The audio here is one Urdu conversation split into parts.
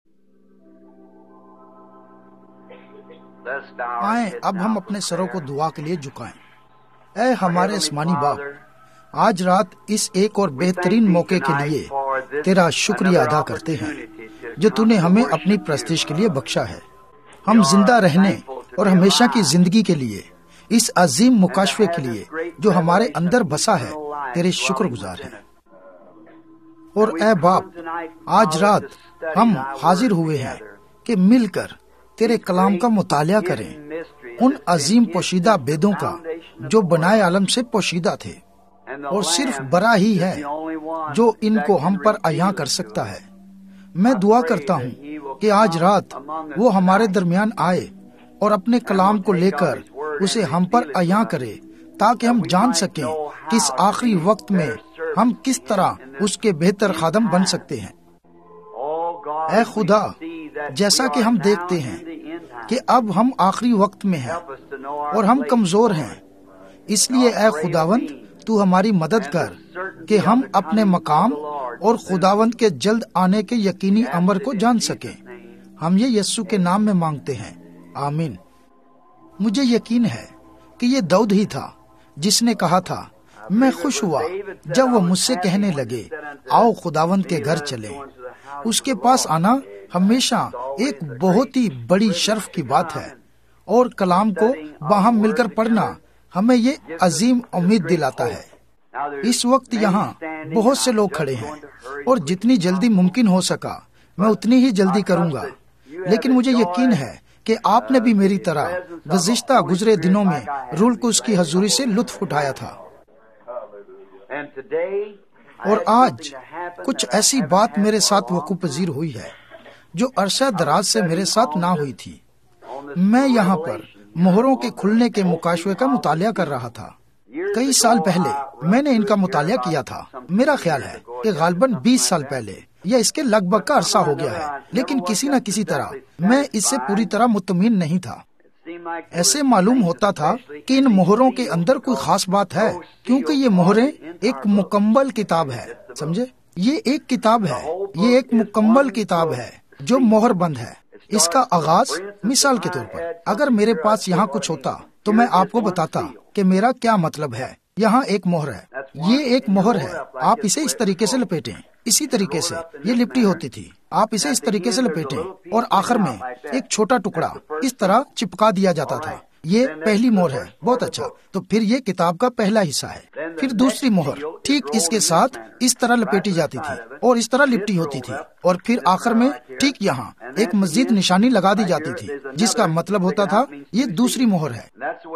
آئیں اب ہم اپنے سروں کو دعا کے لیے جھکائیں۔ اے ہمارے آسمانی باپ، آج رات اس ایک اور بہترین موقع کے لیے تیرا شکریہ ادا کرتے ہیں جو تو نے ہمیں اپنی پرستش کے لیے بخشا ہے۔ ہم زندہ رہنے اور ہمیشہ کی زندگی کے لیے، اس عظیم مکاشفے کے لیے جو ہمارے اندر بسا ہے، تیرے شکر گزار ہیں۔ اور اے باپ، آج رات ہم حاضر ہوئے ہیں کہ مل کر تیرے کلام کا مطالعہ کریں، ان عظیم پوشیدہ بیدوں کا جو بنائے عالم سے پوشیدہ تھے، اور صرف برا ہی ہے جو ان کو ہم پر عیاں کر سکتا ہے۔ میں دعا کرتا ہوں کہ آج رات وہ ہمارے درمیان آئے اور اپنے کلام کو لے کر اسے ہم پر عیاں کرے، تاکہ ہم جان سکیں کہ اس آخری وقت میں ہم کس طرح اس کے بہتر خادم بن سکتے ہیں۔ اے خدا، جیسا کہ ہم دیکھتے ہیں کہ اب ہم آخری وقت میں ہیں اور ہم کمزور ہیں، اس لیے اے خداوند تو ہماری مدد کر کہ ہم اپنے مقام اور خداوند کے جلد آنے کے یقینی امر کو جان سکیں۔ ہم یہ یسوع کے نام میں مانگتے ہیں، آمین۔ مجھے یقین ہے کہ یہ داؤد ہی تھا جس نے کہا تھا، میں خوش ہوا جب وہ مجھ سے کہنے لگے، آؤ خداوند کے گھر چلیں۔ اس کے پاس آنا ہمیشہ ایک بہت ہی بڑی شرف کی بات ہے، اور کلام کو باہم مل کر پڑھنا ہمیں یہ عظیم امید دلاتا ہے۔ اس وقت یہاں بہت سے لوگ کھڑے ہیں، اور جتنی جلدی ممکن ہو سکا میں اتنی ہی جلدی کروں گا، لیکن مجھے یقین ہے کہ آپ نے بھی میری طرح گزشتہ گزرے دنوں میں روح القدس کی حضوری سے لطف اٹھایا تھا، اور آج کچھ ایسی بات میرے ساتھ وقوع پذیر ہوئی ہے جو عرصہ دراز سے میرے ساتھ نہ ہوئی تھی۔ میں یہاں پر مہروں کے کھلنے کے مکاشفے کا مطالعہ کر رہا تھا۔ کئی سال پہلے میں نے ان کا مطالعہ کیا تھا، میرا خیال ہے کہ غالباً 20 سال پہلے یا اس کے لگ بھگ کا عرصہ ہو گیا ہے، لیکن کسی نہ کسی طرح میں اس سے پوری طرح مطمئن نہیں تھا۔ ایسے معلوم ہوتا تھا کہ ان مہروں کے اندر کوئی خاص بات ہے، کیونکہ یہ مہریں ایک مکمل کتاب ہے، سمجھے؟ یہ ایک کتاب ہے، یہ ایک مکمل کتاب ہے جو مہر بند ہے۔ اس کا آغاز، مثال کے طور پر اگر میرے پاس یہاں کچھ ہوتا تو میں آپ کو بتاتا کہ میرا کیا مطلب ہے۔ یہاں ایک مہر ہے، یہ ایک مہر ہے، آپ اسے اس طریقے سے لپیٹیں، اسی طریقے سے یہ لپٹی ہوتی تھی، آپ اسے اس طریقے سے لپیٹیں، اور آخر میں ایک چھوٹا ٹکڑا اس طرح چپکا دیا جاتا تھا۔ یہ پہلی مہر ہے، بہت اچھا۔ تو پھر یہ کتاب کا پہلا حصہ ہے۔ پھر دوسری مہر ٹھیک اس کے ساتھ اس طرح لپیٹی جاتی تھی اور اس طرح لپٹی ہوتی تھی، اور پھر آخر میں ٹھیک یہاں ایک مزید نشانی لگا دی جاتی تھی، جس کا مطلب ہوتا تھا یہ دوسری مہر ہے۔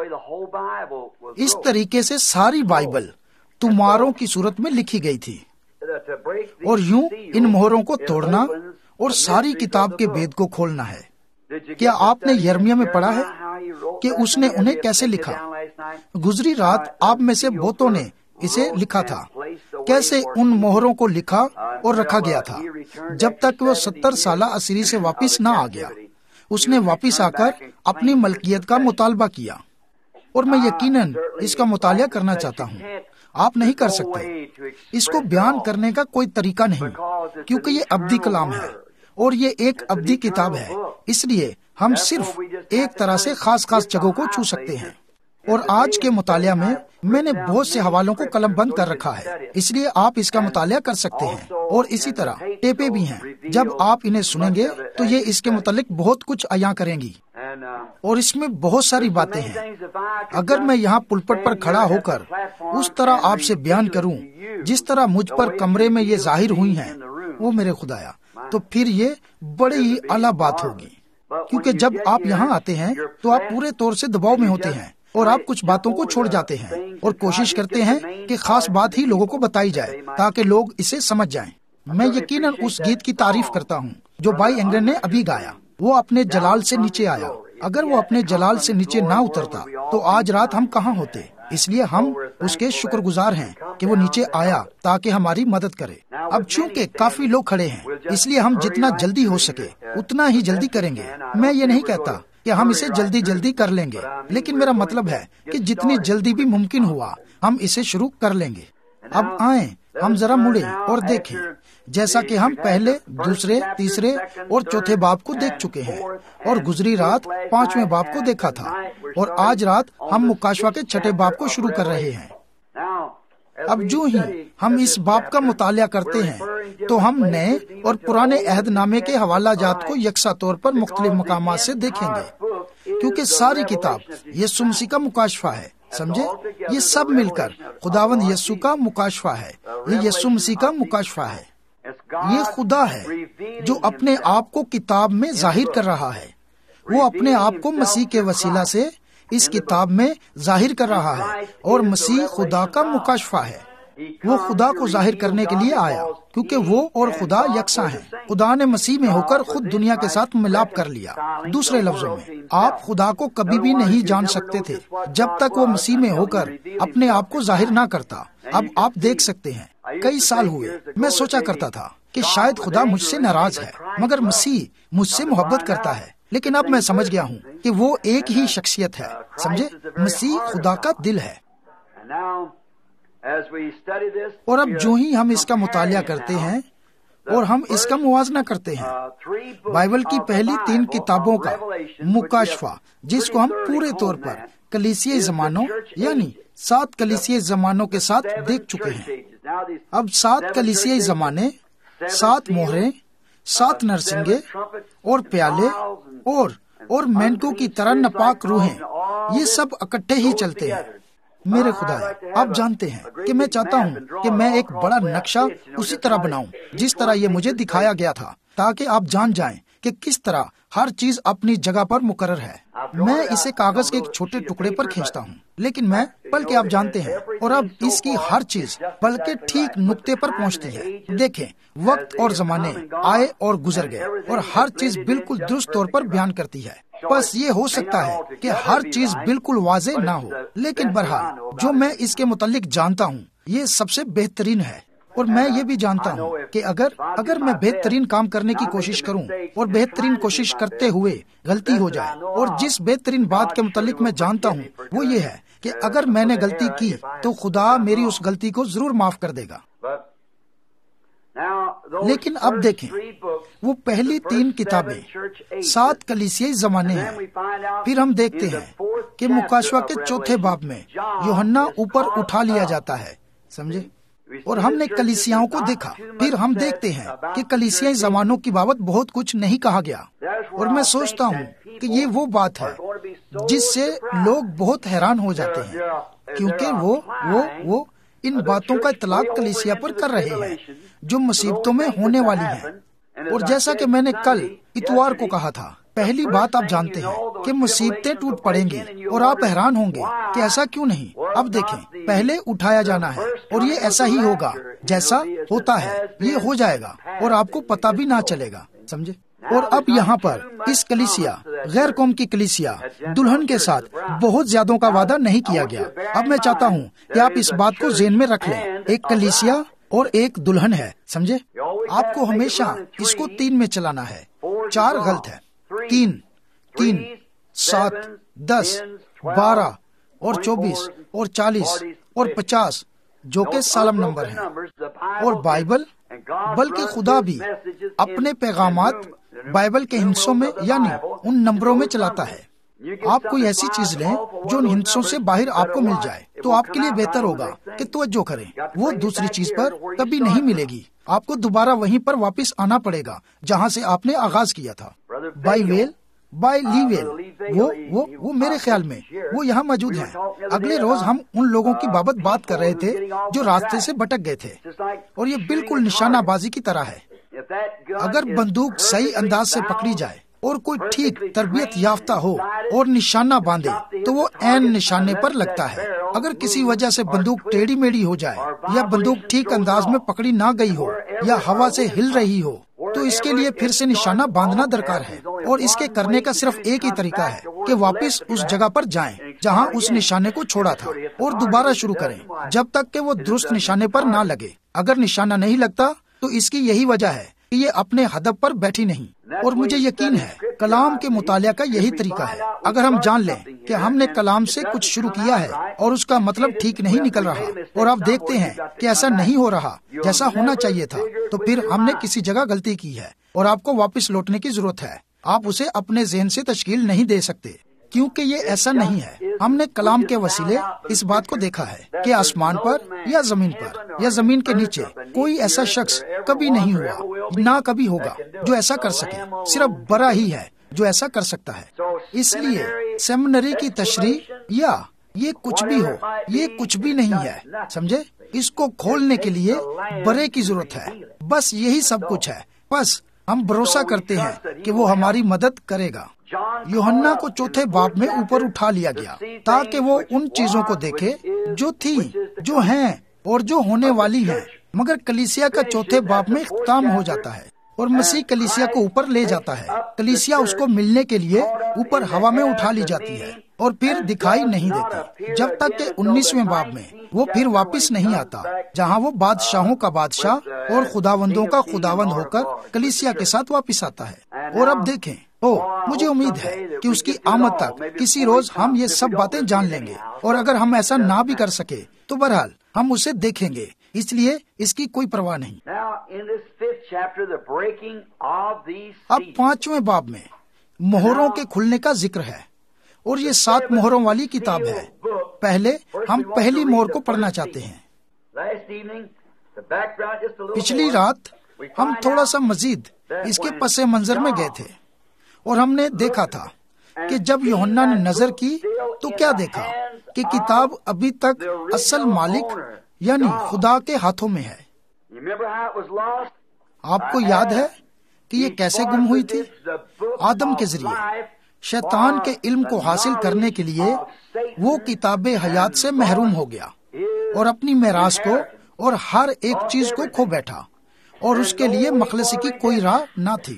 اس طریقے سے ساری بائبل تمہاروں کی صورت میں لکھی گئی تھی، اور یوں ان مہروں کو توڑنا اور ساری کتاب کے بید کو کھولنا ہے۔ کیا آپ نے یرمیہ میں پڑھا ہے کہ اس نے انہیں کیسے لکھا؟ گزری رات آپ میں سے بہتوں نے اسے لکھا تھا، کیسے ان مہروں کو لکھا اور رکھا گیا تھا جب تک وہ 70 سالہ اسیری سے واپس نہ آ گیا۔ اس نے واپس آ کر اپنی ملکیت کا مطالبہ کیا، اور میں یقیناً اس کا مطالعہ کرنا چاہتا ہوں۔ آپ نہیں کر سکتے، اس کو بیان کرنے کا کوئی طریقہ نہیں، کیونکہ یہ ابدی کلام ہے اور یہ ایک ابدی کتاب ہے، اس لیے ہم صرف ایک طرح سے خاص جگہوں کو چھو سکتے ہیں۔ اور آج کے مطالعہ میں نے بہت سے حوالوں کو قلم بند کر رکھا ہے، اس لیے آپ اس کا مطالعہ کر سکتے ہیں، اور اسی طرح ٹیپیں بھی ہیں۔ جب آپ انہیں سنیں گے تو یہ اس کے متعلق بہت کچھ عیاں کریں گی، اور اس میں بہت ساری باتیں ہیں۔ اگر میں یہاں پلپٹ پر کھڑا ہو کر اس طرح آپ سے بیان کروں جس طرح مجھ پر کمرے میں یہ ظاہر ہوئی ہیں، وہ میرے خدایا، تو پھر یہ بڑی ہی اعلیٰ بات ہوگی، کیونکہ جب آپ یہاں آتے ہیں تو آپ پورے طور سے دباؤ میں ہوتے ہیں، اور آپ کچھ باتوں کو چھوڑ جاتے ہیں اور کوشش کرتے ہیں کہ خاص بات ہی لوگوں کو بتائی جائے تاکہ لوگ اسے سمجھ جائیں۔ میں یقیناً اس گیت کی تعریف کرتا ہوں جو بھائی انگلن نے ابھی گایا، وہ اپنے جلال سے نیچے آیا۔ اگر وہ اپنے جلال سے نیچے نہ اترتا تو آج رات ہم کہاں ہوتے؟ اس لیے ہم اس کے شکر گزار ہیں کہ وہ نیچے آیا تاکہ ہماری مدد کرے۔ اب چونکہ کافی لوگ کھڑے ہیں، اس لیے ہم جتنا جلدی ہو سکے اتنا ہی جلدی کریں گے۔ میں یہ نہیں کہتا کہ ہم اسے جلدی کر لیں گے، لیکن میرا مطلب ہے کہ جتنی جلدی بھی ممکن ہوا ہم اسے شروع کر لیں گے۔ اب آئیں ہم ذرا مڑیں اور دیکھیں جیسا کہ ہم پہلے، دوسرے، تیسرے اور چوتھے باب کو دیکھ چکے ہیں، اور گزری رات 5ویں باب کو دیکھا تھا، اور آج رات ہم مکاشفہ کے 6 باب کو شروع کر رہے ہیں۔ اب جو ہی ہم اس باب کا مطالعہ کرتے ہیں تو ہم نئے اور پرانے عہد نامے کے حوالہ جات کو یکساں طور پر مختلف مقامات سے دیکھیں گے، کیونکہ ساری کتاب یسوع مسیح کا مکاشفہ ہے، سمجھے؟ یہ سب مل کر خداوند یسوع کا مکاشفہ ہے، یہ یسوع مسیح کا مکاشفہ ہے۔ یہ خدا ہے جو اپنے آپ کو کتاب میں ظاہر کر رہا ہے، وہ اپنے آپ کو مسیح کے وسیلہ سے اس کتاب میں ظاہر کر رہا ہے، اور مسیح خدا کا مکاشفہ ہے۔ وہ خدا کو ظاہر کرنے کے لیے آیا، کیونکہ وہ اور خدا یکساں ہیں۔ خدا نے مسیح میں ہو کر خود دنیا کے ساتھ ملاپ کر لیا۔ دوسرے لفظوں میں، آپ خدا کو کبھی بھی نہیں جان سکتے تھے جب تک وہ مسیح میں ہو کر اپنے آپ کو ظاہر نہ کرتا۔ اب آپ دیکھ سکتے ہیں، کئی سال ہوئے میں سوچا کرتا تھا کہ شاید خدا مجھ سے ناراض ہے، مگر مسیح مجھ سے محبت کرتا ہے۔ لیکن اب میں سمجھ گیا ہوں کہ وہ ایک ہی شخصیت ہے، سمجھے؟ مسیح خدا کا دل ہے۔ اور اب جو ہی ہم اس کا مطالعہ کرتے ہیں اور ہم اس کا موازنہ کرتے ہیں، بائبل کی پہلی 3 کتابوں کا مکاشفہ، جس کو ہم پورے طور پر کلیسیائی زمانوں یعنی 7 کلیسیائی زمانوں کے ساتھ دیکھ چکے ہیں۔ اب 7 کلیسیائی زمانے، 7 مہریں، 7 نرسنگے اور پیالے اور مینٹوں کی طرح ناپاک روحیں، یہ سب اکٹھے ہی چلتے ہیں۔ میرے خدا، آپ جانتے ہیں کہ میں چاہتا ہوں کہ میں ایک بڑا نقشہ اسی طرح بناؤں جس طرح یہ مجھے دکھایا گیا تھا، تاکہ آپ جان جائیں کہ کس طرح ہر چیز اپنی جگہ پر مقرر ہے۔ میں اسے کاغذ کے ایک چھوٹے ٹکڑے پر کھینچتا ہوں، لیکن بلکہ آپ جانتے ہیں، اور اب اس کی ہر چیز بلکہ ٹھیک نقطے پر پہنچتی ہے۔ دیکھیں، وقت اور زمانے آئے اور گزر گئے، اور ہر چیز بالکل درست طور پر بیان کرتی ہے۔ بس یہ ہو سکتا ہے کہ ہر چیز بالکل واضح نہ ہو، لیکن بہرحال جو میں اس کے متعلق جانتا ہوں یہ سب سے بہترین ہے۔ اور میں یہ بھی جانتا ہوں کہ اگر میں بہترین کام کرنے کی کوشش کروں اور بہترین کوشش کرتے ہوئے غلطی ہو جائے، اور جس بہترین بات کے متعلق میں جانتا ہوں وہ یہ ہے کہ اگر میں نے غلطی کی تو خدا میری اس غلطی کو ضرور معاف کر دے گا۔ لیکن اب دیکھیں، وہ پہلی 3 کتابیں 7 کلیسیائی زمانے ہیں۔ پھر ہم دیکھتے ہیں کہ مکاشفہ کے 4 باب میں یوحنا اوپر اٹھا لیا جاتا ہے، سمجھے؟ اور ہم نے کلیسیاؤں کو دیکھا۔ پھر ہم دیکھتے ہیں کہ کلیسیائی زمانوں کی بابت بہت کچھ نہیں کہا گیا، اور میں سوچتا ہوں کہ یہ وہ بات ہے جس سے لوگ بہت حیران ہو جاتے ہیں، کیونکہ وہ ان باتوں کا اطلاق کلیسیا پر کر رہے ہیں جو مصیبتوں میں ہونے والی ہیں۔ اور جیسا کہ میں نے کل اتوار کو کہا تھا، پہلی بات آپ جانتے ہیں کہ مصیبتیں ٹوٹ پڑیں گی، اور آپ حیران ہوں گے کہ ایسا کیوں نہیں۔ اب دیکھیں، پہلے اٹھایا جانا ہے، اور یہ ایسا ہی ہوگا جیسا ہوتا ہے، یہ ہو جائے گا اور آپ کو پتہ بھی نہ چلے گا، سمجھے؟ اور اب یہاں پر اس کلیسیا، غیر قوم کی کلیسیا، دلہن کے ساتھ بہت زیادوں کا وعدہ نہیں کیا گیا۔ اب میں چاہتا ہوں کہ آپ اس بات کو ذہن میں رکھ لیں، ایک کلیسیا اور ایک دلہن ہے، سمجھے؟ آپ کو ہمیشہ اس کو 3 میں چلانا ہے۔ 4 غلط ہے، 3، 7، 10، 12 اور 24 اور 40 اور 50 جو کہ سالم نمبر ہیں۔ اور بائبل، بلکہ خدا بھی اپنے پیغامات بائبل کے ہندسوں میں یعنی ان نمبروں میں چلاتا ہے۔ آپ کوئی ایسی چیز لیں جو ان ہندسوں سے باہر آپ کو مل جائے تو آپ کے لیے بہتر ہوگا کہ توجہ کریں، وہ دوسری چیز پر کبھی نہیں ملے گی۔ آپ کو دوبارہ وہیں پر واپس آنا پڑے گا جہاں سے آپ نے آغاز کیا تھا۔ بائی لی ویل، وہ میرے خیال میں وہ یہاں موجود ہیں۔ اگلے روز ہم ان لوگوں کی بات کر رہے تھے جو راستے سے بھٹک گئے تھے، اور یہ بالکل نشانہ بازی کی طرح ہے۔ اگر بندوق صحیح انداز سے پکڑی جائے اور کوئی ٹھیک تربیت یافتہ ہو اور نشانہ باندھے تو وہ عین نشانے پر لگتا ہے۔ اگر کسی وجہ سے بندوق ٹیڑھی میڑھی ہو جائے یا بندوق ٹھیک انداز میں پکڑی نہ گئی ہو یا ہوا سے ہل رہی ہو تو اس کے لیے پھر سے نشانہ باندھنا درکار ہے، اور اس کے کرنے کا صرف ایک ہی طریقہ ہے کہ واپس اس جگہ پر جائیں جہاں اس نشانے کو چھوڑا تھا اور دوبارہ شروع کریں جب تک کہ وہ درست نشانے پر نہ لگے۔ اگر نشانہ نہیں لگتا تو اس کی یہی وجہ ہے کہ یہ اپنے ہدف پر بیٹھی نہیں۔ اور مجھے یقین ہے کلام کے مطالعہ کا یہی طریقہ ہے. اگر ہم جان لیں کہ ہم نے کلام سے کچھ شروع کیا ہے اور اس کا مطلب ٹھیک نہیں نکل رہا اور آپ دیکھتے ہیں کہ ایسا نہیں ہو رہا جیسا ہونا چاہیے تھا، تو پھر ہم نے کسی جگہ غلطی کی ہے اور آپ کو واپس لوٹنے کی ضرورت ہے. آپ اسے اپنے ذہن سے تشکیل نہیں دے سکتے کیونکہ یہ ایسا نہیں ہے. ہم نے کلام کے وسیلے اس بات کو دیکھا ہے کہ آسمان پر یا زمین پر یا زمین کے نیچے کوئی ایسا شخص کبھی نہیں ہوا نہ کبھی ہوگا جو ایسا کر سکے. صرف برا ہی ہے جو ایسا کر سکتا ہے. اس لیے سیمنری کی تشریح یا یہ کچھ بھی ہو، یہ کچھ بھی نہیں ہے، سمجھے؟ اس کو کھولنے کے لیے برے کی ضرورت ہے. بس یہی سب کچھ ہے. بس ہم بھروسہ کرتے ہیں کہ وہ ہماری مدد کرے گا. یوحنا کو چوتھے باب میں اوپر اٹھا لیا گیا تاکہ وہ ان چیزوں کو دیکھے جو تھی، جو ہیں اور جو ہونے والی ہیں. مگر کلیسیا کا چوتھے باب میں اختتام ہو جاتا ہے اور مسیح کلیسیا کو اوپر لے جاتا ہے. کلیسیا اس کو ملنے کے لیے اوپر ہوا میں اٹھا لی جاتی ہے اور پھر دکھائی نہیں دیتی جب تک کہ 19ویں باب میں وہ پھر واپس نہیں آتا، جہاں وہ بادشاہوں کا بادشاہ اور خداوندوں کا خداوند ہو کر کلیسیا کے ساتھ واپس آتا ہے. اور اب دیکھیں، مجھے امید ہے کہ اس کی آمد تک کسی روز ہم یہ سب باتیں جان لیں گے، اور اگر ہم ایسا نہ بھی کر سکے تو بہرحال ہم اسے دیکھیں گے، اس لیے اس کی کوئی پرواہ نہیں. اب 5ویں باب میں مہروں کے کھلنے کا ذکر ہے اور یہ 7 مہروں والی کتاب ہے. پہلے ہم پہلی مہر کو پڑھنا چاہتے ہیں. پچھلی رات ہم تھوڑا سا مزید اس کے پس منظر میں گئے تھے اور ہم نے دیکھا تھا کہ جب یوحنا نے نظر کی تو کیا دیکھا کہ کتاب ابھی تک اصل مالک یعنی خدا کے ہاتھوں میں ہے. آپ کو یاد ہے کہ یہ کیسے گم ہوئی تھی؟ آدم کے ذریعے. شیطان کے علم کو حاصل کرنے کے لیے وہ کتاب حیات سے محروم ہو گیا اور اپنی میراث کو اور ہر ایک چیز کو کھو بیٹھا، اور اس کے لیے مخلصی کی کوئی راہ نہ تھی.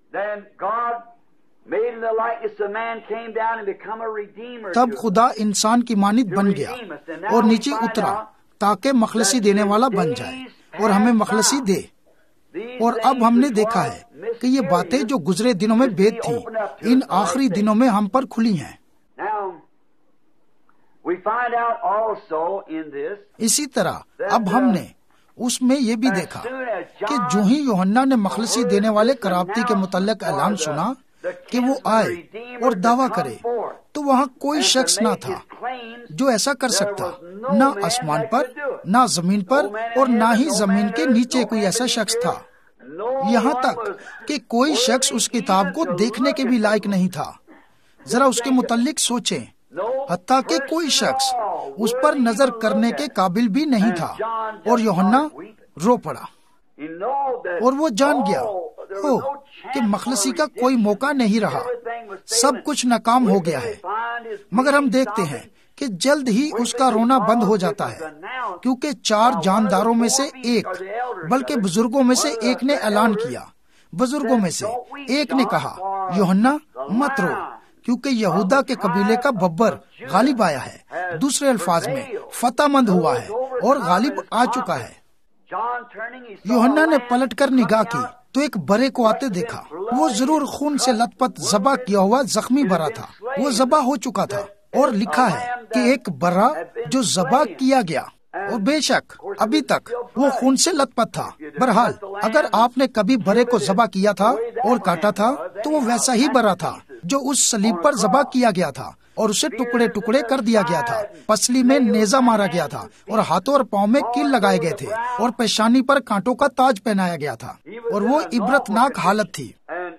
تب خدا انسان کی مانند بن گیا اور نیچے اترا تاکہ مخلصی دینے والا بن جائے اور ہمیں مخلصی دے. اور اب ہم نے دیکھا ہے کہ یہ باتیں جو گزرے دنوں میں بید تھی، ان آخری دنوں میں ہم پر کھلی ہیں. اسی طرح اب ہم نے اس میں یہ بھی دیکھا کہ جو ہی یوحنا نے مخلصی دینے والے کرابتی کے متعلق اعلان سنا کہ وہ آئے اور دعویٰ کرے، تو وہاں کوئی شخص نہ تھا جو ایسا کر سکتا، نہ آسمان پر، نہ زمین پر، اور نہ ہی زمین کے نیچے کوئی ایسا شخص تھا. یہاں تک کہ کوئی شخص اس کتاب کو دیکھنے کے بھی لائق نہیں تھا. ذرا اس کے متعلق سوچیں. حتیٰ کہ کوئی شخص اس پر نظر کرنے کے قابل بھی نہیں تھا، اور یوحنا رو پڑا اور وہ جان گیا کہ مخلصی کا کوئی موقع نہیں رہا، سب کچھ ناکام ہو گیا ہے. مگر ہم دیکھتے ہیں کہ جلد ہی اس کا رونا بند ہو جاتا ہے، کیونکہ 4 جانداروں میں سے ایک، بلکہ بزرگوں میں سے ایک نے اعلان کیا. بزرگوں میں سے ایک نے کہا، یوحنا مت رو، کیونکہ یہودا کے قبیلے کا ببر غالب آیا ہے. دوسرے الفاظ میں فتح مند ہوا ہے اور غالب آ چکا ہے. یوحنا نے پلٹ کر نگاہ کی تو ایک برے کو آتے دیکھا. وہ ضرور خون سے لت پت ذبح کیا ہوا زخمی برا تھا. وہ ذبح ہو چکا تھا، اور لکھا ہے کہ ایک برا جو ذبح کیا گیا، اور بے شک ابھی تک وہ خون سے لت پت تھا. بہرحال اگر آپ نے کبھی برے کو ذبح کیا تھا اور کاٹا تھا تو وہ ویسا ہی برا تھا جو اس صلیب پر ذبح کیا گیا تھا اور اسے ٹکڑے ٹکڑے کر دیا گیا تھا. پسلی میں نیزہ مارا گیا تھا اور ہاتھوں اور پاؤں میں کیل لگائے گئے تھے اور پیشانی پر کانٹوں کا تاج پہنایا گیا تھا، اور وہ عبرتناک حالت تھی.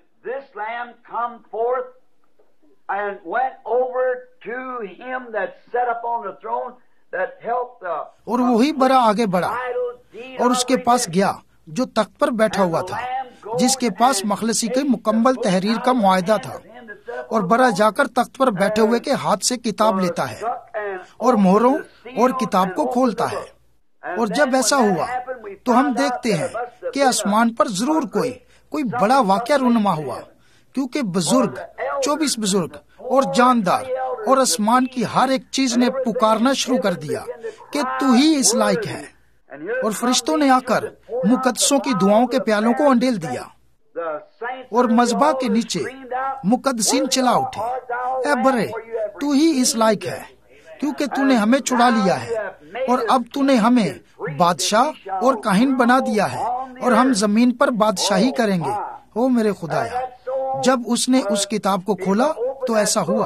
اور وہی برا آگے بڑھا اور اس کے پاس گیا جو تخت پر بیٹھا ہوا تھا، جس کے پاس مخلصی کی مکمل تحریر کا معاہدہ تھا. اور برا جا کر تخت پر بیٹھے ہوئے کے ہاتھ سے کتاب لیتا ہے اور مہروں اور کتاب کو کھولتا ہے. اور جب ایسا ہوا تو ہم دیکھتے ہیں کہ آسمان پر ضرور کوئی بڑا واقعہ رونما ہوا، کیونکہ 24 بزرگ اور جاندار اور آسمان کی ہر ایک چیز نے پکارنا شروع کر دیا کہ تو ہی اس لائق ہے. اور فرشتوں نے آ کر مقدسوں کی دعاؤں کے پیالوں کو انڈیل دیا. اور مذبح کے نیچے مقدسین چلا اٹھے، اے برے، تو ہی اس لائق ہے، کیونکہ تو نے ہمیں چھڑا لیا ہے، اور اب تو نے ہمیں بادشاہ اور کاہن بنا دیا ہے، اور ہم زمین پر بادشاہی کریں گے۔ او میرے خدایا، جب اس نے اس کتاب کو کھولا تو ایسا ہوا۔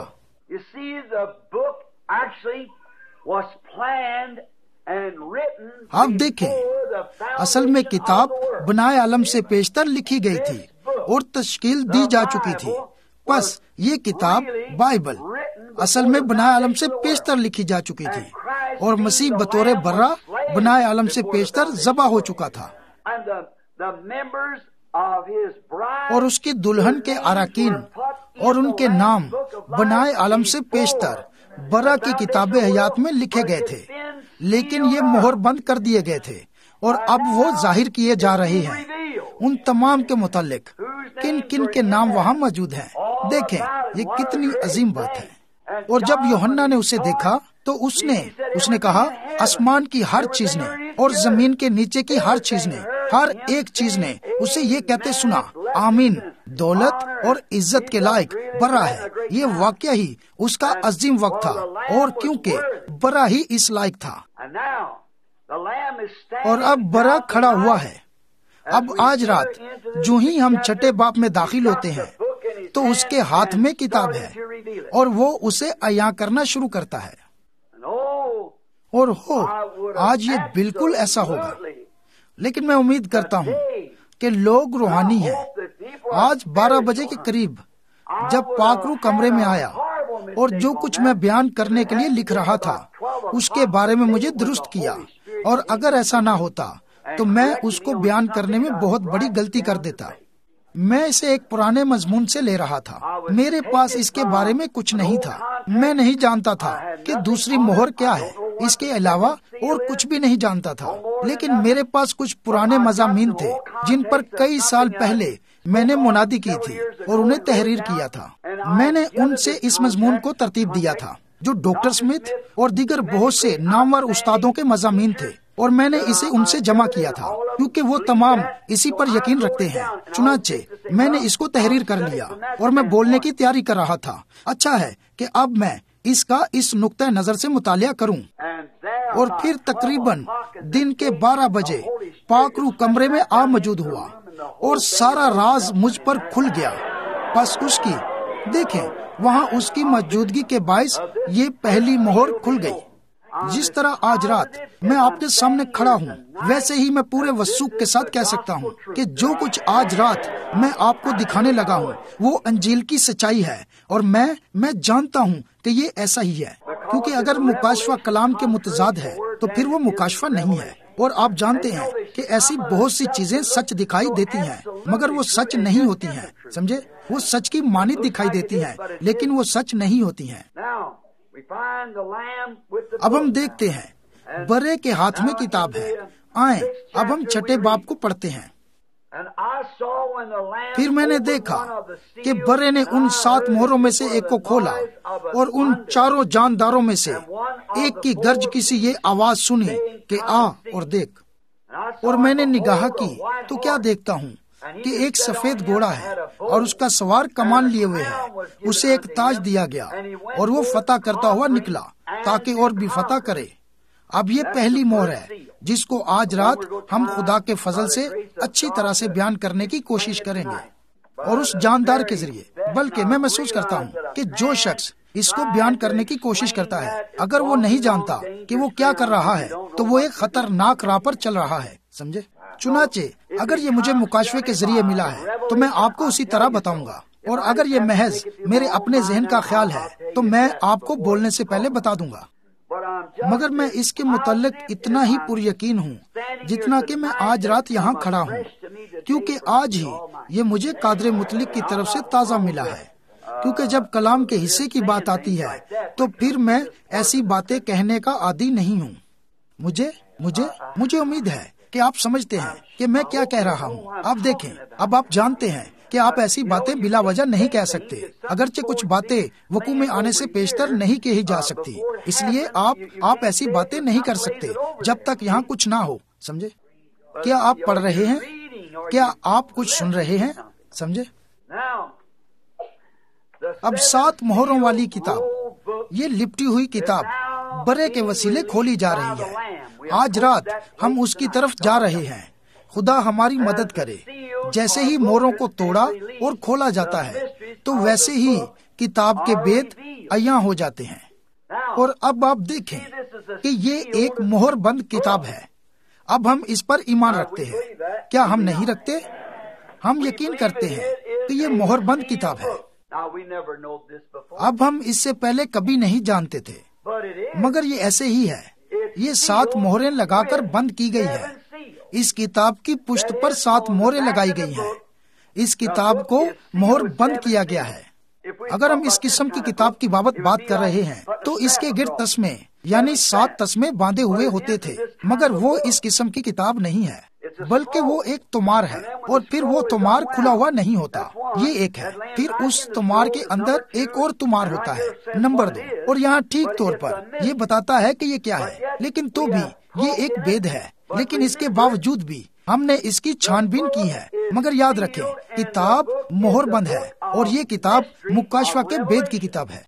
آپ دیکھیں، اصل میں کتاب بنائے عالم سے پیشتر لکھی گئی تھی اور تشکیل دی جا چکی تھی۔ بس یہ کتاب بائبل اصل میں بنائے عالم سے پیشتر لکھی جا چکی تھی، اور مسیح بطور برہ بنائے عالم سے پیشتر ذبح ہو چکا تھا، اور اس کی دلہن کے اراکین اور ان کے نام بنائے عالم سے پیشتر برہ کی کتاب حیات میں لکھے گئے تھے، لیکن یہ مہر بند کر دیے گئے تھے، اور اب وہ ظاہر کیے جا رہے ہیں۔ ان تمام کے متعلق کن کن کے نام وہاں موجود ہیں۔ دیکھیں یہ کتنی عظیم بات ہے۔ اور جب یوحنا نے اسے دیکھا تو اس نے کہا، آسمان کی ہر چیز نے اور زمین کے نیچے کی ہر چیز نے، ہر ایک چیز نے اسے یہ کہتے سنا، آمین، دولت اور عزت کے لائق برا ہے۔ یہ واقعہ ہی اس کا عظیم وقت تھا، اور کیونکہ برا ہی اس لائق تھا، اور اب برا کھڑا ہوا ہے۔ اب آج رات جو ہی ہم چھٹے باب میں داخل ہوتے ہیں تو اس کے ہاتھ میں کتاب ہے، اور وہ اسے عیاں کرنا شروع کرتا ہے، اور آج یہ بالکل ایسا ہوگا۔ لیکن میں امید کرتا ہوں کہ لوگ روحانی ہیں۔ آج 12 بجے کے قریب جب پاکرو کمرے میں آیا اور جو کچھ میں بیان کرنے کے لیے لکھ رہا تھا اس کے بارے میں مجھے درست کیا، اور اگر ایسا نہ ہوتا تو میں اس کو بیان کرنے میں بہت بڑی غلطی کر دیتا۔ میں اسے ایک پرانے مضمون سے لے رہا تھا، میرے پاس اس کے بارے میں کچھ نہیں تھا، میں نہیں جانتا تھا کہ دوسری مہر کیا ہے، اس کے علاوہ اور کچھ بھی نہیں جانتا تھا۔ لیکن میرے پاس کچھ پرانے مضامین تھے جن پر کئی سال پہلے میں نے منادی کی تھی اور انہیں تحریر کیا تھا۔ میں نے ان سے اس مضمون کو ترتیب دیا تھا جو ڈاکٹر سمتھ اور دیگر بہت سے نامور استادوں کے مضامین تھے، اور میں نے اسے ان سے جمع کیا تھا کیونکہ وہ تمام اسی پر یقین رکھتے ہیں۔ چنانچہ میں نے اس کو تحریر کر لیا اور میں بولنے کی تیاری کر رہا تھا۔ اچھا ہے کہ اب میں اس کا اس نقطۂ نظر سے مطالعہ کروں، اور پھر تقریباً دن کے 12 بجے پاکرو کمرے میں آ موجود ہوا اور سارا راز مجھ پر کھل گیا۔ بس اس کی دیکھیں وہاں اس کی موجودگی کے باعث یہ پہلی مہر کھل گئی۔ جس طرح آج رات میں آپ کے سامنے کھڑا ہوں، ویسے ہی میں پورے وثوق کے ساتھ کہہ سکتا ہوں کہ جو کچھ آج رات میں آپ کو دکھانے لگا ہوں وہ انجیل کی سچائی ہے، اور میں جانتا ہوں کہ یہ ایسا ہی ہے، کیونکہ اگر مکاشفہ کلام کے متضاد ہے تو پھر وہ مکاشفہ نہیں ہے۔ اور آپ جانتے ہیں کہ ایسی بہت سی چیزیں سچ دکھائی دیتی ہیں مگر وہ سچ نہیں ہوتی ہیں، سمجھے؟ وہ سچ کی مانند دکھائی دیتی ہیں لیکن وہ سچ نہیں ہوتی ہیں۔ اب ہم دیکھتے ہیں برے کے ہاتھ میں کتاب ہے۔ آئیں اب ہم چھٹے باب کو پڑھتے ہیں۔ پھر میں نے دیکھا کہ برے نے ان 7 مہروں میں سے ایک کو کھولا، اور ان 4 جانداروں میں سے ایک کی گرج کسی یہ آواز سنی کہ آ اور دیکھ۔ اور میں نے نگاہ کی تو کیا دیکھتا ہوں کہ ایک سفید گھوڑا ہے اور اس کا سوار کمان لیے ہوئے ہے، اسے ایک تاج دیا گیا اور وہ فتح کرتا ہوا نکلا تاکہ اور بھی فتح کرے۔ اب یہ پہلی مہر ہے جس کو آج رات ہم خدا کے فضل سے اچھی طرح سے بیان کرنے کی کوشش کریں گے، اور اس جاندار کے ذریعے۔ بلکہ میں محسوس کرتا ہوں کہ جو شخص اس کو بیان کرنے کی کوشش کرتا ہے، اگر وہ نہیں جانتا کہ وہ کیا کر رہا ہے تو وہ ایک خطرناک راہ پر چل رہا ہے، سمجھے؟ چنانچہ اگر یہ مجھے مکاشفے کے ذریعے ملا ہے تو میں آپ کو اسی طرح بتاؤں گا، اور اگر یہ محض میرے اپنے ذہن کا خیال ہے تو میں آپ کو بولنے سے پہلے بتا دوں گا۔ مگر میں اس کے متعلق اتنا ہی پر یقین ہوں جتنا کہ میں آج رات یہاں کھڑا ہوں، کیونکہ آج ہی یہ مجھے قادر مطلق کی طرف سے تازہ ملا ہے۔ کیونکہ جب کلام کے حصے کی بات آتی ہے تو پھر میں ایسی باتیں کہنے کا عادی نہیں ہوں۔ مجھے امید ہے کہ آپ سمجھتے ہیں کہ میں کیا کہہ رہا ہوں۔ آپ دیکھیں، اب آپ جانتے ہیں کہ آپ ایسی باتیں بلا وجہ نہیں کہہ سکتے، اگرچہ کچھ باتیں وقوع میں آنے سے پیشتر نہیں کہی جا سکتی، اس لیے آپ ایسی باتیں نہیں کر سکتے جب تک یہاں کچھ نہ ہو، سمجھے؟ کیا آپ پڑھ رہے ہیں؟ کیا آپ کچھ سن رہے ہیں؟ سمجھے؟ اب 7 مہروں والی کتاب، یہ لپٹی ہوئی کتاب برے کے وسیلے کھولی جا رہی ہے۔ آج رات ہم اس کی طرف جا رہے ہیں۔ خدا ہماری مدد کرے۔ جیسے ہی مہروں کو توڑا اور کھولا جاتا ہے تو ویسے ہی کتاب کے بید عیاں ہو جاتے ہیں۔ اور اب آپ دیکھیں کہ یہ ایک مہر بند کتاب ہے۔ اب ہم اس پر ایمان رکھتے ہیں، کیا ہم نہیں رکھتے؟ ہم یقین کرتے ہیں کہ یہ مہر بند کتاب ہے۔ اب ہم اس سے پہلے کبھی نہیں جانتے تھے، مگر یہ ایسے ہی ہے۔ یہ 7 مہریں لگا کر بند کی گئی ہے۔ اس کتاب کی پشت پر 7 مہریں لگائی گئی ہیں۔ اس کتاب کو مہر بند کیا گیا ہے۔ اگر ہم اس قسم کی کتاب کی بابت بات کر رہے ہیں تو اس کے گرد تسمے یعنی 7 تسمے باندھے ہوئے ہوتے تھے، مگر وہ اس قسم کی کتاب نہیں ہے، بلکہ وہ ایک تمار ہے، اور پھر وہ تمار کھلا ہوا نہیں ہوتا۔ یہ ایک ہے، پھر اس تمار کے اندر ایک اور تمار ہوتا ہے، نمبر 2، اور یہاں ٹھیک طور پر یہ بتاتا ہے کہ یہ کیا ہے، لیکن تو بھی یہ ایک بید ہے۔ لیکن اس کے باوجود بھی ہم نے اس کی چھان بین کی ہے۔ مگر یاد رکھیں، کتاب مہر بند ہے، اور یہ کتاب مکاشفہ کے بید کی کتاب ہے۔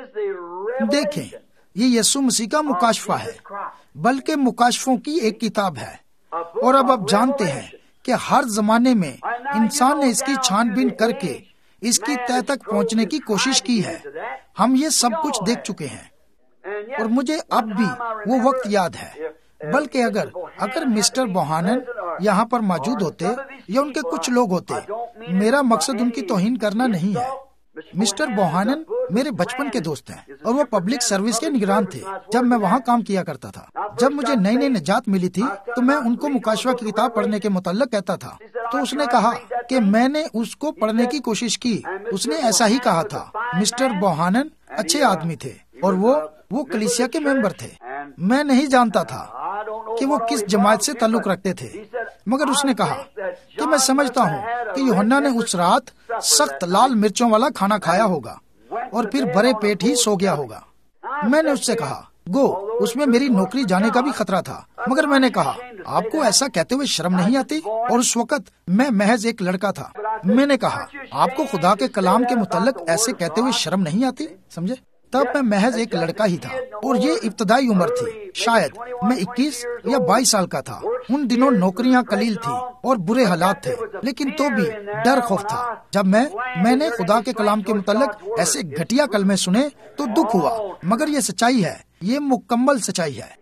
دیکھیں، یہ یسوع مسیح کا مکاشفہ ہے، بلکہ مکاشفوں کی ایک کتاب ہے۔ اور اب آپ جانتے ہیں کہ ہر زمانے میں انسان نے اس کی چھان بین کر کے اس کی تہ تک پہنچنے کی کوشش کی ہے۔ ہم یہ سب کچھ دیکھ چکے ہیں، اور مجھے اب بھی وہ وقت یاد ہے۔ بلکہ اگر مسٹر بوہانن یہاں پر موجود ہوتے یا ان کے کچھ لوگ ہوتے، میرا مقصد ان کی توہین کرنا نہیں ہے۔ مسٹر بوہانن میرے بچپن کے دوست ہیں، اور وہ پبلک سروس کے نگران تھے جب میں وہاں کام کیا کرتا تھا۔ جب مجھے نئی نجات ملی تھی تو میں ان کو مکاشفہ کی کتاب پڑھنے کے متعلق کہتا تھا، تو اس نے کہا کہ میں نے اس کو پڑھنے کی کوشش کی۔ اس نے ایسا ہی کہا تھا۔ مسٹر بوہانن اچھے آدمی تھے، اور وہ کلیسیا کے ممبر تھے۔ میں نہیں جانتا تھا کہ وہ کس جماعت سے تعلق رکھتے تھے، مگر اس نے کہا کہ میں سمجھتا ہوں کہ یوحنا نے اس رات سخت لال مرچوں والا کھانا کھایا ہوگا اور پھر بھرے پیٹ ہی سو گیا ہوگا۔ میں نے اس سے کہا، گو اس میں میری نوکری جانے کا بھی خطرہ تھا، مگر میں نے کہا، آپ کو ایسا کہتے ہوئے شرم نہیں آتی؟ اور اس وقت میں محض ایک لڑکا تھا۔ میں نے کہا، آپ کو خدا کے کلام کے متعلق ایسے کہتے ہوئے شرم نہیں آتی؟ سمجھے؟ تب میں محض ایک لڑکا ہی تھا، اور یہ ابتدائی عمر تھی۔ شاید میں 21 یا 22 سال کا تھا۔ ان دنوں نوکریاں قلیل تھی اور برے حالات تھے، لیکن تو بھی ڈر خوف تھا۔ جب میں نے خدا کے کلام کے متعلق ایسے گھٹیا کلمے سنے تو دکھ ہوا، مگر یہ سچائی ہے، یہ مکمل سچائی ہے۔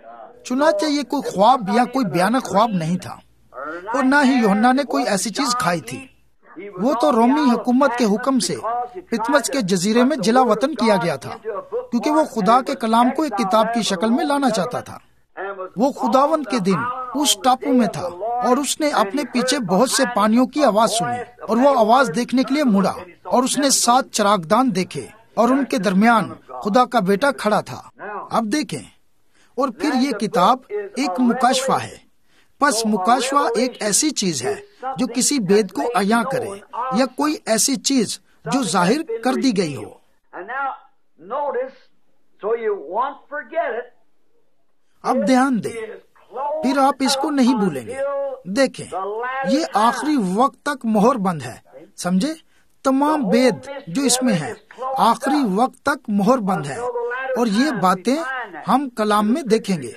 چنانچہ یہ کوئی خواب یا کوئی بھیانک خواب نہیں تھا، اور نہ ہی یوحنا نے کوئی ایسی چیز کھائی تھی۔ وہ تو رومی حکومت کے حکم سے پتمس کے جزیرے میں جلا وطن کیا گیا تھا، کیونکہ وہ خدا کے کلام کو ایک کتاب کی شکل میں لانا چاہتا تھا۔ وہ خداوند کے دن اس ٹاپو میں تھا، اور اس نے اپنے پیچھے بہت سے پانیوں کی آواز سنی، اور وہ آواز دیکھنے کے لیے مڑا، اور اس نے 7 چراغدان دیکھے، اور ان کے درمیان خدا کا بیٹا کھڑا تھا۔ اب دیکھیں، اور پھر یہ کتاب ایک مکاشفہ ہے۔ پس مکاشفہ ایک ایسی چیز ہے جو کسی بید کو عیاں کرے، یا کوئی ایسی چیز جو ظاہر کر دی گئی ہو۔ اب دھیان دیں، پھر آپ اس کو نہیں بھولیں گے۔ دیکھیں، یہ آخری وقت تک مہر بند ہے، سمجھے؟ تمام بید جو اس میں ہیں آخری وقت تک مہر بند ہے، اور یہ باتیں ہم کلام میں دیکھیں گے۔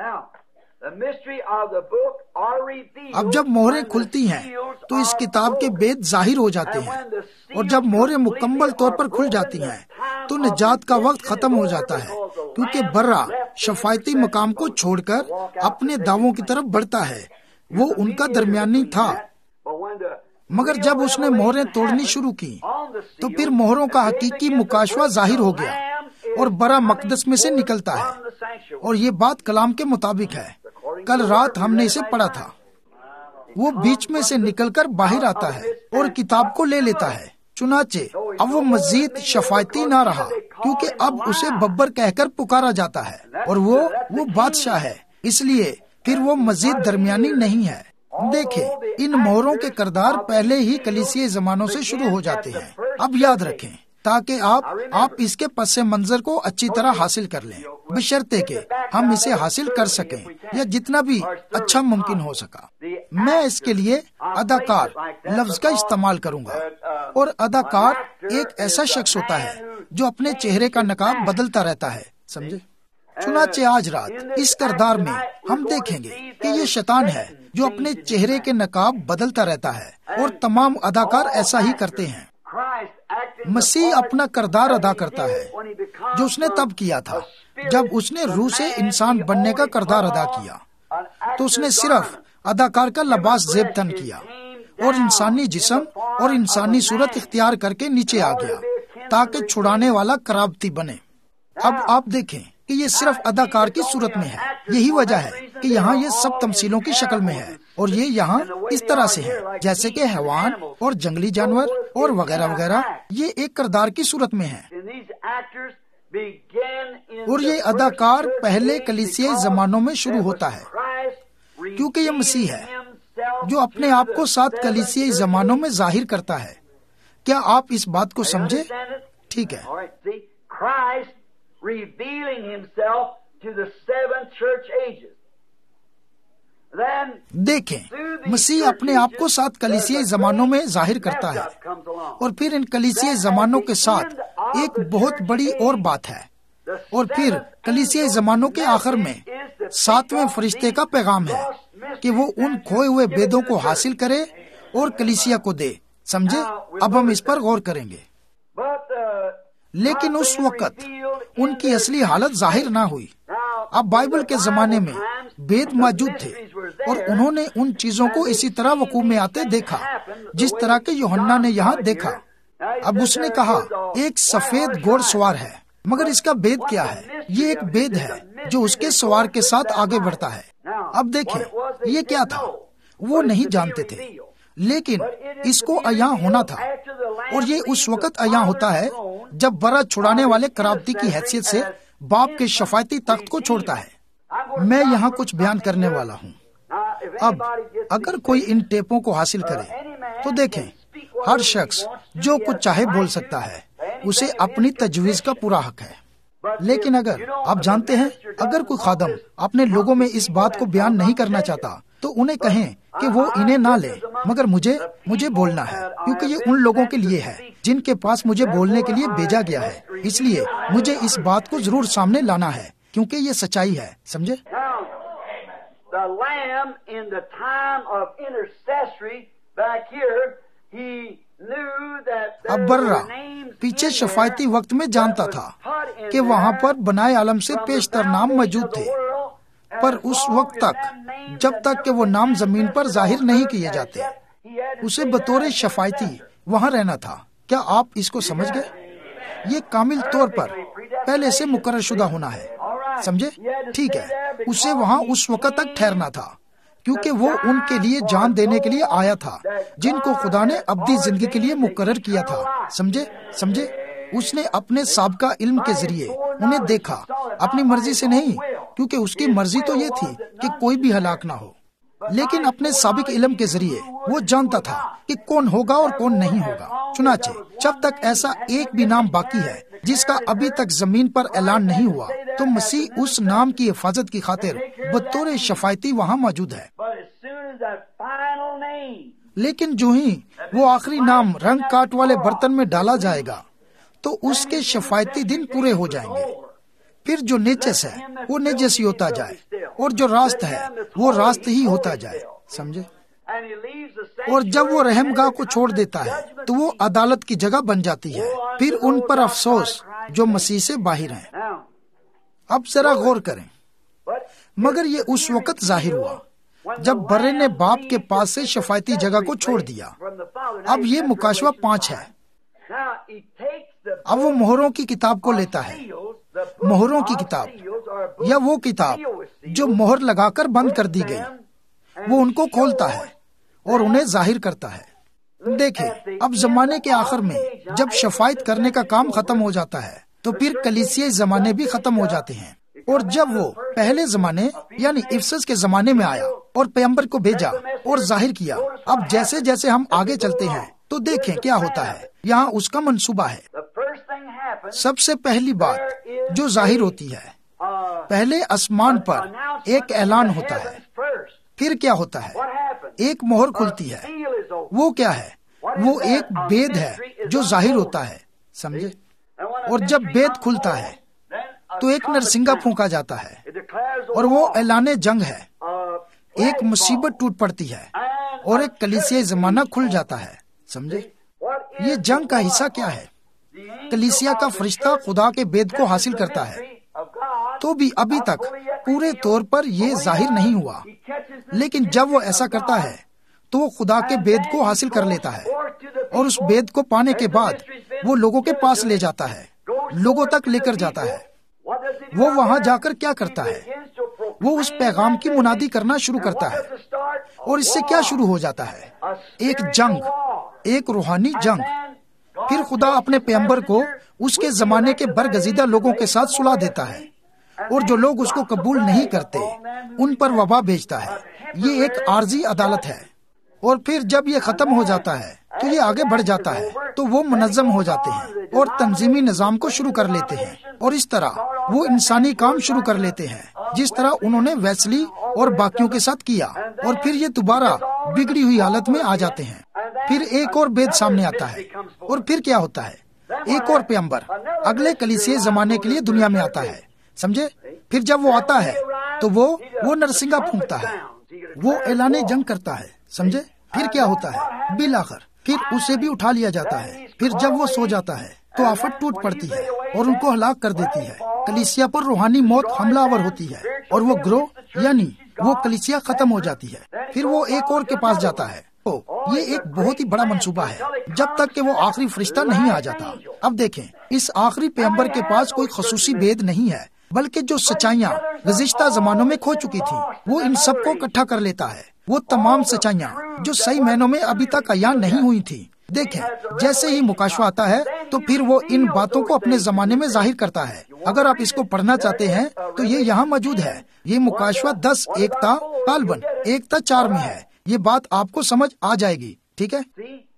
اب جب مہریں کھلتی ہیں تو اس کتاب کے بید ظاہر ہو جاتے ہیں، اور جب مہریں مکمل طور پر کھل جاتی ہیں تو نجات کا وقت ختم ہو جاتا ہے، کیونکہ برا شفاعتی مقام کو چھوڑ کر اپنے دعووں کی طرف بڑھتا ہے۔ وہ ان کا درمیانی تھا، مگر جب اس نے مہریں توڑنی شروع کی تو پھر مہروں کا حقیقی مکاشفہ ظاہر ہو گیا، اور برا مقدس میں سے نکلتا ہے، اور یہ بات کلام کے مطابق ہے۔ کل رات ہم نے اسے پڑھا تھا۔ وہ بیچ میں سے نکل کر باہر آتا ہے اور کتاب کو لے لیتا ہے۔ چنانچہ اب وہ مزید شفاعتی نہ رہا، کیونکہ اب اسے ببر کہہ کر پکارا جاتا ہے، اور وہ بادشاہ ہے، اس لیے پھر وہ مزید درمیانی نہیں ہے۔ دیکھیں، ان مہروں کے کردار پہلے ہی کلیسیائی زمانوں سے شروع ہو جاتے ہیں۔ اب یاد رکھیں، تاکہ آپ اس کے پس منظر کو اچھی طرح حاصل کر لیں، بشرطے کہ ہم اسے حاصل کر سکیں یا جتنا بھی اچھا ممکن ہو سکا۔ میں اس کے لیے اداکار لفظ کا استعمال کروں گا، اور اداکار ایک ایسا شخص ہوتا ہے جو اپنے چہرے کا نقاب بدلتا رہتا ہے، سمجھے؟ چنانچہ آج رات اس کردار میں ہم دیکھیں گے کہ یہ شیطان ہے جو اپنے چہرے کے نقاب بدلتا رہتا ہے، اور تمام اداکار ایسا ہی کرتے ہیں۔ مسیح اپنا کردار ادا کرتا ہے جو اس نے تب کیا تھا جب اس نے روح سے انسان بننے کا کردار ادا کیا، تو اس نے صرف اداکار کا لباس زیب تن کیا اور انسانی جسم اور انسانی صورت اختیار کر کے نیچے آ گیا تاکہ چھڑانے والا کرامتی بنے۔ اب آپ دیکھیں کہ یہ صرف اداکار کی صورت میں ہے، یہی وجہ ہے کہ یہاں یہ سب تمثیلوں کی شکل میں ہے، اور یہ یہاں اس طرح سے ہے جیسے کہ حیوان اور جنگلی جانور اور وغیرہ وغیرہ، یہ ایک کردار کی صورت میں ہے۔ اور یہ اداکار پہلے کلیسیائی زمانوں میں شروع ہوتا ہے، کیونکہ یہ مسیح ہے جو اپنے آپ کو 7 کلیسیائی زمانوں میں ظاہر کرتا ہے۔ کیا آپ اس بات کو سمجھے؟ ٹھیک ہے۔ دیکھیں، مسیح اپنے آپ کو 7 کلیسیائی زمانوں میں ظاہر کرتا ہے، اور پھر ان کلیسیائی زمانوں کے ساتھ ایک بہت بڑی اور بات ہے، اور پھر کلیسیائی زمانوں کے آخر میں 7ویں فرشتے کا پیغام ہے کہ وہ ان کھوئے ہوئے بیدوں کو حاصل کرے اور کلیسیا کو دے۔ سمجھے؟ اب ہم اس پر غور کریں گے۔ لیکن اس وقت ان کی اصلی حالت ظاہر نہ ہوئی۔ اب بائبل کے زمانے میں بید موجود تھے، اور انہوں نے ان چیزوں کو اسی طرح وقوع میں آتے دیکھا جس طرح کہ یوحنا نے یہاں دیکھا۔ اب اس نے کہا ایک سفید گھوڑ سوار ہے، مگر اس کا بید کیا ہے؟ یہ ایک بید ہے جو اس کے سوار کے ساتھ آگے بڑھتا ہے۔ اب دیکھیں یہ کیا تھا، وہ نہیں جانتے تھے، لیکن اس کو عیاں ہونا تھا، اور یہ اس وقت عیاں ہوتا ہے جب برا چھڑانے والے کرامتی کی حیثیت سے باپ کے شفاعتی تخت کو چھوڑتا ہے۔ میں یہاں کچھ بیان کرنے والا ہوں۔ اب اگر کوئی ان ٹیپوں کو حاصل کرے تو دیکھیں، ہر شخص جو کچھ چاہے بول سکتا ہے، اسے اپنی تجویز کا پورا حق ہے۔ لیکن اگر آپ جانتے ہیں، اگر کوئی خادم اپنے لوگوں میں اس بات کو بیان نہیں کرنا چاہتا تو انہیں کہیں کہ وہ انہیں نہ لے، مگر مجھے بولنا ہے، کیونکہ یہ ان لوگوں کے لیے ہے جن کے پاس مجھے بولنے کے لیے بھیجا گیا ہے، اس لیے مجھے اس بات کو ضرور سامنے لانا ہے کیونکہ یہ سچائی ہے۔ سمجھے؟ اب برہ پیچھے شفاعتی وقت میں جانتا تھا کہ وہاں پر بنائے عالم سے پیشتر نام موجود تھے، پر اس وقت تک جب تک کہ وہ نام زمین پر ظاہر نہیں کیے جاتے، اسے بطور شفاعتی وہاں رہنا تھا۔ کیا آپ اس کو سمجھ گئے؟ یہ کامل طور پر پہلے سے مقرر شدہ ہونا ہے، سمجھے؟ ٹھیک ہے، اسے وہاں اس وقت تک ٹھہرنا تھا کیونکہ وہ ان کے لیے جان دینے کے لیے آیا تھا جن کو خدا نے ابدی زندگی کے لیے مقرر کیا تھا۔ سمجھے؟ اس نے اپنے سابقہ علم کے ذریعے انہیں دیکھا، اپنی مرضی سے نہیں، کیونکہ اس کی مرضی تو یہ تھی کہ کوئی بھی ہلاک نہ ہو، لیکن اپنے سابق علم کے ذریعے وہ جانتا تھا کہ کون ہوگا اور کون نہیں ہوگا۔ چنانچہ جب تک ایسا ایک بھی نام باقی ہے جس کا ابھی تک زمین پر اعلان نہیں ہوا، تو مسیح اس نام کی حفاظت کی خاطر بطور شفاعتی وہاں موجود ہے۔ لیکن جو ہی وہ آخری نام رنگ کاٹ والے برتن میں ڈالا جائے گا تو اس کے شفاعتی دن پورے ہو جائیں گے۔ پھر جو نیچس ہے وہ نیچس ہی ہوتا جائے، اور جو راست ہے وہ راست ہی ہوتا جائے۔ سمجھے؟ اور جب وہ رحم گاہ کو چھوڑ دیتا ہے تو وہ عدالت کی جگہ بن جاتی ہے۔ پھر ان پر افسوس جو مسیح سے باہر ہیں۔ اب ذرا غور کریں، مگر یہ اس وقت ظاہر ہوا جب برے نے باپ کے پاس سے شفاعتی جگہ کو چھوڑ دیا۔ اب یہ مکاشوہ 5 ہے۔ اب وہ مہروں کی کتاب کو لیتا ہے، مہروں کی کتاب یا وہ کتاب جو مہر لگا کر بند کر دی گئی، وہ ان کو کھولتا ہے اور انہیں ظاہر کرتا ہے۔ دیکھیں، اب زمانے کے آخر میں جب شفاعت کرنے کا کام ختم ہو جاتا ہے تو پھر کلیسیائی زمانے بھی ختم ہو جاتے ہیں، اور جب وہ پہلے زمانے یعنی افسس کے زمانے میں آیا اور پیغمبر کو بھیجا اور ظاہر کیا، اب جیسے جیسے ہم آگے چلتے ہیں تو دیکھیں کیا ہوتا ہے۔ یہاں اس کا منصوبہ ہے۔ سب سے پہلی بات جو ظاہر ہوتی ہے، پہلے آسمان پر ایک اعلان ہوتا ہے، پھر کیا ہوتا ہے؟ ایک مہر کھلتی ہے۔ وہ کیا ہے؟ وہ ایک بید ہے جو ظاہر ہوتا ہے، سمجھے؟ اور جب بید کھلتا ہے تو ایک نرسنگا پھونکا جاتا ہے، اور وہ اعلان جنگ ہے۔ ایک مصیبت ٹوٹ پڑتی ہے اور ایک کلیسیائی زمانہ کھل جاتا ہے، سمجھے؟ یہ جنگ کا حصہ کیا ہے؟ کلیسیا کا فرشتہ خدا کے بید کو حاصل کرتا ہے، تو بھی ابھی تک پورے طور پر یہ ظاہر نہیں ہوا، لیکن جب وہ ایسا کرتا ہے تو وہ خدا کے بید کو حاصل کر لیتا ہے، اور اس بید کو پانے کے بعد وہ لوگوں کے پاس لے جاتا ہے، لوگوں تک لے کر جاتا ہے۔ وہ وہاں جا کر کیا کرتا ہے؟ وہ اس پیغام کی منادی کرنا شروع کرتا ہے، اور اس سے کیا شروع ہو جاتا ہے؟ ایک جنگ، ایک روحانی جنگ۔ پھر خدا اپنے پیغمبر کو اس کے زمانے کے برگزیدہ لوگوں کے ساتھ صلح دیتا ہے، اور جو لوگ اس کو قبول نہیں کرتے ان پر وبا بھیجتا ہے۔ یہ ایک عارضی عدالت ہے، اور پھر جب یہ ختم ہو جاتا ہے تو یہ آگے بڑھ جاتا ہے، تو وہ منظم ہو جاتے ہیں اور تنظیمی نظام کو شروع کر لیتے ہیں، اور اس طرح وہ انسانی کام شروع کر لیتے ہیں جس طرح انہوں نے ویسلی اور باقیوں کے ساتھ کیا، اور پھر یہ دوبارہ بگڑی ہوئی حالت میں آ جاتے ہیں۔ پھر ایک اور بید سامنے آتا ہے، اور پھر کیا ہوتا ہے؟ ایک اور پیغمبر اگلے کلیسیائی زمانے کے لیے دنیا میں آتا ہے، سمجھے؟ پھر جب وہ آتا ہے تو وہ نرسنگا پھونکتا ہے، وہ اعلان جنگ کرتا ہے، سمجھے؟ پھر کیا ہوتا ہے؟ بالآخر پھر اسے بھی اٹھا لیا جاتا ہے۔ پھر جب وہ سو جاتا ہے تو آفت ٹوٹ پڑتی ہے اور ان کو ہلاک کر دیتی ہے۔ کلیسیا پر روحانی موت حملہ آور ہوتی ہے، اور وہ گروہ یعنی وہ کلیسیا ختم ہو جاتی ہے۔ پھر وہ ایک اور کے پاس جاتا ہے۔ یہ ایک بہت ہی بڑا منصوبہ ہے جب تک کہ وہ آخری فرشتہ نہیں آ جاتا۔ اب دیکھیں، اس آخری پیغمبر کے پاس کوئی خصوصی بید نہیں ہے، بلکہ جو سچائیاں گزشتہ زمانوں میں کھو چکی تھیں وہ ان سب کو اکٹھا کر لیتا ہے۔ وہ تمام سچائیاں جو صحیح معنوں میں ابھی تک عیاں نہیں ہوئی تھیں۔ دیکھیں، جیسے ہی مکاشفہ آتا ہے تو پھر وہ ان باتوں کو اپنے زمانے میں ظاہر کرتا ہے۔ اگر آپ اس کو پڑھنا چاہتے ہیں تو یہ یہاں موجود ہے۔ یہ مکاشفہ 10 ایکتا غالباً ایکتا 4 میں ہے۔ یہ بات آپ کو سمجھ آ جائے گی، ٹھیک ہے؟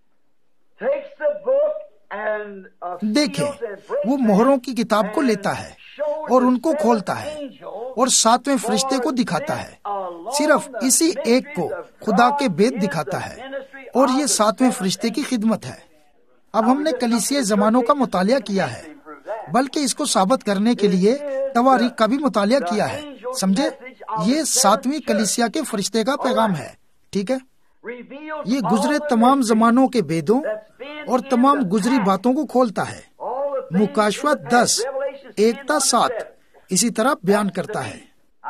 دیکھیں، وہ مہروں کی کتاب کو لیتا ہے اور ان کو کھولتا ہے اور 7ویں فرشتے کو دکھاتا ہے۔ صرف اسی ایک کو خدا کے بید دکھاتا ہے، اور یہ 7ویں فرشتے کی خدمت ہے۔ اب ہم نے کلیسیائی زمانوں کا مطالعہ کیا ہے، بلکہ اس کو ثابت کرنے کے لیے تواریخ کا بھی مطالعہ کیا ہے، سمجھے؟ یہ 7ویں کلیسیا کے فرشتے کا پیغام ہے، ٹھیک ہے؟ یہ گزرے تمام زمانوں کے بیدوں اور تمام گزری باتوں کو کھولتا ہے۔ مکاشفہ 10 ایکتا 7 اسی طرح بیان کرتا ہے۔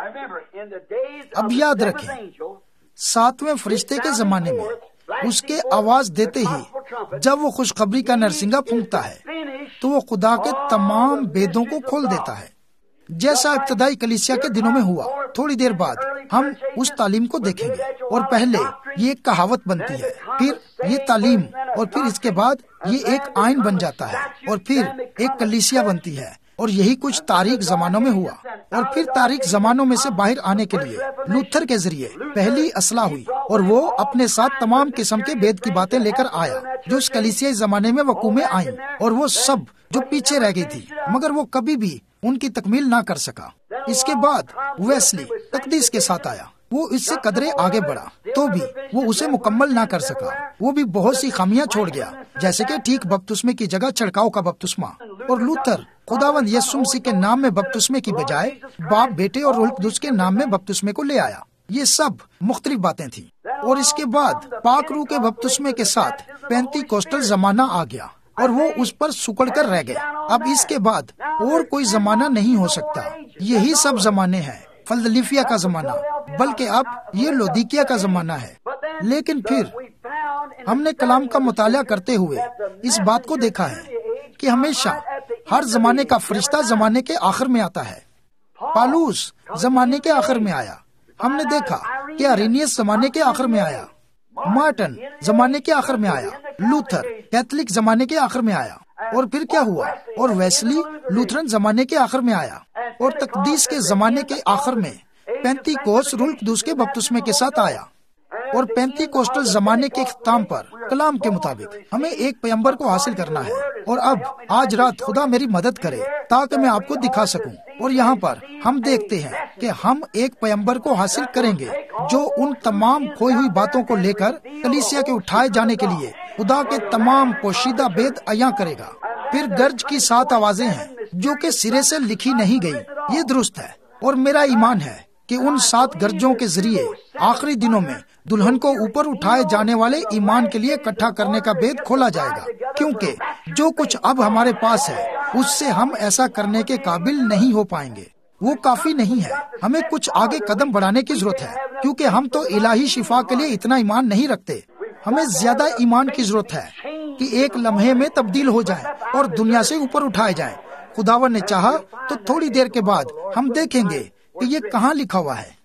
اب یاد رکھیں، 7ویں فرشتے کے زمانے میں اس کے آواز دیتے ہی جب وہ خوشخبری کا نرسنگا پھونکتا ہے تو وہ خدا کے تمام بیدوں کو کھول دیتا ہے، جیسا ابتدائی کلیسیا کے دنوں میں ہوا۔ تھوڑی دیر بعد ہم اس تعلیم کو دیکھیں گے، اور پہلے یہ ایک کہاوت بنتی ہے، پھر یہ تعلیم، اور پھر اس کے بعد یہ ایک آئین بن جاتا ہے، اور پھر ایک کلیسیا بنتی ہے۔ اور یہی کچھ تاریخ زمانوں میں ہوا، اور پھر تاریخ زمانوں میں سے باہر آنے کے لیے لوتھر کے ذریعے پہلی اصلاح ہوئی، اور وہ اپنے ساتھ تمام قسم کے بید کی باتیں لے کر آیا جو اس کلیسیائی زمانے میں وقوع میں آئیں، اور وہ سب جو پیچھے رہ گئی تھی، مگر وہ کبھی بھی ان کی تکمیل نہ کر سکا۔ اس کے بعد ویسلی تقدیس کے ساتھ آیا، وہ اس سے قدرے آگے بڑھا تو بھی وہ اسے مکمل نہ کر سکا۔ وہ بھی بہت سی خامیاں چھوڑ گیا، جیسے کہ ٹھیک بپتسمے کی جگہ چھڑکاؤ کا بپتسمہ۔ اور لوتھر خداوند یسوع مسیح کے نام میں بپتسمے کی بجائے باپ، بیٹے اور روح القدس کے نام میں بپتسمے کو لے آیا۔ یہ سب مختلف باتیں تھیں۔ اور اس کے بعد پاک روح کے بپتسمے کے ساتھ پینتی کوسٹل زمانہ آ گیا، اور وہ اس پر سکڑ کر رہ گئے۔ اب اس کے بعد اور کوئی زمانہ نہیں ہو سکتا۔ یہی سب زمانے ہیں، فلدلفیا کا زمانہ، بلکہ اب یہ لودیکیا کا زمانہ ہے۔ لیکن پھر ہم نے کلام کا مطالعہ کرتے ہوئے اس بات کو دیکھا ہے کہ ہمیشہ ہر زمانے کا فرشتہ زمانے کے آخر میں آتا ہے۔ پالوس زمانے کے آخر میں آیا۔ ہم نے دیکھا کہ ارینیس زمانے کے آخر میں آیا، مارٹن زمانے کے آخر میں آیا، لوتھر کیتھولک زمانے کے آخر میں آیا، اور پھر کیا ہوا؟ اور ویسلی لوتھرن زمانے کے آخر میں آیا، اور تقدیس کے زمانے کے آخر میں پینتی کوس روح القدس کے بپتسمے کے ساتھ آیا۔ اور پینتی کوسٹل زمانے کے اختتام پر کلام کے مطابق ہمیں ایک پیغمبر کو حاصل کرنا ہے، اور اب آج رات خدا میری مدد کرے تاکہ میں آپ کو دکھا سکوں۔ اور یہاں پر ہم دیکھتے ہیں کہ ہم ایک پیغمبر کو حاصل کریں گے جو ان تمام کھوئی ہوئی باتوں کو لے کر کلیسیا کے اٹھائے جانے کے لیے خدا کے تمام پوشیدہ بید عیاں کرے گا۔ پھر گرج کی 7 آوازیں ہیں جو کہ سرے سے لکھی نہیں گئی، یہ درست ہے، اور میرا ایمان ہے کہ ان 7 گرجوں کے ذریعے آخری دنوں میں دلہن کو اوپر اٹھائے جانے والے ایمان کے لیے اکٹھا کرنے کا بید کھولا جائے گا، کیونکہ جو کچھ اب ہمارے پاس ہے اس سے ہم ایسا کرنے کے قابل نہیں ہو پائیں گے، وہ کافی نہیں ہے۔ ہمیں کچھ آگے قدم بڑھانے کی ضرورت ہے، کیونکہ ہم تو الہی شفا کے لیے اتنا ایمان نہیں رکھتے۔ ہمیں زیادہ ایمان کی ضرورت ہے کہ ایک لمحے میں تبدیل ہو جائیں اور دنیا سے اوپر اٹھائے جائیں۔ خداوند نے چاہا تو تھوڑی دیر کے بعد ہم دیکھیں گے کہ یہ کہاں لکھا ہوا ہے۔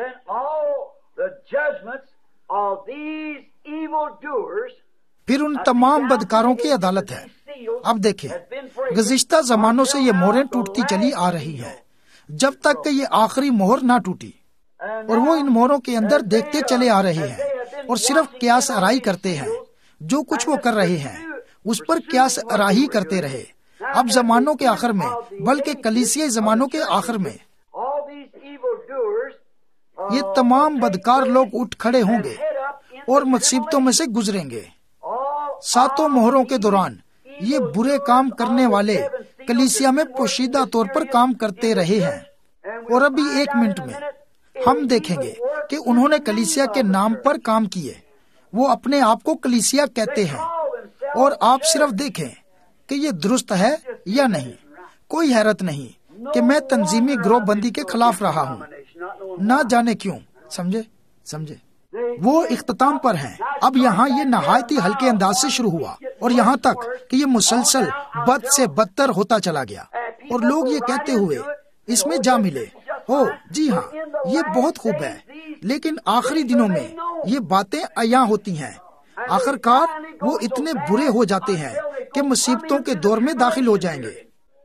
پھر ان تمام بدکاروں کی عدالت ہے۔ اب دیکھیں، گزشتہ زمانوں سے یہ مہریں ٹوٹتی چلی آ رہی ہیں جب تک کہ یہ آخری مہر نہ ٹوٹی، اور وہ ان مہروں کے اندر دیکھتے چلے آ رہے ہیں اور صرف قیاس آرائی کرتے ہیں۔ جو کچھ وہ کر رہے ہیں اس پر قیاس آرائی کرتے رہے۔ اب زمانوں کے آخر میں، بلکہ کلیسیائی زمانوں کے آخر میں، یہ تمام بدکار لوگ اٹھ کھڑے ہوں گے اور مصیبتوں میں سے گزریں گے۔ 7 مہروں کے دوران یہ برے کام کرنے والے کلیسیا میں پوشیدہ طور پر کام کرتے رہے ہیں، اور ابھی 1 منٹ میں ہم دیکھیں گے کہ انہوں نے کلیسیا کے نام پر کام کیے۔ وہ اپنے آپ کو کلیسیا کہتے ہیں، اور آپ صرف دیکھیں کہ یہ درست ہے یا نہیں۔ کوئی حیرت نہیں کہ میں تنظیمی گروہ بندی کے خلاف رہا ہوں، نہ جانے کیوں، سمجھے۔ وہ اختتام پر ہیں۔ اب یہاں یہ نہایت ہی ہلکے انداز سے شروع ہوا، اور یہاں تک کہ یہ مسلسل بد سے بدتر ہوتا چلا گیا، اور لوگ یہ کہتے ہوئے اس میں جا ملے، او جی ہاں یہ بہت خوب ہے، لیکن آخری دنوں میں یہ باتیں عیاں ہوتی ہیں۔ آخر کار وہ اتنے برے ہو جاتے ہیں کہ مصیبتوں کے دور میں داخل ہو جائیں گے۔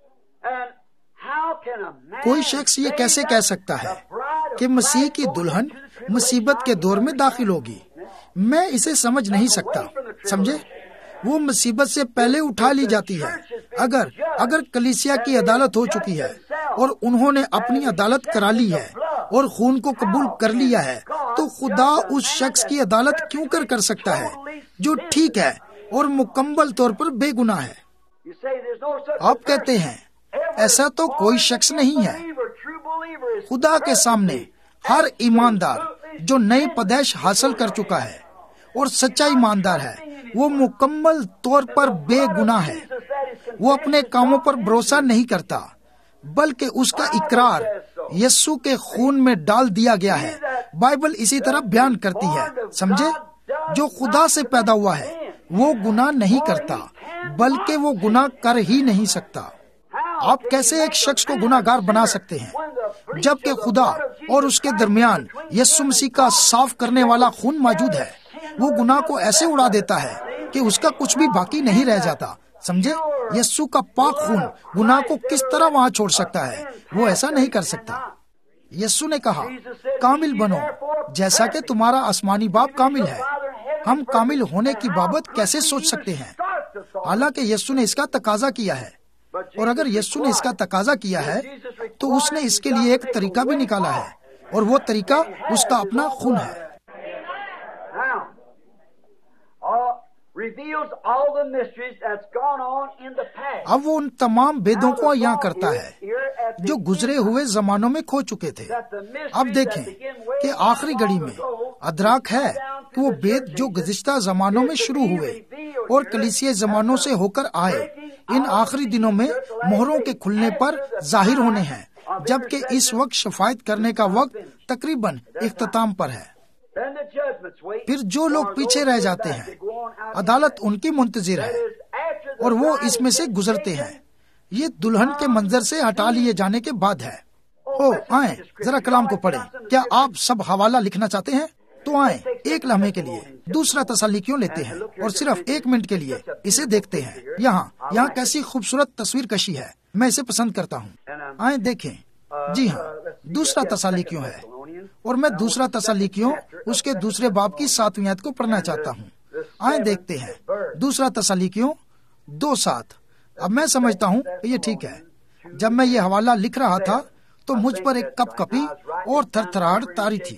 کوئی شخص یہ کیسے کہہ سکتا ہے کہ مسیح کی دلہن مصیبت کے دور میں داخل ہوگی؟ میں اسے سمجھ نہیں سکتا، سمجھے۔ وہ مصیبت سے پہلے اٹھا لی جاتی ہے۔ اگر کلیسیا کی عدالت ہو چکی ہے اور انہوں نے اپنی عدالت کرا لی ہے اور خون کو قبول کر لیا ہے، تو خدا اس شخص کی عدالت کیوں کر سکتا ہے جو ٹھیک ہے اور مکمل طور پر بے گناہ ہے؟ آپ کہتے ہیں ایسا تو کوئی شخص نہیں ہے۔ خدا کے سامنے ہر ایماندار جو نئی پیدائش حاصل کر چکا ہے اور سچا ایماندار ہے، وہ مکمل طور پر بے گناہ ہے۔ وہ اپنے کاموں پر بھروسہ نہیں کرتا، بلکہ اس کا اقرار یسوع کے خون میں ڈال دیا گیا ہے۔ بائبل اسی طرح بیان کرتی ہے، سمجھے۔ جو خدا سے پیدا ہوا ہے وہ گناہ نہیں کرتا، بلکہ وہ گناہ کر ہی نہیں سکتا۔ آپ کیسے ایک شخص کو گناہ گار بنا سکتے ہیں جبکہ خدا اور اس کے درمیان یسوع مسیح کا صاف کرنے والا خون موجود ہے؟ وہ گناہ کو ایسے اڑا دیتا ہے کہ اس کا کچھ بھی باقی نہیں رہ جاتا، سمجھے۔ یسوع کا پاک خون گناہ کو کس طرح وہاں چھوڑ سکتا ہے؟ وہ ایسا نہیں کر سکتا۔ یسوع نے کہا، کامل بنو جیسا کہ تمہارا آسمانی باپ کامل ہے۔ ہم کامل ہونے کی بابت کیسے سوچ سکتے ہیں؟ حالانکہ یسوع نے اس کا تقاضا کیا ہے، اور اگر یسوع نے اس کا تقاضا کیا ہے تو اس نے اس کے لیے ایک طریقہ بھی نکالا ہے، اور وہ طریقہ اس کا اپنا خون ہے۔ اب وہ ان تمام بھیدوں کو عیاں کرتا ہے جو گزرے ہوئے زمانوں میں کھو چکے تھے۔ اب دیکھیں کہ آخری گھڑی میں ادراک ہے کہ وہ بھید جو گزشتہ زمانوں میں شروع ہوئے اور کلیسیائی زمانوں سے ہو کر آئے، ان آخری دنوں میں مہروں کے کھلنے پر ظاہر ہونے ہیں، جبکہ اس وقت شفاعت کرنے کا وقت تقریباً اختتام پر ہے۔ پھر جو لوگ پیچھے رہ جاتے ہیں، عدالت ان کی منتظر ہے، اور وہ اس میں سے گزرتے ہیں۔ یہ دلہن کے منظر سے ہٹا لیے جانے کے بعد ہے۔ آئیں ذرا کلام کو پڑھیں۔ کیا آپ سب حوالہ لکھنا چاہتے ہیں؟ تو آئیں ایک لمحے کے لیے دوسرا تسالونیکیوں لیتے ہیں اور صرف 1 منٹ کے لیے اسے دیکھتے ہیں۔ یہاں کیسی خوبصورت تصویر کشی ہے، میں اسے پسند کرتا ہوں۔ آئیں دیکھیں۔ جی ہاں، دوسرا تسالونیکیوں ہے اور میں دوسرا تسلیکیوں اس کے دوسرے باب کی 7ویں آیت کو پڑھنا چاہتا ہوں. آئیں دیکھتے ہیں دوسرا تسلیکیوں 2:7. اب میں سمجھتا ہوں کہ یہ ٹھیک ہے. جب میں یہ حوالہ لکھ رہا تھا تو مجھ پر ایک کپ کپی اور تھر تھراہٹ طاری تھی،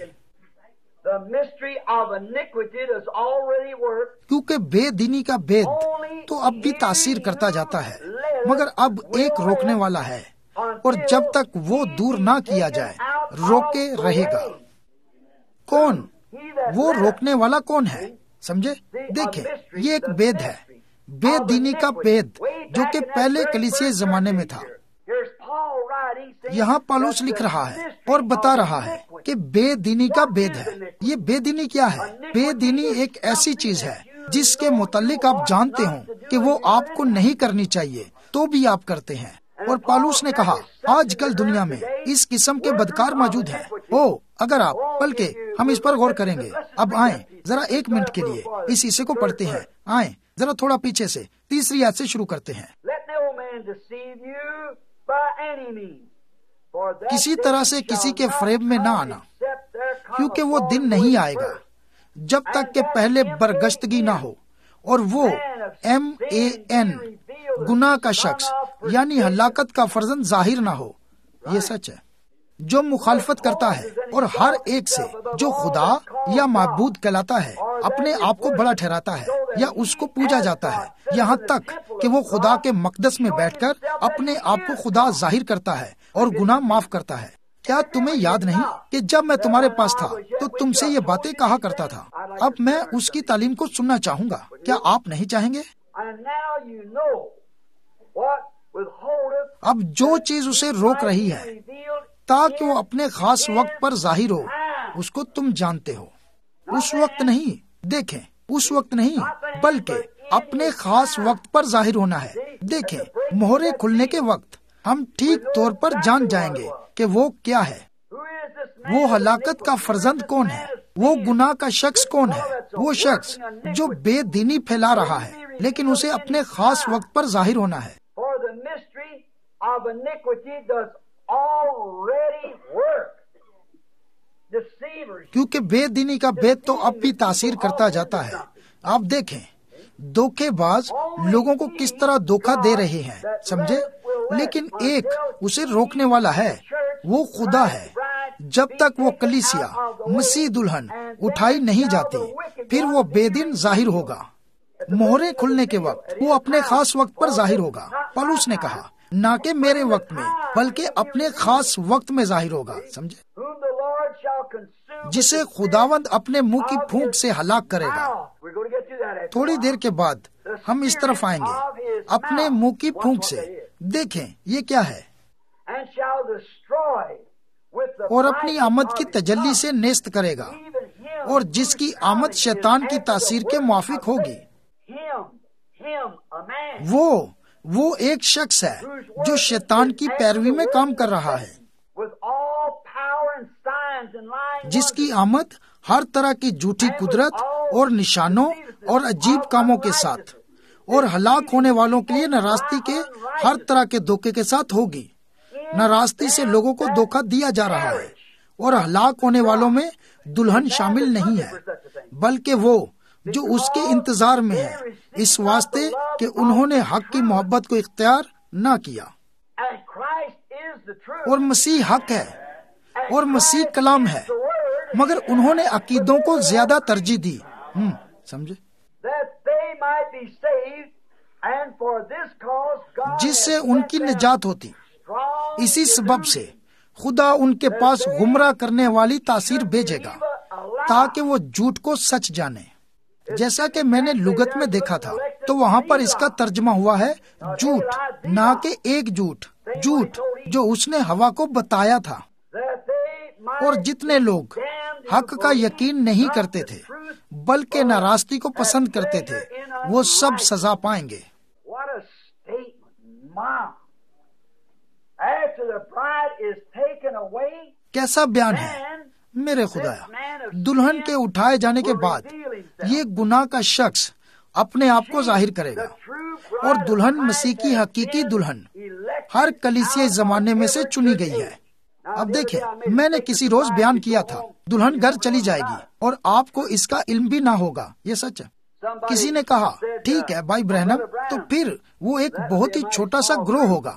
کیونکہ بے دینی کا بید تو اب بھی تاثیر کرتا جاتا ہے، مگر اب ایک روکنے والا ہے، اور جب تک وہ دور نہ کیا جائے روکے رہے گا. کون وہ روکنے والا کون ہے؟ سمجھے؟ دیکھیں، یہ ایک بید ہے، بے دینی کا بید جو کہ پہلے کلیسیائی زمانے میں تھا. یہاں پالوس لکھ رہا ہے اور بتا رہا ہے کہ بے دینی کا بید ہے. یہ بے دینی کیا ہے؟ بے دینی ایک ایسی چیز ہے جس کے متعلق آپ جانتے ہوں کہ وہ آپ کو نہیں کرنی چاہیے تو بھی آپ کرتے ہیں. اور پالوس نے کہا آج کل دنیا میں اس قسم کے بدکار موجود ہیں. اگر آپ، بلکہ ہم اس پر غور کریں گے. اب آئیں ذرا 1 منٹ کے لیے اس حصے کو پڑھتے ہیں. آئیں ذرا تھوڑا پیچھے سے 3 آیت سے شروع کرتے ہیں. کسی طرح سے کسی کے فریب میں نہ آنا، کیونکہ وہ دن نہیں آئے گا جب تک کہ پہلے برگشتگی نہ ہو، اور وہ MAN گناہ کا شخص یعنی ہلاکت کا فرزند ظاہر نہ ہو. یہ سچ ہے. جو مخالفت کرتا ہے اور ہر ایک سے جو خدا یا معبود کہلاتا ہے اپنے آپ کو بڑا ٹھہراتا ہے یا اس کو پوجا جاتا ہے، یہاں تک کہ وہ خدا کے مقدس میں بیٹھ کر اپنے آپ کو خدا ظاہر کرتا ہے اور گناہ معاف کرتا ہے. کیا تمہیں یاد نہیں کہ جب میں تمہارے پاس تھا تو تم سے یہ باتیں کہا کرتا تھا؟ اب میں اس کی تعلیم کو سننا چاہوں گا. کیا آپ نہیں چاہیں گے؟ اب جو چیز اسے روک رہی ہے تاکہ وہ اپنے خاص وقت پر ظاہر ہو، اس کو تم جانتے ہو. اس وقت نہیں، دیکھیں، اس وقت نہیں، بلکہ اپنے خاص وقت پر ظاہر ہونا ہے. دیکھیں، مہرے کھلنے کے وقت ہم ٹھیک طور پر جان جائیں گے کہ وہ کیا ہے. وہ ہلاکت کا فرزند کون ہے؟ وہ گناہ کا شخص کون ہے؟ وہ شخص جو بے دینی پھیلا رہا ہے لیکن اسے اپنے خاص وقت پر ظاہر ہونا ہے. کیونکہ بے دینی کا بید تو اب بھی تاثیر کرتا جاتا ہے. آپ دیکھیں دھوکے باز لوگوں کو کس طرح دھوکہ دے رہے ہیں، سمجھے؟ لیکن ایک اسے روکنے والا ہے، وہ خدا ہے. جب تک وہ کلیسیا مسیح دلہن اٹھائی نہیں جاتی پھر وہ بے دین ظاہر ہوگا. مہرے کھلنے کے وقت وہ اپنے خاص وقت پر ظاہر ہوگا. پالوس نے کہا نہ کہ میرے وقت میں بلکہ اپنے خاص وقت میں ظاہر ہوگا. سمجھے؟ جسے خداوند اپنے منہ کی پھونک سے ہلاک کرے گا. تھوڑی دیر کے بعد ہم اس طرف آئیں گے. اپنے منہ کی پھونک سے. دیکھیں یہ کیا ہے. اور اپنی آمد کی تجلی سے نیست کرے گا، اور جس کی آمد شیطان کی تاثیر کے موافق ہوگی. وہ ایک شخص ہے جو شیطان کی پیروی میں کام کر رہا ہے، جس کی آمد ہر طرح کی جھوٹی قدرت اور نشانوں اور عجیب کاموں کے ساتھ اور ہلاک ہونے والوں کے لیے ناراستی کے ہر طرح کے دھوکے کے ساتھ ہوگی. ناراستی سے لوگوں کو دھوکہ دیا جا رہا ہے، اور ہلاک ہونے والوں میں دلہن شامل نہیں ہے، بلکہ وہ جو اس کے انتظار میں ہے، اس واسطے کہ انہوں نے حق کی محبت کو اختیار نہ کیا. اور مسیح حق ہے اور مسیح کلام ہے، مگر انہوں نے عقیدوں کو زیادہ ترجیح دی. سمجھے؟ جس سے ان کی نجات ہوتی. اسی سبب سے خدا ان کے پاس گمراہ کرنے والی تاثیر بھیجے گا تاکہ وہ جھوٹ کو سچ جانے. جیسا کہ میں نے لغت میں دیکھا تھا تو وہاں پر اس کا ترجمہ ہوا ہے جھوٹ، نہ کہ ایک جھوٹ جو اس نے ہوا کو بتایا تھا. اور جتنے لوگ حق کا یقین نہیں کرتے تھے بلکہ ناراستی کو پسند کرتے تھے، وہ سب سزا پائیں گے. کیسا بیان ہے میرے خدایا. دلہن کے اٹھائے جانے کے بعد یہ گناہ کا شخص اپنے آپ کو ظاہر کرے گا، اور دلہن مسیح کی حقیقی دلہن ہر کلیسیائی زمانے میں سے چنی گئی ہے. اب دیکھیں، میں نے کسی روز بیان کیا تھا دلہن گھر چلی جائے گی اور آپ کو اس کا علم بھی نہ ہوگا، یہ سچ ہے۔ کسی نے کہا ٹھیک ہے بھائی برہنم، تو پھر وہ ایک بہت ہی چھوٹا سا گروہ ہوگا۔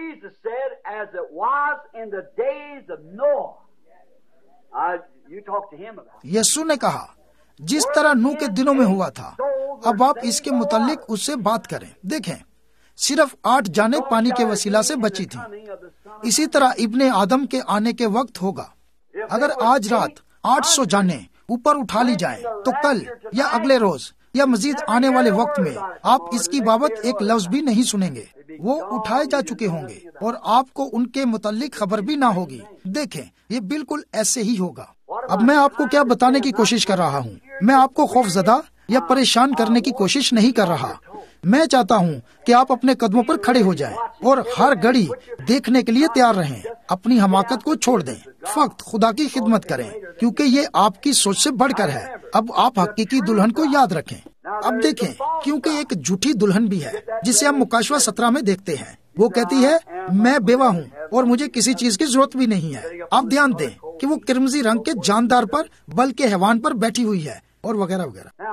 یسوع نے کہا جس طرح نوح کے دنوں میں ہوا تھا، اب آپ اس کے متعلق اس سے بات کریں۔ دیکھیں، صرف 8 جانیں پانی کے وسیلہ سے بچی تھیں۔ اسی طرح ابن آدم کے آنے کے وقت ہوگا۔ اگر آج رات 800 جانیں اوپر اٹھا لی جائیں تو کل یا اگلے روز یا مزید آنے والے وقت میں آپ اس کی بابت ایک لفظ بھی نہیں سنیں گے۔ وہ اٹھائے جا چکے ہوں گے اور آپ کو ان کے متعلق خبر بھی نہ ہوگی۔ دیکھیں، یہ بالکل ایسے ہی ہوگا۔ اب میں آپ کو کیا بتانے کی کوشش کر رہا ہوں؟ میں آپ کو خوف زدہ یا پریشان کرنے کی کوشش نہیں کر رہا۔ میں چاہتا ہوں کہ آپ اپنے قدموں پر کھڑے ہو جائیں اور ہر گھڑی دیکھنے کے لیے تیار رہیں۔ اپنی حماقت کو چھوڑ دیں، فقط خدا کی خدمت کریں، کیونکہ یہ آپ کی سوچ سے بڑھ کر ہے۔ اب آپ حقیقی دلہن کو یاد رکھیں۔ اب دیکھیں، کیونکہ ایک جھوٹی دلہن بھی ہے جسے ہم مکاشوہ 17 میں دیکھتے ہیں۔ وہ کہتی ہے میں بیوہ ہوں اور مجھے کسی چیز کی ضرورت بھی نہیں ہے۔ آپ دھیان دیں کہ وہ کرمزی رنگ کے جاندار پر بلکہ حیوان پر بیٹھی ہوئی ہے اور وغیرہ وغیرہ۔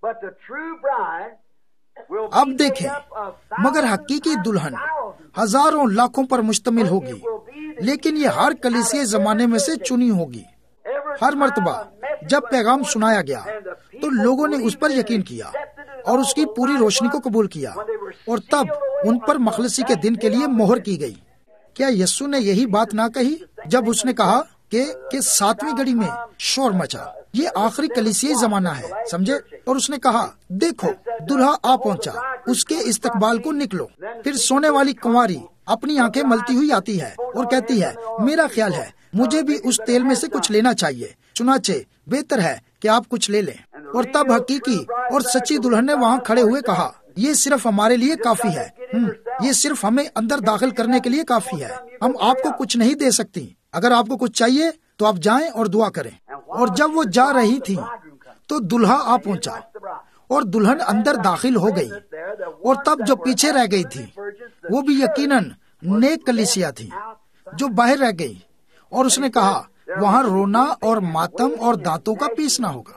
اب دیکھیں، مگر حقیقی دلہن ہزاروں لاکھوں پر مشتمل ہوگی، لیکن یہ ہر کلیسیے زمانے میں سے چنی ہوگی۔ ہر مرتبہ جب پیغام سنایا گیا تو لوگوں نے اس پر یقین کیا اور اس کی پوری روشنی کو قبول کیا، اور تب ان پر مخلصی کے دن کے لیے مہر کی گئی۔ کیا یسوع نے یہی بات نہ کہی جب اس نے کہا کہ 7ویں گھڑی میں شور مچا؟ یہ آخری کلیسیائی زمانہ ہے، سمجھے؟ اور اس نے کہا دیکھو دلہا آ پہنچا، اس کے استقبال کو نکلو۔ پھر سونے والی کنواری اپنی آنکھیں ملتی ہوئی آتی ہے اور کہتی ہے میرا خیال ہے مجھے بھی اس تیل میں سے کچھ لینا چاہیے، چنانچہ بہتر ہے کہ آپ کچھ لے لیں۔ اور تب حقیقی اور سچی دلہن نے وہاں کھڑے ہوئے کہا یہ صرف ہمارے لیے کافی ہے، یہ صرف ہمیں اندر داخل کرنے کے لیے کافی ہے، ہم آپ کو کچھ نہیں دے سکتی۔ اگر آپ کو کچھ چاہیے تو آپ جائیں اور دعا کریں۔ اور جب وہ جا رہی تھی تو دلہا آ پہنچا اور دلہن اندر داخل ہو گئی، اور تب جو پیچھے رہ گئی تھی وہ بھی یقیناً نیک کلیسیا تھی جو باہر رہ گئی، اور اس نے کہا وہاں رونا اور ماتم اور دانتوں کا پیسنا ہوگا۔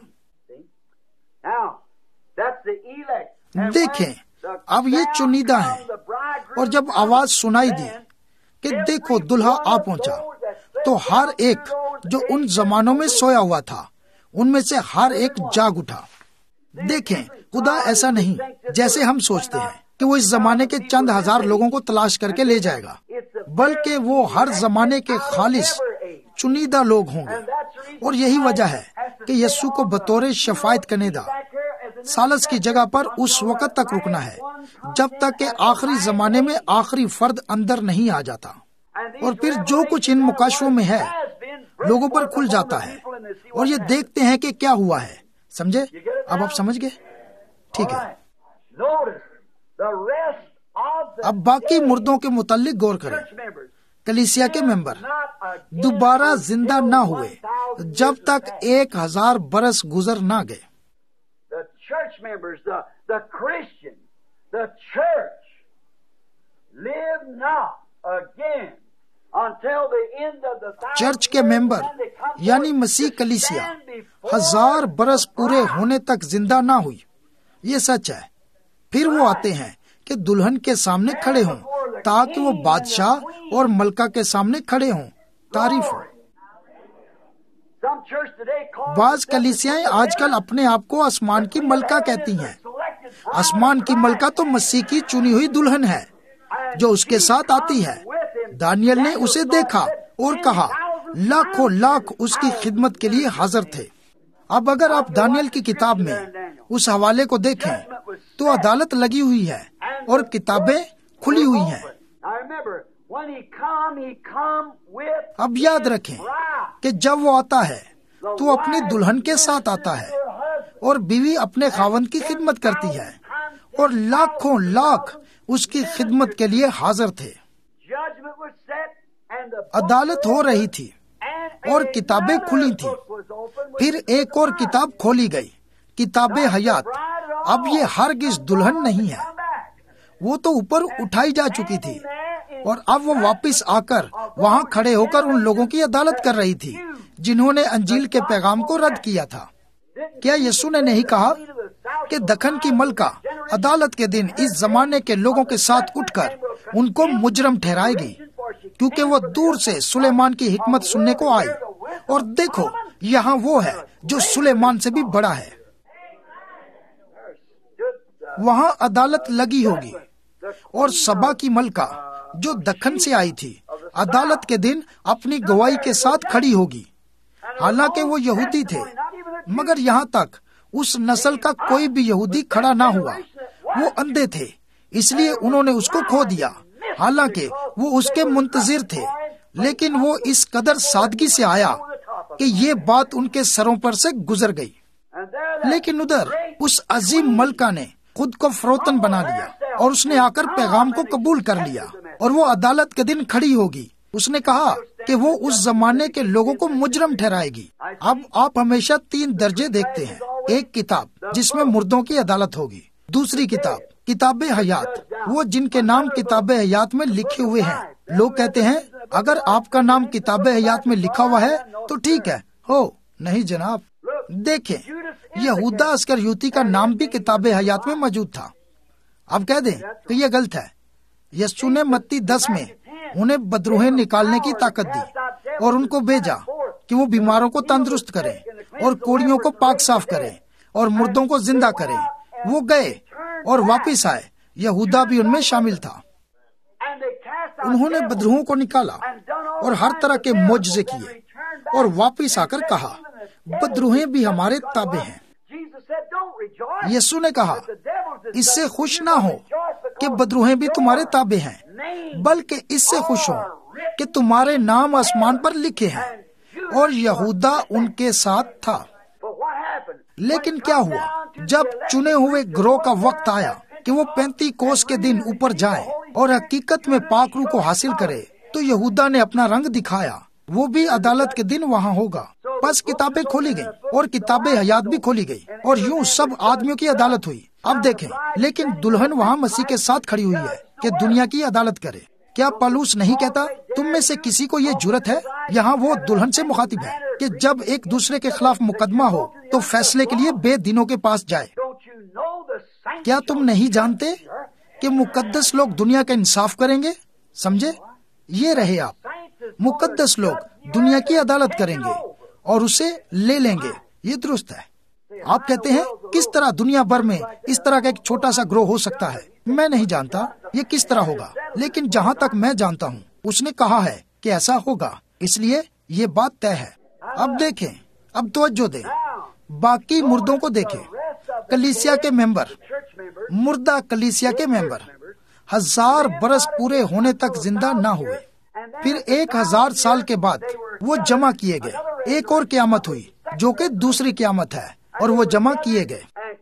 دیکھیں، اب یہ چنیدہ ہیں، اور جب آواز سنائی دی کہ دیکھو دلہا آ پہنچا، تو ہر ایک جو ان زمانوں میں سویا ہوا تھا ان میں سے ہر ایک جاگ اٹھا۔ دیکھیں، خدا ایسا نہیں جیسے ہم سوچتے ہیں کہ وہ اس زمانے کے چند ہزار لوگوں کو تلاش کر کے لے جائے گا، بلکہ وہ ہر زمانے کے خالص چنیدہ لوگ ہوں گے۔ اور یہی وجہ ہے کہ یسوع کو بطور شفاعت کنندہ سالس کی جگہ پر اس وقت تک رکنا ہے جب تک کہ آخری زمانے میں آخری فرد اندر نہیں آ جاتا، اور پھر جو کچھ ان مکاشفوں میں ہے لوگوں پر کھل جاتا ہے، اور یہ دیکھتے ہیں کہ کیا ہوا ہے۔ سمجھے؟ اب آپ سمجھ گئے؟ ٹھیک ہے، اب باقی مردوں کے متعلق غور کریں۔ کلیسیا کے ممبر دوبارہ زندہ نہ ہوئے جب تک 1000 برس گزر نہ گئے۔ چرچ کے ممبر یعنی مسیح کلیسیا 1000 برس پورے ہونے تک زندہ نہ ہوئی، یہ سچ ہے۔ پھر وہ آتے ہیں کہ دلہن کے سامنے کھڑے ہوں تاکہ وہ بادشاہ اور ملکہ کے سامنے کھڑے ہوں۔ تعریف ہو۔ بعض کلیسیاں آج کل اپنے آپ کو آسمان کی ملکہ کہتی ہیں۔ آسمان کی ملکہ تو مسیح کی چنی ہوئی دلہن ہے جو اس کے ساتھ آتی ہے۔ دانیل نے اسے دیکھا اور کہا لاکھوں لاکھ اس کی خدمت کے لیے حاضر تھے۔ اب اگر آپ دانیل کی کتاب میں اس حوالے کو دیکھیں تو عدالت لگی ہوئی ہے اور کتابیں کھلی ہوئی ہیں۔ اب یاد رکھیں کہ جب وہ آتا ہے تو اپنی دلہن کے ساتھ آتا ہے، اور بیوی اپنے خاوند کی خدمت کرتی ہے، اور لاکھوں لاکھ اس کی خدمت کے لیے حاضر تھے۔ عدالت ہو رہی تھی اور کتابیں کھلی تھی۔ پھر ایک اور کتاب کھولی گئی، کتاب حیات۔ اب یہ ہرگز دلہن نہیں ہے، وہ تو اوپر اٹھائی جا چکی تھی، اور اب وہ واپس آ کر वहाँ खड़े होकर उन लोगों की अदालत कर रही थी जिन्होंने अंजील के पैगाम को रद्द किया था। क्या यीशु ने नहीं कहा कि दखन की मलका अदालत के दिन इस जमाने के लोगों के साथ उठकर उनको मुजरम ठहराएगी, क्योंकि वो दूर से सुलेमान की हिकमत सुनने को आई, और देखो यहाँ वो है जो सुलेमान से भी बड़ा है। वहाँ अदालत लगी होगी और सभा की मलका जो दखन से आई थी अदालत के दिन अपनी गवाही के साथ खड़ी होगी। हालांकि वो यहूदी थे, मगर यहाँ तक उस नस्ल का कोई भी यहूदी खड़ा ना हुआ। वो अंधे थे, इसलिए उन्होंने उसको खो दिया। हालांकि वो उसके मुंतजिर थे, लेकिन वो इस कदर सादगी से आया कि ये बात उनके सरों पर से गुजर गई। लेकिन उधर उस अजीम मलका ने खुद को फरोतन बना लिया और उसने आकर पैगाम को कबूल कर लिया, और वो अदालत के दिन खड़ी होगी। उसने कहा कि वो उस जमाने के लोगों को मुजरम ठहराएगी। अब आप हमेशा 3 दर्जे देखते हैं। एक किताब जिसमें मुर्दों की अदालत होगी, दूसरी किताब किताबे हयात, वो जिनके नाम किताबे हयात में लिखे हुए हैं। लोग कहते हैं अगर आपका नाम किताबे हयात में लिखा हुआ है तो ठीक है। हो नहीं जनाब, देखें यहूदा अस्करियोती का नाम भी किताबे हयात में मौजूद था। अब कह दें तो ये गलत है। यीशु ने मत्ती 10 में उन्हें बदरूहें निकालने की ताकत दी और उनको भेजा कि वो बीमारों को तंदुरुस्त करें और कोड़ियों को पाक साफ करें और मुर्दों को जिंदा करें। वो गए और वापिस आए। यहूदा भी उनमें शामिल था। उन्होंने बदरूहों को निकाला और हर तरह के मोजज़े किए और वापिस आकर कहा बदरूहें भी हमारे ताबे हैं। यीशु ने कहा इससे खुश ना हो कि बदरूहें भी तुम्हारे ताबे हैं, बल्कि इससे खुश हो कि तुम्हारे नाम आसमान पर लिखे हैं। और यहूदा उनके साथ था। लेकिन क्या हुआ जब चुने हुए गिरोह का वक्त आया कि वो 35 कोस के दिन ऊपर जाए और हकीकत में पाक रूह को हासिल करे, तो यहूदा ने अपना रंग दिखाया। वो भी अदालत के दिन वहाँ होगा। बस किताबें खोली गई और किताबें हयात भी खोली गई और यूं सब आदमियों की अदालत हुई। अब देखें, लेकिन दुल्हन वहाँ मसीह के साथ खड़ी हुई है कि दुनिया की अदालत करे। क्या पौलुस नहीं कहता तुम में से किसी को ये जुर्रत है? यहाँ वो दुल्हन से मुखातिब है कि जब एक दूसरे के खिलाफ मुकदमा हो तो फैसले के लिए बेदीनों के पास जाए। क्या तुम नहीं जानते कि मुकद्दस लोग दुनिया का इंसाफ करेंगे? समझे? ये रहे आप, मुकद्दस लोग दुनिया की अदालत करेंगे और उसे ले लेंगे। ये दुरुस्त है। आप कहते हैं किस तरह दुनिया भर में इस तरह का एक छोटा सा ग्रोह हो सकता है? मैं नहीं जानता ये किस तरह होगा, लेकिन जहाँ तक मैं जानता हूँ उसने कहा है कि ऐसा होगा, इसलिए ये बात तय है। अब देखें, अब तवज्जो दें, बाकी मुर्दों को देखें। कलीसिया के मेंबर, मुर्दा कलीसिया के मेंबर 1000 बरस पूरे होने तक जिंदा ना हुए। फिर 1000 साल के बाद वो जमा किए गए। एक और क़यामत हुई जो कि दूसरी क़यामत है, और वो जमा किए गए।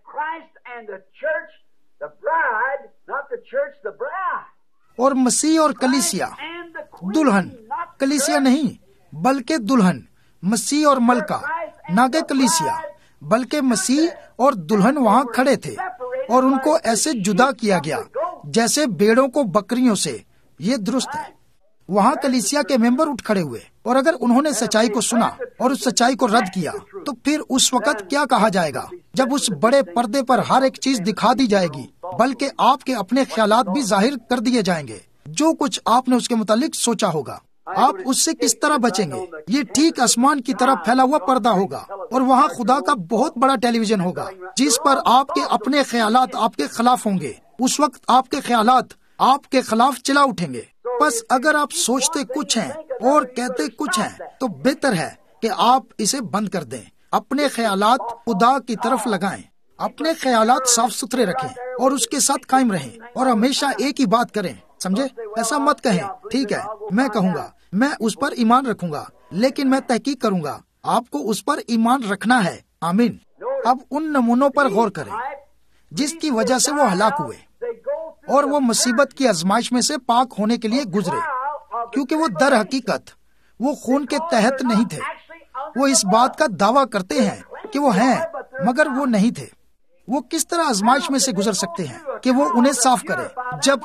और मसीह और कलीसिया, दुल्हन, कलीसिया नहीं बल्कि दुल्हन, मसीह और मलका, ना कि कलीसिया, बल्कि मसीह और दुल्हन वहाँ खड़े थे और उनको ऐसे जुदा किया गया जैसे भेड़ों को बकरियों से। ये दुरुस्त है। वहाँ कलीसिया के मेंबर उठ खड़े हुए, और अगर उन्होंने सच्चाई को सुना और उस सच्चाई को रद्द किया तो फिर उस वक्त क्या कहा जाएगा जब उस बड़े पर्दे पर हर एक चीज दिखा दी जाएगी, बल्कि आपके अपने ख्यालात भी जाहिर कर दिए जाएंगे। जो कुछ आपने उसके मुतालिक सोचा होगा, आप उससे किस तरह बचेंगे? ये ठीक आसमान की तरफ फैला हुआ पर्दा होगा, और वहाँ खुदा का बहुत बड़ा टेलीविजन होगा जिस पर आपके अपने ख्यालात आपके खिलाफ होंगे। उस वक्त आपके ख्यालात आपके खिलाफ चिल्ला उठेंगे। बस अगर आप सोचते कुछ हैं और कहते कुछ हैं तो बेहतर है कि आप इसे बंद कर दें। अपने ख्यालात खुदा की तरफ लगाएं, अपने ख्यालात साफ सुथरे रखें और उसके साथ कायम रहें, और हमेशा एक ही बात करें। समझे? ऐसा मत कहें ठीक है मैं कहूँगा, मैं उस पर ईमान रखूंगा, लेकिन मैं तहकीक करूंगा। आपको उस पर ईमान रखना है। आमीन। अब उन नमूनों पर गौर करें जिसकी वजह से वो हलाक हुए और वो मुसीबत की आजमाइश में से पाक होने के लिए गुजरे, क्योंकि वो दर हकीकत वो खून के तहत नहीं थे। वो इस बात का दावा करते हैं कि वो हैं, मगर वो नहीं थे। वो किस तरह आजमाइश में से गुजर सकते हैं कि वो उन्हें साफ करे, जबकि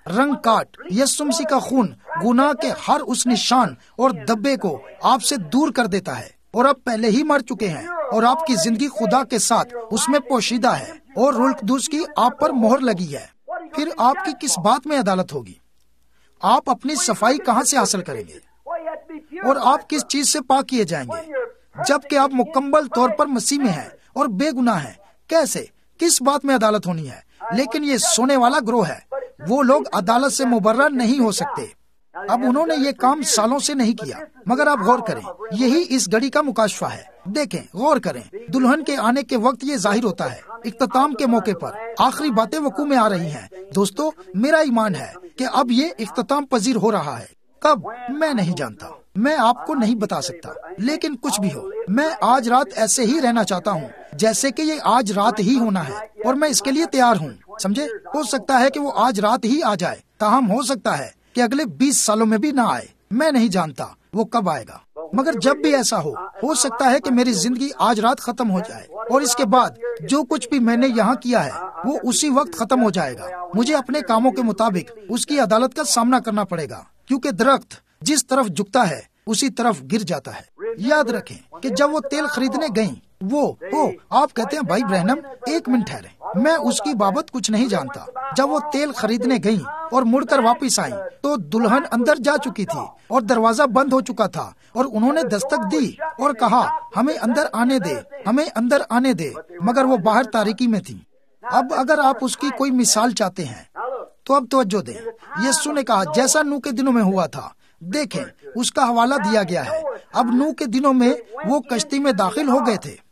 رنگ کاٹ، یسوع مسیح کا خون گناہ کے ہر اس نشان اور دبے کو آپ سے دور کر دیتا ہے، اور آپ پہلے ہی مر چکے ہیں، اور آپ کی زندگی خدا کے ساتھ اس میں پوشیدہ ہے، اور روح القدس کی آپ پر مہر لگی ہے۔ پھر آپ کی کس بات میں عدالت ہوگی؟ آپ اپنی صفائی کہاں سے حاصل کریں گے؟ اور آپ کس چیز سے پاک کیے جائیں گے جبکہ آپ مکمل طور پر مسیح میں ہیں اور بے گناہ ہیں؟ کیسے، کس بات میں عدالت ہونی ہے؟ لیکن یہ سونے والا گروہ ہے، وہ لوگ عدالت سے مبرہ نہیں ہو سکتے۔ اب انہوں نے یہ کام سالوں سے نہیں کیا، مگر آپ غور کریں، یہی اس گھڑی کا مکاشفہ ہے۔ دیکھیں، غور کریں، دلہن کے آنے کے وقت یہ ظاہر ہوتا ہے، اختتام کے موقع پر آخری باتیں وقوع میں آ رہی ہیں۔ دوستو، میرا ایمان ہے کہ اب یہ اختتام پذیر ہو رہا ہے۔ کب، میں نہیں جانتا، میں آپ کو نہیں بتا سکتا، لیکن کچھ بھی ہو، میں آج رات ایسے ہی رہنا چاہتا ہوں جیسے کہ یہ آج رات ہی ہونا ہے، اور میں اس کے لیے تیار ہوں۔ سمجھے؟ ہو سکتا ہے کہ وہ آج رات ہی آ جائے، تاہم ہو سکتا ہے کہ اگلے 20 سالوں میں بھی نہ آئے، میں نہیں جانتا وہ کب آئے گا، مگر جب بھی ایسا ہو سکتا ہے کہ میری زندگی آج رات ختم ہو جائے، اور اس کے بعد جو کچھ بھی میں نے یہاں کیا ہے وہ اسی وقت ختم ہو جائے گا۔ مجھے اپنے کاموں کے مطابق اس کی عدالت کا سامنا کرنا پڑے گا، کیونکہ درخت جس طرف جھکتا ہے اسی طرف گر جاتا ہے۔ یاد رکھیں کہ جب وہ تیل خریدنے گئیں، آپ کہتے ہیں بھائی برہنم ایک منٹ ٹھہرے، میں اس کی بابت کچھ نہیں جانتا۔ جب وہ تیل خریدنے گئیں اور مڑ کر واپس آئیں تو دلہن اندر جا چکی تھی اور دروازہ بند ہو چکا تھا، اور انہوں نے دستک دی اور کہا، ہمیں اندر آنے دے، ہمیں اندر آنے دے، مگر وہ باہر تاریکی میں تھی۔ اب اگر آپ اس کی کوئی مثال چاہتے ہیں تو اب توجہ دیں، یسوع نے کہا جیسا نوح کے دنوں میں ہوا تھا۔ دیکھیں، اس کا حوالہ دیا گیا ہے۔ اب نوح کے دنوں میں وہ کشتی میں داخل ہو گئے تھے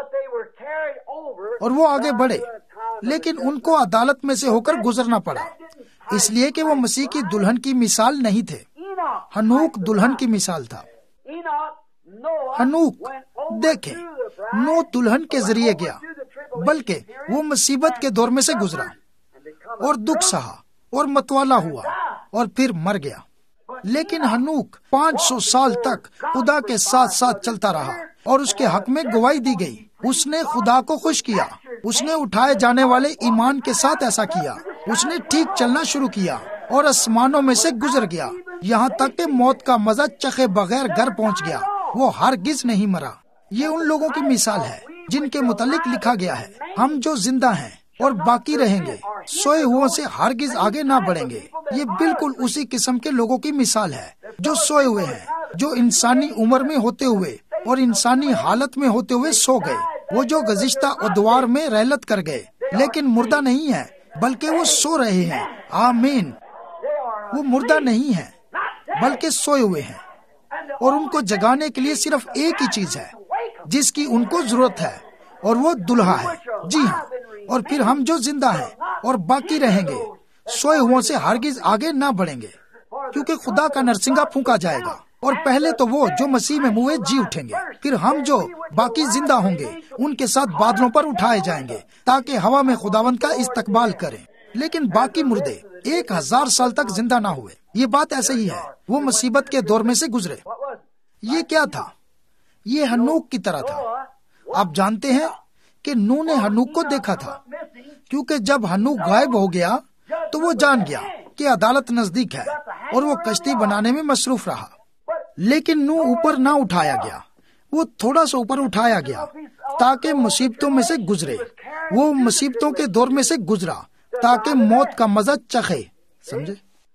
اور وہ آگے بڑھے، لیکن ان کو عدالت میں سے ہو کر گزرنا پڑا، اس لیے کہ وہ مسیح کی دلہن کی مثال نہیں تھے۔ ہنوک دلہن کی مثال تھا۔ ہنوک، دیکھیں، نوح دلہن کے ذریعے گیا، بلکہ وہ مصیبت کے دور میں سے گزرا اور دکھ سہا اور متوالا ہوا اور پھر مر گیا۔ لیکن ہنوک 500 سال تک خدا کے ساتھ ساتھ چلتا رہا اور اس کے حق میں گواہی دی گئی۔ اس نے خدا کو خوش کیا، اس نے اٹھائے جانے والے ایمان کے ساتھ ایسا کیا، اس نے ٹھیک چلنا شروع کیا اور آسمانوں میں سے گزر گیا، یہاں تک کہ موت کا مزہ چکھے بغیر گھر پہنچ گیا۔ وہ ہرگز نہیں مرا۔ یہ ان لوگوں کی مثال ہے جن کے متعلق لکھا گیا ہے، ہم جو زندہ ہیں اور باقی رہیں گے سوئے ہوا سے ہرگز آگے نہ بڑھیں گے۔ یہ بالکل اسی قسم کے لوگوں کی مثال ہے جو سوئے ہوئے ہیں، جو انسانی عمر میں ہوتے ہوئے اور انسانی حالت میں ہوتے ہوئے سو گئے، وہ جو گزشتہ ادوار میں رحلت کر گئے، لیکن مردہ نہیں ہے بلکہ وہ سو رہے ہیں۔ آمین۔ وہ مردہ نہیں ہے بلکہ سوئے ہوئے ہیں، اور ان کو جگانے کے لیے صرف ایک ہی چیز ہے جس کی ان کو ضرورت ہے، اور وہ دلہا ہے۔ جی ہاں، اور پھر ہم جو زندہ ہیں اور باقی رہیں گے سوئے ہوں سے ہرگز آگے نہ بڑھیں گے، کیونکہ خدا کا نرسنگا پھونکا جائے گا، اور پہلے تو وہ جو مسیح میں موئے جی اٹھیں گے، پھر ہم جو باقی زندہ ہوں گے ان کے ساتھ بادلوں پر اٹھائے جائیں گے تاکہ ہوا میں خداوند کا استقبال کریں۔ لیکن باقی مردے 1000 سال تک زندہ نہ ہوئے۔ یہ بات ایسے ہی ہے، وہ مصیبت کے دور میں سے گزرے۔ یہ کیا تھا؟ یہ ہنوک کی طرح تھا۔ آپ جانتے ہیں کہ نوح نے ہنوک کو دیکھا تھا، کیونکہ جب ہنوک غائب ہو گیا تو وہ جان گیا کہ عدالت نزدیک ہے، اور وہ کشتی بنانے میں مصروف رہا۔ لیکن نوح اوپر نہ اٹھایا گیا، وہ تھوڑا سا اوپر اٹھایا گیا تاکہ مصیبتوں میں سے گزرے۔ وہ مصیبتوں کے دور میں سے گزرا تاکہ موت کا مزہ چکھے۔ سمجھے؟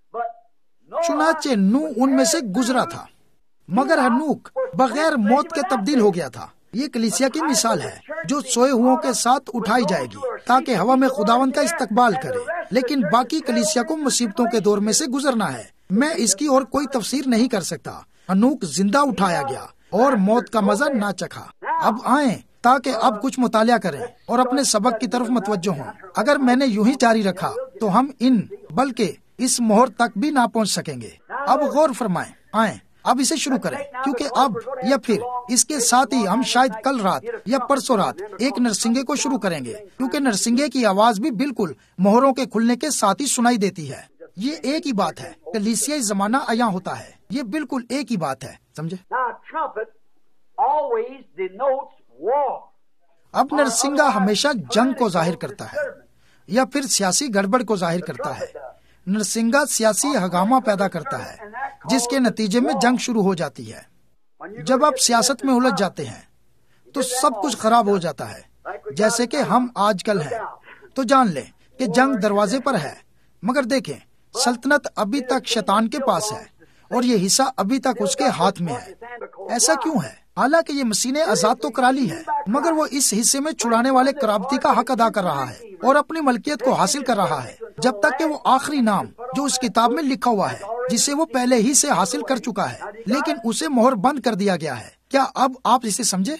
چنانچہ نوح ان میں سے گزرا تھا، مگر ہنوک بغیر موت کے تبدیل ہو گیا تھا۔ یہ کلیسیا کی مثال ہے جو سوئے ہوں کے ساتھ اٹھائی جائے گی تاکہ ہوا میں خداوند کا استقبال کرے، لیکن باقی کلیسیا کو مصیبتوں کے دور میں سے گزرنا ہے۔ میں اس کی اور کوئی تفسیر نہیں کر سکتا۔ ہنوک زندہ اٹھایا گیا اور موت کا مزہ نہ چکھا۔ اب آئیں تاکہ اب کچھ مطالعہ کریں اور اپنے سبق کی طرف متوجہ ہوں۔ اگر میں نے یوں ہی جاری رکھا تو ہم بلکہ اس مہر تک بھی نہ پہنچ سکیں گے۔ اب غور فرمائیں، آئیں اب اسے شروع کریں، کیونکہ اب یا پھر اس کے ساتھ ہی ہم شاید کل رات یا پرسوں رات ایک نرسنگے کو شروع کریں گے، کیونکہ نرسنگے کی آواز بھی بالکل مہروں کے کھلنے کے ساتھ ہی سنائی دیتی ہے۔ یہ ایک ہی بات ہے، کلیسیائی زمانہ عیاں ہوتا ہے، یہ بالکل ایک ہی بات ہے، سمجھے؟ اب نرسنگا ہمیشہ جنگ کو ظاہر کرتا ہے یا پھر سیاسی گڑبڑ کو ظاہر کرتا ہے، نرسنگا سیاسی ہنگامہ پیدا کرتا ہے جس کے نتیجے میں جنگ شروع ہو جاتی ہے۔ جب آپ سیاست میں الجھ جاتے ہیں تو سب کچھ خراب ہو جاتا ہے، جیسے کہ ہم آج کل ہیں۔ تو جان لیں کہ جنگ دروازے پر ہے، مگر دیکھیں سلطنت ابھی تک شیطان کے پاس ہے اور یہ حصہ ابھی تک اس کے ہاتھ میں ہے۔ ایسا کیوں ہے؟ حالانکہ یہ مسیح نے آزاد تو کرا لی ہے، مگر وہ اس حصے میں چھڑانے والے کرامتی کا حق ادا کر رہا ہے اور اپنی ملکیت کو حاصل کر رہا ہے، جب تک کہ وہ آخری نام جو اس کتاب میں لکھا ہوا ہے جسے وہ پہلے ہی سے حاصل کر چکا ہے، لیکن اسے مہر بند کر دیا گیا ہے۔ کیا اب آپ اسے سمجھے؟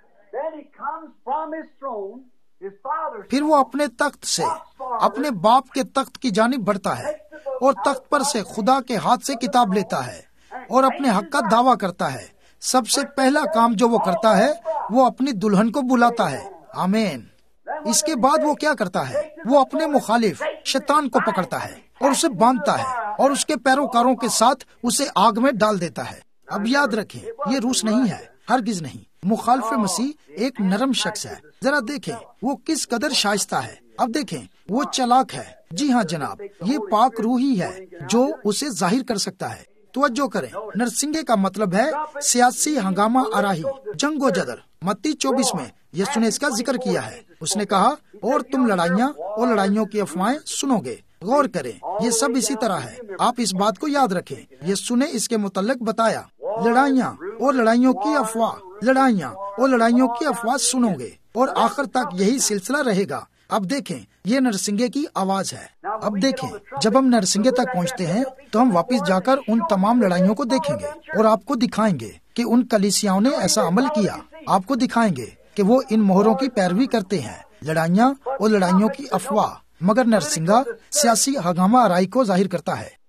پھر وہ اپنے تخت سے اپنے باپ کے تخت کی جانب بڑھتا ہے اور تخت پر سے خدا کے ہاتھ سے کتاب لیتا ہے اور اپنے حق کا دعویٰ کرتا ہے۔ سب سے پہلا کام جو وہ کرتا ہے وہ اپنی دلہن کو بلاتا ہے۔ آمین۔ اس کے بعد وہ کیا کرتا ہے؟ وہ اپنے مخالف شیطان کو پکڑتا ہے اور اسے باندھتا ہے اور اس کے پیروکاروں کے ساتھ اسے آگ میں ڈال دیتا ہے۔ اب یاد رکھیں، یہ روس نہیں ہے، ہرگز نہیں۔ مخالف مسیح ایک نرم شخص ہے۔ ذرا دیکھیں وہ کس قدر شائستہ ہے۔ اب دیکھیں وہ چالاک ہے۔ جی ہاں جناب، یہ پاک روح ہی ہے جو اسے ظاہر کر سکتا ہے۔ توجہ کریں، نرسنگے کا مطلب ہے سیاسی ہنگامہ آرائی، جنگ و جدل۔ متی 24 میں یسوع نے اس کا ذکر کیا ہے۔ اس نے کہا، اور تم لڑائیاں اور لڑائیوں کی افواہیں سنو گے۔ غور کریں، یہ سب اسی طرح ہے۔ آپ اس بات کو یاد رکھیں، یسوع نے اس کے متعلق بتایا، لڑائیاں اور لڑائیوں کی افواہ، لڑائیاں اور لڑائیوں کی افواہ سنو گے، اور آخر تک یہی سلسلہ رہے گا۔ اب دیکھیں، یہ نرسنگے کی آواز ہے۔ اب دیکھیں، جب ہم نرسنگے تک پہنچتے ہیں تو ہم واپس جا کر ان تمام لڑائیوں کو دیکھیں گے اور آپ کو دکھائیں گے کہ ان کلیسیاؤں نے ایسا عمل کیا۔ آپ کو دکھائیں گے کہ وہ ان مہروں کی پیروی کرتے ہیں، لڑائیاں اور لڑائیوں کی افواہ۔ مگر نرسنگا سیاسی ہنگامہ آرائی کو ظاہر کرتا ہے۔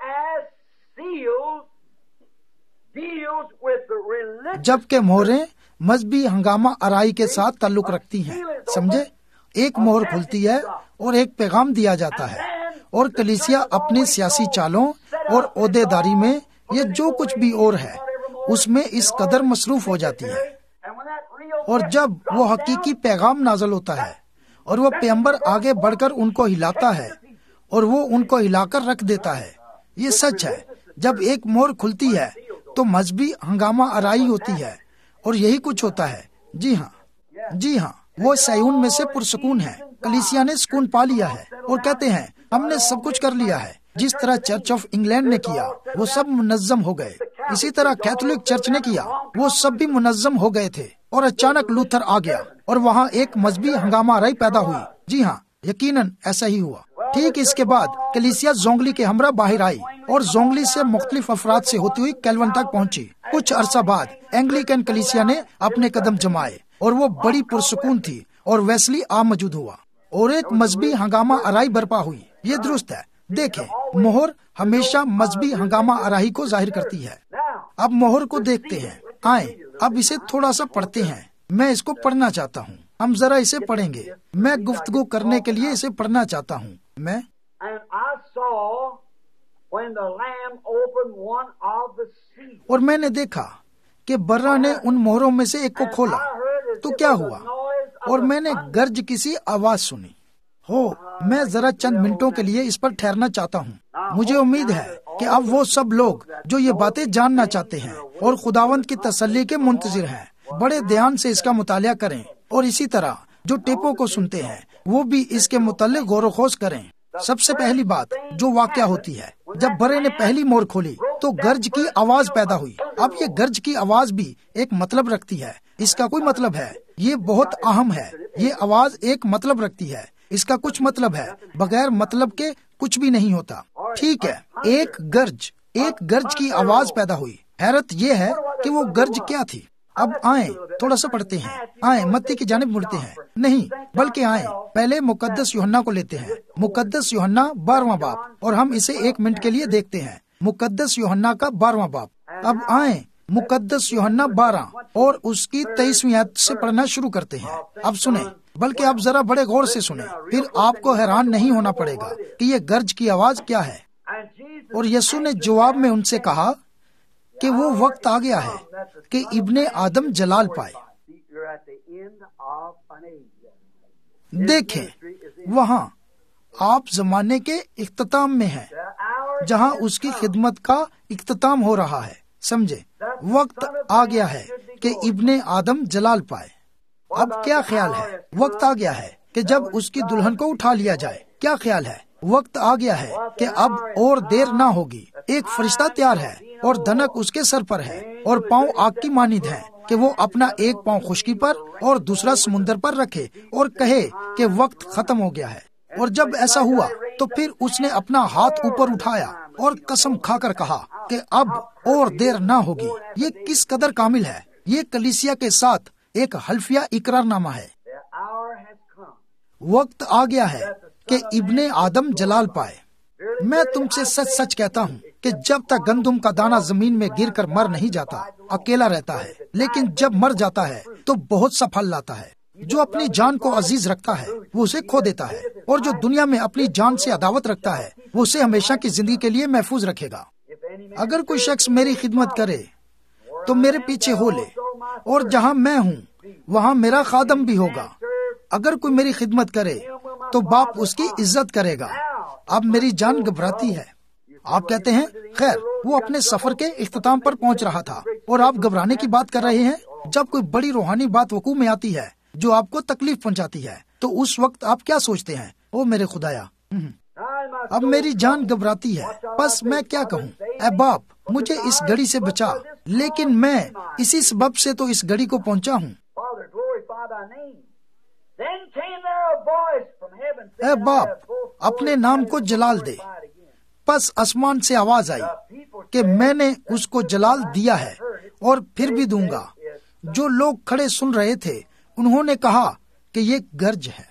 جبکہ مہریں مذہبی ہنگامہ آرائی کے ساتھ تعلق رکھتی ہیں۔ سمجھے؟ ایک مہر کھلتی ہے اور ایک پیغام دیا جاتا ہے، اور کلیسیا اپنی سیاسی چالوں اور عہدے داری میں یہ جو کچھ بھی اور ہے اس میں اس قدر مصروف ہو جاتی ہے۔ اور جب وہ حقیقی پیغام نازل ہوتا ہے اور وہ پیغمبر آگے بڑھ کر ان کو ہلاتا ہے اور وہ ان کو ہلا کر رکھ دیتا ہے۔ یہ سچ ہے، جب ایک مہر کھلتی ہے تو مذہبی ہنگامہ آرائی ہوتی ہے، اور یہی کچھ ہوتا ہے۔ جی ہاں، جی ہاں، وہ سیون میں سے پرسکون ہے۔ کلیسیا نے سکون پا لیا ہے اور کہتے ہیں ہم نے سب کچھ کر لیا ہے۔ جس طرح چرچ آف انگلینڈ نے کیا، وہ سب منظم ہو گئے۔ اسی طرح کیتھولک چرچ نے کیا، وہ سب بھی منظم ہو گئے تھے، اور اچانک لوتھر آ گیا اور وہاں ایک مذہبی ہنگامہ آرائی پیدا ہوئی۔ جی ہاں، یقیناً ایسا ہی ہوا۔ ٹھیک اس کے بعد کلیسیا زونگلی کے ہمراہ باہر آئی اور زونگلی سے مختلف افراد سے ہوتی ہوئی کیلون تک پہنچی۔ کچھ عرصہ بعد اینگلیکن کلیسیا نے اپنے قدم جمائے اور وہ بڑی پرسکون تھی، اور ویسلی آ موجود ہوا اور ایک مذہبی ہنگامہ آرائی برپا ہوئی۔ یہ درست ہے۔ دیکھیں، مہر ہمیشہ مذہبی ہنگامہ آرائی کو ظاہر کرتی ہے۔ اب مہر کو دیکھتے ہیں۔ آئیں اب اسے تھوڑا سا پڑھتے ہیں۔ میں اس کو پڑھنا چاہتا ہوں۔ ہم ذرا اسے پڑھیں گے۔ میں گفتگو کرنے کے لیے اسے پڑھنا چاہتا ہوں۔ اور میں نے دیکھا کہ برا نے ان مہروں میں سے ایک کو کھولا، تو کیا ہوا؟ اور میں نے گرج کسی آواز سنی۔ میں ذرا چند منٹوں کے لیے اس پر ٹھہرنا چاہتا ہوں۔ مجھے امید ہے کہ اب وہ سب لوگ جو یہ باتیں جاننا چاہتے ہیں اور خداوند کی تسلی کے منتظر ہیں بڑے دھیان سے اس کا مطالعہ کریں، اور اسی طرح جو ٹیپوں کو سنتے ہیں وہ بھی اس کے متعلق غور و خوض کریں۔ سب سے پہلی بات جو واقعہ ہوتی ہے، جب برے نے پہلی مہر کھولی تو گرج کی آواز پیدا ہوئی۔ اب یہ گرج کی آواز بھی ایک مطلب رکھتی ہے۔ اس کا کوئی مطلب ہے، یہ بہت اہم ہے۔ یہ آواز ایک مطلب رکھتی ہے، اس کا کچھ مطلب ہے۔ بغیر مطلب کے کچھ بھی نہیں ہوتا۔ ٹھیک ہے، ایک گرج کی آواز پیدا ہوئی۔ حیرت یہ ہے کہ وہ گرج کیا تھی۔ اب آئیں تھوڑا سا پڑھتے ہیں۔ آئیں متی کی جانب مڑتے ہیں، نہیں بلکہ آئیں پہلے مقدس یوحنا کو لیتے ہیں۔ مقدس یوحنا 12واں باب، اور ہم اسے 1 منٹ کے لیے دیکھتے ہیں۔ مقدس یوحنا کا 12واں باب۔ اب آئیں مقدس یوحنا 12 اور اس کی 23ویں آیت سے پڑھنا شروع کرتے ہیں۔ اب سنیں، بلکہ اب ذرا بڑے غور سے سنیں، پھر آپ کو حیران نہیں ہونا پڑے گا کہ یہ گرج کی آواز کیا ہے۔ اور یسوع نے جواب میں ان سے کہا کہ وہ وقت آ گیا ہے کہ ابن آدم جلال پائے۔ دیکھیں وہاں آپ زمانے کے اختتام میں ہیں جہاں اس کی خدمت کا اختتام ہو رہا ہے. سمجھے؟ وقت آ گیا ہے کہ ابن آدم جلال پائے. اب کیا خیال ہے؟ وقت آ گیا ہے کہ جب اس کی دلہن کو اٹھا لیا جائے. کیا خیال ہے؟ وقت آ گیا ہے کہ اب اور دیر نہ ہوگی. ایک فرشتہ تیار ہے اور دھنک اس کے سر پر ہے اور پاؤں آگ کی مانند ہے کہ وہ اپنا ایک پاؤں خشکی پر اور دوسرا سمندر پر رکھے اور کہے کہ وقت ختم ہو گیا ہے. اور جب ایسا ہوا تو پھر اس نے اپنا ہاتھ اوپر اٹھایا اور قسم کھا کر کہا کہ اب اور دیر نہ ہوگی. یہ کس قدر کامل ہے. یہ کلیسیا کے ساتھ ایک حلفیہ اقرار نامہ ہے. وقت آ گیا ہے کہ ابن آدم جلال پائے. میں تم سے سچ سچ کہتا ہوں کہ جب تک گندم کا دانہ زمین میں گر کر مر نہیں جاتا اکیلا رہتا ہے، لیکن جب مر جاتا ہے تو بہت سا پھل لاتا ہے. جو اپنی جان کو عزیز رکھتا ہے وہ اسے کھو دیتا ہے، اور جو دنیا میں اپنی جان سے عداوت رکھتا ہے وہ اسے ہمیشہ کی زندگی کے لیے محفوظ رکھے گا. اگر کوئی شخص میری خدمت کرے تو میرے پیچھے ہو لے، اور جہاں میں ہوں وہاں میرا خادم بھی ہوگا. اگر کوئی میری خدمت کرے تو باپ اس کی عزت کرے گا. اب میری جان گھبراتی ہے. آپ کہتے ہیں خیر، وہ اپنے سفر کے اختتام پر پہنچ رہا تھا اور آپ گھبرانے کی بات کر رہے ہیں. جب کوئی بڑی روحانی بات وقوع میں آتی ہے جو آپ کو تکلیف پہنچاتی ہے تو اس وقت آپ کیا سوچتے ہیں؟ او میرے خدایا، اب میری جان گھبراتی ہے، بس میں کیا کہوں؟ اے باپ، مجھے اس گھڑی سے بچا. لیکن میں اسی سبب سے تو اس گھڑی کو پہنچا ہوں. اے باپ، اپنے نام کو جلال دے. پس آسمان سے آواز آئی کہ میں نے اس کو جلال دیا ہے اور پھر بھی دوں گا. جو لوگ کھڑے سن رہے تھے انہوں نے کہا کہ یہ گرج ہے.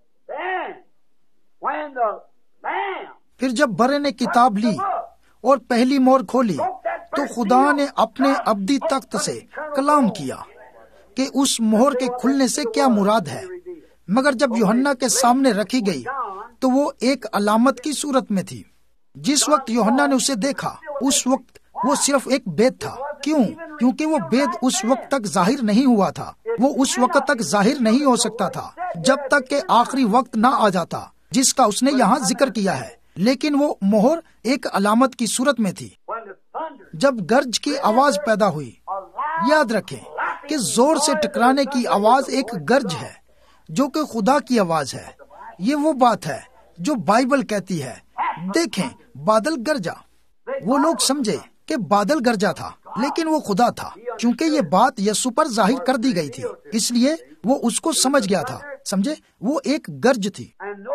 پھر جب برے نے کتاب لی اور پہلی مور کھولی تو خدا نے اپنے ابدی تخت سے کلام کیا کہ اس مہر کے کھلنے سے کیا مراد ہے. مگر جب یوحنا کے سامنے رکھی گئی تو وہ ایک علامت کی صورت میں تھی. جس وقت یوحنا نے اسے دیکھا اس وقت وہ صرف ایک بید تھا. کیوں؟ کیونکہ وہ بید اس وقت تک ظاہر نہیں ہوا تھا. وہ اس وقت تک ظاہر نہیں ہو سکتا تھا جب تک کہ آخری وقت نہ آ جاتا جس کا اس نے یہاں ذکر کیا ہے. لیکن وہ مہر ایک علامت کی صورت میں تھی. جب گرج کی آواز پیدا ہوئی، یاد رکھیں کہ زور سے ٹکرانے کی آواز ایک گرج ہے جو کہ خدا کی آواز ہے. یہ وہ بات ہے جو بائبل کہتی ہے. دیکھیں، بادل گرجا. وہ لوگ سمجھے کہ بادل گرجا تھا لیکن وہ خدا تھا، کیونکہ یہ بات یسوع پر ظاہر کر دی گئی تھی، اس لیے وہ اس کو سمجھ گیا تھا. سمجھے؟ وہ ایک گرج تھی.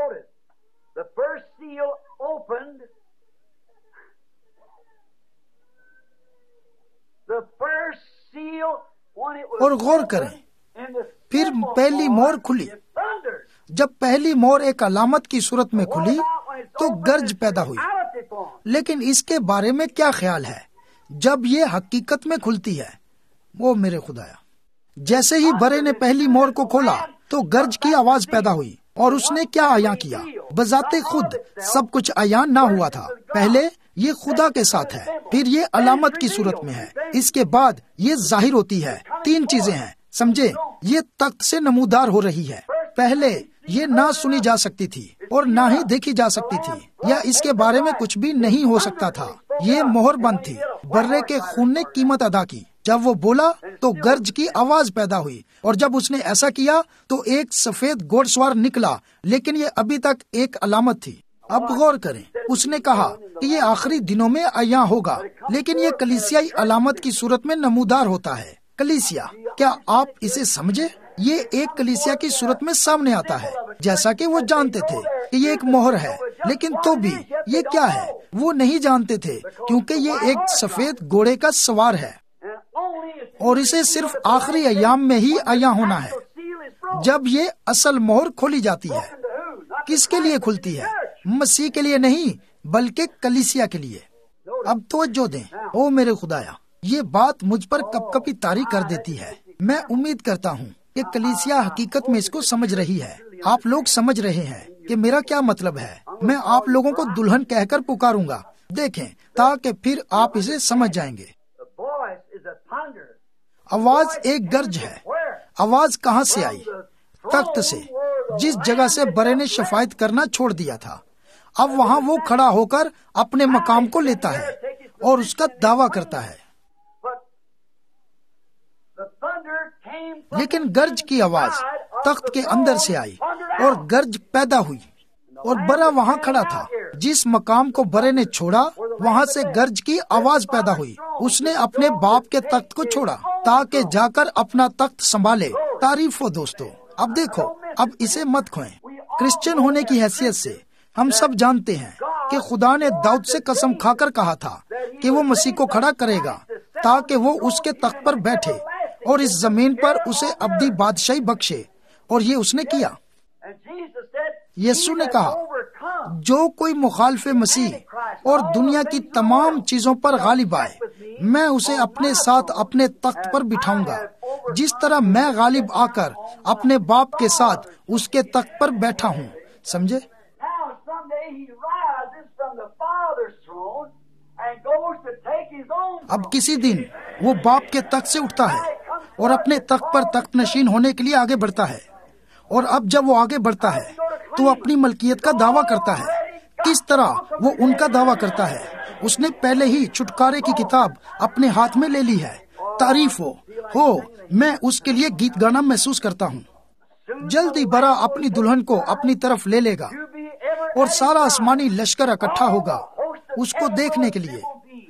اور غور کریں، پھر پہلی مور کھلی. جب پہلی مور ایک علامت کی صورت میں کھلی تو گرج پیدا ہوئی. لیکن اس کے بارے میں کیا خیال ہے جب یہ حقیقت میں کھلتی ہے؟ وہ میرے خدایا، جیسے ہی برے نے پہلی مور کو کھولا تو گرج کی آواز پیدا ہوئی. اور اس نے کیا عیاں کیا؟ بذات خود سب کچھ عیاں نہ ہوا تھا. پہلے یہ خدا کے ساتھ ہے، پھر یہ علامت کی صورت میں ہے، اس کے بعد یہ ظاہر ہوتی ہے. 3 چیزیں ہیں. سمجھے؟ یہ تخت سے نمودار ہو رہی ہے. پہلے یہ نہ سنی جا سکتی تھی اور نہ ہی دیکھی جا سکتی تھی، یا اس کے بارے میں کچھ بھی نہیں ہو سکتا تھا. یہ مہر بند تھی. برے کے خون نے قیمت ادا کی. جب وہ بولا تو گرج کی آواز پیدا ہوئی، اور جب اس نے ایسا کیا تو ایک سفید گھوڑ سوار نکلا. لیکن یہ ابھی تک ایک علامت تھی. اب غور کریں، اس نے کہا کہ یہ آخری دنوں میں عیاں ہوگا، لیکن یہ کلیسیائی علامت کی صورت میں نمودار ہوتا ہے. کلیسیا، کیا آپ اسے سمجھے؟ یہ ایک کلیسیا کی صورت میں سامنے آتا ہے، جیسا کہ وہ جانتے تھے کہ یہ ایک مہر ہے. لیکن تو بھی یہ کیا ہے وہ نہیں جانتے تھے، کیونکہ یہ ایک سفید گھوڑے کا سوار ہے، اور اسے صرف آخری ایام میں ہی عیاں ہونا ہے جب یہ اصل مہر کھولی جاتی ہے. کس کے لیے کھلتی ہے؟ مسیح کے لیے نہیں بلکہ کلیسیا کے لیے. اب توجہ دیں. او میرے خدایا، یہ بات مجھ پر کپ کپی طاری کر دیتی ہے. میں امید کرتا ہوں کہ کلیسیا حقیقت میں اس کو سمجھ رہی ہے. آپ لوگ سمجھ رہے ہیں کہ میرا کیا مطلب ہے. میں آپ لوگوں کو دلہن کہہ کر پکاروں گا. دیکھیں، تاکہ پھر آپ اسے سمجھ جائیں گے. آواز ایک گرج ہے. آواز کہاں سے آئی؟ تخت سے. جس جگہ سے برے نے شفاعت کرنا چھوڑ دیا تھا، اب وہاں وہ کھڑا ہو کر اپنے مقام کو لیتا ہے اور اس کا دعویٰ کرتا ہے۔ لیکن گرج کی آواز تخت کے اندر سے آئی اور گرج پیدا ہوئی، اور برا وہاں کھڑا تھا۔ جس مقام کو برے نے چھوڑا، وہاں سے گرج کی آواز پیدا ہوئی۔ اس نے اپنے باپ کے تخت کو چھوڑا تاکہ جا کر اپنا تخت سنبھالے۔ تعریف ہو دوستو۔ اب دیکھو، اب اسے مت کھوئیں۔ کرسچن ہونے کی حیثیت سے ہم سب جانتے ہیں کہ خدا نے داؤد سے قسم کھا کر کہا تھا کہ وہ مسیح کو کھڑا کرے گا تاکہ وہ اس کے تخت پر بیٹھے اور اس زمین پر اسے ابدی بادشاہی بخشے، اور یہ اس نے کیا۔ یسوع نے کہا، جو کوئی مخالف مسیح اور دنیا کی تمام چیزوں پر غالب آئے، میں اسے اپنے ساتھ اپنے تخت پر بٹھاؤں گا، جس طرح میں غالب آ کر اپنے باپ کے ساتھ اس کے تخت پر بیٹھا ہوں۔ سمجھے؟ اب کسی دن وہ باپ کے تخت سے اٹھتا ہے اور اپنے تخت پر تخت نشین ہونے کے لیے آگے بڑھتا ہے، اور اب جب وہ آگے بڑھتا ہے تو اپنی ملکیت کا دعویٰ کرتا ہے۔ کس طرح وہ ان کا دعویٰ کرتا ہے؟ اس نے پہلے ہی چھٹکارے کی کتاب اپنے ہاتھ میں لے لی ہے۔ تعریف ہو، میں اس کے لیے گیت گانا محسوس کرتا ہوں۔ جلدی برا اپنی دلہن کو اپنی طرف لے لے گا اور سارا آسمانی لشکر اکٹھا ہوگا اس کو دیکھنے کے لیے۔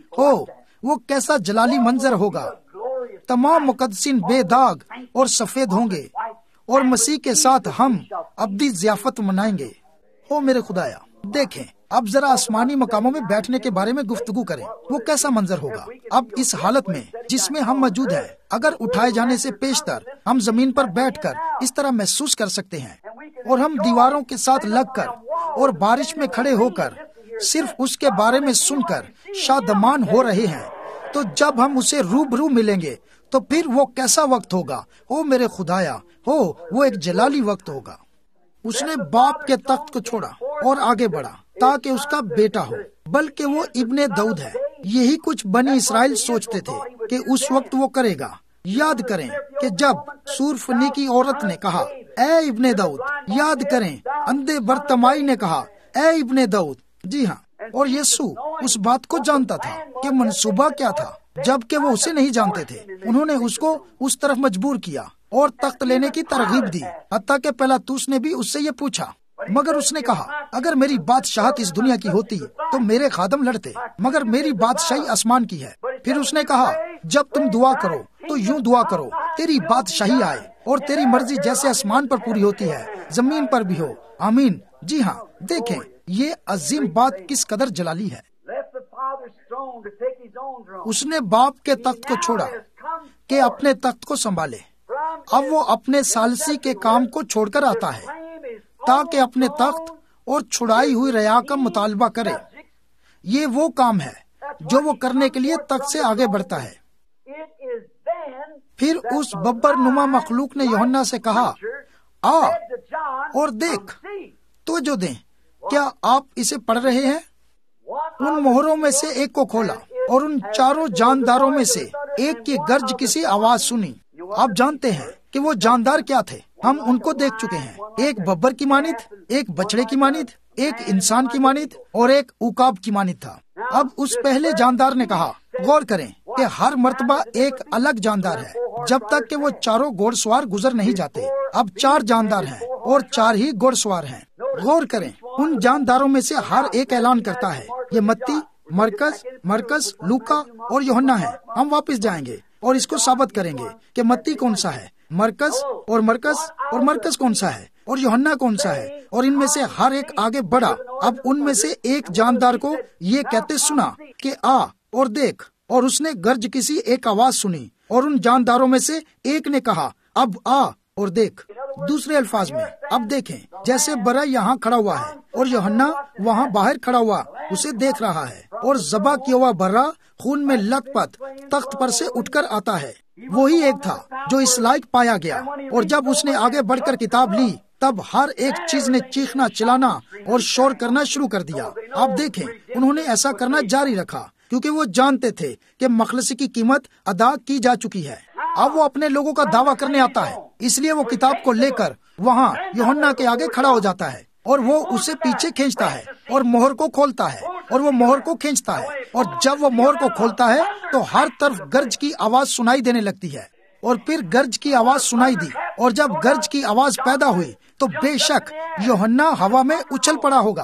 وہ کیسا جلالی منظر ہوگا۔ تمام مقدسین بے داغ اور سفید ہوں گے، اور مسیح کے ساتھ ہم ابدی ضیافت منائیں گے۔ میرے خدایا، دیکھیں، اب ذرا آسمانی مقاموں میں بیٹھنے کے بارے میں گفتگو کریں۔ وہ کیسا منظر ہوگا اب اس حالت میں جس میں ہم موجود ہیں۔ اگر اٹھائے جانے سے پیشتر ہم زمین پر بیٹھ کر اس طرح محسوس کر سکتے ہیں، اور ہم دیواروں کے ساتھ لگ کر اور بارش میں کھڑے ہو کر صرف اس کے بارے میں سن کر شادمان ہو رہے ہیں، تو جب ہم اسے روبرو ملیں گے تو پھر وہ کیسا وقت ہوگا۔ میرے خدایا، وہ ایک جلالی وقت ہوگا۔ اس نے باپ کے تخت کو چھوڑا اور آگے بڑھا تاکہ اس کا بیٹا ہو، بلکہ وہ ابن داؤد ہے۔ یہی کچھ بنی اسرائیل سوچتے تھے کہ اس وقت وہ کرے گا۔ یاد کریں کہ جب سور فنیکی عورت نے کہا، اے ابن داؤد، یاد کریں اندھے برتمائی نے کہا، اے ابن داؤد۔ جی ہاں، اور یسوع اس بات کو جانتا تھا کہ منصوبہ کیا تھا، جبکہ وہ اسے نہیں جانتے تھے۔ انہوں نے اس کو اس طرف مجبور کیا اور تخت لینے کی ترغیب دی، حتیٰ کہ پیلاطس نے بھی اس سے یہ پوچھا، مگر اس نے کہا، اگر میری بادشاہت اس دنیا کی ہوتی تو میرے خادم لڑتے، مگر میری بادشاہی آسمان کی ہے۔ پھر اس نے کہا، جب تم دعا کرو تو یوں دعا کرو، تیری بادشاہی آئے اور تیری مرضی جیسے آسمان پر پوری ہوتی ہے زمین پر بھی ہو، آمین۔ جی ہاں، دیکھیں یہ عظیم بات کس قدر جلالی ہے۔ اس نے باپ کے تخت کو چھوڑا کہ اپنے تخت کو سنبھالے۔ اب وہ اپنے ثالثی کے کام کو چھوڑ کر آتا ہے تاکہ اپنے تخت اور چھڑائی ہوئی رعایا کا مطالبہ کرے۔ یہ وہ کام ہے جو وہ کرنے کے لیے تخت سے آگے بڑھتا ہے۔ پھر اس ببر نما مخلوق نے یوحنا سے کہا، آ اور دیکھ۔ توجہ دیں، کیا آپ اسے پڑھ رہے ہیں؟ ان مہروں میں سے ایک کو کھولا اور ان چاروں جانداروں میں سے ایک کی گرج کسی آواز سنی۔ آپ جانتے ہیں کہ وہ جاندار کیا تھے، ہم ان کو دیکھ چکے ہیں۔ ایک ببر کی مانند، ایک بچڑے کی مانند، ایک انسان کی مانند اور ایک عقاب کی مانند تھا۔ اب اس پہلے جاندار نے کہا، غور کریں کہ ہر مرتبہ ایک الگ جاندار ہے جب تک کہ وہ چاروں گھوڑ سوار گزر نہیں جاتے۔ اب 4 جاندار ہیں اور 4 ہی گھوڑ سوار ہیں۔ غور کریں، ان جانداروں میں سے ہر ایک اعلان کرتا ہے، یہ متی، مرکز، لوکا اور یوحنا ہے۔ ہم واپس جائیں گے اور اس کو ثابت کریں گے کہ متی کون سا ہے، مرکز کون سا ہے اور یوحنا کون سا ہے، اور ان میں سے ہر ایک آگے بڑھا۔ اب ان میں سے ایک جاندار کو یہ کہتے سنا کہ آ اور دیکھ، اور اس نے گرج کسی ایک آواز سنی، اور ان جانداروں میں سے ایک نے کہا، اب آ اور دیکھ۔ دوسرے الفاظ میں، اب دیکھیں، جیسے برا یہاں کھڑا ہوا ہے اور یوحنا وہاں باہر کھڑا ہوا اسے دیکھ رہا ہے، اور ذبح کیا ہوا برا خون میں لت پت تخت پر سے اٹھ کر آتا ہے۔ وہی ایک تھا جو اس لائق پایا گیا، اور جب اس نے آگے بڑھ کر کتاب لی تب ہر ایک چیز نے چیخنا، چلانا اور شور کرنا شروع کر دیا۔ آپ دیکھیں، انہوں نے ایسا کرنا جاری رکھا کیونکہ وہ جانتے تھے کہ مخلصی کی قیمت ادا کی جا چکی ہے۔ اب وہ اپنے لوگوں کا دعویٰ کرنے آتا ہے، اس لیے وہ کتاب کو لے کر وہاں یوحنا کے آگے کھڑا ہو جاتا ہے اور وہ اسے پیچھے کھینچتا ہے اور مہر کو کھولتا ہے اور وہ مہر کو کھینچتا ہے، اور جب وہ مہر کو کھولتا ہے تو ہر طرف گرج کی آواز سنائی دینے لگتی ہے، اور پھر گرج کی آواز سنائی دی، اور جب گرج کی آواز پیدا ہوئی تو بے شک یوحنا ہوا میں اچھل پڑا ہوگا۔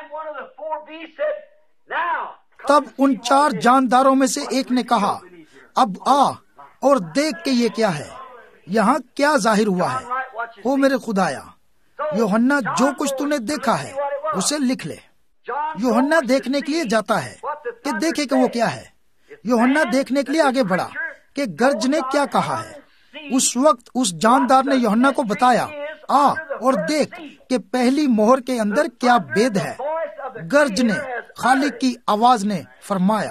تب ان 4 جانداروں میں سے ایک نے کہا، اب آ اور دیکھ کہ یہ کیا ہے، یہاں کیا ظاہر ہوا ہے۔ او میرے خدایا، یوحنا جو کچھ تو نے دیکھا ہے اسے لکھ لے۔ یوحنا دیکھنے کے لیے جاتا ہے کہ دیکھے کہ وہ کیا ہے۔ یوحنا دیکھنے کے لیے آگے بڑھا کہ گرج نے کیا کہا ہے۔ اس وقت اس جاندار نے یوحنا کو بتایا، آ اور دیکھ کہ پہلی مہر کے اندر کیا بید ہے۔ گرج نے، خالق کی آواز نے فرمایا۔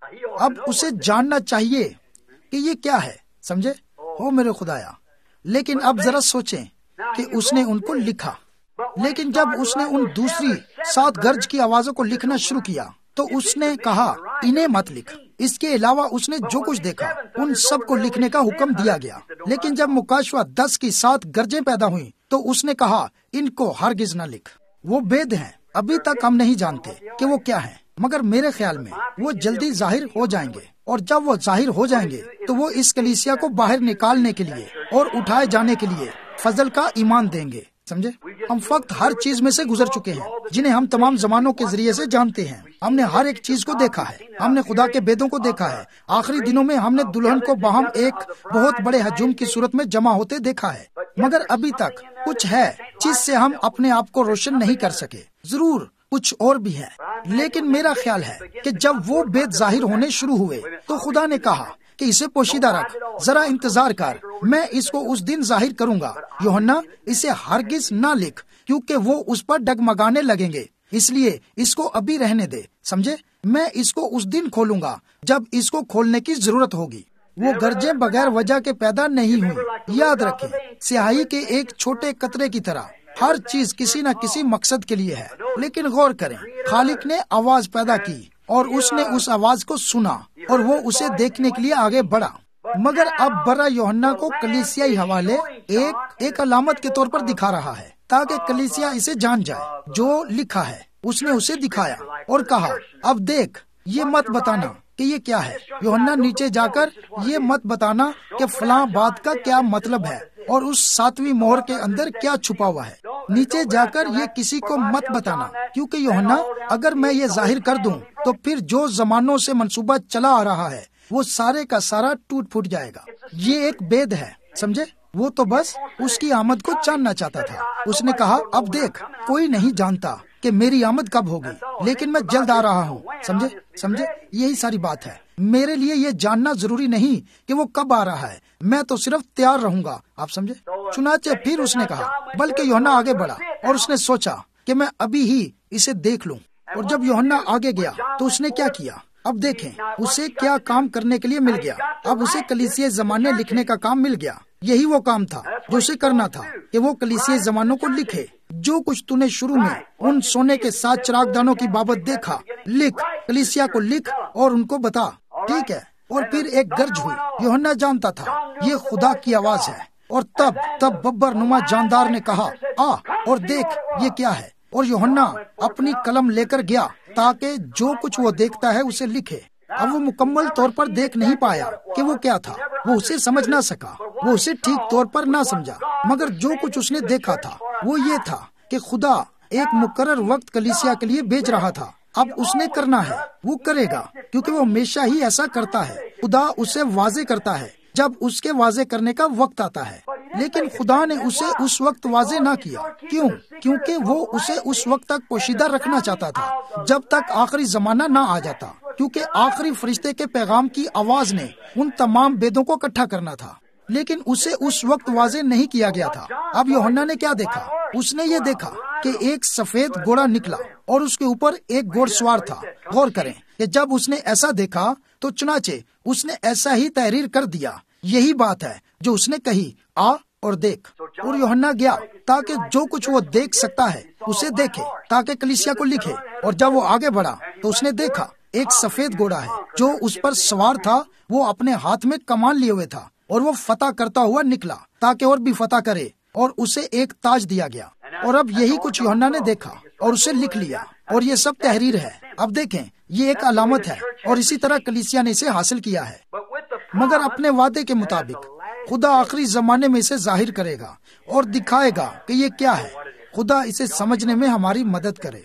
اب اسے جاننا چاہیے کہ یہ کیا ہے، سمجھے؟ ہو میرے خدایا، لیکن اب ذرا سوچیں کہ اس نے ان کو لکھا، لیکن جب اس نے ان دوسری 7 گرج کی آوازوں کو لکھنا شروع کیا تو اس نے کہا انہیں مت لکھ۔ اس کے علاوہ اس نے جو کچھ دیکھا ان سب کو لکھنے کا حکم دیا گیا، لیکن جب مکاشفہ 10 کی 7 گرجیں پیدا ہوئیں تو اس نے کہا ان کو ہرگز نہ لکھ، وہ بید ہیں، ابھی تک ہم نہیں جانتے کہ وہ کیا ہیں، مگر میرے خیال میں وہ جلدی ظاہر ہو جائیں گے، اور جب وہ ظاہر ہو جائیں گے تو وہ اس کلیسیا کو باہر نکالنے کے لیے اور اٹھائے جانے کے لیے فضل کا ایمان دیں گے، سمجھے؟ ہم فقط ہر چیز میں سے گزر چکے ہیں جنہیں ہم تمام زمانوں کے ذریعے سے جانتے ہیں۔ ہم نے ہر ایک چیز کو دیکھا ہے، ہم نے خدا کے بیدوں کو دیکھا ہے۔ آخری دنوں میں ہم نے دلہن کو باہم ایک بہت بڑے ہجوم کی صورت میں جمع ہوتے دیکھا ہے، مگر ابھی تک کچھ ہے جس سے ہم اپنے آپ کو روشن نہیں کر سکے۔ ضرور کچھ اور بھی ہے، لیکن میرا خیال ہے کہ جب وہ بید ظاہر ہونے شروع ہوئے تو خدا نے کہا کہ اسے پوشیدہ رکھ، ذرا انتظار کر، میں اس کو اس دن ظاہر کروں گا۔ یوحنا اسے ہرگز نہ لکھ، کیونکہ وہ اس پر ڈگمگانے لگیں گے، اس لیے اس کو ابھی رہنے دے، سمجھے؟ میں اس کو اس دن کھولوں گا جب اس کو کھولنے کی ضرورت ہوگی۔ وہ گرجیں بغیر وجہ کے پیدا نہیں ہوئی۔ یاد رکھیں، سیاہی کے ایک چھوٹے قطرے کی طرح ہر چیز کسی نہ کسی مقصد کے لیے ہے، لیکن غور کریں، خالق نے آواز پیدا کی اور اس نے اس آواز کو سنا اور وہ اسے دیکھنے کے لیے آگے بڑھا، مگر اب برا یوحنا کو کلیسیائی حوالے ایک علامت کے طور پر دکھا رہا ہے تاکہ کلیسیا اسے جان جائے جو لکھا ہے۔ اس نے اسے دکھایا اور کہا، اب دیکھ، یہ مت بتانا کہ یہ کیا ہے۔ یوحنا نیچے جا کر یہ مت بتانا کہ فلاں بات کا کیا مطلب ہے اور اس 7ویں مہر کے اندر کیا چھپا ہوا ہے۔ نیچے جا کر یہ کسی کو مت بتانا، کیونکہ یوحنا، اگر میں یہ ظاہر کر دوں تو پھر جو زمانوں سے منصوبہ چلا آ رہا ہے وہ سارے کا سارا ٹوٹ پھوٹ جائے گا۔ یہ ایک بید ہے، سمجھے؟ وہ تو بس اس کی آمد کو جاننا چاہتا تھا۔ اس نے کہا، اب دیکھ، کوئی نہیں جانتا کہ میری آمد کب ہوگی، لیکن میں جلد آ رہا ہوں، سمجھے؟ یہی ساری بات ہے۔ میرے لیے یہ جاننا ضروری نہیں کہ وہ کب آ رہا ہے، میں تو صرف تیار رہوں گا، آپ سمجھے؟ چنانچہ پھر اس نے کہا، بلکہ یوحنا آگے بڑھا اور اس نے سوچا کہ میں ابھی ہی اسے دیکھ لوں، اور جب یوحنا آگے گیا تو اس نے کیا کیا؟ اب دیکھیں اسے کیا کام کرنے کے لیے مل گیا۔ اب اسے کلیسیائی زمانے لکھنے کا کام مل گیا۔ یہی وہ کام تھا جو اسے کرنا تھا کہ وہ کلیسیائی زمانوں کو لکھے۔ جو کچھ تو نے شروع میں ان سونے کے 7 چراغ دانوں کی بابت دیکھا، لکھ، کلیسیا کو لکھ اور ان کو بتا، ٹھیک ہے؟ اور پھر ایک گرج ہوئی۔ یوحنا جانتا تھا یہ خدا کی آواز ہے، اور تب ببر نما جاندار نے کہا، آ اور دیکھ یہ کیا ہے۔ اور یوحنا اپنی قلم لے کر گیا تاکہ جو کچھ وہ دیکھتا ہے اسے لکھے۔ اب وہ مکمل طور پر دیکھ نہیں پایا کہ وہ کیا تھا، وہ اسے سمجھ نہ سکا، وہ اسے ٹھیک طور پر نہ سمجھا، مگر جو کچھ اس نے دیکھا تھا وہ یہ تھا کہ خدا ایک مقرر وقت کلیسیا کے لیے بھیج رہا تھا۔ اب اس نے کرنا ہے، وہ کرے گا، کیونکہ وہ ہمیشہ ہی ایسا کرتا ہے۔ خدا اسے واضح کرتا ہے جب اس کے واضح کرنے کا وقت آتا ہے، لیکن خدا نے اسے اس وقت واضح نہ کیا۔ کیوں؟ کیونکہ وہ اسے اس وقت تک پوشیدہ رکھنا چاہتا تھا جب تک آخری زمانہ نہ آ جاتا، کیونکہ آخری فرشتے کے پیغام کی آواز نے ان تمام بیدوں کو اکٹھا کرنا تھا، لیکن اسے اس وقت واضح نہیں کیا گیا تھا۔ اب یوحنا نے کیا دیکھا؟ اس نے یہ دیکھا کہ ایک سفید گھوڑا نکلا اور اس کے اوپر ایک گھوڑ سوار تھا۔ غور کریں کہ جب اس نے ایسا دیکھا تو چنانچہ اس نے ایسا ہی تحریر کر دیا۔ یہی بات ہے جو اس نے کہی، آ اور دیکھ۔ اور یوحنا گیا تاکہ جو کچھ وہ دیکھ سکتا ہے اسے دیکھے، تاکہ کلیسیا کو لکھے۔ اور جب وہ آگے بڑھا تو اس نے دیکھا ایک سفید گھوڑا ہے جو اس پر سوار تھا، وہ اپنے ہاتھ میں کمان لیے ہوئے تھا، اور وہ فتح کرتا ہوا نکلا تاکہ اور بھی فتح کرے، اور اسے ایک تاج دیا گیا. اور اب یہی کچھ یوحنا نے دیکھا اور اسے لکھ لیا، اور یہ سب تحریر ہے. اب دیکھیں، یہ ایک علامت ہے، اور اسی طرح کلیسیا نے اسے حاصل کیا ہے. مگر اپنے وعدے کے مطابق خدا آخری زمانے میں اسے ظاہر کرے گا اور دکھائے گا کہ یہ کیا ہے. خدا اسے سمجھنے میں ہماری مدد کرے.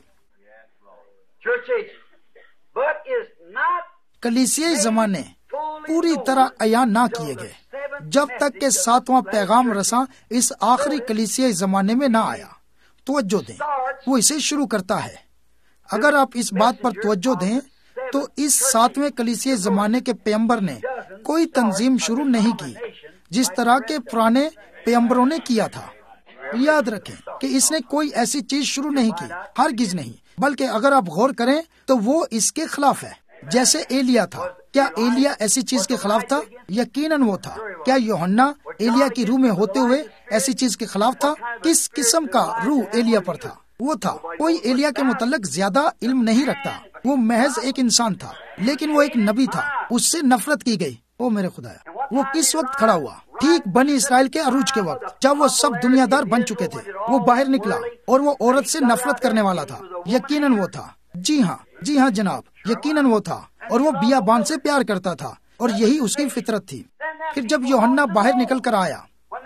کلیسیائی زمانے پوری طرح عیان نہ کیے گئے جب تک کہ 7واں پیغام رساں اس آخری کلیسیائی زمانے میں نہ آیا. توجہ دیں، وہ اسے شروع کرتا ہے. اگر آپ اس بات پر توجہ دیں تو اس 7ویں کلیسیائی زمانے کے پیغمبر نے کوئی تنظیم شروع نہیں کی جس طرح کے پرانے پیغمبروں نے کیا تھا. یاد رکھیں کہ اس نے کوئی ایسی چیز شروع نہیں کی، ہرگز نہیں. بلکہ اگر آپ غور کریں تو وہ اس کے خلاف ہے. جیسے ایلیا تھا. کیا ایلیا ایسی چیز کے خلاف تھا؟ یقیناً وہ تھا. کیا یوحنا ایلیا کی روح میں ہوتے ہوئے ایسی چیز کے خلاف تھا؟ کس قسم کا روح ایلیا پر تھا؟ وہ تھا. کوئی ایلیا کے متعلق زیادہ علم نہیں رکھتا. وہ محض ایک انسان تھا، لیکن وہ ایک نبی تھا. اس سے نفرت کی گئی. او میرے خدایا، وہ کس وقت کھڑا ہوا؟ ٹھیک بنی اسرائیل کے عروج کے وقت، جب وہ سب دنیا دار بن چکے تھے. وہ باہر نکلا اور وہ عورت سے نفرت کرنے والا تھا. یقیناً وہ تھا. جی ہاں جناب، یقیناً وہ تھا. اور وہ بیابان سے پیار کرتا تھا، اور یہی اس کی فطرت تھی. پھر جب یوحنا باہر نکل کر آیا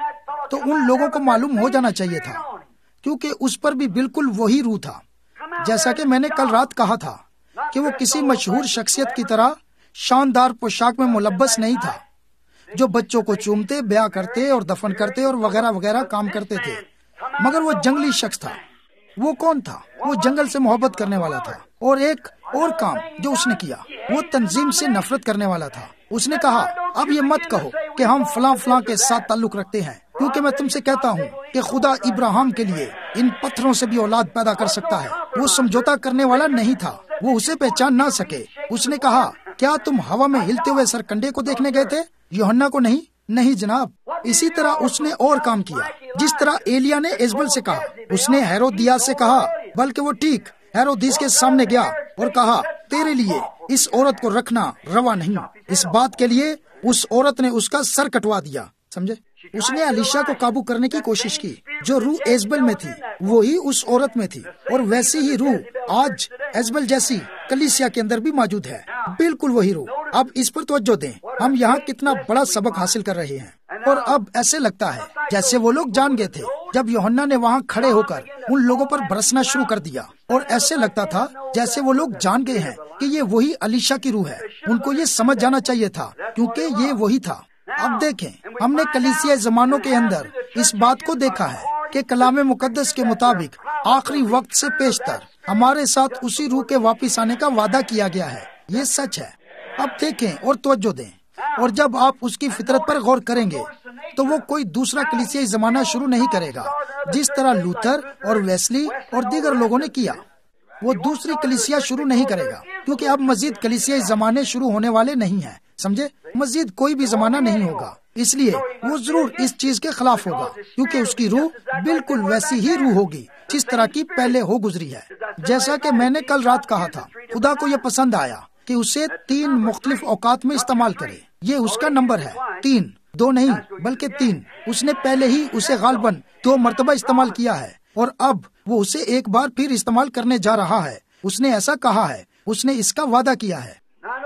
تو ان لوگوں کو معلوم ہو جانا چاہیے تھا، کیونکہ اس پر بھی بالکل وہی روح تھا. جیسا کہ میں نے کل رات کہا تھا کہ وہ کسی مشہور شخصیت کی طرح شاندار پوشاک میں ملبس نہیں تھا جو بچوں کو چومتے، بیاہ کرتے اور دفن کرتے اور وغیرہ وغیرہ کام کرتے تھے. مگر وہ جنگلی شخص تھا. وہ کون تھا؟ وہ جنگل سے محبت کرنے والا تھا. اور ایک اور کام جو اس نے کیا، وہ تنظیم سے نفرت کرنے والا تھا. اس نے کہا، اب یہ مت کہو کہ ہم فلاں کے ساتھ تعلق رکھتے ہیں، کیونکہ میں تم سے کہتا ہوں کہ خدا ابراہیم کے لیے ان پتھروں سے بھی اولاد پیدا کر سکتا ہے. وہ سمجھوتا کرنے والا نہیں تھا. وہ اسے پہچان نہ سکے. اس نے کہا، کیا تم ہوا میں ہلتے ہوئے سرکنڈے کو دیکھنے گئے تھے؟ یوحنا کو نہیں جناب. اسی طرح اس نے اور کام کیا، جس طرح ایلیا نے ایزبل سے کہا. اس نے ہیرودیاس سے کہا، بلکہ وہ ٹھیک ہیرودیس کے سامنے گیا اور کہا، تیرے لیے اس عورت کو رکھنا روا نہیں. اس بات کے لیے اس عورت نے اس کا سر کٹوا دیا. سمجھے؟ اس نے الیشا کو قابو کرنے کی کوشش کی. جو روح ایزبل میں تھی وہی اس عورت میں تھی، اور ویسی ہی روح آج ایزبل جیسی کلیسیا کے اندر بھی موجود ہے. بالکل وہی روح. اب اس پر توجہ دیں، ہم یہاں کتنا بڑا سبق حاصل کر رہے ہیں. اور اب ایسے لگتا ہے جیسے وہ لوگ جان گئے تھے جب یوحنا نے وہاں کھڑے ہو کر ان لوگوں پر برسنا شروع کر دیا. اور ایسے لگتا تھا جیسے وہ لوگ جان گئے ہیں کہ یہ وہی الیشا کی روح ہے. ان کو یہ سمجھ جانا چاہیے تھا، کیونکہ یہ وہی تھا. اب دیکھیں، ہم نے کلیسیائی زمانوں کے اندر اس بات کو دیکھا ہے کہ کلام مقدس کے مطابق آخری وقت سے پیشتر ہمارے ساتھ اسی روح کے واپس آنے کا وعدہ کیا گیا ہے. یہ سچ ہے. اب دیکھیں اور توجہ دیں، اور جب آپ اس کی فطرت پر غور کریں گے تو وہ کوئی دوسرا کلیسیائی زمانہ شروع نہیں کرے گا جس طرح لوتھر اور ویسلی اور دیگر لوگوں نے کیا. وہ دوسری کلیسیا شروع نہیں کرے گا، کیونکہ اب مزید کلیسیائی زمانے شروع ہونے والے نہیں ہیں. سمجھے؟ مزید کوئی بھی زمانہ نہیں ہوگا. اس لیے وہ ضرور اس چیز کے خلاف ہوگا، کیونکہ اس کی روح بالکل ویسی ہی روح ہوگی جس طرح کی پہلے ہو گزری ہے. جیسا کہ میں نے کل رات کہا تھا، خدا کو یہ پسند آیا کہ اسے 3 مختلف اوقات میں استعمال کرے. یہ اس کا نمبر ہے، 3، 2 نہیں بلکہ 3. اس نے پہلے ہی اسے غالباً 2 مرتبہ استعمال کیا ہے، اور اب وہ اسے ایک بار پھر استعمال کرنے جا رہا ہے. اس نے ایسا کہا ہے، اس نے اس کا وعدہ کیا ہے.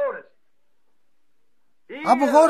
اب غور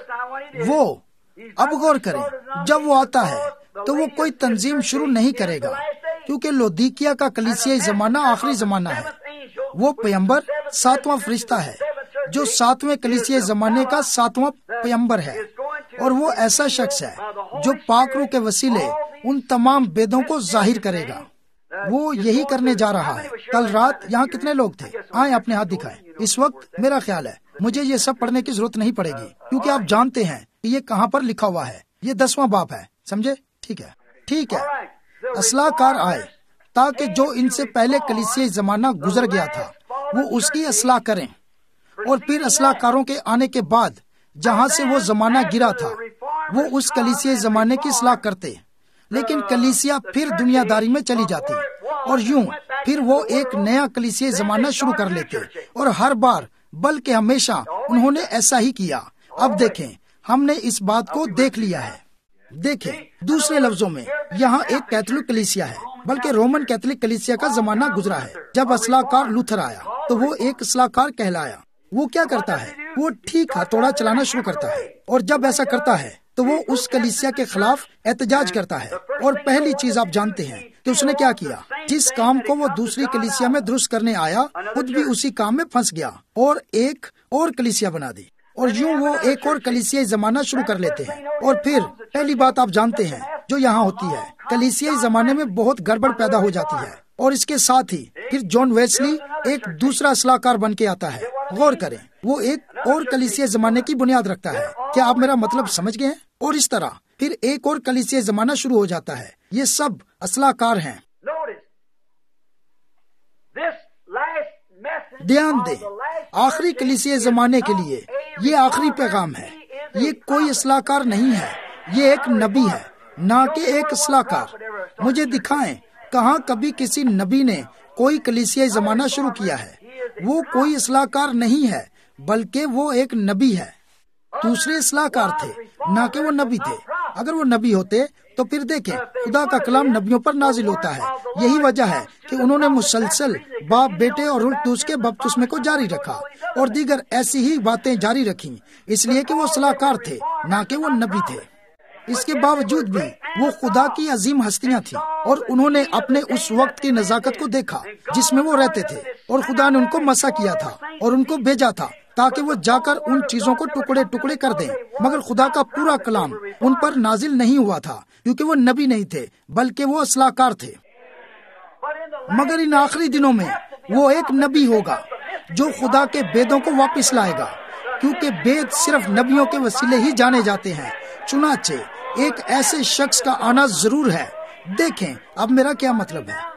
کریں، جب وہ آتا ہے تو وہ کوئی تنظیم شروع نہیں کرے گا، کیونکہ لودیکیا کا کلیسیائی زمانہ آخری زمانہ ہے. وہ پیغمبر 7واں فرشتہ ہے جو 7ویں کلیسیائی زمانے کا 7واں پیغمبر ہے، اور وہ ایسا شخص ہے جو پاک روح کے وسیلے ان تمام بیدوں کو ظاہر کرے گا. وہ یہی کرنے جا رہا ہے. کل رات یہاں کتنے لوگ تھے؟ آئیں اپنے ہاتھ دکھائیں. اس وقت میرا خیال ہے مجھے یہ سب پڑھنے کی ضرورت نہیں پڑے گی، کیونکہ آپ جانتے ہیں کہ یہ کہاں پر لکھا ہوا ہے. یہ 10واں باب ہے. سمجھے؟ ٹھیک ہے. اصلاح کار آئے تاکہ جو ان سے پہلے کلیسیائی زمانہ گزر گیا تھا وہ اس کی اصلاح کریں، اور پھر اصلاح کاروں کے آنے کے بعد جہاں سے وہ زمانہ گرا تھا وہ اس کلیسیائی زمانے کی اصلاح کرتے. لیکن کلیسیا پھر دنیا داری میں چلی جاتی، اور یوں پھر وہ ایک نیا کلیسیائی زمانہ شروع کر لیتے. اور ہر بار بلکہ ہمیشہ انہوں نے ایسا ہی کیا. اب دیکھیں، ہم نے اس بات کو دیکھ لیا ہے. دیکھیں، دوسرے لفظوں میں یہاں ایک کیتھولک کلیسیا ہے، بلکہ رومن کیتھولک کلیسیا کا زمانہ گزرا ہے۔ جب اصلاح کار لوتھر آیا تو وہ ایک اصلاح کار کہلایا۔ وہ کیا کرتا ہے؟ وہ ٹھیک ہتھوڑا چلانا شروع کرتا ہے، اور جب ایسا کرتا ہے تو وہ اس کلیسیا کے خلاف احتجاج کرتا ہے۔ اور پہلی چیز آپ جانتے ہیں کہ اس نے کیا کیا؟ جس کام کو وہ دوسری کلیسیا میں درست کرنے آیا، خود بھی اسی کام میں پھنس گیا اور ایک اور کلیسیا بنا دی، اور یوں وہ ایک اور کلیسیائی زمانہ شروع کر لیتے ہیں۔ اور پھر پہلی بات آپ جانتے ہیں جو یہاں ہوتی ہے، کلیسیائی زمانے میں بہت گڑبڑ پیدا ہو جاتی ہے، اور اس کے ساتھ ہی پھر جان ویسلی ایک دوسرا اصلاح کار بن کے آتا ہے۔ غور کریں، وہ ایک اور کلیسیائی زمانے کی بنیاد رکھتا ہے۔ کیا آپ میرا مطلب سمجھ گئے ہیں؟ اور اس طرح پھر ایک اور کلیسیائی زمانہ شروع ہو جاتا ہے۔ یہ سب اصلاح کار ہیں۔ دھیان دیں، آخری کلیسیائی زمانے کے لیے یہ آخری پیغام ہے۔ یہ کوئی اصلاح کار نہیں ہے، یہ ایک نبی ہے، نہ کہ ایک اصلاح کار۔ مجھے دکھائیں کہاں کبھی کسی نبی نے کوئی کلیسیائی زمانہ شروع کیا ہے۔ وہ کوئی اصلاح کار نہیں ہے، بلکہ وہ ایک نبی ہے۔ دوسرے اصلاح کار تھے، نہ کہ وہ نبی تھے۔ اگر وہ نبی ہوتے تو پھر دیکھیں، خدا کا کلام نبیوں پر نازل ہوتا ہے۔ یہی وجہ ہے کہ انہوں نے مسلسل باپ، بیٹے اور روح القدس کے بپتسمے کو جاری رکھا، اور دیگر ایسی ہی باتیں جاری رکھیں، اس لیے کہ وہ اصلاح کار تھے، نہ کہ وہ نبی تھے۔ اس کے باوجود بھی وہ خدا کی عظیم ہستیاں تھیں، اور انہوں نے اپنے اس وقت کی نزاکت کو دیکھا جس میں وہ رہتے تھے، اور خدا نے ان کو مسح کیا تھا اور ان کو بھیجا تھا تاکہ وہ جا کر ان چیزوں کو ٹکڑے ٹکڑے کر دیں۔ مگر خدا کا پورا کلام ان پر نازل نہیں ہوا تھا، کیونکہ وہ نبی نہیں تھے، بلکہ وہ اصلاح کار تھے۔ مگر ان آخری دنوں میں وہ ایک نبی ہوگا جو خدا کے بیدوں کو واپس لائے گا، کیونکہ بید صرف نبیوں کے وسیلے ہی جانے جاتے ہیں۔ چنانچہ ایک ایسے شخص کا آنا ضرور ہے۔ دیکھیں اب میرا کیا مطلب ہے۔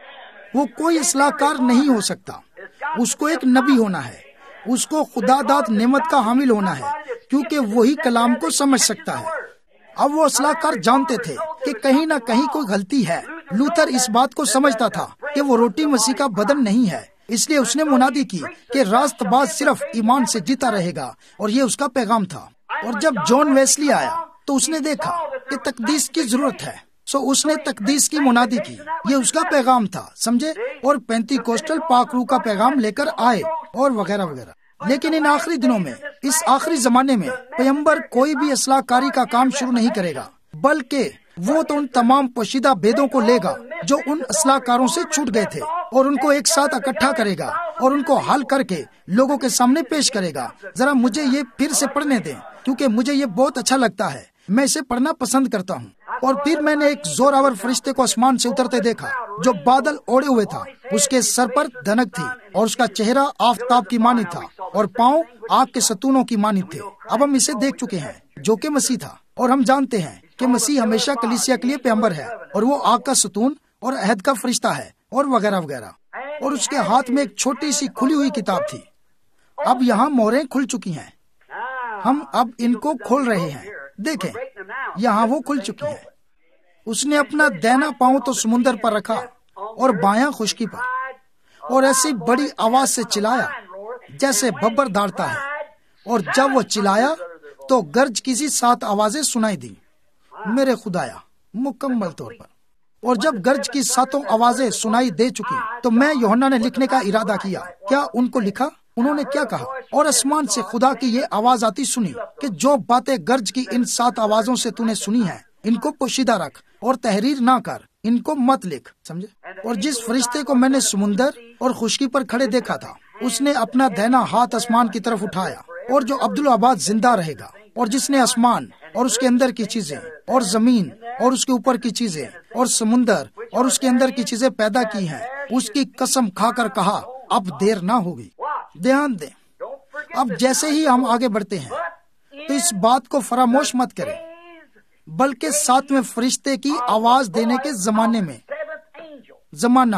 وہ کوئی اصلاح کار نہیں ہو سکتا، اس کو ایک نبی ہونا ہے، اس کو خدا داد نعمت کا حامل ہونا ہے، کیونکہ وہی کلام کو سمجھ سکتا ہے۔ اب وہ اصلاح کار جانتے تھے کہ کہیں نہ کہیں کوئی غلطی ہے۔ لوتھر اس بات کو سمجھتا تھا کہ وہ روٹی مسیح کا بدن نہیں ہے، اس لیے اس نے منادی کی کہ راست باز صرف ایمان سے جیتا رہے گا، اور یہ اس کا پیغام تھا۔ اور جب جان ویسلی آیا تو اس نے دیکھا کہ تقدیس کی ضرورت ہے، سو اس نے تقدیس کی منادی کی۔ یہ اس کا پیغام تھا، سمجھے؟ اور پینتی کوسٹل پاک روح کا پیغام لے کر آئے، اور وغیرہ وغیرہ۔ لیکن ان آخری دنوں میں، اس آخری زمانے میں، پیغمبر کوئی بھی اصلاح کاری کا کام شروع نہیں کرے گا، بلکہ وہ تو ان تمام پوشیدہ بھیدوں کو لے گا جو ان اصلاح کاروں سے چھوٹ گئے تھے، اور ان کو ایک ساتھ اکٹھا کرے گا اور ان کو حل کر کے لوگوں کے سامنے پیش کرے گا۔ ذرا مجھے یہ پھر سے پڑھنے دیں، کیونکہ مجھے یہ بہت اچھا لگتا ہے، میں اسے پڑھنا پسند کرتا ہوں۔ اور پھر میں نے ایک زور آور فرشتے کو آسمان سے اترتے دیکھا، جو بادل اوڑے ہوئے تھا۔ اس کے سر پر دھنک تھی، اور اس کا چہرہ آفتاب کی مانند تھا، اور پاؤں آگ کے ستونوں کی مانند تھے۔ اب ہم اسے دیکھ چکے ہیں جو کہ مسیح تھا، اور ہم جانتے ہیں کہ مسیح ہمیشہ کلیسیا کے لیے پیغمبر ہے، اور وہ آگ کا ستون اور عہد کا فرشتہ ہے، اور وغیرہ وغیرہ۔ اور اس کے ہاتھ میں ایک چھوٹی سی کھلی ہوئی کتاب تھی۔ اب یہاں مہریں کھل چکی ہیں، ہم اب ان کو کھول رہے ہیں۔ دیکھیں، یہاں وہ کھل چکی ہیں۔ اس نے اپنا دہنا پاؤں تو سمندر پر رکھا اور بایاں خشکی پر، اور ایسی بڑی آواز سے چلایا جیسے ببر داڑتا ہے، اور جب وہ چلایا تو گرج کی سی 7 آوازیں سنائی دی۔ میرے خدایا، مکمل طور پر۔ اور جب گرج کی 7 آوازیں سنائی دے چکی تو میں یوحنا نے لکھنے کا ارادہ کیا۔ کیا ان کو لکھا؟ انہوں نے کیا کہا؟ اور آسمان سے خدا کی یہ آواز آتی سنی کہ جو باتیں گرج کی ان 7 آوازوں سے تو نے سنی ہیں، ان کو پوشیدہ رکھ اور تحریر نہ کر، ان کو مت لکھ، سمجھے؟ اور جس فرشتے کو میں نے سمندر اور خشکی پر کھڑے دیکھا تھا، اس نے اپنا دہنا ہاتھ آسمان کی طرف اٹھایا، اور جو عبدالآباد زندہ رہے گا، اور جس نے آسمان اور اس کے اندر کی چیزیں، اور زمین اور اس کے اوپر کی چیزیں، اور سمندر اور اس کے اندر کی چیزیں پیدا کی ہیں، اس کی قسم کھا کر کہا، اب دیر نہ ہوگی۔ دھیان دیں، اب جیسے ہی ہم آگے بڑھتے ہیں تو اس بات کو فراموش مت کریں، بلکہ 7ویں فرشتے کی آواز دینے کے زمانے میں، زمانہ،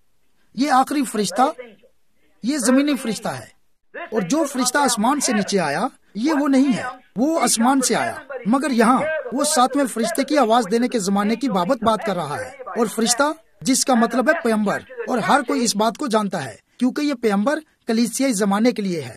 یہ آخری فرشتہ، یہ زمینی فرشتہ ہے، اور جو فرشتہ آسمان سے نیچے آیا یہ وہ نہیں ہے، وہ آسمان سے آیا، مگر یہاں وہ 7ویں فرشتے کی آواز دینے کے زمانے کی بابت بات کر رہا ہے۔ اور فرشتہ جس کا مطلب ہے پیغمبر، اور ہر کوئی اس بات کو جانتا ہے کیونکہ یہ پیغمبر کلیسیائی زمانے کے لیے ہے۔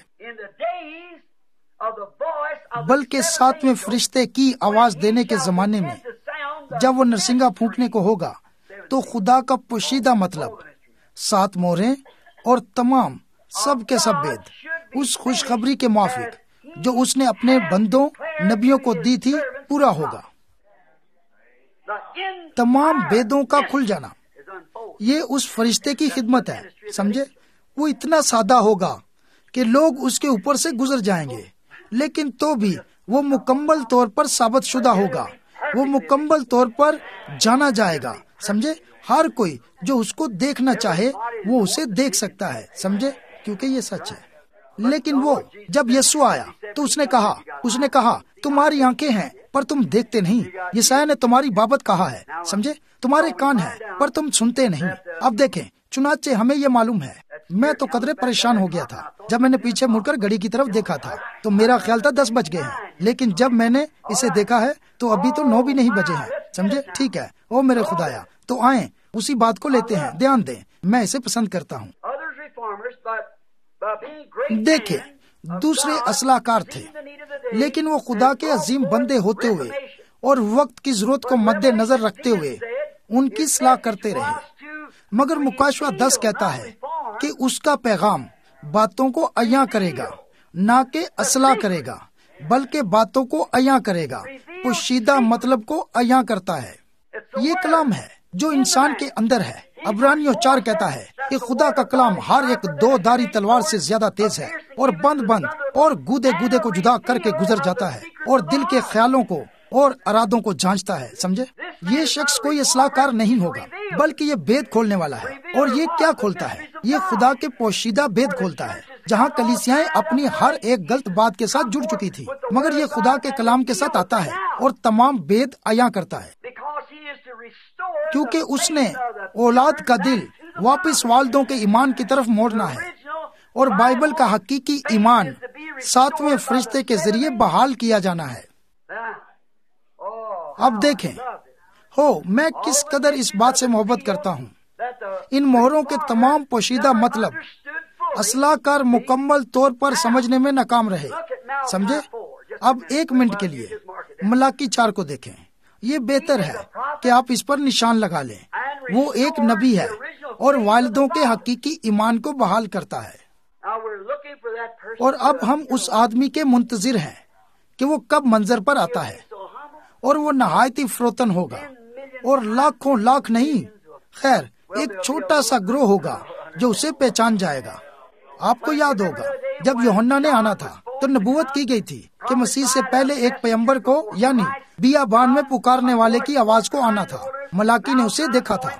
بلکہ 7ویں فرشتے کی آواز دینے کے زمانے میں جب وہ نرسنگا پھونکنے کو ہوگا تو خدا کا پوشیدہ مطلب، 7 مہریں اور تمام سب کے سب بید اس خوشخبری کے موافق جو اس نے اپنے بندوں نبیوں کو دی تھی پورا ہوگا۔ تمام بیدوں کا کھل جانا یہ اس فرشتے کی خدمت ہے، سمجھے؟ وہ اتنا سادہ ہوگا کہ لوگ اس کے اوپر سے گزر جائیں گے، لیکن تو بھی وہ مکمل طور پر ثابت شدہ ہوگا، وہ مکمل طور پر جانا جائے گا، سمجھے؟ ہر کوئی جو اس کو دیکھنا چاہے وہ اسے دیکھ سکتا ہے، سمجھے؟ کیونکہ یہ سچ ہے۔ لیکن وہ جب یسوع آیا تو اس نے کہا تمہاری آنکھیں ہیں پر تم دیکھتے نہیں، یسایا نے تمہاری بابت کہا ہے، سمجھے؟ تمہارے کان ہیں پر تم سنتے نہیں۔ اب دیکھیں، چنانچہ ہمیں یہ معلوم ہے، میں تو قدرے پریشان ہو گیا تھا جب میں نے پیچھے مڑ کر گھڑی کی طرف دیکھا تھا تو میرا خیال تھا 10 بج گئے ہیں، لیکن جب میں نے اسے دیکھا ہے تو ابھی تو 9 بھی نہیں بجے ہیں، سمجھے؟ ٹھیک ہے، او میرے خدایا، تو آئیں اسی بات کو لیتے ہیں، دھیان دیں، میں اسے پسند کرتا ہوں۔ دیکھیں، دوسرے اصلاح کار تھے، لیکن وہ خدا کے عظیم بندے ہوتے ہوئے اور وقت کی ضرورت کو مد نظر رکھتے ہوئے ان کی اصلاح کرتے رہے۔ مگر مکاشوہ 10 کہتا ہے کہ اس کا پیغام باتوں کو عیاں کرے گا، نہ کہ اصلاح کرے گا، بلکہ باتوں کو عیاں کرے گا، پوشیدہ مطلب کو عیاں کرتا ہے۔ یہ کلام ہے جو انسان کے اندر ہے۔ عبرانیوں 4 کہتا ہے کہ خدا کا کلام ہر ایک 2 دھاری تلوار سے زیادہ تیز ہے اور بند اور گودے کو جدا کر کے گزر جاتا ہے اور دل کے خیالوں کو اور ارادوں کو جانچتا ہے، سمجھے؟ یہ شخص کوئی اصلاح کار نہیں ہوگا بلکہ یہ بید کھولنے والا ہے۔ اور یہ کیا کھولتا ہے؟ یہ خدا کے پوشیدہ بید کھولتا ہے، جہاں کلیسیاں اپنی ہر ایک غلط بات کے ساتھ جڑ چکی تھی، مگر یہ خدا کے کلام کے ساتھ آتا ہے اور تمام بید عیاں کرتا ہے، کیونکہ اس نے اولاد کا دل واپس والدوں کے ایمان کی طرف موڑنا ہے، اور بائبل کا حقیقی ایمان 7ویں فرشتے کے ذریعے بحال کیا جانا ہے۔ اب دیکھیں، میں کس قدر اس بات سے محبت کرتا ہوں۔ ان مہروں کے تمام پوشیدہ مطلب اصلاح کار مکمل طور پر سمجھنے میں ناکام رہے، سمجھے؟ اب 1 منٹ کے لیے ملاکی 4 کو دیکھیں۔ یہ بہتر ہے کہ آپ اس پر نشان لگا لیں۔ وہ ایک نبی ہے اور والدوں کے حقیقی ایمان کو بحال کرتا ہے، اور اب ہم اس آدمی کے منتظر ہیں کہ وہ کب منظر پر آتا ہے، اور وہ نہایت ہی فروتن ہوگا، اور لاکھوں لاکھ نہیں، خیر ایک چھوٹا سا گروہ ہوگا جو اسے پہچان جائے گا۔ آپ کو یاد ہوگا جب یوحنا نے آنا تھا تو نبوت کی گئی تھی کہ مسیح سے پہلے ایک پیغمبر کو، یعنی بیابان میں پکارنے والے کی آواز کو آنا تھا۔ ملاکی نے اسے دیکھا تھا۔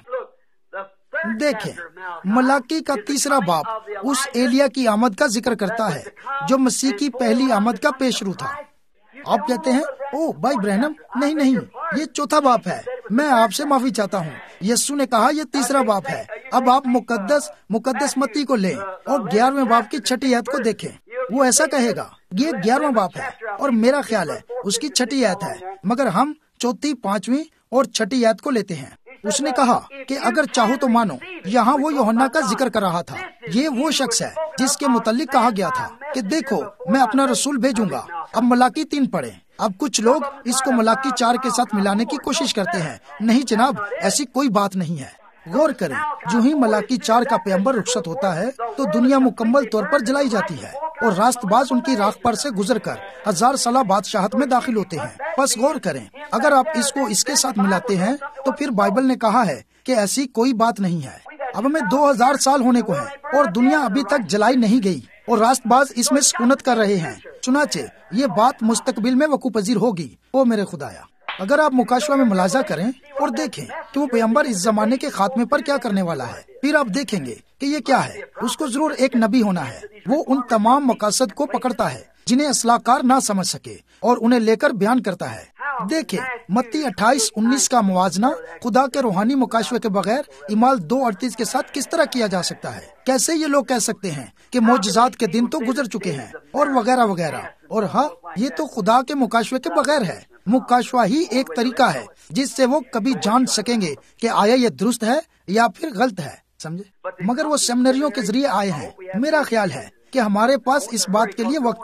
دیکھیں، ملاکی کا 3 باب اس ایلیا کی آمد کا ذکر کرتا ہے جو مسیح کی پہلی آمد کا پیشرو تھا۔ آپ کہتے ہیں، او بھائی برہنم، نہیں، یہ 4 باب ہے، میں آپ سے معافی چاہتا ہوں۔ یسوع نے کہا یہ 3 باب ہے۔ اب آپ مقدس متی کو لیں اور 11ویں باب کی 6 آیت کو دیکھیں۔ وہ ایسا کہے گا، یہ 11واں باب ہے، اور میرا خیال ہے اس کی 6 آیت ہے، مگر ہم 4، 5 اور 6 آیت کو لیتے ہیں۔ اس نے کہا کہ اگر چاہو تو مانو۔ یہاں وہ یوحنا کا ذکر کر رہا تھا۔ یہ وہ شخص ہے جس کے متعلق کہا گیا تھا کہ دیکھو میں اپنا رسول بھیجوں گا۔ اب ملاکی 3 پڑھیں۔ اب کچھ لوگ اس کو ملاکی 4 کے ساتھ ملانے کی کوشش کرتے ہیں۔ نہیں جناب، ایسی کوئی بات نہیں ہے۔ غور کریں، جو ہی ملاکی 4 کا پیغمبر رخصت ہوتا ہے تو دنیا مکمل طور پر جلائی جاتی ہے، اور راست باز ان کی راکھ پر سے گزر کر 1000 سالہ بادشاہت میں داخل ہوتے ہیں۔ بس غور کریں، اگر آپ اس کو اس کے ساتھ ملاتے ہیں تو پھر بائبل نے کہا ہے کہ ایسی کوئی بات نہیں ہے۔ اب ہمیں 2000 سال ہونے کو ہیں اور دنیا ابھی تک جلائی نہیں گئی، اور راست باز اس میں سکونت کر رہے ہیں۔ چنانچہ یہ بات مستقبل میں وقوع پذیر ہوگی۔ او میرے خدایا، اگر آپ مکاشوہ میں ملاحظہ کریں اور دیکھیں کہ وہ پیغمبر اس زمانے کے خاتمے پر کیا کرنے والا ہے، پھر آپ دیکھیں گے کہ یہ کیا ہے۔ اس کو ضرور ایک نبی ہونا ہے۔ وہ ان تمام مقاصد کو پکڑتا ہے جنہیں اصلاح کار نہ سمجھ سکے، اور انہیں لے کر بیان کرتا ہے۔ دیکھیں متی 28:19 کا موازنہ خدا کے روحانی مکاشوے کے بغیر اعمال 2:38 کے ساتھ کس طرح کیا جا سکتا ہے؟ کیسے یہ لوگ کہہ سکتے ہیں کہ معجزات کے دن تو گزر چکے ہیں اور وغیرہ وغیرہ؟ اور یہ تو خدا کے مکاشوے کے بغیر ہے۔ مکاشوہ ہی ایک طریقہ ہے جس سے وہ کبھی جان سکیں گے کہ آیا یہ درست ہے یا پھر غلط ہے، سمجھے؟ مگر وہ سیمنریوں کے ذریعے آئے ہیں۔ میرا خیال ہے کہ ہمارے پاس اس بات کے لیے وقت ہے،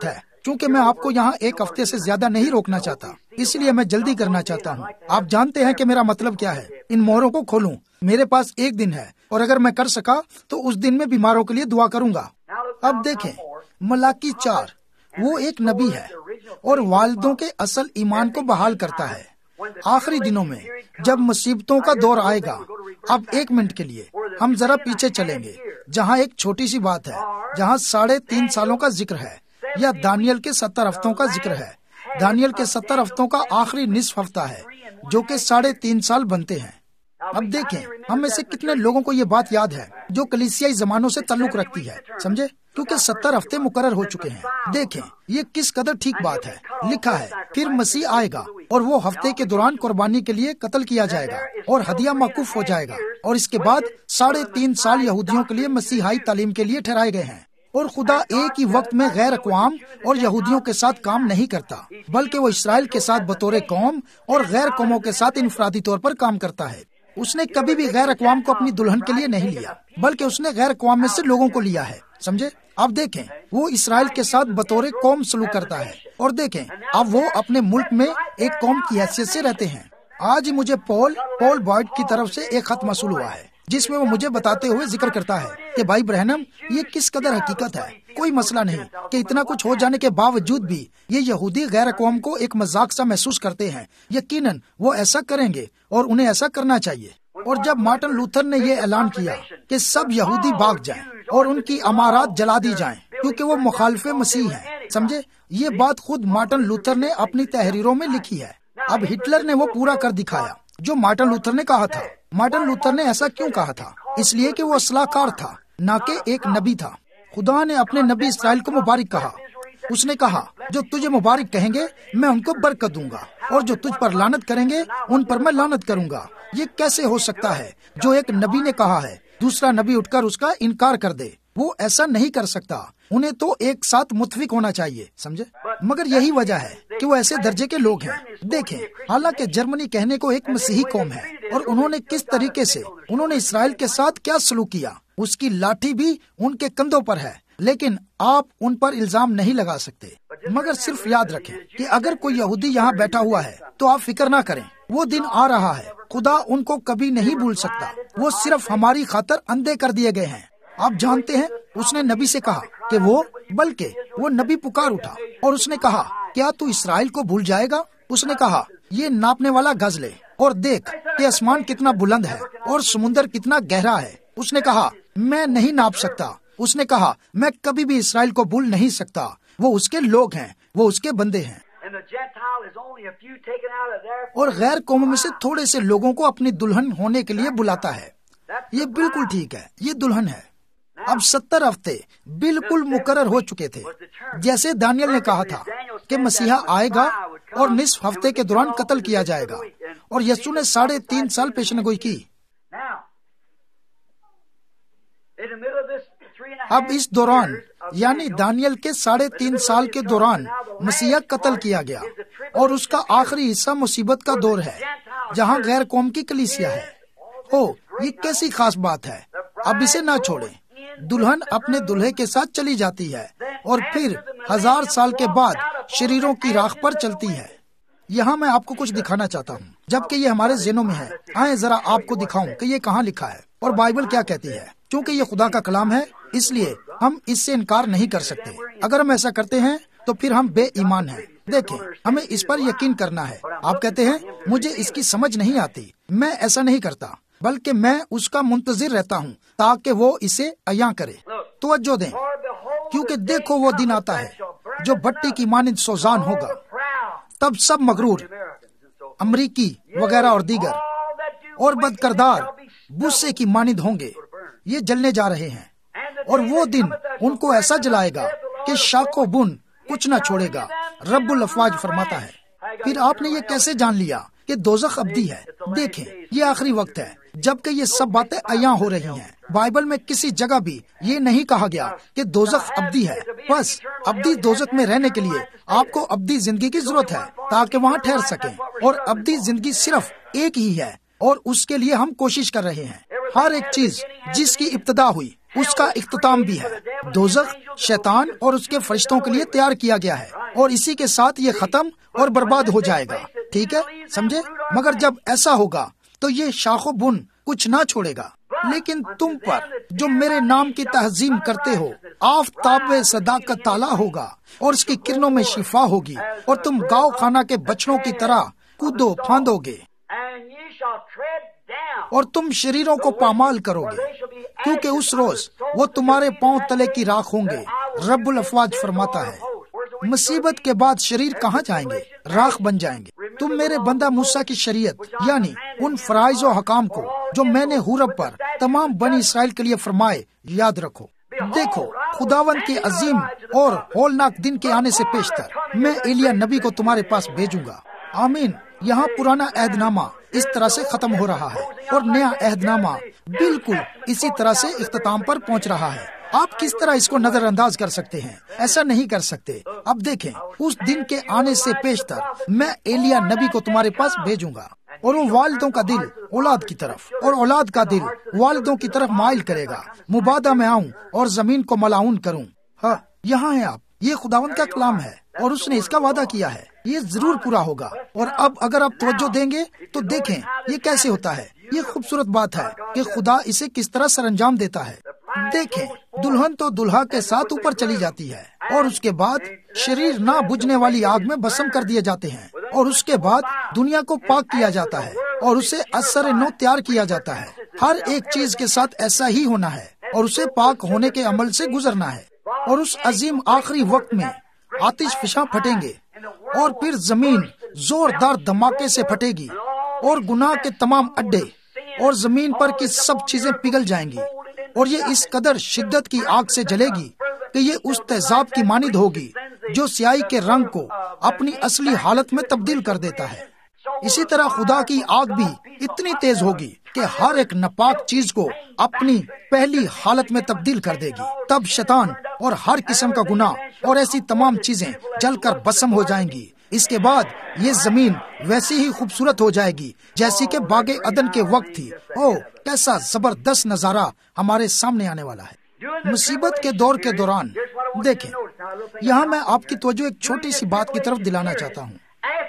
چونکہ میں آپ کو یہاں ایک ہفتے سے زیادہ نہیں روکنا چاہتا، اس لیے میں جلدی کرنا چاہتا ہوں۔ آپ جانتے ہیں کہ میرا مطلب کیا ہے۔ ان مہروں کو کھولوں، میرے پاس ایک دن ہے، اور اگر میں کر سکا تو اس دن میں بیماروں کے لیے دعا کروں گا۔ اب دیکھیں ملاکی 4، وہ ایک نبی ہے اور والدوں کے اصل ایمان کو بحال کرتا ہے۔ آخری دنوں میں جب مصیبتوں کا دور آئے گا، اب 1 منٹ کے لیے ہم ذرا پیچھے چلیں گے، جہاں ایک چھوٹی سی بات ہے، جہاں 3.5 سالوں کا ذکر ہے، یا دانیل کے 70 ہفتوں کا ذکر ہے۔ دانیل کے 70 ہفتوں کا آخری نصف ہفتہ ہے، جو کہ 3.5 سال بنتے ہیں۔ اب دیکھیں ہم میں سے کتنے لوگوں کو یہ بات یاد ہے جو کلیسیائی زمانوں سے تعلق رکھتی ہے، سمجھے، کیونکہ 70 ہفتے مقرر ہو چکے ہیں۔ دیکھیں یہ کس قدر ٹھیک بات ہے۔ لکھا ہے پھر مسیح آئے گا اور وہ ہفتے کے دوران قربانی کے لیے قتل کیا جائے گا اور ہدیہ موقوف ہو جائے گا، اور اس کے بعد 3.5 سال یہودیوں کے لیے مسیحائی تعلیم کے لیے ٹھہرائے گئے ہیں۔ اور خدا ایک ہی وقت میں غیر اقوام اور یہودیوں کے ساتھ کام نہیں کرتا، بلکہ وہ اسرائیل کے ساتھ بطور قوم اور غیر قوموں کے ساتھ انفرادی طور پر کام کرتا ہے۔ اس نے کبھی بھی غیر اقوام کو اپنی دلہن کے لیے نہیں لیا، بلکہ اس نے غیر اقوام میں سے لوگوں کو لیا ہے، سمجھے۔ اب دیکھیں وہ اسرائیل کے ساتھ بطور قوم سلوک کرتا ہے، اور دیکھیں اب وہ اپنے ملک میں ایک قوم کی حیثیت سے رہتے ہیں۔ آج ہی مجھے پول بوائڈ کی طرف سے ایک خط موصول ہوا ہے، جس میں وہ مجھے بتاتے ہوئے ذکر کرتا ہے کہ بھائی برہنم، یہ کس قدر حقیقت ہے۔ کوئی مسئلہ نہیں کہ اتنا کچھ ہو جانے کے باوجود بھی یہ یہودی غیر اقوام کو ایک مذاق سا محسوس کرتے ہیں۔ یقیناً وہ ایسا کریں گے اور انہیں ایسا کرنا چاہیے۔ اور جب مارٹن لوتھر نے یہ اعلان کیا کہ سب یہودی بھاگ جائیں اور ان کی عمارات جلا دی جائیں کیونکہ وہ مخالف مسیح ہیں، سمجھے، یہ بات خود مارٹن لوتھر نے اپنی تحریروں میں لکھی ہے۔ اب ہٹلر نے وہ پورا کر دکھایا جو مارٹن لوتھر نے کہا تھا۔ مارٹن لوتھر نے ایسا کیوں کہا تھا؟ اس لیے کہ وہ اصلاح کار تھا، نہ کہ ایک نبی تھا۔ خدا نے اپنے نبی اسرائیل کو مبارک کہا۔ اس نے کہا جو تجھے مبارک کہیں گے میں ان کو برکت دوں گا، اور جو تجھ پر لعنت کریں گے ان پر میں لعنت کروں گا۔ یہ کیسے ہو سکتا ہے جو ایک نبی نے کہا ہے دوسرا نبی اٹھ کر اس کا انکار کر دے؟ وہ ایسا نہیں کر سکتا۔ انہیں تو ایک ساتھ متفق ہونا چاہیے، سمجھے۔ مگر یہی وجہ ہے کہ وہ ایسے درجے کے لوگ ہیں۔ دیکھیں حالانکہ جرمنی کہنے کو ایک مسیحی قوم ہے، اور انہوں نے کس طریقے سے انہوں نے اسرائیل کے ساتھ کیا سلوک کیا، اس کی لاٹھی بھی ان کے کندھوں پر ہے، لیکن آپ ان پر الزام نہیں لگا سکتے۔ مگر صرف یاد رکھیں کہ اگر کوئی یہودی یہاں بیٹھا ہوا ہے تو آپ فکر نہ کریں، وہ دن آ رہا ہے۔ خدا ان کو کبھی نہیں بھول سکتا، وہ صرف ہماری خاطر اندھے کر دیے گئے ہیں۔ آپ جانتے ہیں اس نے نبی سے کہا کہ بلکہ وہ نبی پکار اٹھا اور اس نے کہا کیا تو اسرائیل کو بھول جائے گا؟ اس نے کہا یہ ناپنے والا گز لے اور دیکھ کہ آسمان کتنا بلند ہے اور سمندر کتنا گہرا ہے۔ اس نے کہا میں نہیں ناپ سکتا۔ اس نے کہا میں کبھی بھی اسرائیل کو بھول نہیں سکتا، وہ اس کے لوگ ہیں، وہ اس کے بندے ہیں۔ اور غیر قوموں میں سے تھوڑے سے لوگوں کو اپنی دلہن ہونے کے لیے بلاتا ہے۔ یہ بالکل ٹھیک ہے، یہ دلہن ہے۔ اب 70 ہفتے بالکل مقرر ہو چکے تھے، جیسے دانیل نے کہا تھا کہ مسیحا آئے گا اور نصف ہفتے کے دوران قتل کیا جائے گا، اور یسوع نے 3.5 سال پیشن گوئی کی۔ اب اس دوران یعنی دانیل کے 3.5 سال کے دوران مسیحا قتل کیا گیا، اور اس کا آخری حصہ مصیبت کا دور ہے جہاں غیر قوم کی کلیسیا ہے۔ یہ کیسی خاص بات ہے۔ اب اسے نہ چھوڑیں۔ دلہن اپنے دلہے کے ساتھ چلی جاتی ہے اور پھر 1000 سال کے بعد شریروں کی راکھ پر چلتی ہے۔ یہاں میں آپ کو کچھ دکھانا چاہتا ہوں جبکہ یہ ہمارے ذہنوں میں ہے۔ آئیں ذرا آپ کو دکھاؤں کہ یہ کہاں لکھا ہے اور بائبل کیا کہتی ہے۔ چونکہ یہ خدا کا کلام ہے اس لیے ہم اس سے انکار نہیں کر سکتے۔ اگر ہم ایسا کرتے ہیں تو پھر ہم بے ایمان ہیں۔ دیکھیں ہمیں اس پر یقین کرنا ہے۔ آپ کہتے ہیں مجھے اس کی سمجھ نہیں آتی۔ میں ایسا نہیں کرتا، بلکہ میں اس کا منتظر رہتا ہوں تاکہ وہ اسے عیاں کرے۔ توجہ دیں، کیونکہ دیکھو وہ دن آتا ہے جو بھٹی کی مانند سوزان ہوگا۔ تب سب مغرور، امریکی وغیرہ اور دیگر اور بدکردار بھوسے کی مانند ہوں گے۔ یہ جلنے جا رہے ہیں، اور وہ دن ان کو ایسا جلائے گا کہ شاخ و بن کچھ نہ چھوڑے گا، رب الافواج فرماتا ہے۔ پھر آپ نے یہ کیسے جان لیا کہ دوزخ ابدی ہے؟ دیکھیں یہ آخری وقت ہے جبکہ یہ سب باتیں عیاں ہو رہی ہیں۔ بائبل میں کسی جگہ بھی یہ نہیں کہا گیا کہ دوزخ ابدی ہے۔ بس ابدی دوزخ میں رہنے کے لیے آپ کو ابدی زندگی کی ضرورت ہے تاکہ وہاں ٹھہر سکیں، اور ابدی زندگی صرف ایک ہی ہے اور اس کے لیے ہم کوشش کر رہے ہیں۔ ہر ایک چیز جس کی ابتدا ہوئی اس کا اختتام بھی ہے۔ دوزخ شیطان اور اس کے فرشتوں کے لیے تیار کیا گیا ہے، اور اسی کے ساتھ یہ ختم اور برباد ہو جائے گا، ٹھیک ہے، سمجھے؟ مگر جب ایسا ہوگا تو یہ شاخ و بن کچھ نہ چھوڑے گا۔ لیکن تم پر جو میرے نام کی تعظیم کرتے ہو، آفتاب صداقت طالع ہوگا اور اس کی کرنوں میں شفا ہوگی، اور تم گاؤ خانہ کے بچڑوں کی طرح کودو پھاندو گے، اور تم شریروں کو پامال کرو گے، کیونکہ اس روز وہ تمہارے پاؤں تلے کی راکھ ہوں گے، رب الافواج فرماتا ہے۔ مصیبت کے بعد شریر کہاں جائیں گے؟ راکھ بن جائیں گے۔ تم میرے بندہ موسیٰ کی شریعت یعنی ان فرائض و حکام کو جو میں نے حورب پر تمام بنی اسرائیل کے لیے فرمائے یاد رکھو۔ دیکھو، خداوند کے عظیم اور ہولناک دن کے آنے سے پیشتر میں ایلیا نبی کو تمہارے پاس بھیجوں گا۔ آمین۔ یہاں پرانا عہد نامہ اس طرح سے ختم ہو رہا ہے اور نیا عہد نامہ بالکل اسی طرح سے اختتام پر پہنچ رہا ہے۔ آپ کس طرح اس کو نظر انداز کر سکتے ہیں؟ ایسا نہیں کر سکتے۔ اب دیکھیں، اس دن کے آنے سے پیشتر میں ایلیا نبی کو تمہارے پاس بھیجوں گا، اور وہ والدوں کا دل اولاد کی طرف اور اولاد کا دل والدوں کی طرف مائل کرے گا، مبادہ میں آؤں اور زمین کو ملاعون کروں۔ ہاں، یہاں ہے آپ، یہ خداوند کا کلام ہے اور اس نے اس کا وعدہ کیا ہے، یہ ضرور پورا ہوگا۔ اور اب اگر آپ توجہ دیں گے تو دیکھیں یہ کیسے ہوتا ہے۔ یہ خوبصورت بات ہے کہ خدا اسے کس طرح سر انجام دیتا ہے۔ دیکھیں، دلہن تو دلہا کے ساتھ اوپر چلی جاتی ہے، اور اس کے بعد شریر نہ بجھنے والی آگ میں بسم کر دیے جاتے ہیں، اور اس کے بعد دنیا کو پاک کیا جاتا ہے اور اسے اثر نو تیار کیا جاتا ہے۔ ہر ایک چیز کے ساتھ ایسا ہی ہونا ہے، اور اسے پاک ہونے کے عمل سے گزرنا ہے۔ اور اس عظیم آخری وقت میں آتش فشاں پھٹیں گے، اور پھر زمین زوردار دھماکے سے پھٹے گی، اور گناہ کے تمام اڈے اور زمین پر کی سب چیزیں پگھل جائیں گی، اور یہ اس قدر شدت کی آگ سے جلے گی کہ یہ اس تیزاب کی مانند ہوگی جو سیاہی کے رنگ کو اپنی اصلی حالت میں تبدیل کر دیتا ہے۔ اسی طرح خدا کی آگ بھی اتنی تیز ہوگی کہ ہر ایک ناپاک چیز کو اپنی پہلی حالت میں تبدیل کر دے گی۔ تب شیطان اور ہر قسم کا گناہ اور ایسی تمام چیزیں جل کر بسم ہو جائیں گی۔ اس کے بعد یہ زمین ویسی ہی خوبصورت ہو جائے گی جیسی کہ باغ عدن کے وقت تھی۔ او، کیسا زبردست نظارہ ہمارے سامنے آنے والا ہے۔ مصیبت کے دور کے دوران دیکھیں، یہاں میں آپ کی توجہ ایک چھوٹی سی بات کی طرف دلانا چاہتا ہوں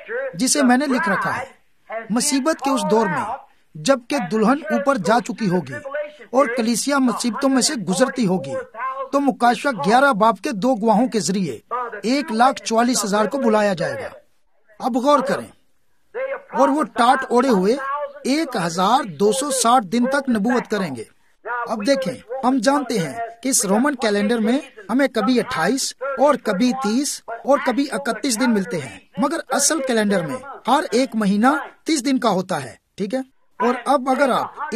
جسے میں نے لکھ رکھا ہے۔ مصیبت کے اس دور میں جب کہ دلہن اوپر جا چکی ہوگی اور کلیسیا مصیبتوں میں سے گزرتی ہوگی، تو مکاشفہ 11 باب کے 2 گواہوں کے ذریعے 1,44,000 کو بلایا جائے گا۔ اب غور کریں، اور وہ ٹاٹ اوڑے ہوئے 1,260 دن تک نبوت کریں گے۔ اب دیکھیں، ہم جانتے ہیں کہ اس رومن کیلنڈر میں ہمیں کبھی 28 اور کبھی 30 اور کبھی 31 دن ملتے ہیں، مگر اصل کیلنڈر میں ہر ایک مہینہ 30 دن کا ہوتا ہے، ٹھیک ہے؟ اور اب اگر آپ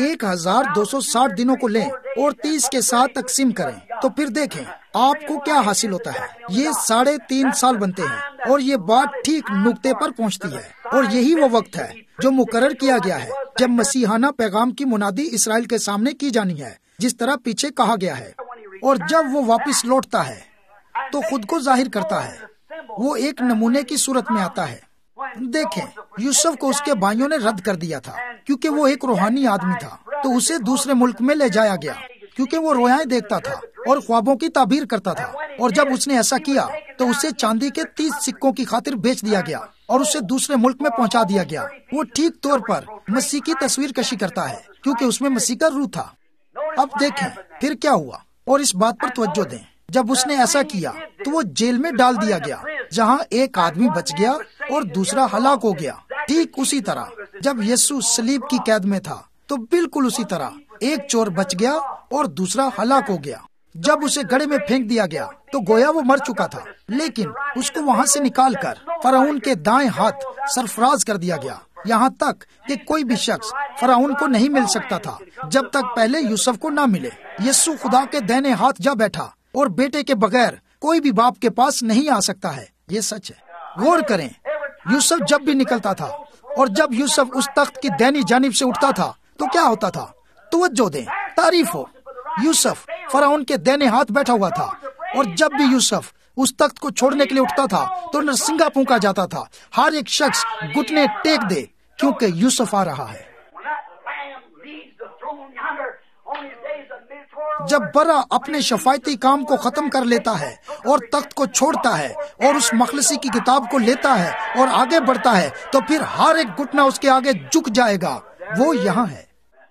1,260 دنوں کو لیں اور 30 کے ساتھ تقسیم کریں تو پھر دیکھیں آپ کو کیا حاصل ہوتا ہے۔ یہ 3.5 سال بنتے ہیں، اور یہ بات ٹھیک نقطے پر پہنچتی ہے، اور یہی وہ وقت ہے جو مقرر کیا گیا ہے جب مسیحانہ پیغام کی منادی اسرائیل کے سامنے کی جانی ہے، جس طرح پیچھے کہا گیا ہے۔ اور جب وہ واپس لوٹتا ہے تو خود کو ظاہر کرتا ہے، وہ ایک نمونے کی صورت میں آتا ہے۔ دیکھیں، یوسف کو اس کے بھائیوں نے رد کر دیا تھا کیونکہ وہ ایک روحانی آدمی تھا، تو اسے دوسرے ملک میں لے جایا گیا کیونکہ وہ رویائیں دیکھتا تھا اور خوابوں کی تعبیر کرتا تھا۔ اور جب اس نے ایسا کیا تو اسے چاندی کے 30 سکوں کی خاطر بیچ دیا گیا اور اسے دوسرے ملک میں پہنچا دیا گیا۔ وہ ٹھیک طور پر مسیح کی تصویر کشی کرتا ہے کیونکہ اس میں مسیح کا روح تھا۔ اب دیکھیں پھر کیا ہوا، اور اس بات پر توجہ دیں، جب اس نے ایسا کیا تو وہ جیل میں ڈال دیا گیا، جہاں ایک آدمی بچ گیا اور دوسرا ہلاک ہو گیا۔ ٹھیک اسی طرح جب یسوع صلیب کی قید میں تھا تو بالکل اسی طرح ایک چور بچ گیا اور دوسرا ہلاک ہو گیا۔ جب اسے گڑھے میں پھینک دیا گیا تو گویا وہ مر چکا تھا، لیکن اس کو وہاں سے نکال کر فرعون کے دائیں ہاتھ سرفراز کر دیا گیا، یہاں تک کہ کوئی بھی شخص فرعون کو نہیں مل سکتا تھا جب تک پہلے یوسف کو نہ ملے۔ یسوع خدا کے دائیں ہاتھ جا بیٹھا، اور بیٹے کے بغیر کوئی بھی باپ کے پاس نہیں آ سکتا ہے۔ یہ سچ ہے۔ غور کریں، یوسف جب بھی نکلتا تھا اور جب یوسف اس تخت کی دائنی جانب سے اٹھتا تھا تو کیا ہوتا تھا؟ توجہ دیں، تعریف ہو، یوسف فرعون کے دائیں ہاتھ بیٹھا ہوا تھا، اور جب بھی یوسف اس تخت کو چھوڑنے کے لیے اٹھتا تھا تو نرسنگا پھونکا جاتا تھا۔ ہر ایک شخص گھٹنے ٹیک دے کیونکہ یوسف آ رہا ہے۔ جب برا اپنے شفایتی کام کو ختم کر لیتا ہے اور تخت کو چھوڑتا ہے اور اس مخلصی کی کتاب کو لیتا ہے اور آگے بڑھتا ہے تو پھر ہر ایک گھٹنا اس کے آگے جھک جائے گا. وہ یہاں ہے.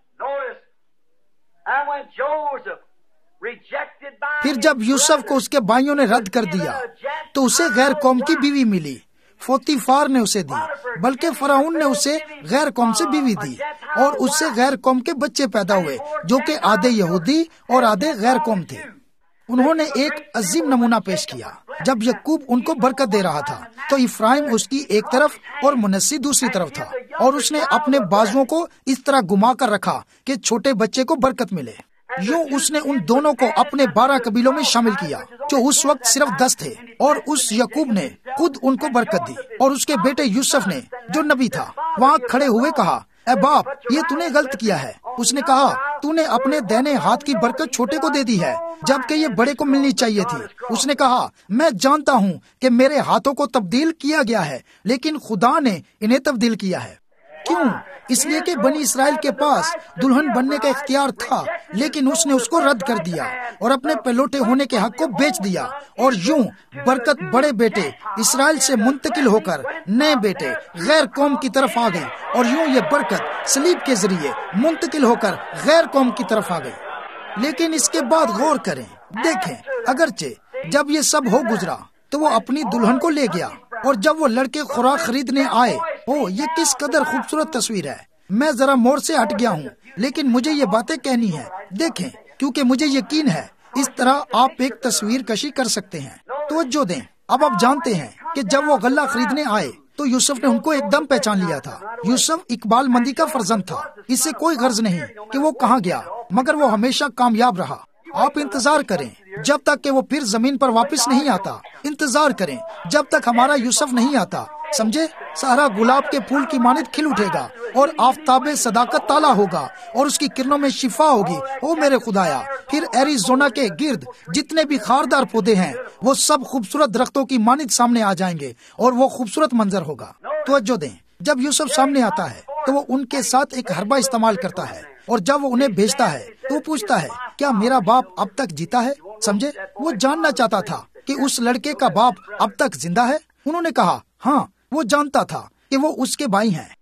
پھر جب یوسف کو اس کے بھائیوں نے رد کر دیا تو اسے غیر قوم کی بیوی ملی. پوتیفار نے اسے دی، بلکہ فرعون نے اسے غیر قوم سے بیوی دی، اور اس سے غیر قوم کے بچے پیدا ہوئے جو کہ آدھے یہودی اور آدھے غیر قوم تھے. انہوں نے ایک عظیم نمونہ پیش کیا. جب یعقوب ان کو برکت دے رہا تھا تو افرایم اس کی ایک طرف اور منسی دوسری طرف تھا، اور اس نے اپنے بازوؤں کو اس طرح گما کر رکھا کہ چھوٹے بچے کو برکت ملے. یوں اس نے ان دونوں کو اپنے 12 قبیلوں میں شامل کیا جو اس وقت صرف 10 تھے، اور اس یعقوب نے خود ان کو برکت دی. اور اس کے بیٹے یوسف نے جو نبی تھا وہاں کھڑے ہوئے کہا، اے باپ، یہ تو نے غلط کیا ہے. اس نے کہا، تو نے اپنے دائنے ہاتھ کی برکت چھوٹے کو دے دی ہے جبکہ یہ بڑے کو ملنی چاہیے تھی. اس نے کہا، میں جانتا ہوں کہ میرے ہاتھوں کو تبدیل کیا گیا ہے لیکن خدا نے انہیں تبدیل کیا ہے. کیوں؟ اس لیے کہ بنی اسرائیل کے پاس دلہن بننے کا اختیار تھا، لیکن اس نے اس کو رد کر دیا اور اپنے پلوٹے ہونے کے حق کو بیچ دیا. اور یوں برکت بڑے بیٹے اسرائیل سے منتقل ہو کر نئے بیٹے غیر قوم کی طرف آ گئی، اور یوں یہ برکت صلیب کے ذریعے منتقل ہو کر غیر قوم کی طرف آ گئی. لیکن اس کے بعد غور کریں، دیکھیں، اگرچہ جب یہ سب ہو گزرا تو وہ اپنی دلہن کو لے گیا، اور جب وہ لڑکے خوراک خریدنے آئے، یہ کس قدر خوبصورت تصویر ہے. میں ذرا موڑ سے ہٹ گیا ہوں لیکن مجھے یہ باتیں کہنی ہیں. دیکھیں، کیونکہ مجھے یقین ہے اس طرح آپ ایک تصویر کشی کر سکتے ہیں. توجہ دیں. اب آپ جانتے ہیں کہ جب وہ غلہ خریدنے آئے تو یوسف نے ان کو ایک دم پہچان لیا تھا. یوسف اقبال مندی کا فرزند تھا. اس سے کوئی غرض نہیں کہ وہ کہاں گیا، مگر وہ ہمیشہ کامیاب رہا. آپ انتظار کریں جب تک کہ وہ پھر زمین پر واپس نہیں آتا. انتظار کریں جب تک ہمارا یوسف نہیں آتا. سمجھے؟ سارا گلاب کے پھول کی مانند کھل اٹھے گا اور آفتاب صداقت تالا ہوگا اور اس کی کرنوں میں شفا ہوگی. او میرے خدایا، پھر ایریزونا کے گرد جتنے بھی خاردار پودے ہیں وہ سب خوبصورت درختوں کی مانند سامنے آ جائیں گے اور وہ خوبصورت منظر ہوگا. توجہ دیں. جب یوسف سامنے آتا ہے تو وہ ان کے ساتھ ایک حربہ استعمال کرتا ہے، اور جب وہ انہیں بھیجتا ہے تو وہ پوچھتا ہے، کیا میرا باپ اب تک جیتا ہے؟ سمجھے؟ وہ جاننا چاہتا تھا کہ اس لڑکے کا باپ اب تک زندہ ہے. انہوں نے کہا، ہاں. وہ جانتا تھا کہ وہ اس کے بھائی ہیں.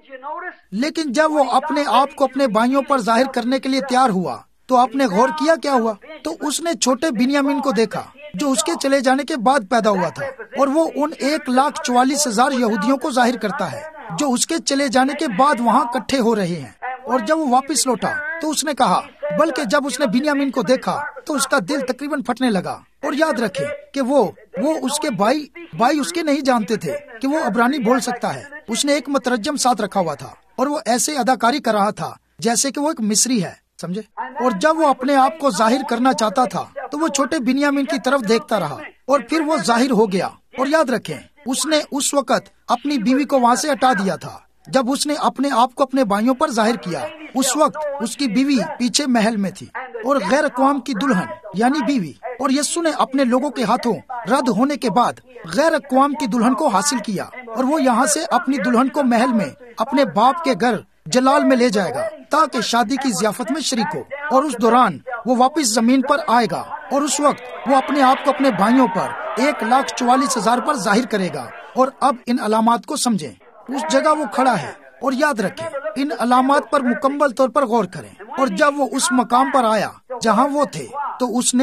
لیکن جب وہ اپنے آپ کو اپنے بھائیوں پر ظاہر کرنے کے لیے تیار ہوا تو آپ نے غور کیا کیا ہوا؟ تو اس نے چھوٹے بنیامین کو دیکھا جو اس کے چلے جانے کے بعد پیدا ہوا تھا، اور وہ ان 1,44,000 یہودیوں کو ظاہر کرتا ہے جو اس کے چلے جانے کے بعد وہاں اکٹھے ہو رہے ہیں. اور جب وہ واپس لوٹا تو اس نے کہا، بلکہ جب اس نے بنیامین کو دیکھا تو اس کا دل تقریباً پھٹنے لگا. اور یاد رکھیں کہ وہ اس کے بھائی اس کے نہیں جانتے تھے کہ وہ عبرانی بول سکتا ہے. اس نے ایک مترجم ساتھ رکھا ہوا تھا اور وہ ایسے اداکاری کر رہا تھا جیسے کہ وہ ایک مصری ہے. سمجھے؟ اور جب وہ اپنے آپ کو ظاہر کرنا چاہتا تھا تو وہ چھوٹے بنیامین کی طرف دیکھتا رہا اور پھر وہ ظاہر ہو گیا. اور یاد رکھیں، اس نے اس وقت اپنی بیوی کو وہاں سے ہٹا دیا تھا. جب اس نے اپنے آپ کو اپنے بھائیوں پر ظاہر کیا، اس وقت اس کی بیوی پیچھے محل میں تھی اور غیر قوم کی دلہن یعنی بیوی. اور یسوع نے اپنے لوگوں کے ہاتھوں رد ہونے کے بعد غیر قوم کی دلہن کو حاصل کیا، اور وہ یہاں سے اپنی دلہن کو محل میں اپنے باپ کے گھر جلال میں لے جائے گا تاکہ شادی کی ضیافت میں شریک ہو. اور اس دوران وہ واپس زمین پر آئے گا، اور اس وقت وہ اپنے آپ کو اپنے بھائیوں پر 1,44,000 پر ظاہر کرے گا. اور اب ان علامات کو سمجھیں. اس جگہ وہ کھڑا ہے، اور یاد رکھیں ان علامات پر مکمل طور پر غور کریں. اور جب وہ اس مقام پر آیا جہاں وہ تھے تو اس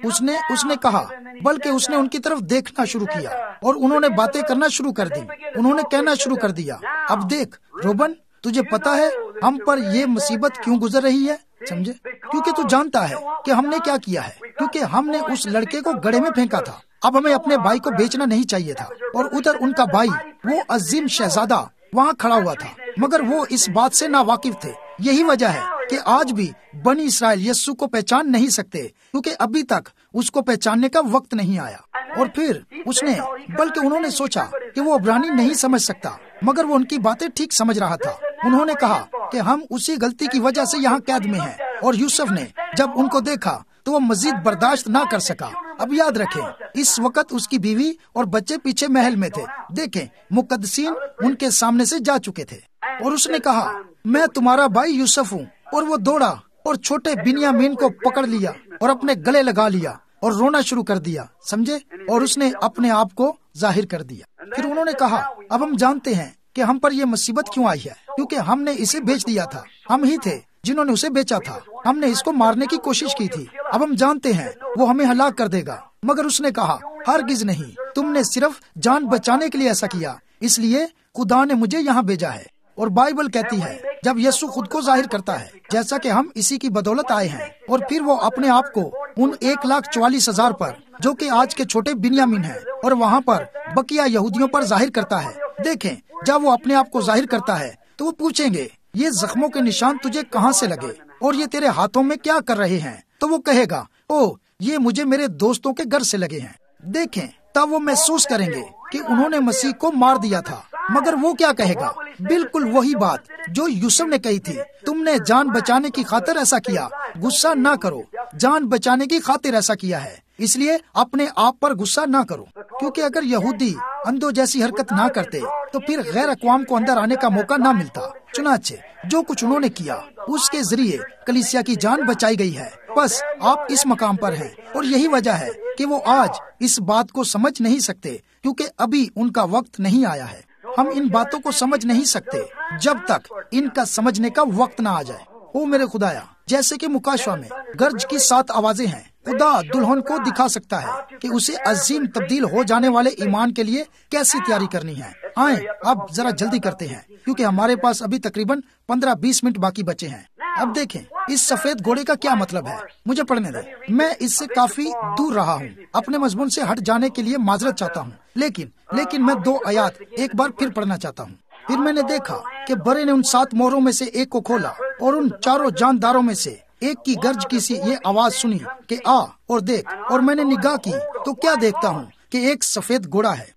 نے کہا، بلکہ اس نے ان کی طرف دیکھنا شروع کیا اور انہوں نے باتیں کرنا شروع کر دی. انہوں نے کہنا شروع کر دیا، اب دیکھ روبن، تجھے پتا ہے ہم پر یہ مصیبت کیوں گزر رہی ہے؟ سمجھے؟ کیونکہ تو جانتا ہے کہ ہم نے کیا کیا ہے. کیونکہ ہم نے اس لڑکے کو گڑھے میں پھینکا تھا. اب ہمیں اپنے بھائی کو بیچنا نہیں چاہیے تھا. اور ادھر ان کا بھائی وہ عظیم شہزادہ وہاں کھڑا ہوا تھا، مگر وہ اس بات سے ناواقف تھے. یہی وجہ ہے کہ آج بھی بنی اسرائیل یسوع کو پہچان نہیں سکتے، کیونکہ ابھی تک اس کو پہچاننے کا وقت نہیں آیا. اور پھر بلکہ انہوں نے سوچا کہ وہ عبرانی نہیں سمجھ سکتا، مگر وہ ان کی باتیں ٹھیک سمجھ رہا تھا. انہوں نے کہا کہ ہم اسی غلطی کی وجہ سے یہاں قید میں ہیں. اور یوسف نے جب ان کو دیکھا تو وہ مزید برداشت نہ کر سکا. اب یاد رکھیں اس وقت اس کی بیوی اور بچے پیچھے محل میں تھے. دیکھیں مقدسین ان کے سامنے سے جا چکے تھے. اور اس نے کہا، میں تمہارا بھائی یوسف ہوں. اور وہ دوڑا اور چھوٹے بنیامین کو پکڑ لیا اور اپنے گلے لگا لیا اور رونا شروع کر دیا، سمجھے، اور اس نے اپنے آپ کو ظاہر کر دیا۔ پھر انہوں نے کہا، اب ہم جانتے ہیں کہ ہم پر یہ مصیبت کیوں آئی ہے، کیونکہ ہم نے اسے بیچ دیا تھا، ہم ہی تھے جنہوں نے اسے بیچا تھا، ہم نے اس کو مارنے کی کوشش کی تھی، اب ہم جانتے ہیں وہ ہمیں ہلاک کر دے گا۔ مگر اس نے کہا، ہرگز نہیں، تم نے صرف جان بچانے کے لیے ایسا کیا، اس لیے خدا نے مجھے یہاں بھیجا ہے۔ اور بائبل کہتی ہے جب یسوع خود کو ظاہر کرتا ہے جیسا کہ ہم اسی کی بدولت آئے ہیں، اور پھر وہ اپنے آپ کو ان 1,44,000 پر جو کہ آج کے چھوٹے بنیامین ہیں اور وہاں پر بقیہ یہودیوں پر ظاہر کرتا ہے۔ دیکھیں، جب وہ اپنے آپ کو ظاہر کرتا ہے تو وہ پوچھیں گے، یہ زخموں کے نشان تجھے کہاں سے لگے اور یہ تیرے ہاتھوں میں کیا کر رہے ہیں؟ تو وہ کہے گا، او یہ مجھے میرے دوستوں کے گھر سے لگے ہیں۔ دیکھیں، تب وہ محسوس کریں گے کہ انہوں نے مسیح کو مار دیا تھا۔ مگر وہ کیا کہے گا؟ بالکل وہی بات جو یوسف نے کہی تھی، تم نے جان بچانے کی خاطر ایسا کیا، غصہ نہ کرو، جان بچانے کی خاطر ایسا کیا ہے، اس لیے اپنے آپ پر غصہ نہ کرو۔ کیونکہ اگر یہودی اندھوں جیسی حرکت نہ کرتے تو پھر غیر اقوام کو اندر آنے کا موقع نہ ملتا۔ چنانچہ جو کچھ انہوں نے کیا اس کے ذریعے کلیسیا کی جان بچائی گئی ہے۔ بس آپ اس مقام پر ہیں، اور یہی وجہ ہے کہ وہ آج اس بات کو سمجھ نہیں سکتے، کیونکہ ابھی ان کا وقت نہیں آیا ہے۔ ہم ان باتوں کو سمجھ نہیں سکتے جب تک ان کا سمجھنے کا وقت نہ آ جائے۔ او میرے خدایا، جیسے کہ مکاشوہ میں گرج کی 7 آوازیں ہیں، خدا دلہن کو دکھا سکتا ہے کہ اسے عظیم تبدیل ہو جانے والے ایمان کے لیے کیسی تیاری کرنی ہے۔ آئیں اب ذرا جلدی کرتے ہیں، کیونکہ ہمارے پاس ابھی تقریباً 15-20 منٹ باقی بچے ہیں۔ اب دیکھیں اس سفید گھوڑے کا کیا مطلب ہے، مجھے پڑھنے دیں، میں اس سے کافی دور رہا ہوں، اپنے مضمون سے ہٹ جانے کے لیے معذرت چاہتا ہوں، لیکن میں 2 آیات ایک بار پھر پڑھنا چاہتا ہوں۔ پھر میں نے دیکھا کہ برے نے ان 7 مہروں میں سے ایک کو کھولا، اور ان 4 جانداروں میں سے ایک کی گرج کی سی یہ آواز سنی کہ آ اور دیکھ، اور میں نے نگاہ کی تو کیا دیکھتا ہوں کہ ایک سفید گھوڑا ہے۔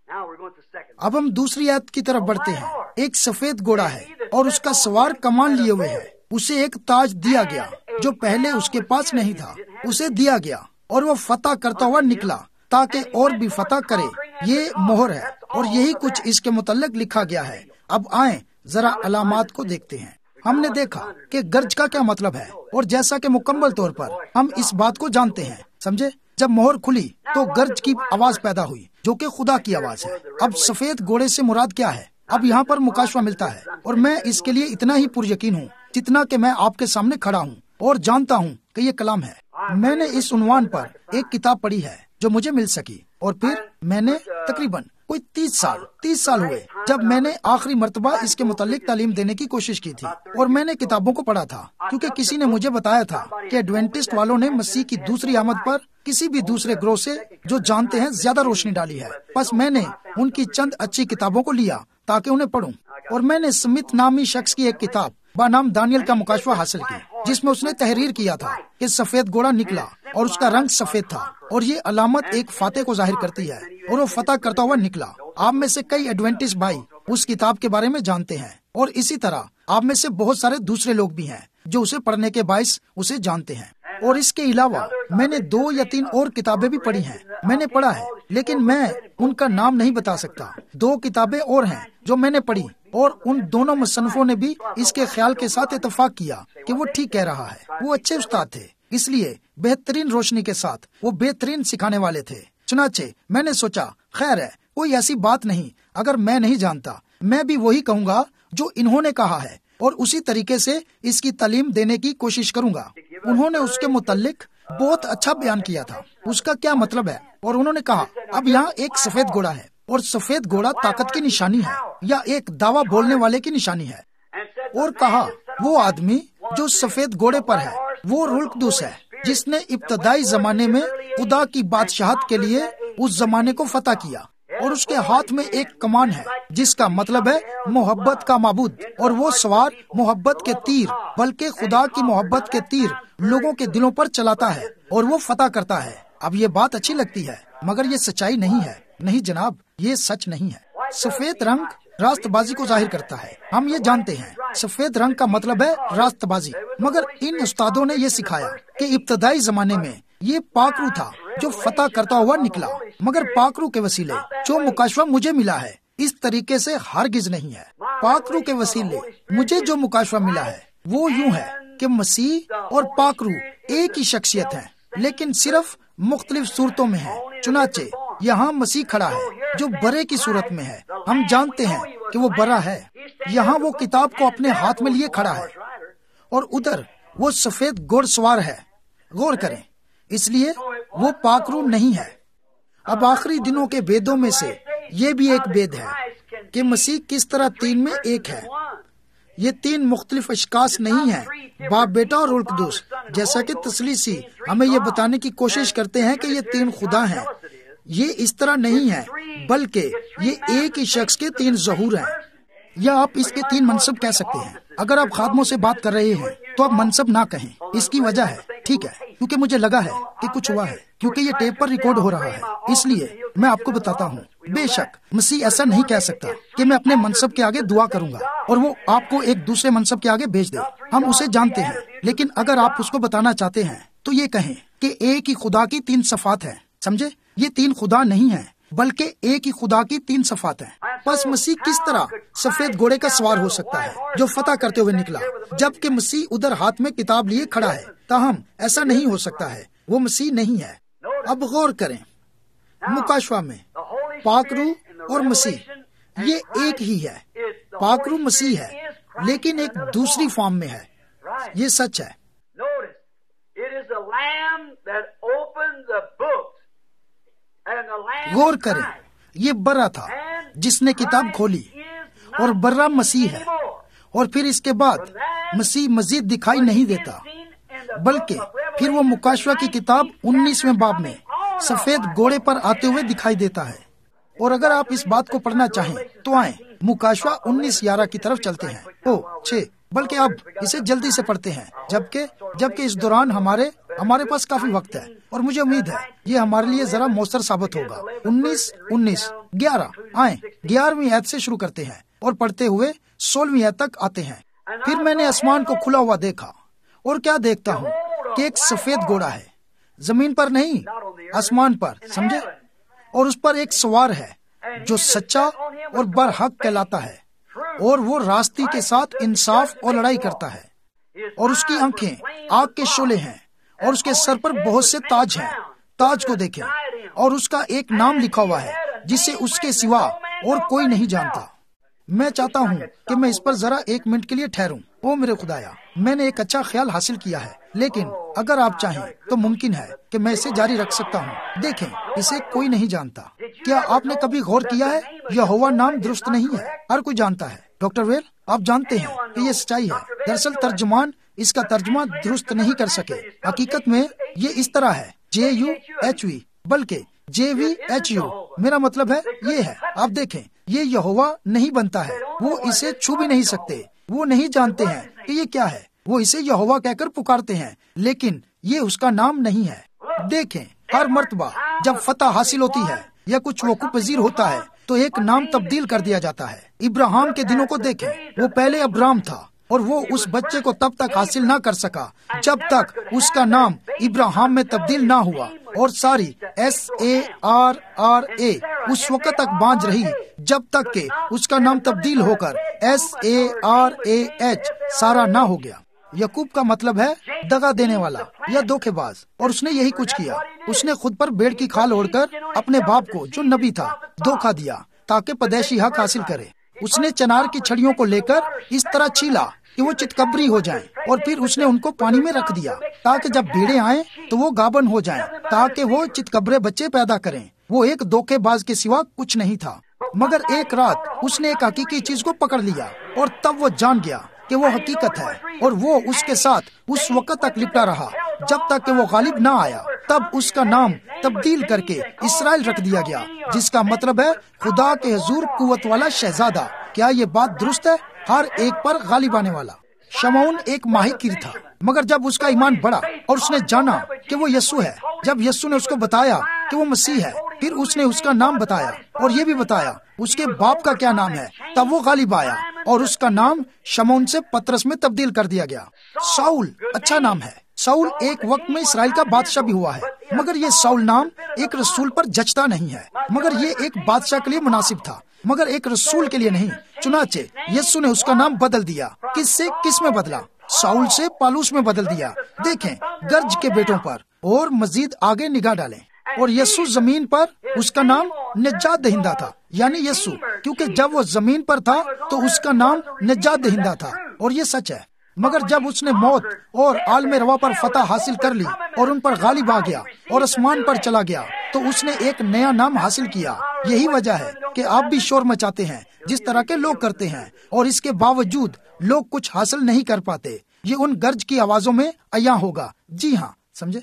اب ہم دوسری آیت کی طرف بڑھتے ہیں۔ ایک سفید گھوڑا ہے اور اس کا سوار کمان لیے ہوئے ہے، اسے ایک تاج دیا گیا جو پہلے اس کے پاس نہیں تھا، اسے دیا گیا اور وہ فتح کرتا ہوا نکلا تاکہ اور بھی فتح کرے۔ یہ مہر ہے اور یہی کچھ اس کے متعلق لکھا گیا ہے۔ اب آئیں ذرا علامات کو دیکھتے ہیں۔ ہم نے دیکھا کہ گرج کا کیا مطلب ہے، اور جیسا کہ مکمل طور پر ہم اس بات کو جانتے ہیں، سمجھے، جب مہر کھلی تو گرج کی آواز پیدا ہوئی جو کہ خدا کی آواز ہے۔ اب سفید گھوڑے سے مراد کیا ہے؟ اب یہاں پر مکاشفہ ملتا ہے، اور میں اس کے لیے اتنا ہی پر یقین ہوں جتنا کہ میں آپ کے سامنے کھڑا ہوں اور جانتا ہوں کہ یہ کلام ہے۔ میں نے اس عنوان پر ایک کتاب پڑھی ہے جو مجھے مل سکی، اور پھر میں نے تقریباً کوئی 30 سال ہوئے جب میں نے آخری مرتبہ اس کے متعلق تعلیم دینے کی کوشش کی تھی، اور میں نے کتابوں کو پڑھا تھا کیونکہ کسی نے مجھے بتایا تھا کہ ایڈوینٹسٹ والوں نے مسیح کی دوسری آمد پر کسی بھی دوسرے گروہ سے جو جانتے ہیں زیادہ روشنی ڈالی ہے۔ بس میں نے ان کی چند اچھی کتابوں کو لیا تاکہ انہیں پڑھوں، اور میں نے سمتھ نامی شخص کی ایک کتاب بنام دانیل کا مکاشفہ حاصل کی، جس میں اس نے تحریر کیا تھا کہ سفید گھوڑا نکلا اور اس کا رنگ سفید تھا، اور یہ علامت ایک فاتح کو ظاہر کرتی ہے، اور وہ فتح کرتا ہوا نکلا۔ آپ میں سے کئی ایڈوینٹسٹ بھائی اس کتاب کے بارے میں جانتے ہیں، اور اسی طرح آپ میں سے بہت سارے دوسرے لوگ بھی ہیں جو اسے پڑھنے کے باعث اسے جانتے ہیں۔ اور اس کے علاوہ میں نے 2 یا 3 اور کتابیں بھی پڑھی ہیں، میں نے پڑھا ہے، لیکن میں ان کا نام نہیں بتا سکتا۔ 2 کتابیں اور ہیں جو میں نے پڑھی، اور ان دونوں مصنفوں نے بھی اس کے خیال کے ساتھ اتفاق کیا کہ وہ ٹھیک کہہ رہا ہے۔ وہ اچھے استاد تھے، اس لیے بہترین روشنی کے ساتھ وہ بہترین سکھانے والے تھے۔ چنانچہ میں نے سوچا خیر ہے، کوئی ایسی بات نہیں، اگر میں نہیں جانتا میں بھی وہی کہوں گا جو انہوں نے کہا ہے، اور اسی طریقے سے اس کی تعلیم دینے کی کوشش کروں گا۔ انہوں نے اس کے متعلق بہت اچھا بیان کیا تھا، اس کا کیا مطلب ہے، اور انہوں نے کہا اب یہاں ایک سفید گھوڑا ہے، اور سفید گھوڑا طاقت کی نشانی ہے یا ایک دعویٰ بولنے والے کی نشانی ہے، اور کہا وہ آدمی جو سفید گھوڑے پر ہے وہ روح القدس ہے جس نے ابتدائی زمانے میں خدا کی بادشاہت کے لیے اس زمانے کو فتح کیا، اور اس کے ہاتھ میں ایک کمان ہے جس کا مطلب ہے محبت کا معبود، اور وہ سوار محبت کے تیر، بلکہ خدا کی محبت کے تیر لوگوں کے دلوں پر چلاتا ہے اور وہ فتح کرتا ہے۔ اب یہ بات اچھی لگتی ہے مگر یہ سچائی نہیں ہے۔ نہیں جناب، یہ سچ نہیں ہے۔ سفید رنگ راست بازی کو ظاہر کرتا ہے، ہم یہ جانتے ہیں، سفید رنگ کا مطلب ہے راست بازی، مگر ان استادوں نے یہ سکھایا کہ ابتدائی زمانے میں یہ پاکرو تھا جو فتح کرتا ہوا نکلا، مگر پاکرو کے وسیلے جو مکاشفہ مجھے ملا ہے اس طریقے سے ہرگز نہیں ہے۔ پاکرو کے وسیلے مجھے جو مکاشفہ ملا ہے وہ یوں ہے کہ مسیح اور پاکرو ایک ہی شخصیت ہے، لیکن صرف مختلف صورتوں میں ہے۔ چنانچہ یہاں مسیح کھڑا ہے جو برے کی صورت میں ہے، ہم جانتے ہیں کہ وہ برا ہے۔ یہاں وہ کتاب کو اپنے ہاتھ میں لیے کھڑا ہے اور ادھر وہ سفید گھوڑ سوار ہے۔ غور کریں، اس لیے وہ پاکرو نہیں ہے۔ اب آخری دنوں کے بیدوں میں سے یہ بھی ایک بید ہے کہ مسیح کس طرح تین میں ایک ہے۔ یہ تین مختلف اشخاص نہیں ہیں، باپ، بیٹا اور روح القدس، جیسا کہ تثلیثی ہمیں یہ بتانے کی کوشش کرتے ہیں کہ یہ تین خدا ہیں۔ یہ اس طرح نہیں ہے، بلکہ یہ ایک ہی شخص کے تین ظہور ہیں، یا آپ اس کے تین منصب کہہ سکتے ہیں۔ اگر آپ خادموں سے بات کر رہے ہیں تو آپ منصب نہ کہیں، اس کی وجہ ہے، ٹھیک ہے، کیونکہ مجھے لگا ہے کہ کچھ ہوا ہے، کیونکہ یہ ٹیپ پر ریکارڈ ہو رہا ہے، اس لیے میں آپ کو بتاتا ہوں۔ بے شک مسیح ایسا نہیں کہہ سکتا کہ میں اپنے منصب کے آگے دعا کروں گا اور وہ آپ کو ایک دوسرے منصب کے آگے بھیج دے۔ ہم اسے جانتے ہیں، لیکن اگر آپ اس کو بتانا چاہتے ہیں تو یہ کہیں کہ ایک ہی خدا کی تین صفات ہیں۔ سمجھے؟ یہ تین خدا نہیں ہیں، بلکہ ایک ہی خدا کی تین صفات ہیں۔ پس مسیح کس طرح سفید گھوڑے کا سوار ہو سکتا ہے جو فتح کرتے ہوئے نکلا، جبکہ مسیح ادھر ہاتھ میں کتاب لیے کھڑا ہے؟ تاہم ایسا نہیں ہو سکتا ہے، وہ مسیح نہیں ہے۔ اب غور کریں، مکاشفہ میں پاک روح اور مسیح یہ ایک ہی ہے۔ پاک روح مسیح ہے، لیکن ایک دوسری فارم میں ہے۔ یہ سچ ہے۔ غور کریں، یہ برا تھا جس نے کتاب کھولی، اور برا مسیح ہے۔ اور پھر اس کے بعد مسیح مزید دکھائی نہیں دیتا، بلکہ پھر وہ مکاشفہ کی کتاب 19ویں باب میں سفید گھوڑے پر آتے ہوئے دکھائی دیتا ہے۔ اور اگر آپ اس بات کو پڑھنا چاہیں تو آئیں مکاشفہ 19:11 کی طرف چلتے ہیں۔ 6 بلکہ اب اسے جلدی سے پڑھتے ہیں، جبکہ اس دوران ہمارے پاس کافی وقت ہے، اور مجھے امید ہے یہ ہمارے لیے ذرا مؤثر ثابت ہوگا۔ 19:11 آئیں 11ویں آیت سے شروع کرتے ہیں اور پڑھتے ہوئے 16ویں آیت تک آتے ہیں۔ پھر میں نے آسمان کو کھلا ہوا دیکھا، اور کیا دیکھتا ہوں کہ ایک سفید گھوڑا ہے، زمین پر نہیں، آسمان پر، سمجھے؟ اور اس پر ایک سوار ہے جو سچا اور برحق کہلاتا ہے، اور وہ راستی کے ساتھ انصاف اور لڑائی کرتا ہے، اور اس کی آنکھیں آگ کے شعلے ہیں، اور اس کے سر پر بہت سے تاج ہیں۔ تاج کو دیکھیں، اور اس کا ایک نام لکھا ہوا ہے جسے اس کے سوا اور کوئی نہیں جانتا۔ میں چاہتا ہوں کہ میں اس پر ذرا 1 منٹ کے لیے ٹھہروں۔ او میرے خدایا، میں نے ایک اچھا خیال حاصل کیا ہے، لیکن اگر آپ چاہیں تو ممکن ہے کہ میں اسے جاری رکھ سکتا ہوں۔ دیکھیں، اسے کوئی نہیں جانتا۔ کیا آپ نے کبھی غور کیا ہے یہوہ نام درست نہیں ہے؟ ہر کوئی جانتا ہے۔ ڈاکٹر ویل، آپ جانتے ہیں کہ یہ سچائی ہے۔ دراصل ترجمان اس کا ترجمہ درست نہیں کر سکے۔ حقیقت میں یہ اس طرح ہے JUHV، بلکہ JVHU۔ میرا مطلب ہے یہ ہے، آپ دیکھیں، یہ یہوہ نہیں بنتا ہے، وہ اسے چھو بھی نہیں سکتے، وہ نہیں جانتے ہیں کہ یہ کیا ہے، وہ اسے یہوہ کہہ کر پکارتے ہیں، لیکن یہ اس کا نام نہیں ہے۔ دیکھیں، ہر مرتبہ جب فتح حاصل ہوتی ہے یا کچھ وقوع پذیر ہوتا ہے تو ایک نام تبدیل کر دیا جاتا ہے۔ ابراہیم کے دنوں کو دیکھیں، وہ پہلے ابرام تھا، اور وہ اس بچے کو تب تک حاصل نہ کر سکا جب تک اس کا نام ابراہیم میں تبدیل نہ ہوا، اور ساری SARRA اس وقت تک بانج رہی جب تک کہ اس کا نام تبدیل ہو کر SARAH سارا نہ ہو گیا۔ یعقوب کا مطلب ہے دغا دینے والا یا دھوکے باز، اور اس نے یہی کچھ کیا۔ اس نے خود پر بھیڑ کی کھال اوڑھ کر اپنے باپ کو جو نبی تھا دھوکا دیا تاکہ پیدائشی حق حاصل کرے۔ اس نے چنار کی چھڑیوں کو لے کر اس طرح چھیلا کہ وہ چتکبری ہو جائیں، اور پھر اس نے ان کو پانی میں رکھ دیا تاکہ جب بھیڑیں آئیں تو وہ گابن ہو جائیں، تاکہ وہ چتکبرے بچے پیدا کریں۔ وہ ایک دھوکے باز کے سوا کچھ نہیں تھا، مگر ایک رات اس نے ایک حقیقی چیز کو پکڑ لیا، اور تب وہ جان گیا کہ وہ حقیقت ہے، اور وہ اس کے ساتھ اس وقت تک لپٹا رہا جب تک کہ وہ غالب نہ آیا۔ تب اس کا نام تبدیل کر کے اسرائیل رکھ دیا گیا، جس کا مطلب ہے خدا کے حضور قوت والا شہزادہ۔ کیا یہ بات درست ہے؟ ہر ایک پر غالب آنے والا۔ شمعون ایک ماہی گیر تھا، مگر جب اس کا ایمان بڑھا اور اس نے جانا کہ وہ یسوع ہے، جب یسوع نے اس کو بتایا کہ وہ مسیح ہے، پھر اس نے اس کا نام بتایا اور یہ بھی بتایا اس کے باپ کا کیا نام ہے، تب وہ غالب آیا اور اس کا نام شمعون سے پترس میں تبدیل کر دیا گیا۔ ساؤل اچھا نام ہے۔ ساؤل ایک وقت میں اسرائیل کا بادشاہ بھی ہوا ہے، مگر یہ ساؤل نام ایک رسول پر جچتا نہیں ہے، مگر یہ ایک بادشاہ کے لیے مناسب تھا، مگر ایک رسول کے لیے نہیں۔ چنانچہ یسوع نے اس کا نام بدل دیا۔ کس سے؟ کس میں بدلا؟ ساؤل سے پالوس میں بدل دیا۔ دیکھیں، گرج کے بیٹوں پر اور مزید آگے نگاہ ڈالیں، اور یسوع زمین پر اس کا نام نجات دہندہ تھا، یعنی یسوع، کیونکہ جب وہ زمین پر تھا تو اس کا نام نجات دہندہ تھا، اور یہ سچ ہے۔ مگر جب اس نے موت اور عالم روا پر فتح حاصل کر لی اور ان پر غالب آ گیا اور آسمان پر چلا گیا تو اس نے ایک نیا نام حاصل کیا۔ یہی وجہ ہے کہ آپ بھی شور مچاتے ہیں جس طرح کے لوگ کرتے ہیں، اور اس کے باوجود لوگ کچھ حاصل نہیں کر پاتے۔ یہ ان گرج کی آوازوں میں عیاں ہوگا۔ جی ہاں، سمجھے؟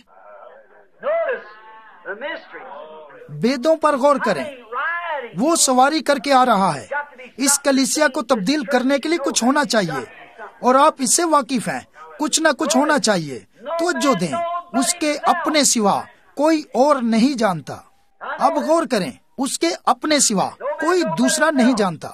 بیدوں پر غور کریں۔ وہ سواری کر کے آ رہا ہے۔ اس کلیسیا کو تبدیل کرنے کے لیے کچھ ہونا چاہیے، اور آپ اس سے واقف ہیں۔ کچھ نہ کچھ ہونا چاہیے۔ توجہ دیں، اس کے اپنے سوا کوئی اور نہیں جانتا۔ اب غور کریں، اس کے اپنے سوا کوئی دوسرا نہیں جانتا۔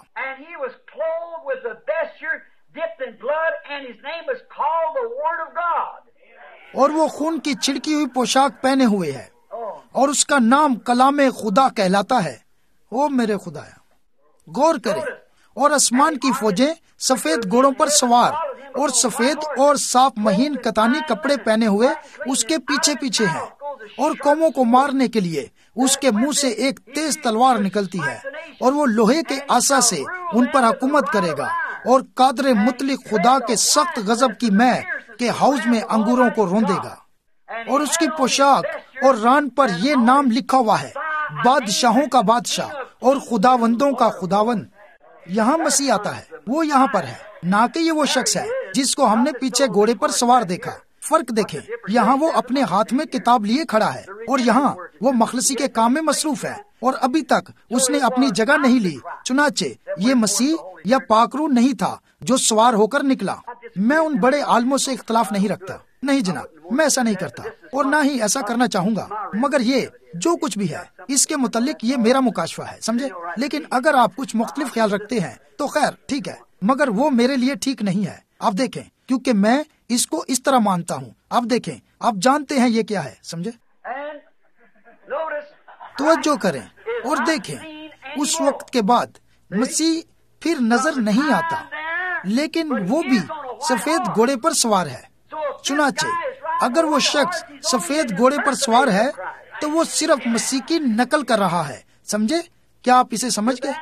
اور وہ خون کی چھڑکی ہوئی پوشاک پہنے ہوئے ہے، اور اس کا نام کلام خدا کہلاتا ہے۔ او میرے خدایا، غور کریں۔ اور آسمان کی فوجیں سفید گھوڑوں پر سوار اور سفید اور صاف مہین کتانی کپڑے پہنے ہوئے اس کے پیچھے پیچھے ہیں، اور قوموں کو مارنے کے لیے اس کے منہ سے ایک تیز تلوار نکلتی ہے، اور وہ لوہے کے عصا سے ان پر حکومت کرے گا، اور قادر مطلق خدا کے سخت غضب کی مے کے حوض میں انگوروں کو روندے گا۔ اور اس کی پوشاک اور ران پر یہ نام لکھا ہوا ہے، بادشاہوں کا بادشاہ اور خداوندوں کا خداوند۔ یہاں مسیح آتا ہے، وہ یہاں پر ہے، نہ کہ یہ وہ شخص ہے جس کو ہم نے پیچھے گھوڑے پر سوار دیکھا۔ فرق دیکھیں، یہاں وہ اپنے ہاتھ میں کتاب لیے کھڑا ہے، اور یہاں وہ مخلصی کے کام میں مصروف ہے، اور ابھی تک اس نے اپنی جگہ نہیں لی۔ چنانچہ یہ مسیح یا پاکرو نہیں تھا جو سوار ہو کر نکلا۔ میں ان بڑے عالموں سے اختلاف نہیں رکھتا، نہیں جناب، میں ایسا نہیں کرتا، اور نہ ہی ایسا کرنا چاہوں گا، مگر یہ جو کچھ بھی ہے اس کے متعلق یہ میرا مکاشفہ ہے، سمجھے؟ لیکن اگر آپ کچھ مختلف خیال رکھتے ہیں تو خیر ٹھیک ہے، مگر وہ میرے لیے ٹھیک نہیں ہے۔ آپ دیکھیں، کیونکہ میں اس کو اس طرح مانتا ہوں۔ آپ دیکھیں، آپ جانتے ہیں یہ کیا ہے، سمجھے؟ توجہ کریں اور دیکھیں، اس وقت کے بعد مسیح پھر نظر نہیں آتا، لیکن وہ بھی سفید گھوڑے پر سوار ہے۔ چنانچہ اگر وہ شخص سفید گھوڑے پر سوار ہے تو وہ صرف مسیح کی نقل کر رہا ہے، سمجھے؟ کیا آپ اسے سمجھ گئے؟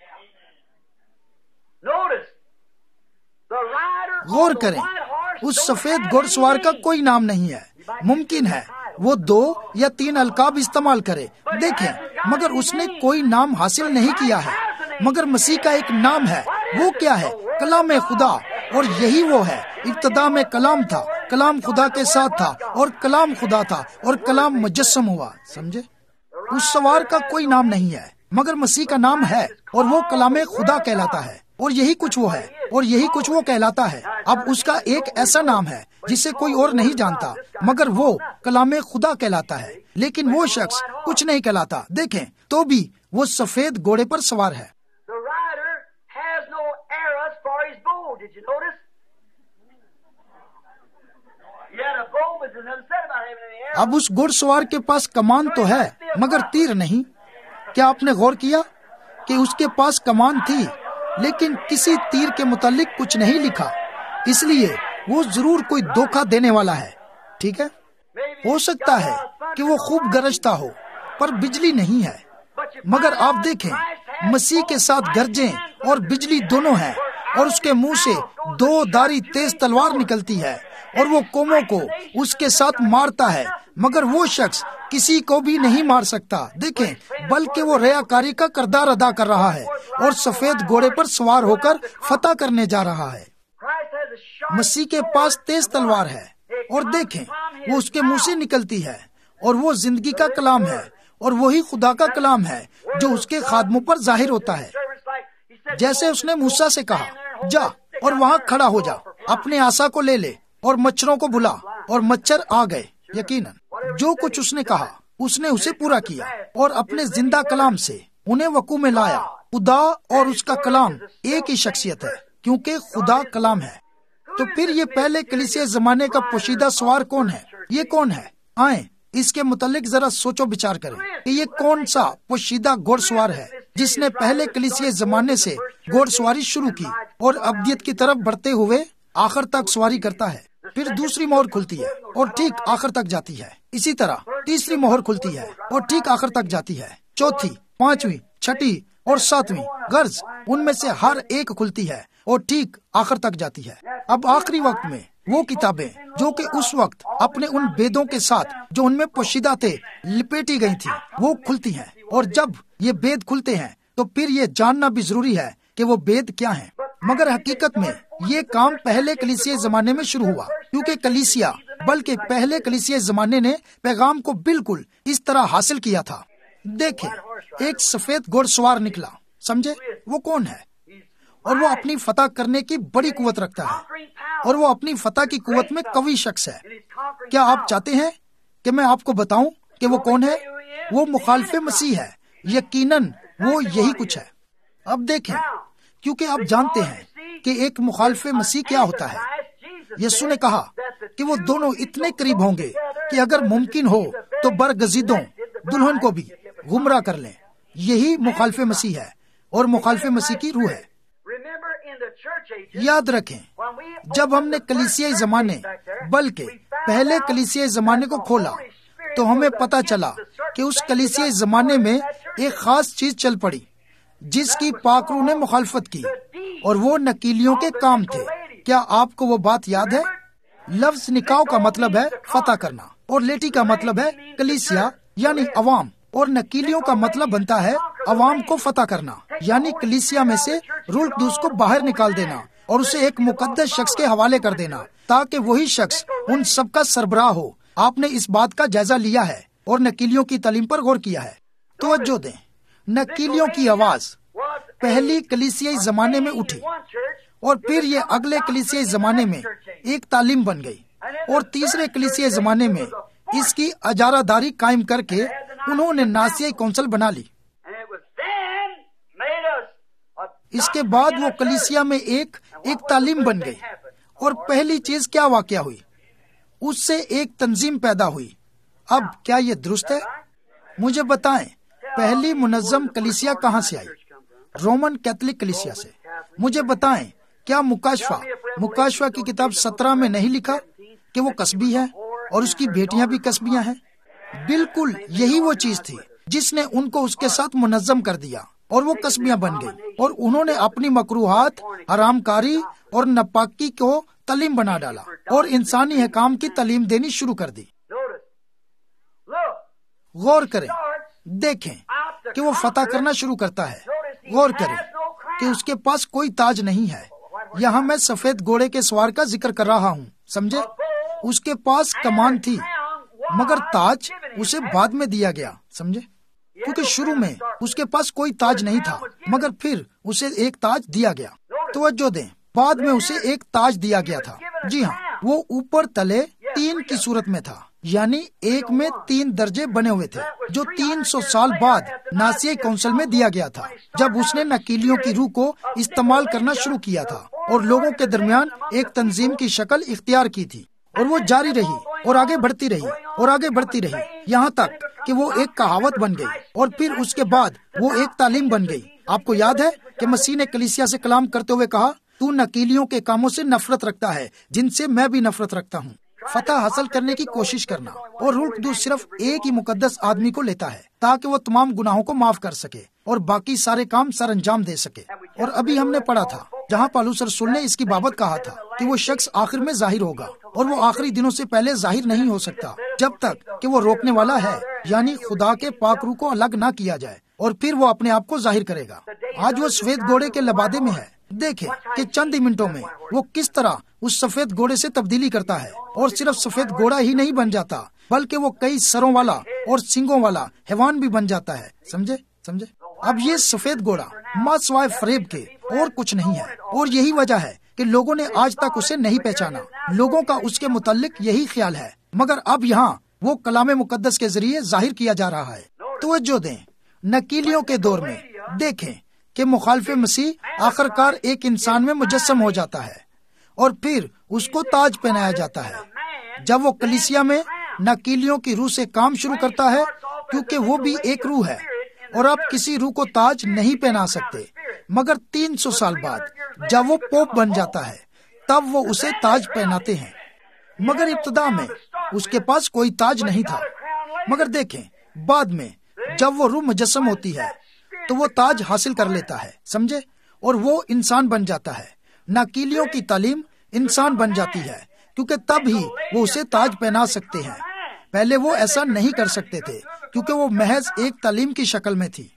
غور کریں، اس سفید گھوڑ سوار کا کوئی نام نہیں ہے۔ ممکن ہے وہ 2 یا 3 القاب استعمال کرے، دیکھیں، مگر اس نے کوئی نام حاصل نہیں کیا ہے۔ مگر مسیح کا ایک نام ہے، وہ کیا ہے؟ کلام خدا، اور یہی وہ ہے۔ ابتدا میں کلام تھا، کلام خدا کے ساتھ تھا، اور کلام خدا تھا، اور کلام مجسم ہوا، سمجھے؟ اس سوار کا کوئی نام نہیں ہے، مگر مسیح کا نام ہے، اور وہ کلام خدا کہلاتا ہے، اور یہی کچھ وہ ہے، اور یہی کچھ وہ کہلاتا ہے۔ اب اس کا ایک ایسا نام ہے جسے کوئی اور نہیں جانتا، مگر وہ کلام خدا کہلاتا ہے، لیکن وہ شخص کچھ نہیں کہلاتا۔ دیکھیں، تو بھی وہ سفید گھوڑے پر سوار ہے۔ اب اس گھوڑ سوار کے پاس کمان تو ہے مگر تیر نہیں۔ کیا آپ نے غور کیا کہ اس کے پاس کمان تھی لیکن کسی تیر کے متعلق کچھ نہیں لکھا؟ اس لیے وہ ضرور کوئی دھوکہ دینے والا ہے، ٹھیک ہے؟ ہو سکتا ہے کہ وہ خوب گرجتا ہو پر بجلی نہیں ہے، مگر آپ دیکھیں، مسیح کے ساتھ گرجیں اور بجلی دونوں ہیں، اور اس کے منہ سے 2 دھاری تیز تلوار نکلتی ہے، اور وہ قوموں کو اس کے ساتھ مارتا ہے، مگر وہ شخص کسی کو بھی نہیں مار سکتا۔ دیکھیں، بلکہ وہ ریاکاری کا کردار ادا کر رہا ہے اور سفید گھوڑے پر سوار ہو کر فتح کرنے جا رہا ہے۔ مسیح کے پاس تیز تلوار ہے، اور دیکھیں، وہ اس کے منہ سے نکلتی ہے، اور وہ زندگی کا کلام ہے، اور وہی خدا کا کلام ہے جو اس کے خادموں پر ظاہر ہوتا ہے۔ جیسے اس نے موسیٰ سے کہا، جا اور وہاں کھڑا ہو جا، اپنے عصا کو لے لے اور مچھروں کو بلا، اور مچھر آ گئے۔ یقیناً جو کچھ اس نے کہا اس نے اسے پورا کیا، اور اپنے زندہ کلام سے انہیں وقوع میں لایا۔ خدا اور اس کا کلام ایک ہی شخصیت ہے، کیونکہ خدا کلام ہے۔ تو پھر یہ پہلے کلیسیا زمانے کا پوشیدہ سوار کون ہے؟ یہ کون ہے؟ آئیں اس کے متعلق ذرا سوچو بچار کریں کہ یہ کون سا پوشیدہ گھوڑ سوار ہے جس نے پہلے کلیسیا زمانے سے گھوڑ سواری شروع کی اور ابدیت کی طرف بڑھتے ہوئے آخر تک سواری کرتا ہے۔ پھر دوسری مہر کھلتی ہے اور ٹھیک آخر تک جاتی ہے. اسی طرح تیسری مہر کھلتی ہے اور ٹھیک آخر تک جاتی ہے. چوتھی، پانچویں، چھٹی اور ساتویں غرض ان میں سے ہر ایک کھلتی ہے اور ٹھیک آخر تک جاتی ہے. اب آخری وقت میں وہ کتابیں جو کہ اس وقت اپنے ان بیدوں کے ساتھ جو ان میں پوشیدہ تھے لپیٹی گئی تھی وہ کھلتی ہیں. اور جب یہ بید کھلتے ہیں تو پھر یہ جاننا بھی ضروری ہے کہ وہ بید کیا ہیں. مگر حقیقت میں یہ کام پہلے کلیسیائی زمانے میں شروع ہوا، کیونکہ کلیسیا بلکہ پہلے کلیسیائی زمانے نے پیغام کو بالکل اس طرح حاصل کیا تھا. دیکھیں، ایک سفید گھوڑ سوار نکلا. سمجھے وہ کون ہے؟ اور وہ اپنی فتح کرنے کی بڑی قوت رکھتا ہے اور وہ اپنی فتح کی قوت میں قوی شخص ہے. کیا آپ چاہتے ہیں کہ میں آپ کو بتاؤں کہ وہ کون ہے؟ وہ مخالف مسیح ہے. یقیناً وہ یہی کچھ ہے. اب دیکھیں، کیونکہ آپ جانتے ہیں کہ ایک مخالف مسیح کیا ہوتا ہے. یسوع نے کہا کہ وہ دونوں اتنے قریب ہوں گے کہ اگر ممکن ہو تو برگزیدوں دلہن کو بھی گمراہ کر لیں. یہی مخالف مسیح ہے اور مخالف مسیح کی روح ہے. یاد رکھیں، جب ہم نے کلیسیائی زمانے بلکہ پہلے کلیسیائی زمانے کو کھولا تو ہمیں پتا چلا کہ اس کلیسیائی زمانے میں ایک خاص چیز چل پڑی جس کی پاک روح نے مخالفت کی، اور وہ نکیلیوں کے کام تھے. کیا آپ کو وہ بات یاد ہے؟ لفظ نکاح کا مطلب ہے فتح کرنا اور لیٹی کا مطلب ہے کلیسیا یعنی عوام، اور نکیلیوں کا مطلب بنتا ہے عوام کو فتح کرنا یعنی کلیسیا میں سے روح القدس کو باہر نکال دینا اور اسے ایک مقدس شخص کے حوالے کر دینا تاکہ وہی شخص ان سب کا سربراہ ہو. آپ نے اس بات کا جائزہ لیا ہے اور نکیلیوں کی تعلیم پر غور کیا ہے. توجہ دیں، نکیلیوں کی آواز پہلی کلیسیائی زمانے میں اٹھی اور پھر یہ اگلے کلیسیائی زمانے میں ایک تعلیم بن گئی، اور تیسرے کلیسیائی زمانے میں اس کی اجارہ داری قائم کر کے انہوں نے ناسیائی کونسل بنا لی. اس کے بعد وہ کلیسیا میں ایک تعلیم بن گئی، اور پہلی چیز کیا واقعہ ہوئی؟ اس سے ایک تنظیم پیدا ہوئی. اب کیا یہ درست ہے؟ مجھے بتائیں، پہلی منظم کلیسیا کہاں سے آئی؟ رومن کیتھولک کلیسیا سے. مجھے بتائیں، کیا مکاشفہ کی کتاب 17 میں نہیں لکھا کہ وہ قصبی ہے اور اس کی بیٹیاں بھی قصبیاں ہیں؟ بالکل یہی وہ چیز تھی جس نے ان کو اس کے ساتھ منظم کر دیا، اور وہ قصبیاں بن گئی، اور انہوں نے اپنی مکروہات، حرام کاری اور ناپاکی کو تعلیم بنا ڈالا اور انسانی حکام کی تعلیم دینی شروع کر دی. غور کریں، دیکھیں کہ وہ فتح کرنا شروع کرتا ہے. غور کریں کہ اس کے پاس کوئی تاج نہیں ہے. یہاں میں سفید گھوڑے کے سوار کا ذکر کر رہا ہوں. سمجھے؟ اس کے پاس کمان تھی مگر تاج اسے بعد میں دیا گیا. سمجھے؟ کیونکہ شروع میں اس کے پاس کوئی تاج نہیں تھا مگر پھر اسے ایک تاج دیا گیا. توجہ دیں، بعد میں اسے ایک تاج دیا گیا تھا. جی ہاں، وہ اوپر تلے 3 کی صورت میں تھا، یعنی ایک میں 3 درجے بنے ہوئے تھے جو 300 سال بعد ناسیائی کونسل میں دیا گیا تھا، جب اس نے نکیلیوں کی روح کو استعمال کرنا شروع کیا تھا اور لوگوں کے درمیان ایک تنظیم کی شکل اختیار کی تھی. اور وہ جاری رہی اور آگے بڑھتی رہی اور آگے بڑھتی رہی یہاں تک کہ وہ ایک کہاوت بن گئی، اور پھر اس کے بعد وہ ایک تعلیم بن گئی. آپ کو یاد ہے کہ مسیح نے کلیسیا سے کلام کرتے ہوئے کہا، تو نکیلیوں کے کاموں سے نفرت رکھتا ہے جن سے میں بھی نفرت رکھتا ہوں. فتح حاصل کرنے کی کوشش کرنا، اور روح القدس صرف ایک ہی مقدس آدمی کو لیتا ہے تاکہ وہ تمام گناہوں کو معاف کر سکے اور باقی سارے کام سر انجام دے سکے. اور ابھی ہم نے پڑھا تھا جہاں پالوس رسول نے اس کی بابت کہا تھا کہ وہ شخص آخر میں ظاہر ہوگا، اور وہ آخری دنوں سے پہلے ظاہر نہیں ہو سکتا جب تک کہ وہ روکنے والا ہے، یعنی خدا کے پاک روح کو الگ نہ کیا جائے، اور پھر وہ اپنے آپ کو ظاہر کرے گا. آج وہ سفید گھوڑے کے لبادے میں ہے. دیکھیں کہ چند ہی منٹوں میں وہ کس طرح اس سفید گھوڑے سے تبدیلی کرتا ہے، اور صرف سفید گھوڑا ہی نہیں بن جاتا بلکہ وہ کئی سروں والا اور سنگوں والا حیوان بھی بن جاتا ہے. سمجھے؟ اب یہ سفید گھوڑا ماں سوائے فریب کے اور کچھ نہیں ہے، اور یہی وجہ ہے کہ لوگوں نے آج تک اسے نہیں پہچانا. لوگوں کا اس کے متعلق یہی خیال ہے، مگر اب یہاں وہ کلام مقدس کے ذریعے ظاہر کیا جا رہا ہے. توجہ دیں، نکیلیوں کے دور میں دیکھیں کہ مخالف مسیح آخر کار ایک انسان میں مجسم ہو جاتا ہے اور پھر اس کو تاج پہنایا جاتا ہے. جب وہ کلیسیا میں نکیلیوں کی روح سے کام شروع کرتا ہے، کیونکہ وہ بھی ایک روح ہے، اور آپ کسی روح کو تاج نہیں پہنا سکتے، مگر 300 سال بعد جب وہ پوپ بن جاتا ہے تب وہ اسے تاج پہناتے ہیں. مگر ابتدا میں اس کے پاس کوئی تاج نہیں تھا. مگر دیکھیں بعد میں جب وہ روح مجسم ہوتی ہے تو وہ تاج حاصل کر لیتا ہے, سمجھے, اور وہ انسان بن جاتا ہے. ناکیلیوں کی تعلیم انسان بن جاتی ہے کیونکہ تب ہی وہ اسے تاج پہنا سکتے ہیں. پہلے وہ ایسا نہیں کر سکتے تھے کیونکہ وہ محض ایک تعلیم کی شکل میں تھی.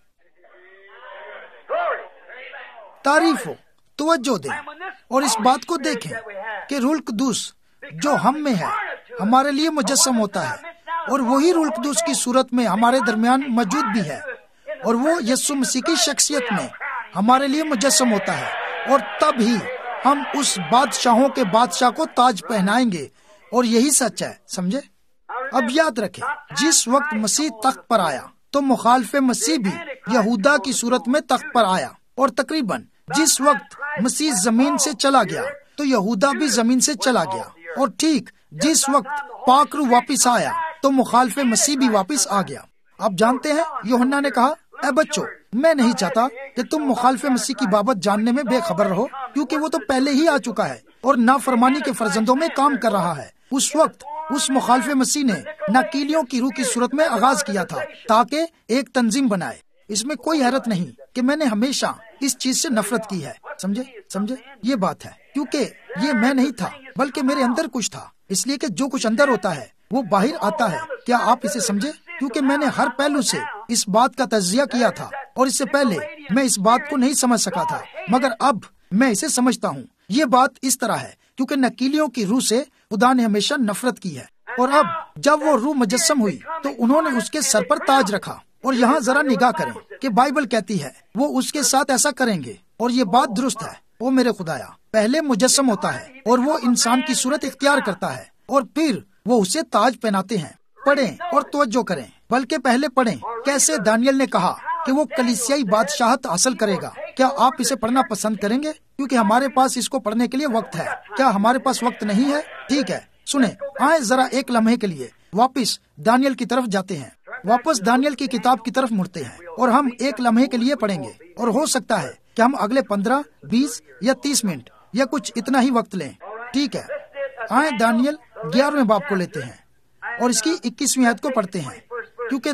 تعریف ہو, توجہ دیں اور اس بات کو دیکھیں کہ روح القدس جو ہم میں ہے ہمارے لیے مجسم ہوتا ہے, اور وہی روح القدس کی صورت میں ہمارے درمیان موجود بھی ہے, اور وہ یسوع مسیح کی شخصیت میں ہمارے لیے مجسم ہوتا ہے. اور تب ہی ہم اس بادشاہوں کے بادشاہ کو تاج پہنائیں گے, اور یہی سچ ہے, سمجھے. اب یاد رکھیں جس وقت مسیح تخت پر آیا تو مخالف مسیح بھی یہودا کی صورت میں تخت پر آیا, اور تقریباً جس وقت مسیح زمین سے چلا گیا تو یہودا بھی زمین سے چلا گیا, اور ٹھیک جس وقت پاک روح واپس آیا تو مخالف مسیح بھی واپس آ گیا. آپ جانتے ہیں یوحنا نے کہا, اے بچوں میں نہیں چاہتا کہ تم مخالف مسیح کی بابت جاننے میں بے خبر رہو, کیونکہ وہ تو پہلے ہی آ چکا ہے اور نافرمانی کے فرزندوں میں کام کر رہا ہے. اس وقت اس مخالف مسیح نے ناکیلیوں کی روح کی صورت میں آغاز کیا تھا تاکہ ایک تنظیم بنائے. اس میں کوئی حیرت نہیں کہ میں نے ہمیشہ اس چیز سے نفرت کی ہے, سمجھے یہ بات ہے, کیونکہ یہ میں نہیں تھا بلکہ میرے اندر کچھ تھا, اس لیے کہ جو کچھ اندر ہوتا ہے وہ باہر آتا ہے. کیا آپ اسے سمجھے؟ کیونکہ میں نے ہر پہلو سے اس بات کا تجزیہ کیا تھا, اور اس سے پہلے میں اس بات کو نہیں سمجھ سکا تھا, مگر اب میں اسے سمجھتا ہوں. یہ بات اس طرح ہے کیونکہ نکیلیوں کی روح سے خدا نے ہمیشہ نفرت کی ہے, اور اب جب وہ روح مجسم ہوئی تو انہوں نے اس کے سر پر تاج رکھا. اور یہاں ذرا نگاہ کریں کہ بائبل کہتی ہے وہ اس کے ساتھ ایسا کریں گے, اور یہ بات درست ہے. وہ میرے خدایا پہلے مجسم ہوتا ہے اور وہ انسان کی صورت اختیار کرتا ہے, اور پھر وہ اسے تاج پہناتے ہیں. پڑھیں اور توجہ کریں, بلکہ پہلے پڑھیں کیسے دانیل نے کہا کہ وہ کلیسیائی بادشاہت حاصل کرے گا. کیا آپ اسے پڑھنا پسند کریں گے؟ کیونکہ ہمارے پاس اس کو پڑھنے کے لیے وقت ہے. کیا ہمارے پاس وقت نہیں ہے؟ ٹھیک ہے, سنیں, آئیں ذرا ایک لمحے کے لیے واپس دانیل کی طرف جاتے ہیں, واپس دانیل کی کتاب کی طرف مڑتے ہیں, اور ہم ایک لمحے کے لیے پڑھیں گے. اور ہو سکتا ہے کہ ہم اگلے 15, 20 یا 30 منٹ یا کچھ اتنا ہی وقت لیں. ٹھیک ہے, آئیں دانیل 11ویں باب کو لیتے ہیں اور اس کی 21ویں آیت کو پڑھتے ہیں, کیونکہ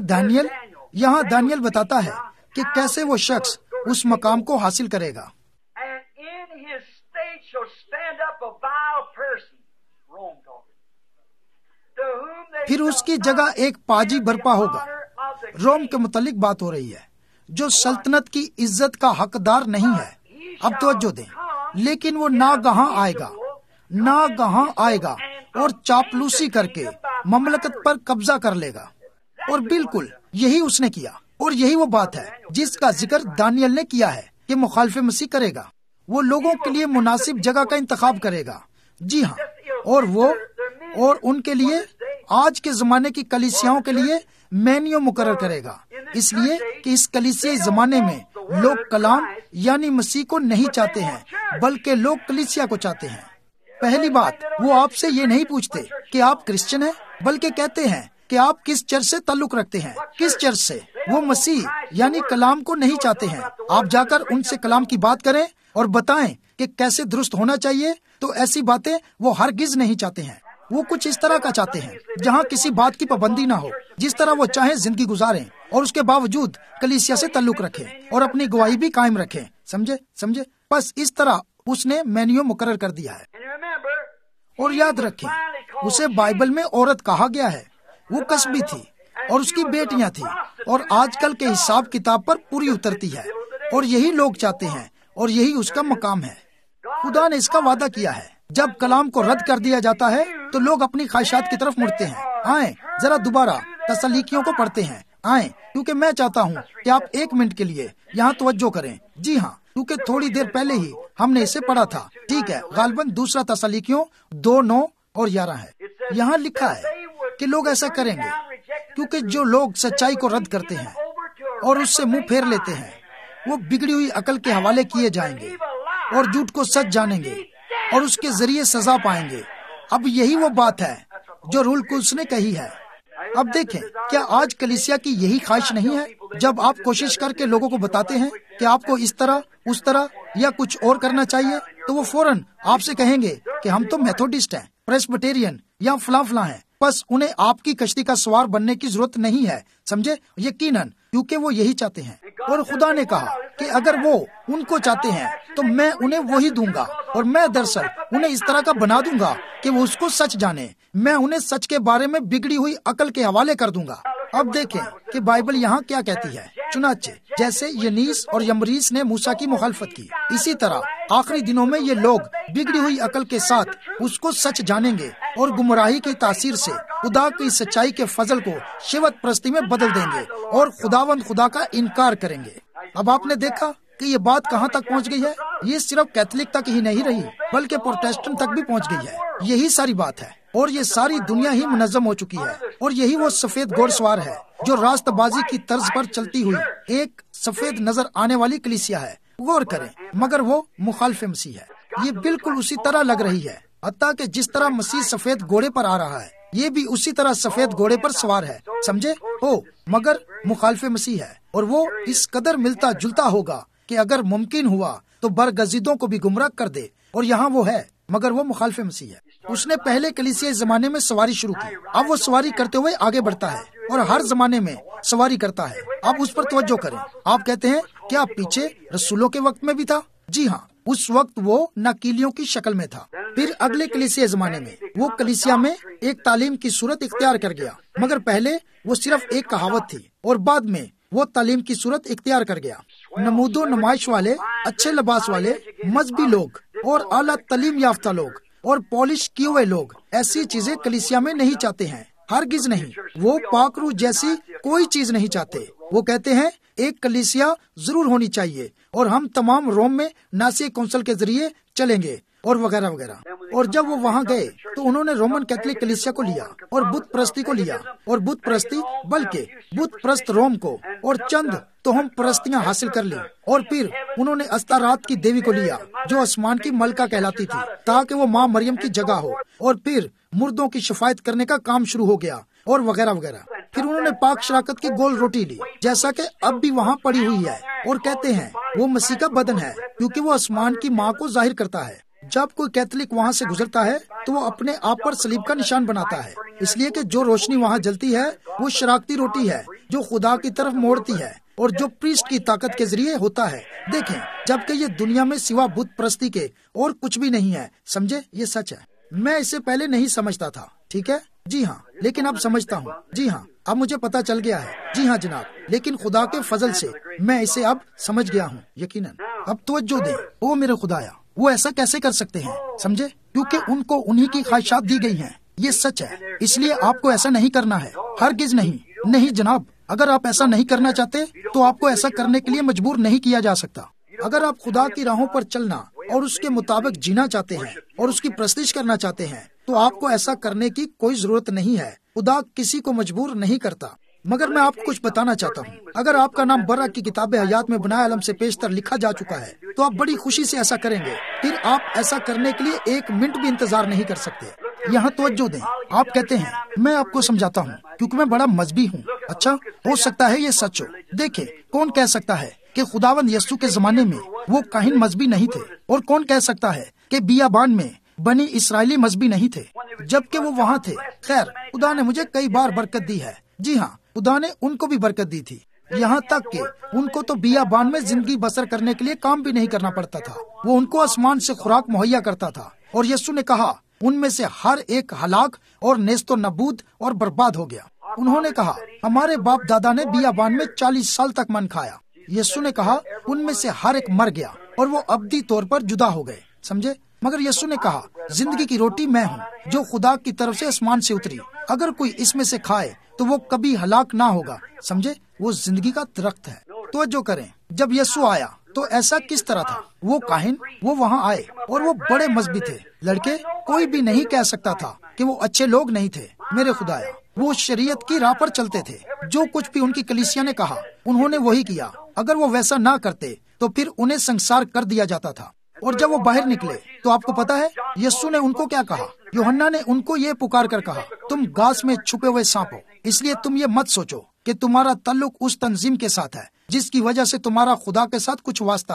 دانیل بتاتا ہے کہ کیسے وہ شخص اس مقام کو حاصل کرے گا. پھر اس کی جگہ ایک پاجی برپا ہوگا. روم کے متعلق بات ہو رہی ہے, جو سلطنت کی عزت کا حقدار نہیں ہے. اب توجہ دیں, لیکن وہ ناگہاں آئے گا اور چاپلوسی کر کے مملکت پر قبضہ کر لے گا. اور بالکل یہی اس نے کیا, اور یہی وہ بات ہے جس کا ذکر دانیل نے کیا ہے کہ مخالف مسیح کرے گا. وہ لوگوں کے لیے مناسب جگہ کا انتخاب کرے گا. جی ہاں, اور ان کے لیے آج کے زمانے کی کلیسیاؤں کے لیے مینیو مقرر کرے گا, اس لیے کہ اس کلیسیائی زمانے میں لوگ کلام یعنی مسیح کو نہیں چاہتے ہیں, بلکہ لوگ کلیسیا کو چاہتے ہیں. پہلی بات, وہ آپ سے یہ نہیں پوچھتے کہ آپ کرسچن ہیں, بلکہ کہتے ہیں کہ آپ کس چرچ سے تعلق رکھتے ہیں. کس چرچ سے؟ وہ مسیح یعنی کلام کو نہیں چاہتے ہیں. آپ جا کر ان سے کلام کی بات کریں اور بتائیں کہ کیسے درست ہونا چاہیے, تو ایسی باتیں وہ ہرگز نہیں چاہتے ہیں. وہ کچھ اس طرح کا چاہتے ہیں جہاں کسی بات کی پابندی نہ ہو, جس طرح وہ چاہیں زندگی گزاریں, اور اس کے باوجود کلیسیا سے تعلق رکھیں اور اپنی گواہی بھی قائم رکھیں. سمجھے؟ بس اس طرح اس نے مینیو مقرر کر دیا ہے. اور یاد رکھیں, اسے بائبل میں عورت کہا گیا ہے. وہ کسبی تھی اور اس کی بیٹیاں تھیں, اور آج کل کے حساب کتاب پر پوری اترتی ہے, اور یہی لوگ چاہتے ہیں, اور یہی اس کا مقام ہے. خدا نے اس کا وعدہ کیا ہے. جب کلام کو رد کر دیا جاتا ہے تو لوگ اپنی خواہشات کی طرف مڑتے ہیں. آئیں ذرا دوبارہ تسلیکیوں کو پڑھتے ہیں. آئیں, کیونکہ میں چاہتا ہوں کہ آپ 1 منٹ کے لیے یہاں توجہ کریں. جی ہاں, کیونکہ تھوڑی دیر پہلے ہی ہم نے اسے پڑھا تھا. ٹھیک ہے, غالباً دوسرا تسلیکیوں 2, 9 اور 11 ہے. یہاں لکھا ہے کہ لوگ ایسا کریں گے کیونکہ جو لوگ سچائی کو رد کرتے ہیں اور اس سے منہ پھیر لیتے ہیں, وہ بگڑی ہوئی عقل کے حوالے کیے جائیں گے اور جھوٹ کو سچ جانیں گے اور اس کے ذریعے سزا پائیں گے. اب یہی وہ بات ہے جو روح القدس نے کہی ہے. اب دیکھیں, کیا آج کلیسیا کی یہی خواہش نہیں ہے؟ جب آپ کوشش کر کے لوگوں کو بتاتے ہیں کہ آپ کو اس طرح, اس طرح یا کچھ اور کرنا چاہیے, تو وہ فوراً آپ سے کہیں گے کہ ہم تو میتھوڈسٹ ہیں, प्रेस्बिटेरियन या फलां फलां हैं, बस उन्हें आपकी कश्ती का सवार बनने की जरूरत नहीं है, समझे, यकीनन, क्योंकि वो यही चाहते हैं। और खुदा ने कहा कि अगर वो उनको चाहते हैं तो मैं उन्हें वही दूंगा, और मैं दरअसल उन्हें इस तरह का बना दूंगा कि वो उसको सच जाने। मैं उन्हें सच के बारे में बिगड़ी हुई अकल के हवाले कर दूंगा। अब देखें कि बाइबल यहाँ क्या कहती है। चुनाचे जैसे यनीस और यमरीस ने मूसा की मुखालफत की, इसी तरह आखिरी दिनों में ये लोग बिगड़ी हुई अकल के साथ उसको सच जानेंगे और गुमराही की तासीर से खुदा की सच्चाई के फजल को शिवत परस्ती में बदल देंगे और खुदावंद खुदा का इनकार करेंगे। अब आपने देखा कि ये बात कहाँ तक पहुँच गई है। ये सिर्फ कैथोलिक तक ही नहीं रही, बल्कि प्रोटेस्टेंट तक भी पहुँच गई है। यही सारी बात है, और ये सारी दुनिया ही मुनज़्ज़म हो चुकी है। और यही वो सफेद घोड़सवार है जो रास्तबाजी की तर्ज पर चलती हुई एक सफेद नजर आने वाली कलीसिया है। गौर करें, मगर वो मुखालिफ मसीह है। ये बिल्कुल उसी तरह लग रही है, हत्ता कि जिस तरह मसीह सफेद घोड़े पर आ रहा है, ये भी उसी तरह सफेद घोड़े पर सवार है, समझे। ओ मगर मुखालिफ मसीह है, और वो इस कदर मिलता जुलता होगा कि अगर मुमकिन हुआ तो बरगजीदों को भी गुमराह कर दे। और यहाँ वो है, मगर वो मुखालिफ मसीह है। उसने पहले कलीसिया जमाने में सवारी शुरू की, अब वो सवारी करते हुए आगे बढ़ता है और हर जमाने में सवारी करता है। अब उस पर तवज्जो करें। आप कहते हैं क्या पीछे रसूलों के वक्त में भी था? जी हाँ, उस वक्त वो नकीलियों की शक्ल में था। फिर अगले कलीसिया जमाने में वो कलीसिया में एक तालीम की सूरत इख्तियार कर गया, मगर पहले वो सिर्फ एक कहावत थी, और बाद में वो तालीम की सूरत इख्तियार कर गया। नमूदो नमाइश वाले, अच्छे लिबास वाले, मजहबी लोग और आला तालीम याफ्ता लोग और पॉलिश किए हुए लोग ऐसी चीजें कलीसिया में नहीं चाहते हैं, हरगिज नहीं। वो पाकरू जैसी कोई चीज नहीं चाहते। वो कहते हैं एक कलीसिया जरूर होनी चाहिए और हम तमाम रोम में नासिया काउंसिल के जरिए चलेंगे और वगैरह वगैरह। और जब वो वहाँ गए तो उन्होंने रोमन कैथोलिक कलीसिया को लिया और बुत परस्ती को लिया, और बुत परस्ती बल्कि बुत परस्त रोम को और चंद तो हम परस्तियाँ हासिल कर ली। और फिर उन्होंने अस्तारात की देवी को लिया जो आसमान की मलका कहलाती थी, ताकि वो माँ मरियम की जगह हो। और फिर मुर्दों की शिफायत करने का काम शुरू हो गया और वगैरह वगैरह। फिर उन्होंने पाक शराकत की गोल रोटी ली, जैसा कि अब भी वहाँ पड़ी हुई है, और कहते हैं वो मसीह का बदन है, क्योंकि वो आसमान की माँ को जाहिर करता है। जब कोई कैथोलिक वहाँ से गुजरता है तो वो अपने आप पर सलीब का निशान बनाता है, इसलिए कि जो रोशनी वहाँ जलती है वो शराकती रोटी है जो खुदा की तरफ मोड़ती है और जो प्रीस्ट की ताकत के जरिए होता है। देखें, जबकि ये दुनिया में सिवा बुत परस्ती के और कुछ भी नहीं है, समझे। ये सच है। मैं इसे पहले नहीं समझता था, ठीक है, जी हाँ, लेकिन अब समझता हूँ। जी हाँ, अब मुझे पता चल गया है। जी हाँ जनाब, लेकिन खुदा के फजल से मैं इसे अब समझ गया हूँ, यकीनन। अब तवज्जो दें, ओ मेरे खुदाया, वो ऐसा कैसे कर सकते हैं, समझे, क्योंकि उनको उन्हीं की ख्वाहिशात दी गई हैं। ये सच है, इसलिए आपको ऐसा नहीं करना है, हरगिज नहीं। नहीं जनाब, अगर आप ऐसा नहीं करना चाहते तो आपको ऐसा करने के लिए मजबूर नहीं किया जा सकता। अगर आप खुदा की राहों पर चलना और उसके मुताबिक जीना चाहते हैं और उसकी प्रस्तिश करना चाहते हैं तो आपको ऐसा करने की कोई जरूरत नहीं है। खुदा किसी को मजबूर नहीं करता। मगर मैं आपको कुछ बताना चाहता हूँ। अगर आपका नाम बर्रा की किताब हयात में बनाए आलम से पेशतर लिखा जा चुका है तो आप बड़ी खुशी से ऐसा करेंगे। फिर आप ऐसा करने के लिए एक मिनट भी इंतजार नहीं कर सकते। यहाँ तवज्जो दें। आप कहते हैं मैं आपको समझाता हूँ क्योंकि मैं बड़ा मजहबी हूँ। अच्छा, हो सकता है ये सच हो। देखे, कौन कह सकता है कि खुदावंद यीशु के जमाने में वो काहिन मजहबी नहीं थे, और कौन कह सकता है कि बियाबान में बनी इसराइली मजहबी नहीं थे, जबकि वो वहाँ थे। खैर, खुदा ने मुझे कई बार बरकत दी है। जी हाँ, खुदा ने उनको भी बरकत दी थी, यहाँ तक कि उनको तो बियाबान में जिंदगी बसर करने के लिए काम भी नहीं करना पड़ता था। वो उनको आसमान से खुराक मुहैया करता था। और यीशु ने कहा उनमें से हर एक हलाक और नेस्तो नबूद और बर्बाद हो गया। उन्होंने कहा हमारे बाप दादा ने बियाबान में 40 साल तक मन खाया। यीशु ने कहा उनमें से हर एक मर गया और वो अब्दी तौर पर जुदा हो गए, समझे। मगर यीशु ने कहा जिंदगी की रोटी मैं हूँ जो खुदा की तरफ से आसमान से उतरी। अगर कोई इसमें से खाए तो वो कभी हलाक ना होगा, समझे। वो जिंदगी का दरख्त है। तो जो करें, जब यीशु आया तो ऐसा किस तरह था। वो काहिन वो वहाँ आए और वो बड़े मजहबी थे। लड़के, कोई भी नहीं कह सकता था कि वो अच्छे लोग नहीं थे। मेरे खुदाया, वो शरीयत की राह पर चलते थे। जो कुछ भी उनकी कलीसिया ने कहा उन्होंने वही किया। अगर वो वैसा ना करते तो फिर उन्हें संसार कर दिया जाता था। और जब वो बाहर निकले तो आपको पता है यीशु ने उनको क्या कहा। यूहन्ना ने उनको ये पुकार कर कहा तुम घास में छुपे हुए सांप हो, इसलिए तुम ये मत सोचो कि तुम्हारा ताल्लुक उस तंजीम के साथ है जिसकी वजह से तुम्हारा खुदा के साथ कुछ वास्ता है।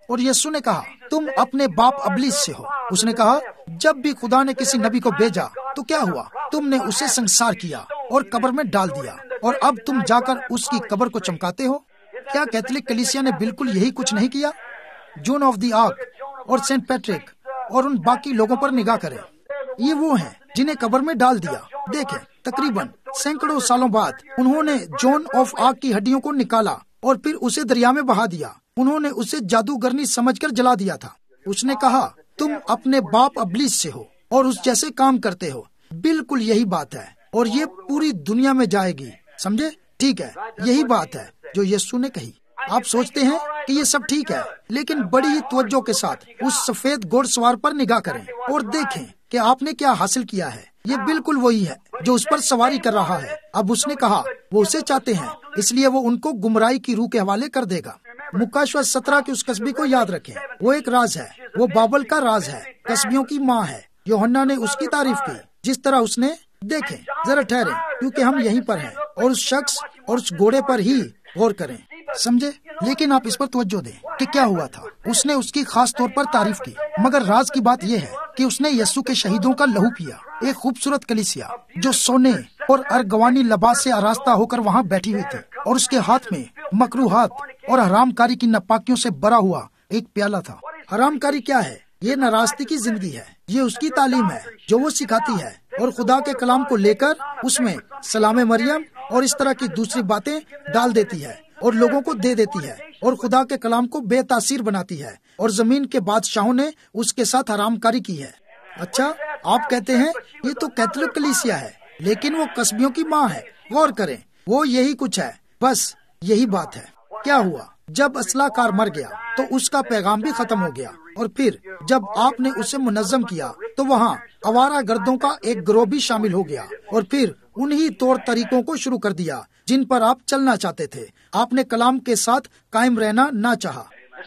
اور یسوع نے کہا تم اپنے باپ ابلیس سے ہو۔ اس نے کہا جب بھی خدا نے کسی نبی کو بھیجا تو کیا ہوا؟ تم نے اسے سنسار کیا اور قبر میں ڈال دیا، اور اب تم جا کر اس کی قبر کو چمکاتے ہو۔ کیا کیتھولک کلیسیا نے بالکل یہی کچھ نہیں کیا؟ جون آف دی آرک اور سینٹ پیٹرک اور ان باقی لوگوں پر نگاہ کریں، یہ وہ ہیں جنہیں قبر میں ڈال دیا۔ دیکھیں تقریباً سینکڑوں سالوں بعد انہوں نے جون آف آرک کی ہڈیوں کو نکالا اور پھر اسے دریا میں بہا دیا۔ انہوں نے اسے جادوگرنی سمجھ کر جلا دیا تھا۔ اس نے کہا تم اپنے باپ ابلیس سے ہو اور اس جیسے کام کرتے ہو۔ بالکل یہی بات ہے، اور یہ پوری دنیا میں جائے گی، سمجھے؟ ٹھیک ہے، یہی بات ہے جو یسوع نے کہی۔ آپ سوچتے ہیں کہ یہ سب ٹھیک ہے، لیکن بڑی ہی توجہ کے ساتھ اس سفید گھوڑ سوار پر نگاہ کریں اور دیکھیں کہ آپ نے کیا حاصل کیا ہے۔ یہ بالکل وہی ہے جو اس پر سواری کر رہا ہے۔ اب اس نے کہا وہ اسے چاہتے ہیں، اس لیے وہ ان کو گمراہی کی روح کے حوالے کر دے گا۔ مکاشوہ 17 کے اس قصبے کو یاد رکھیں، وہ ایک راز ہے، وہ بابل کا راز ہے، قصبیوں کی ماں ہے۔ یوحنا نے اس کی تعریف کی جس طرح اس نے۔ دیکھیں ذرا ٹھہریں، کیونکہ ہم یہیں پر ہیں، اور اس شخص اور اس گھوڑے پر ہی غور کریں، سمجھے؟ لیکن آپ اس پر توجہ دیں کہ کیا ہوا تھا۔ اس نے اس کی خاص طور پر تعریف کی، مگر راز کی بات یہ ہے کہ اس نے یسوع کے شہیدوں کا لہو پیا۔ ایک خوبصورت کلیسیا جو سونے اور ارغوانی لباس سے آراستہ ہو کر وہاں بیٹھی ہوئی تھی، اور اس کے ہاتھ میں مکروہات اور حرام کاری کی ناپاکیوں سے بھرا ہوا ایک پیالہ تھا۔ حرام کاری کیا ہے؟ یہ ناراستی کی زندگی ہے۔ یہ اس کی تعلیم ہے جو وہ سکھاتی ہے، اور خدا کے کلام کو لے کر اس میں سلام مریم اور اس طرح کی دوسری باتیں ڈال دیتی ہے اور لوگوں کو دے دیتی ہے، اور خدا کے کلام کو بے تاثیر بناتی ہے۔ اور زمین کے بادشاہوں نے اس کے ساتھ حرام کاری کی ہے۔ اچھا، آپ کہتے ہیں یہ تو کیتھولک کلیسیا ہے، لیکن وہ قصبیوں کی ماں ہے۔ غور کریں، وہ یہی کچھ ہے، بس یہی بات ہے۔ کیا ہوا؟ جب اصلاح کار مر گیا تو اس کا پیغام بھی ختم ہو گیا، اور پھر جب آپ نے اسے منظم کیا تو وہاں آوارہ گردوں کا ایک گروہ بھی شامل ہو گیا، اور پھر انہی طور طریقوں کو شروع کر دیا جن پر آپ چلنا چاہتے تھے۔ آپ نے کلام کے ساتھ قائم رہنا نہ چاہا،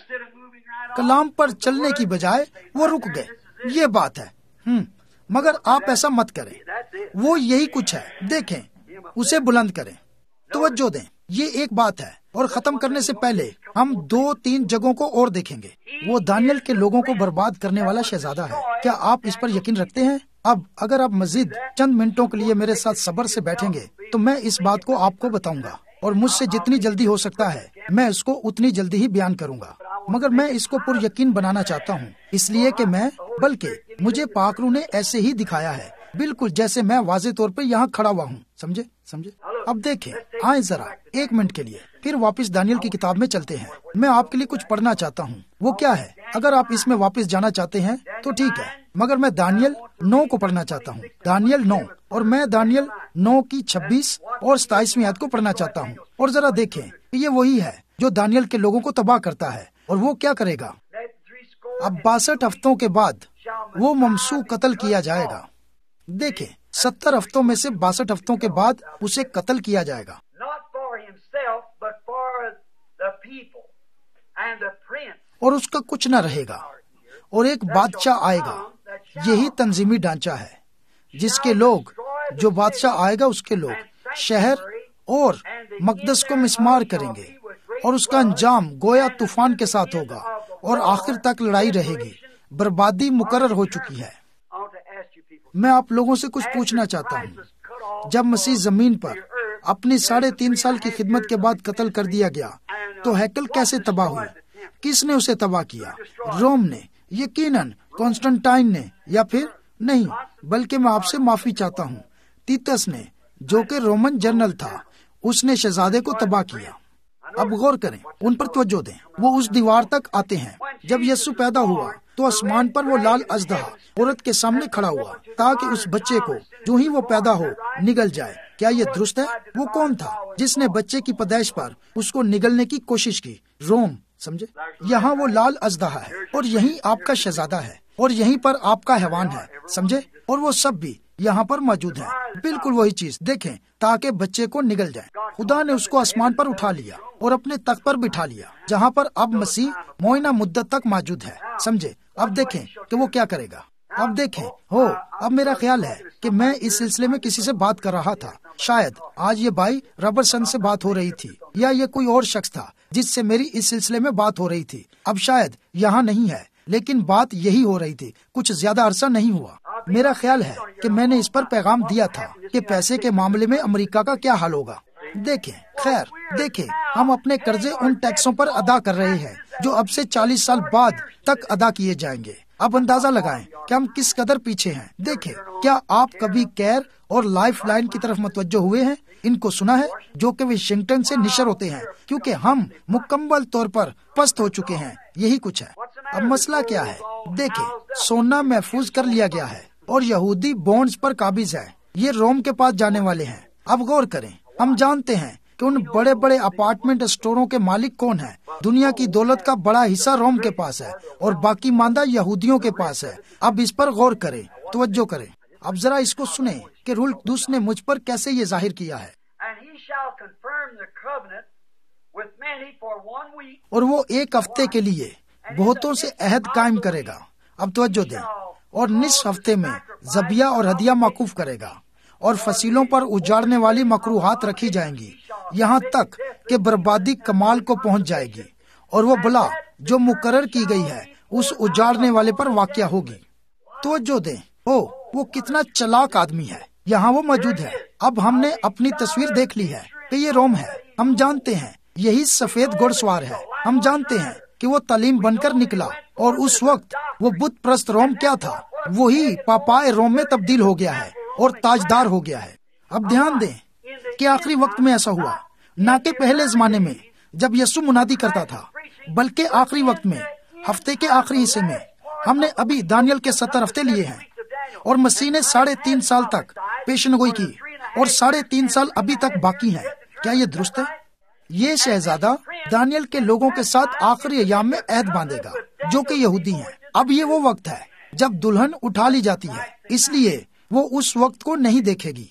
کلام پر چلنے کی بجائے وہ رک گئے۔ یہ بات ہے۔ مگر آپ ایسا مت کریں، وہ یہی کچھ ہے۔ دیکھیں، اسے بلند کریں، توجہ دیں، یہ ایک بات ہے۔ اور ختم کرنے سے پہلے ہم 2-3 جگہوں کو اور دیکھیں گے۔ وہ دانیل کے لوگوں کو برباد کرنے والا شہزادہ ہے۔ کیا آپ اس پر یقین رکھتے ہیں؟ اب اگر آپ مزید چند منٹوں کے لیے میرے ساتھ صبر سے بیٹھیں گے تو میں اس بات کو آپ کو بتاؤں گا، اور مجھ سے جتنی جلدی ہو سکتا ہے میں اس کو اتنی جلدی ہی بیان کروں گا۔ مگر میں اس کو پر یقین بنانا چاہتا ہوں، اس لیے کہ بلکہ مجھے پاک روح نے ایسے ہی دکھایا ہے، بالکل جیسے میں واضح طور پر یہاں کھڑا ہوا ہوں۔ سمجھے؟ اب دیکھیں، آئیں ذرا 1 منٹ کے لیے پھر واپس دانیل کی کتاب میں چلتے ہیں۔ میں آپ کے لیے کچھ پڑھنا چاہتا ہوں۔ وہ کیا ہے؟ اگر آپ اس میں واپس جانا چاہتے ہیں تو ٹھیک ہے، مگر میں دانیل 9 کو پڑھنا چاہتا ہوں۔ دانیل 9، اور میں دانیل 9 کی 26 اور 27ویں آیت کو پڑھنا چاہتا ہوں۔ اور ذرا دیکھیں، یہ وہی ہے جو دانیل کے لوگوں کو تباہ کرتا ہے، اور وہ کیا کرے گا؟ اب 62 ہفتوں کے بعد وہ ممسوح قتل کیا جائے گا۔ دیکھیں، 70 ہفتوں میں سے 62 ہفتوں کے بعد اسے قتل کیا جائے گا۔ اور اس کا کچھ نہ رہے گا، اور ایک بادشاہ آئے گا۔ یہی تنظیمی ڈھانچہ ہے جس کے لوگ، جو بادشاہ آئے گا اس کے لوگ شہر اور مقدس کو مسمار کریں گے، اور اس کا انجام گویا طوفان کے ساتھ ہوگا، اور آخر تک لڑائی رہے گی۔ بربادی مقرر ہو چکی ہے۔ میں آپ لوگوں سے کچھ پوچھنا چاہتا ہوں، جب مسیح زمین پر اپنی 3.5 سال کی خدمت کے بعد قتل کر دیا گیا تو ہیکل کیسے تباہ ہوئی؟ کس نے اسے تباہ کیا؟ روم نے، یقیناً کانسٹنٹائن نے، یا پھر نہیں، بلکہ میں آپ سے معافی چاہتا ہوں، تیتس نے، جو کہ رومن جنرل تھا، اس نے شہزادے کو تباہ کیا۔ اب غور کریں، ان پر توجہ دیں۔ وہ اس دیوار تک آتے ہیں۔ جب یسوع پیدا ہوا تو آسمان پر وہ لال اژدہا عورت کے سامنے کھڑا ہوا تاکہ اس بچے کو جو ہی وہ پیدا ہو نگل جائے۔ کیا یہ درست ہے؟ وہ کون تھا جس نے بچے کی پیدائش پر اس کو نگلنے کی کوشش کی؟ روم، سمجھے؟ یہاں وہ لال اژدہا ہے، اور یہیں آپ کا شہزادہ ہے، اور یہیں پر آپ کا حیوان ہے، سمجھے؟ اور وہ سب بھی یہاں پر موجود ہیں، بالکل وہی چیز۔ دیکھیں، تاکہ بچے کو نگل جائے۔ خدا نے اس کو آسمان پر اٹھا لیا اور اپنے تخت پر بٹھا لیا، جہاں پر اب مسیح معینہ مدت تک موجود ہے، سمجھے؟ اب دیکھیں کہ وہ کیا کرے گا۔ اب دیکھیں، اب میرا خیال ہے کہ میں اس سلسلے میں کسی سے بات کر رہا تھا، شاید آج یہ بھائی رابرٹسن سے بات ہو رہی تھی، یا یہ کوئی اور شخص تھا، جس سے میری اس سلسلے میں بات ہو رہی تھی، اب شاید یہاں نہیں ہے، لیکن بات یہی ہو رہی تھی، کچھ زیادہ عرصہ نہیں ہوا۔ میرا خیال ہے کہ میں نے اس پر پیغام دیا تھا کہ پیسے کے معاملے میں امریکہ کا کیا حال ہوگا۔ دیکھیں ہم اپنے قرضے ان ٹیکسوں پر ادا کر رہے ہیں جو اب سے 40 سال بعد تک ادا کیے جائیں گے۔ اب اندازہ لگائیں کہ ہم کس قدر پیچھے ہیں۔ دیکھیں، کیا آپ کبھی کیئر اور لائف لائن کی طرف متوجہ ہوئے ہیں؟ ان کو سنا ہے، جو کہ واشنگٹن سے نشر ہوتے ہیں، کیونکہ ہم مکمل طور پر پست ہو چکے ہیں۔ یہی کچھ ہے۔ اب مسئلہ کیا ہے؟ دیکھیں، سونا محفوظ کر لیا گیا ہے اور یہودی بونڈز پر قابض ہے۔ یہ روم کے پاس جانے والے ہیں۔ اب غور کریں، ہم جانتے ہیں کہ ان بڑے بڑے اپارٹمنٹ اسٹوروں کے مالک کون ہیں۔ دنیا کی دولت کا بڑا حصہ روم کے پاس ہے اور باقی ماندہ یہودیوں کے پاس ہے۔ اب اس پر غور کریں، توجہ کریں۔ اب ذرا اس کو سنیں کہ روح القدس نے مجھ پر کیسے یہ ظاہر کیا ہے۔ اور وہ ایک ہفتے کے لیے بہتوں سے عہد قائم کرے گا۔ اب توجہ دیں، اور نصف ہفتے میں ذبیحہ اور ہدیہ موقوف کرے گا، اور فصیلوں پر اجاڑنے والی مکروہات رکھی جائیں گی، یہاں تک کہ بربادی کمال کو پہنچ جائے گی، اور وہ بلا جو مقرر کی گئی ہے اس اجاڑنے والے پر واقع ہوگی۔ توجہ دیں، وہ کتنا چلاک آدمی ہے، یہاں وہ موجود ہے۔ اب ہم نے اپنی تصویر دیکھ لی ہے کہ یہ روم ہے۔ ہم جانتے ہیں یہی سفید گھڑ سوار ہے۔ ہم جانتے ہیں کہ وہ تعلیم بن کر نکلا، اور اس وقت وہ بت پرست روم کیا تھا، وہی پاپائے روم میں تبدیل ہو گیا ہے اور تاجدار ہو گیا ہے۔ اب دھیان دیں کہ آخری وقت میں ایسا ہوا، نہ کہ پہلے زمانے میں جب یسوع منادی کرتا تھا، بلکہ آخری وقت میں، ہفتے کے آخری حصے میں۔ ہم نے ابھی دانیل کے 70 ہفتے لیے ہیں، اور مسیح نے 3.5 سال تک پیشن گوئی کی، اور 3.5 سال ابھی تک باقی ہیں۔ کیا یہ درست ہے؟ یہ شہزادہ دانیل کے لوگوں کے ساتھ آخری ایام میں عہد باندھے گا، جو کہ یہودی ہیں۔ اب یہ وہ وقت ہے جب دلہن اٹھا لی جاتی ہے، اس لیے وہ اس وقت کو نہیں دیکھے گی۔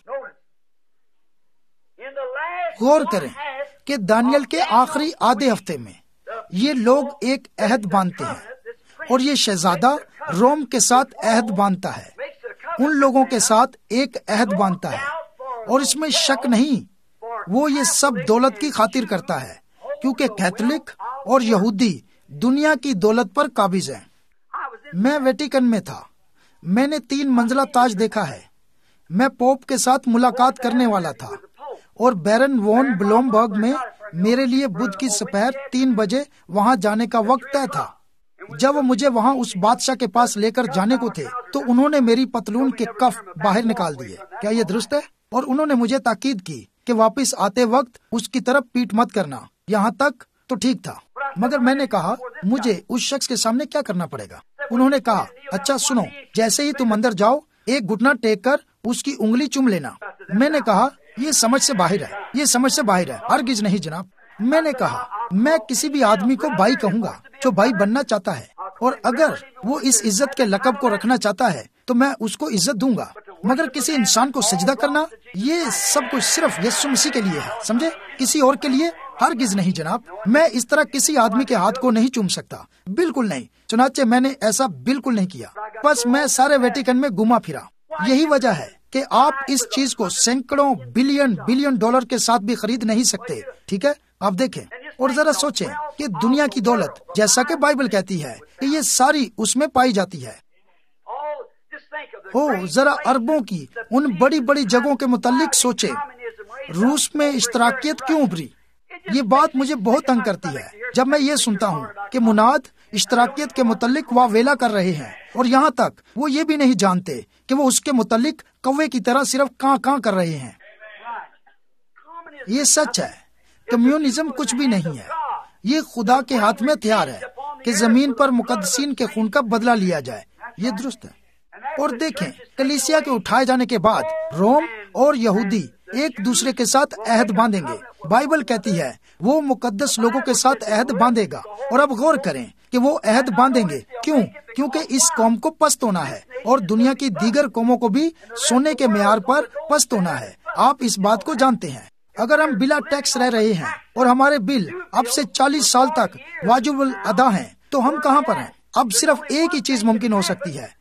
غور کریں کہ دانیل کے آخری آدھے ہفتے میں یہ لوگ ایک عہد باندھتے ہیں، اور یہ شہزادہ روم کے ساتھ عہد باندھتا ہے، ان لوگوں کے ساتھ ایک عہد باندھتا ہے، اور اس میں شک نہیں، وہ یہ سب دولت کی خاطر کرتا ہے، کیونکہ کیتھولک اور یہودی دنیا کی دولت پر قابض ہیں۔ میں ویٹیکن میں تھا، میں نے 3 منزلہ تاج دیکھا ہے۔ میں پوپ کے ساتھ ملاقات کرنے والا تھا، اور بیرن وون بلومبرگ میں میرے لیے بدھ کی سپہر 3 بجے وہاں جانے کا وقت طے تھا۔ جب وہ مجھے وہاں اس بادشاہ کے پاس لے کر جانے کو تھے تو انہوں نے میری پتلون کے کف باہر نکال دیے۔ کیا یہ درست ہے؟ اور انہوں نے مجھے تاکید کی کہ واپس آتے وقت اس کی طرف پیٹ مت کرنا۔ یہاں تک تو ٹھیک تھا، مگر میں نے کہا مجھے اس شخص کے سامنے کیا کرنا پڑے گا؟ انہوں نے کہا اچھا سنو، جیسے ہی تم اندر جاؤ ایک گھٹنا ٹیک کر اس کی انگلی چوم لینا۔ میں نے کہا یہ سمجھ سے باہر ہے، یہ سمجھ سے باہر ہے، ہرگز نہیں جناب۔ میں نے کہا میں کسی بھی آدمی کو بھائی کہوں گا جو بھائی بننا چاہتا ہے، اور اگر وہ اس عزت کے لقب کو رکھنا چاہتا ہے تو میں اس کو عزت دوں گا، مگر کسی انسان کو سجدہ کرنا، یہ سب کچھ صرف یسوع مسیح کے لیے ہے، سمجھے؟ کسی اور کے لیے ہرگز نہیں جناب۔ میں اس طرح کسی آدمی کے ہاتھ کو نہیں چوم سکتا، بالکل نہیں۔ چنانچہ میں نے ایسا بالکل نہیں کیا، بس میں سارے ویٹیکن میں گھما پھرا۔ یہی وجہ ہے کہ آپ اس چیز کو سینکڑوں بلین ڈالر کے ساتھ بھی خرید نہیں سکتے، ٹھیک ہے؟ آپ دیکھیں اور ذرا سوچیں کہ دنیا کی دولت، جیسا کہ بائبل کہتی ہے کہ یہ ساری اس میں پائی جاتی ہے۔ ذرا عربوں کی ان بڑی بڑی جگہوں کے متعلق سوچیں، روس میں اشتراکیت کیوں ابھری؟ یہ بات مجھے بہت تنگ کرتی ہے جب میں یہ سنتا ہوں کہ مناد اشتراکیت کے متعلق واویلا کر رہے ہیں، اور یہاں تک وہ یہ بھی نہیں جانتے کہ وہ اس کے متعلق کوے کی طرح صرف کاں کاں کر رہے ہیں۔ یہ سچ ہے، کمیونزم کچھ بھی نہیں ہے، یہ خدا کے ہاتھ میں ہتھیار ہے کہ زمین پر مقدسین کے خون کا بدلہ لیا جائے۔ یہ درست ہے۔ اور دیکھیں کلیسیا کے اٹھائے جانے کے بعد روم اور یہودی ایک دوسرے کے ساتھ عہد باندھیں گے۔ بائبل کہتی ہے وہ مقدس لوگوں کے ساتھ عہد باندھے گا، اور اب غور کریں کہ وہ عہد باندھیں گے کیوں؟ کیونکہ اس قوم کو پست ہونا ہے، اور دنیا کی دیگر قوموں کو بھی سونے کے معیار پر پست ہونا ہے۔ آپ اس بات کو جانتے ہیں۔ اگر ہم بلا ٹیکس رہ رہے ہیں اور ہمارے بل اب سے 40 سال تک واجب الادا ہیں تو ہم کہاں پر ہیں؟ اب صرف ایک ہی چیز ممکن ہو سکتی ہے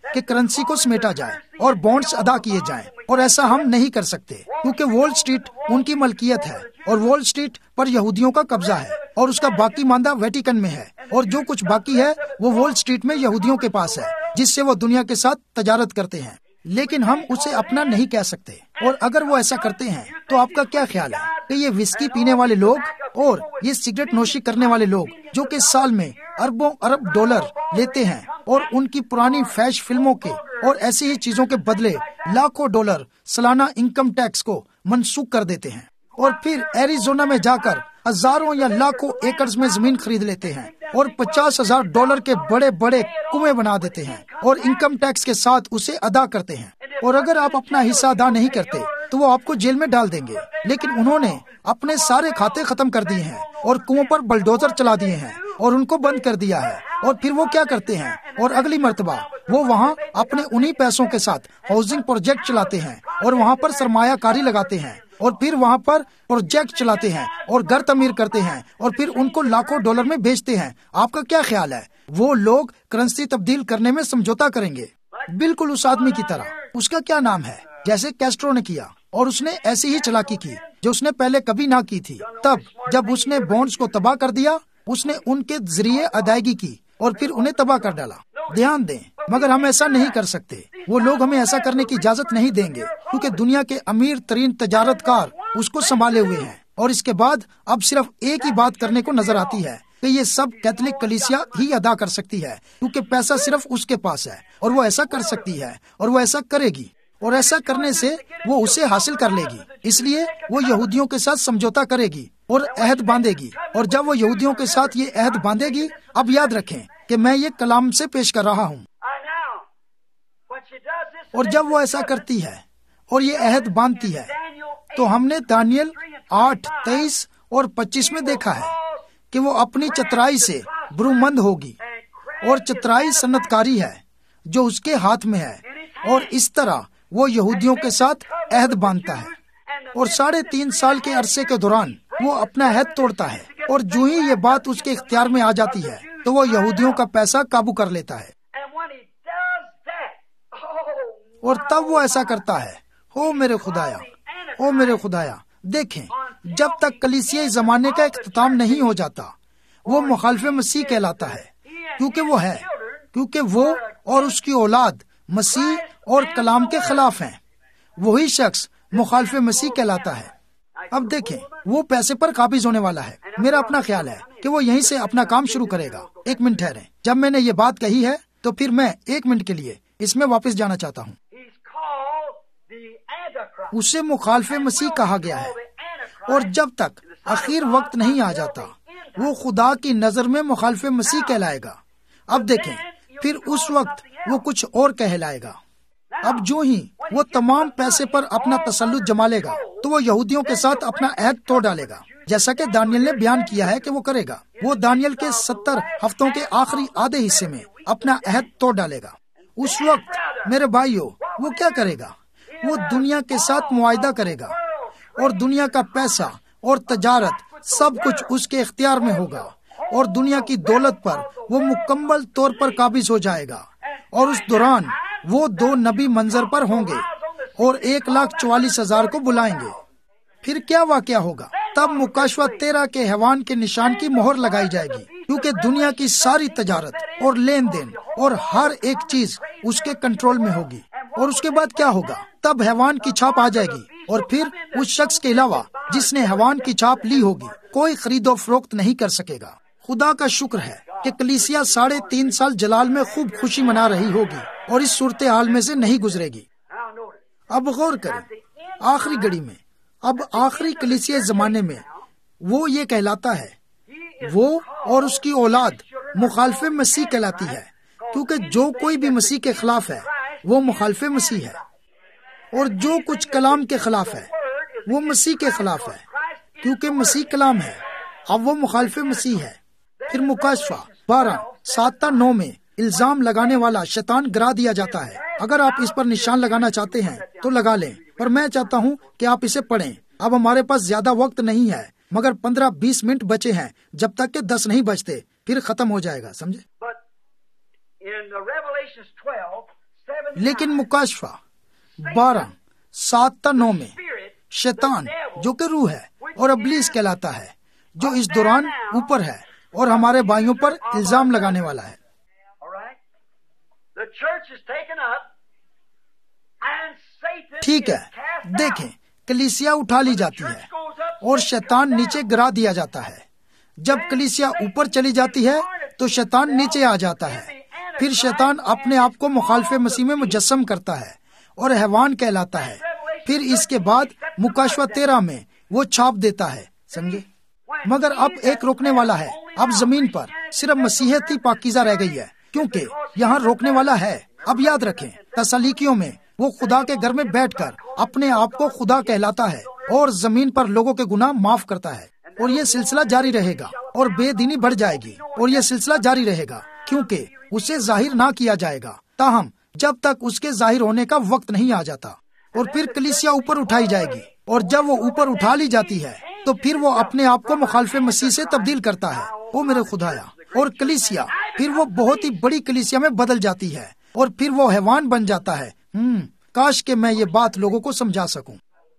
کہ کرنسی کو سمیٹا جائے اور بانڈز ادا کیے جائیں، اور ایسا ہم نہیں کر سکتے کیونکہ وال اسٹریٹ ان کی ملکیت ہے، اور وال اسٹریٹ پر یہودیوں کا قبضہ ہے، اور اس کا باقی ماندہ ویٹیکن میں ہے، اور جو کچھ باقی ہے وہ وال اسٹریٹ میں یہودیوں کے پاس ہے، جس سے وہ دنیا کے ساتھ تجارت کرتے ہیں، لیکن ہم اسے اپنا نہیں کہہ سکتے۔ اور اگر وہ ایسا کرتے ہیں تو آپ کا کیا خیال ہے کہ یہ وسکی پینے والے لوگ اور یہ سگریٹ نوشی کرنے والے لوگ جو کہ سال میں اربوں ارب ڈالر لیتے ہیں اور ان کی پرانی فیش فلموں کے اور ایسی ہی چیزوں کے بدلے لاکھوں ڈالر سالانہ انکم ٹیکس کو منسوخ کر دیتے ہیں، اور پھر ایریزونا میں جا کر ہزاروں یا لاکھوں ایکڑز میں زمین خرید لیتے ہیں اور $50,000 کے بڑے بڑے کنویں بنا دیتے ہیں اور انکم ٹیکس کے ساتھ اسے ادا کرتے ہیں، اور اگر آپ اپنا حصہ ادا نہیں کرتے تو وہ آپ کو جیل میں ڈال دیں گے، لیکن انہوں نے اپنے سارے کھاتے ختم کر دیے ہیں اور کنووں پر بلڈوزر چلا دیے ہیں اور ان کو بند کر دیا ہے، اور پھر وہ کیا کرتے ہیں، اور اگلی مرتبہ وہ وہاں اپنے انہی پیسوں کے ساتھ ہاؤسنگ پروجیکٹ چلاتے ہیں اور وہاں پر سرمایہ کاری لگاتے ہیں، اور پھر وہاں پر پروجیکٹ چلاتے ہیں اور گھر تعمیر کرتے ہیں اور پھر ان کو لاکھوں ڈالر میں بیچتے ہیں۔ آپ کا کیا خیال ہے؟ وہ لوگ کرنسی تبدیل کرنے میں سمجھوتا کریں گے، بالکل اس آدمی کی طرح۔ اس کا کیا نام ہے؟ جیسے کیسٹرو نے کیا، اور اس نے ایسی ہی چلاکی کی جو اس نے پہلے کبھی نہ کی تھی۔ تب جب اس نے بانڈز کو تباہ کر دیا، اس نے ان کے ذریعے ادائیگی کی اور پھر انہیں تباہ کر ڈالا۔ دھیان دیں، مگر ہم ایسا نہیں کر سکتے، وہ لوگ ہمیں ایسا کرنے کی اجازت نہیں دیں گے، کیونکہ دنیا کے امیر ترین تجارت کار اس کو سنبھالے ہوئے ہیں، اور اس کے بعد اب صرف ایک ہی بات کرنے کو نظر آتی ہے کہ یہ سب کیتھولک کلیسیا ہی ادا کر سکتی ہے، کیونکہ پیسہ صرف اس کے پاس ہے اور وہ ایسا کر سکتی ہے اور وہ ایسا کرے گی، اور ایسا کرنے سے وہ اسے حاصل کر لے گی۔ اس لیے وہ یہودیوں کے ساتھ سمجھوتا کرے گی اور عہد باندھے گی، اور جب وہ یہودیوں کے ساتھ یہ عہد باندھے گی، اب یاد رکھیں کہ میں یہ کلام سے پیش کر رہا ہوں، اور جب وہ ایسا کرتی ہے اور یہ عہد باندھتی ہے تو ہم نے دانیل 8:23 اور 25 میں دیکھا ہے کہ وہ اپنی چترائی سے برومند ہوگی، اور چترائی صنعت کاری ہے جو اس کے ہاتھ میں ہے، اور اس طرح وہ یہودیوں کے ساتھ عہد باندھتا ہے، اور 3.5 سال کے عرصے کے دوران وہ اپنا عہد توڑتا ہے، اور جو ہی یہ بات اس کے اختیار میں آ جاتی ہے تو وہ یہودیوں کا پیسہ قابو کر لیتا ہے، اور تب وہ ایسا کرتا ہے۔ او میرے خدایا، او میرے خدایا، دیکھیں، جب تک کلیسیائی زمانے کا اختتام نہیں ہو جاتا وہ مخالف مسیح کہلاتا ہے، کیونکہ وہ اور اس کی اولاد مسیح اور کلام کے خلاف ہیں، وہی شخص مخالف مسیح کہلاتا ہے۔ اب دیکھیں، وہ پیسے پر قابض ہونے والا ہے۔ میرا اپنا خیال ہے کہ وہ یہیں سے اپنا کام شروع کرے گا۔ ایک منٹ ٹھہریں، جب میں نے یہ بات کہی ہے تو پھر میں 1 منٹ کے لیے اس میں واپس جانا چاہتا ہوں۔ اسے مخالف مسیح کہا گیا ہے، اور جب تک آخر وقت نہیں آ جاتا وہ خدا کی نظر میں مخالف مسیح کہلائے گا۔ اب دیکھیں، پھر اس وقت وہ کچھ اور کہلائے گا۔ اب جو ہی وہ تمام پیسے پر اپنا تسلط جما لے گا تو وہ یہودیوں کے ساتھ اپنا عہد توڑ ڈالے گا، جیسا کہ دانیل نے بیان کیا ہے کہ وہ کرے گا۔ وہ دانیل کے 70 ہفتوں کے آخری آدھے حصے میں اپنا عہد توڑ ڈالے گا۔ اس وقت میرے بھائیو، وہ کیا کرے گا؟ وہ دنیا کے ساتھ معاہدہ کرے گا، اور دنیا کا پیسہ اور تجارت سب کچھ اس کے اختیار میں ہوگا، اور دنیا کی دولت پر وہ مکمل طور پر قابض ہو جائے گا۔ اور اس دوران وہ 2 نبی منظر پر ہوں گے اور 1,44,000 کو بلائیں گے۔ پھر کیا واقعہ ہوگا؟ تب مکاشفہ 13 کے حیوان کے نشان کی مہر لگائی جائے گی، کیونکہ دنیا کی ساری تجارت اور لین دین اور ہر ایک چیز اس کے کنٹرول میں ہوگی۔ اور اس کے بعد کیا ہوگا؟ تب حیوان کی چھاپ آ جائے گی، اور پھر اس شخص کے علاوہ جس نے حیوان کی چھاپ لی ہوگی کوئی خرید و فروخت نہیں کر سکے گا۔ خدا کا شکر ہے کہ کلیسیا 3.5 سال جلال میں خوب خوشی منا رہی ہوگی اور اس صورتحال میں سے نہیں گزرے گی۔ اب غور کریں، آخری گھڑی میں، اب آخری کلیسیا زمانے میں وہ یہ کہلاتا ہے، وہ اور اس کی اولاد مخالف مسیح کہلاتی ہے، کیونکہ جو کوئی بھی مسیح کے خلاف ہے وہ مخالف مسیح ہے، اور جو کچھ کلام کے خلاف ہے وہ مسیح کے خلاف ہے، کیونکہ مسیح کلام ہے۔ اب وہ مخالف مسیح ہے۔ پھر مکاشفہ 12:7-9 میں الزام لگانے والا شیطان گرا دیا جاتا ہے۔ اگر آپ اس پر نشان لگانا چاہتے ہیں تو لگا لیں، پر میں چاہتا ہوں کہ آپ اسے پڑھیں۔ اب ہمارے پاس زیادہ وقت نہیں ہے، مگر 15-20 منٹ بچے ہیں جب تک کہ 10 نہیں بجتے، پھر ختم ہو جائے گا، سمجھے؟ لیکن مکاشفہ 12:7-9 میں شیطان جو کہ روح ہے اور ابلیس کہلاتا ہے، جو اس دوران اوپر ہے اور ہمارے بھائیوں پر الزام لگانے والا ہے۔ ٹھیک ہے، دیکھیں، کلیسیا اٹھا لی جاتی ہے اور شیطان نیچے گرا دیا جاتا ہے۔ جب کلیسیا اوپر چلی جاتی ہے تو شیطان نیچے آ جاتا ہے۔ پھر شیطان اپنے آپ کو مخالف مسیح میں مجسم کرتا ہے اور حیوان کہلاتا ہے۔ پھر اس کے بعد مکاشفہ 13 میں وہ چھاپ دیتا ہے، سمجھے؟ مگر اب ایک روکنے والا ہے۔ اب زمین پر صرف مسیحیت ہی پاکیزہ رہ گئی ہے، کیونکہ یہاں روکنے والا ہے۔ اب یاد رکھیں، تسالونیکیوں میں وہ خدا کے گھر میں بیٹھ کر اپنے آپ کو خدا کہلاتا ہے اور زمین پر لوگوں کے گناہ معاف کرتا ہے، اور یہ سلسلہ جاری رہے گا اور بے دینی بڑھ جائے گی، اور یہ سلسلہ جاری رہے گا کیونکہ اسے ظاہر نہ کیا جائے گا تاہم جب تک اس کے ظاہر ہونے کا وقت نہیں آ جاتا۔ اور پھر کلیسیا اوپر اٹھائی جائے گی، اور جب وہ اوپر اٹھا لی جاتی ہے تو پھر وہ اپنے آپ کو مخالف مسیح سے تبدیل کرتا ہے، او میرے خدایا، اور کلیسیا پھر وہ بہت ہی بڑی کلیسیا میں بدل جاتی ہے، اور پھر وہ حیوان بن جاتا ہے۔ کاش کہ میں یہ بات لوگوں کو سمجھا سکوں۔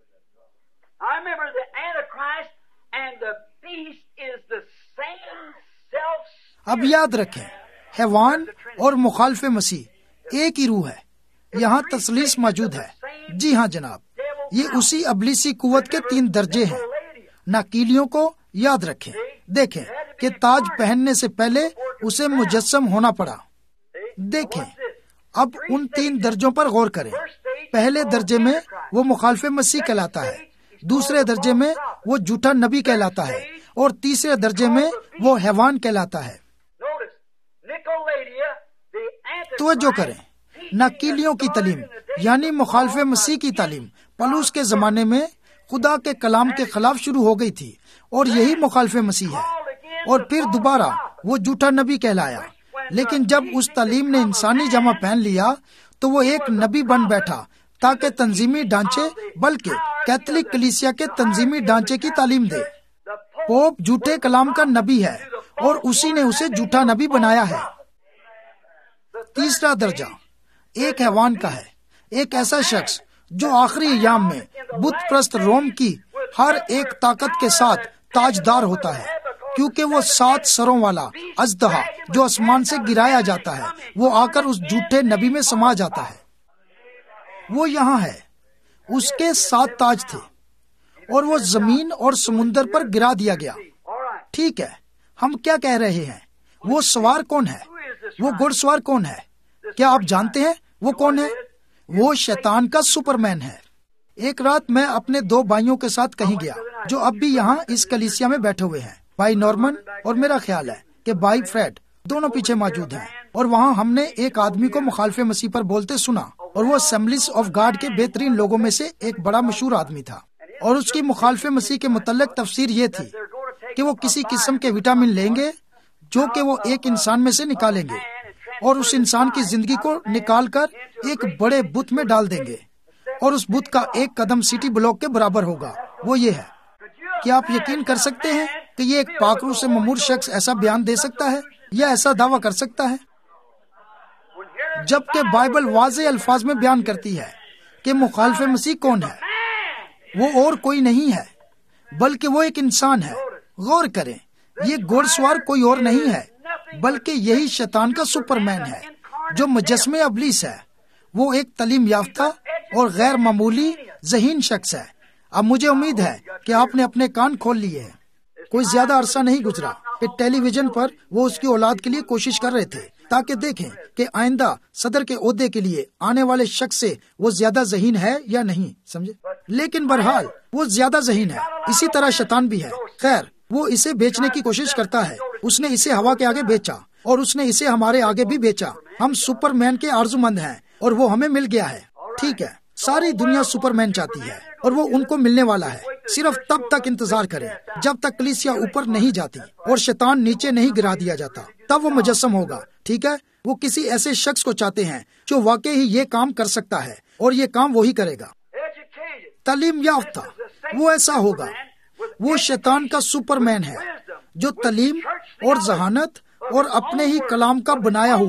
اب یاد رکھیں، حیوان اور مخالف مسیح ایک ہی روح ہے۔ یہاں تثلیث موجود ہے۔ جی ہاں جناب، یہ اسی ابلیسی قوت کے 3 درجے ہیں۔ ناکیلیوں کو یاد رکھیں۔ دیکھیں کہ تاج پہننے سے پہلے اسے مجسم ہونا پڑا۔ دیکھیں، اب ان 3 درجوں پر غور کریں۔ پہلے درجے میں وہ مخالف مسیح کہلاتا ہے، دوسرے درجے میں وہ جھوٹا نبی کہلاتا ہے، اور تیسرے درجے میں وہ حیوان کہلاتا ہے۔ توجہ کریں، ناکیلیوں کی تعلیم یعنی مخالف مسیح کی تعلیم پولس کے زمانے میں خدا کے کلام کے خلاف شروع ہو گئی تھی، اور یہی مخالف مسیح ہے۔ اور پھر دوبارہ وہ جھوٹا نبی کہلایا، لیکن جب اس تعلیم نے انسانی جامہ پہن لیا تو وہ ایک نبی بن بیٹھا تاکہ تنظیمی ڈھانچے بلکہ کیتھولک کلیسیا کے تنظیمی ڈھانچے کی تعلیم دے۔ پوپ جھوٹے کلام کا نبی ہے اور اسی نے اسے جھوٹا نبی بنایا ہے۔ تیسرا درجہ ایک حیوان کا ہے، ایک ایسا شخص جو آخری ایام میں بت پرست روم کی ہر ایک طاقت کے ساتھ تاجدار ہوتا ہے، کیونکہ وہ 7 سروں والا اژدہا جو آسمان سے گرایا جاتا ہے، وہ آ کر اس جھوٹے نبی میں سما جاتا ہے۔ وہ یہاں ہے، اس کے 7 تاج تھے اور وہ زمین اور سمندر پر گرا دیا گیا۔ ٹھیک ہے، ہم کیا کہہ رہے ہیں؟ وہ سوار کون ہے؟ وہ گھڑ سوار کون ہے؟ کیا آپ جانتے ہیں وہ کون ہے؟ وہ شیطان کا سپرمین ہے۔ ایک رات میں اپنے 2 بھائیوں کے ساتھ کہیں گیا جو اب بھی یہاں اس کلیسیا میں بیٹھے ہوئے ہیں، بھائی نارمن اور میرا خیال ہے کہ بھائی فریڈ، دونوں پیچھے موجود ہیں۔ اور وہاں ہم نے ایک آدمی کو مخالف مسیح پر بولتے سنا، اور وہ اسمبلیز آف گاڈ کے بہترین لوگوں میں سے ایک بڑا مشہور آدمی تھا، اور اس کی مخالف مسیح کے متعلق تفسیر یہ تھی کہ وہ کسی قسم کے وٹامن لیں گے جو کہ وہ ایک انسان میں سے نکالیں گے، اور اس انسان کی زندگی کو نکال کر ایک بڑے بت میں ڈال دیں گے، اور اس بت کا ایک قدم سٹی بلاک کے برابر ہوگا۔ وہ یہ ہے، کیا آپ یقین کر سکتے ہیں کہ یہ ایک پاک روح سے ممور شخص ایسا بیان دے سکتا ہے یا ایسا دعویٰ کر سکتا ہے؟ جبکہ بائبل واضح الفاظ میں بیان کرتی ہے کہ مخالف مسیح کون ہے، وہ اور کوئی نہیں ہے بلکہ وہ ایک انسان ہے۔ غور کریں، یہ گھوڑ سوار کوئی اور نہیں ہے بلکہ یہی شیطان کا سپرمین ہے جو مجسمے ابلیس ہے۔ وہ ایک تعلیم یافتہ اور غیر معمولی ذہین شخص ہے۔ اب مجھے امید ہے کہ آپ نے اپنے کان کھول لیے ہیں۔ کوئی زیادہ عرصہ نہیں گزرا کہ ٹیلی ویژن پر وہ اس کی اولاد کے لیے کوشش کر رہے تھے تاکہ دیکھیں کہ آئندہ صدر کے عہدے کے لیے آنے والے شخص سے وہ زیادہ ذہین ہے یا نہیں، سمجھے؟ لیکن بہرحال وہ زیادہ ذہین ہے۔ اسی طرح شیطان بھی ہے۔ خیر، وہ اسے بیچنے کی کوشش کرتا ہے۔ اس نے اسے ہوا کے آگے بیچا اور اس نے اسے ہمارے آگے بھی بیچا۔ ہم سپر مین کے آرزو مند ہیں اور وہ ہمیں مل گیا ہے۔ ٹھیک ہے، ساری دنیا سپر مین چاہتی ہے اور وہ ان کو ملنے والا ہے۔ صرف تب تک انتظار کریں جب تک کلیسیا اوپر نہیں جاتی اور شیطان نیچے نہیں گرا دیا جاتا، تب وہ مجسم ہوگا۔ ٹھیک ہے، وہ کسی ایسے شخص کو چاہتے ہیں جو واقعی ہی یہ کام کر سکتا ہے، اور یہ کام وہی کرے گا۔ تعلیم یافتہ وہ ایسا ہوگا۔ وہ شیطان کا سپر مین ہے جو تعلیم اور ذہانت اور اپنے ہی کلام کا بنایا ہوا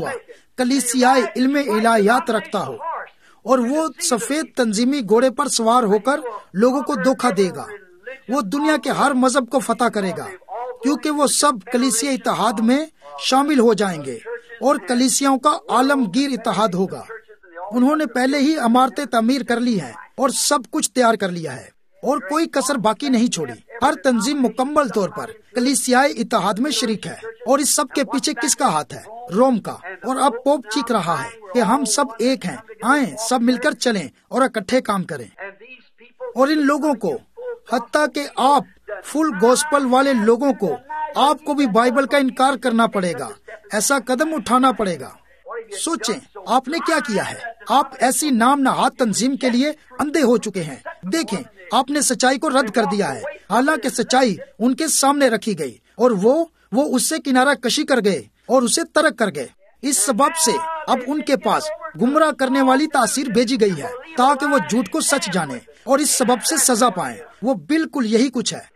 کلیسیائے علم الہیات رکھتا ہو، اور وہ سفید تنظیمی گھوڑے پر سوار ہو کر لوگوں کو دھوکہ دے گا۔ وہ دنیا کے ہر مذہب کو فتح کرے گا، کیونکہ وہ سب کلیسیا اتحاد میں شامل ہو جائیں گے اور کلیسیاؤں کا عالمگیر اتحاد ہوگا۔ انہوں نے پہلے ہی عمارتیں تعمیر کر لی ہیں اور سب کچھ تیار کر لیا ہے، اور کوئی کسر باقی نہیں چھوڑی۔ ہر تنظیم مکمل طور پر کلیسیائی اتحاد میں شریک ہے، اور اس سب کے پیچھے کس کا ہاتھ ہے؟ روم کا۔ اور اب پوپ چیخ رہا ہے کہ ہم سب ایک ہیں، آئیں سب مل کر چلیں اور اکٹھے کام کریں۔ اور ان لوگوں کو، حتیٰ کہ آپ فل گوسپل والے لوگوں کو، آپ کو بھی بائبل کا انکار کرنا پڑے گا، ایسا قدم اٹھانا پڑے گا۔ سوچیں آپ نے کیا کیا ہے۔ آپ ایسی نام نہاد تنظیم کے لیے اندھے ہو چکے ہیں۔ دیکھیں، آپ نے سچائی کو رد کر دیا ہے، حالانکہ سچائی ان کے سامنے رکھی گئی، اور وہ اس سے کنارہ کشی کر گئے اور اسے ترک کر گئے۔ اس سبب سے اب ان کے پاس گمراہ کرنے والی تاثیر بھیجی گئی ہے تاکہ وہ جھوٹ کو سچ جانے اور اس سبب سے سزا پائیں۔ وہ بالکل یہی کچھ ہے،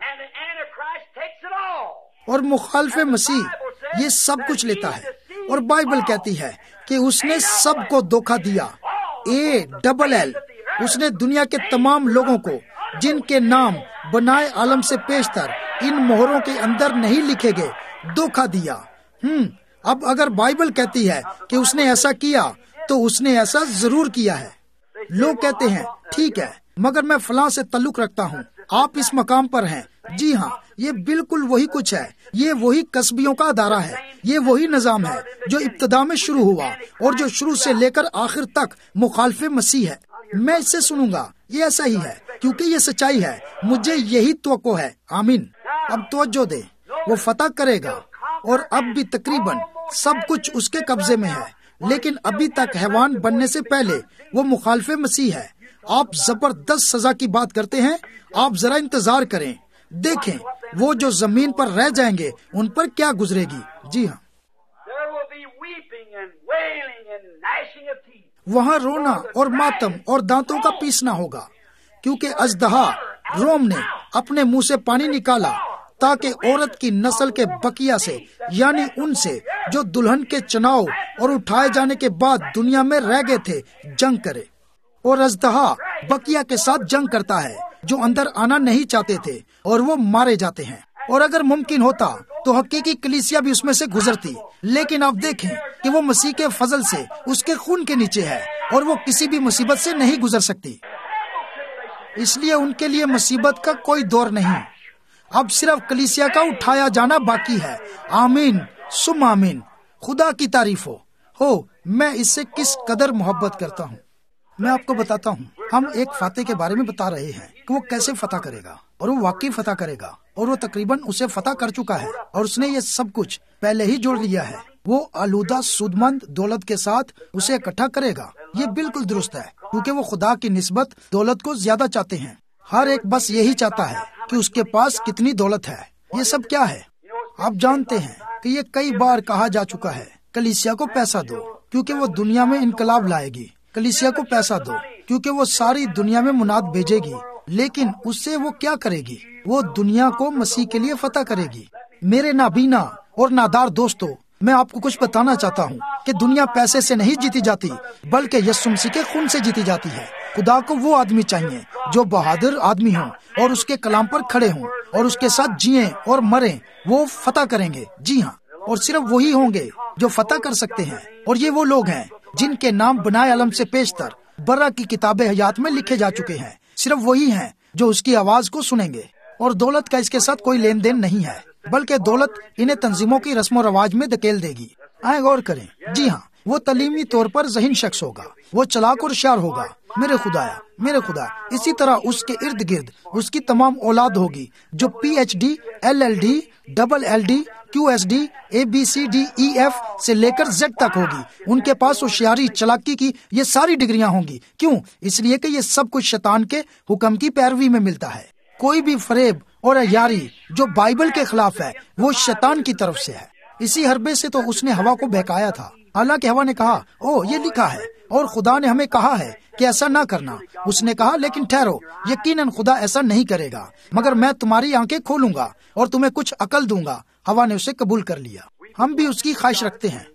اور مخالف مسیح یہ سب کچھ لیتا ہے، اور بائبل کہتی ہے کہ اس نے سب کو دھوکہ دیا۔ ALL، اس نے دنیا کے تمام لوگوں کو جن کے نام بنائے عالم سے پیشتر ان مہروں کے اندر نہیں لکھے گئے دھوکہ دیا۔ اب اگر بائبل کہتی ہے کہ اس نے ایسا کیا تو اس نے ایسا ضرور کیا ہے۔ لوگ کہتے ہیں ٹھیک ہے، مگر میں فلاں سے تعلق رکھتا ہوں، آپ اس مقام پر ہیں۔ جی ہاں، یہ بالکل وہی کچھ ہے۔ یہ وہی قصبیوں کا ادارہ ہے، یہ وہی نظام ہے جو ابتدا میں شروع ہوا اور جو شروع سے لے کر آخر تک مخالف مسیح ہے۔ میں اس سے سنوں گا، یہ ایسا ہی ہے کیونکہ یہ سچائی ہے۔ مجھے یہی توقع ہے۔ آمین۔ اب توجہ دے، وہ فتح کرے گا، اور اب بھی تقریباً سب کچھ اس کے قبضے میں ہے، لیکن ابھی تک حیوان بننے سے پہلے وہ مخالف مسیح ہے۔ آپ زبردست سزا کی بات کرتے ہیں، آپ ذرا انتظار کریں، دیکھیں وہ جو زمین پر رہ جائیں گے ان پر کیا گزرے گی۔ جی ہاں، وہاں رونا اور ماتم اور دانتوں کا پیسنا ہوگا، کیونکہ اژدہا روم نے اپنے منہ سے پانی نکالا تاکہ عورت کی نسل کے بقیہ سے، یعنی ان سے جو دلہن کے چناؤ اور اٹھائے جانے کے بعد دنیا میں رہ گئے تھے، جنگ کرے۔ اور اژدہا بقیہ کے ساتھ جنگ کرتا ہے جو اندر آنا نہیں چاہتے تھے، اور وہ مارے جاتے ہیں۔ اور اگر ممکن ہوتا تو حقیقی کلیسیا بھی اس میں سے گزرتی، لیکن آپ دیکھیں کہ وہ مسیح کے فضل سے اس کے خون کے نیچے ہے، اور وہ کسی بھی مصیبت سے نہیں گزر سکتی۔ اس لیے ان کے لیے مصیبت کا کوئی دور نہیں۔ اب صرف کلیسیا کا اٹھایا جانا باقی ہے۔ آمین سم آمین۔ خدا کی تعریف ہو میں اس سے کس قدر محبت کرتا ہوں۔ میں آپ کو بتاتا ہوں، ہم ایک فاتح کے بارے میں بتا رہے ہیں کہ وہ کیسے فتح کرے گا، اور وہ واقعی فتح کرے گا، اور وہ تقریباً اسے فتح کر چکا ہے، اور اس نے یہ سب کچھ پہلے ہی جوڑ لیا ہے۔ وہ آلودہ سودمند دولت کے ساتھ اسے اکٹھا کرے گا۔ یہ بالکل درست ہے، کیونکہ وہ خدا کی نسبت دولت کو زیادہ چاہتے ہیں۔ ہر ایک بس یہی چاہتا ہے کہ اس کے پاس کتنی دولت ہے۔ یہ سب کیا ہے؟ آپ جانتے ہیں کہ یہ کئی بار کہا جا چکا ہے، کلیسیا کو پیسہ دو کیونکہ وہ دنیا میں انقلاب لائے گی، کلیسیا کو پیسہ دو کیونکہ وہ ساری دنیا میں مناد بھیجے گی۔ لیکن اس سے وہ کیا کرے گی؟ وہ دنیا کو مسیح کے لیے فتح کرے گی۔ میرے نابینا اور نادار دوستو، میں آپ کو کچھ بتانا چاہتا ہوں کہ دنیا پیسے سے نہیں جیتی جاتی، بلکہ یسوع مسیح کے خون سے جیتی جاتی ہے۔ خدا کو وہ آدمی چاہیے جو بہادر آدمی ہوں اور اس کے کلام پر کھڑے ہوں اور اس کے ساتھ جیئیں اور مریں۔ وہ فتح کریں گے۔ جی ہاں، اور صرف وہی ہوں گے جو فتح کر سکتے ہیں، اور یہ وہ لوگ ہیں جن کے نام بنائے عالم سے پیشتر برا کی کتاب حیات میں لکھے جا چکے ہیں۔ صرف وہی ہیں جو اس کی آواز کو سنیں گے، اور دولت کا اس کے ساتھ کوئی لین دین نہیں ہے، بلکہ دولت انہیں تنظیموں کی رسم و رواج میں دھکیل دے گی۔ آئیں غور کریں۔ جی ہاں، وہ تعلیمی طور پر ذہین شخص ہوگا، وہ چلاک اور ہوشیار ہوگا۔ میرے خدا، اسی طرح اس کے ارد گرد اس کی تمام اولاد ہوگی جو PhD LLD LLD QSD ABCDEF سے لے کر Z تک ہوگی۔ ان کے پاس ہوشیاری، چلاکی کی یہ ساری ڈگریاں ہوں گی۔ کیوں؟ اس لیے کہ یہ سب کچھ شیطان کے حکم کی پیروی میں ملتا ہے۔ کوئی بھی فریب اور عیاری جو بائبل کے خلاف ہے وہ شیطان کی طرف سے ہے۔ اسی حربے سے تو اس نے ہوا کو بہکایا تھا، حالانکہ ہوا نے کہا یہ لکھا ہے اور خدا نے ہمیں کہا ہے کہ ایسا نہ کرنا۔ اس نے کہا لیکن ٹھہرو، یقیناً خدا ایسا نہیں کرے گا، مگر میں تمہاری آنکھیں کھولوں گا اور تمہیں کچھ عقل دوں گا۔ ہوا نے اسے قبول کر لیا۔ ہم بھی اس کی خواہش رکھتے ہیں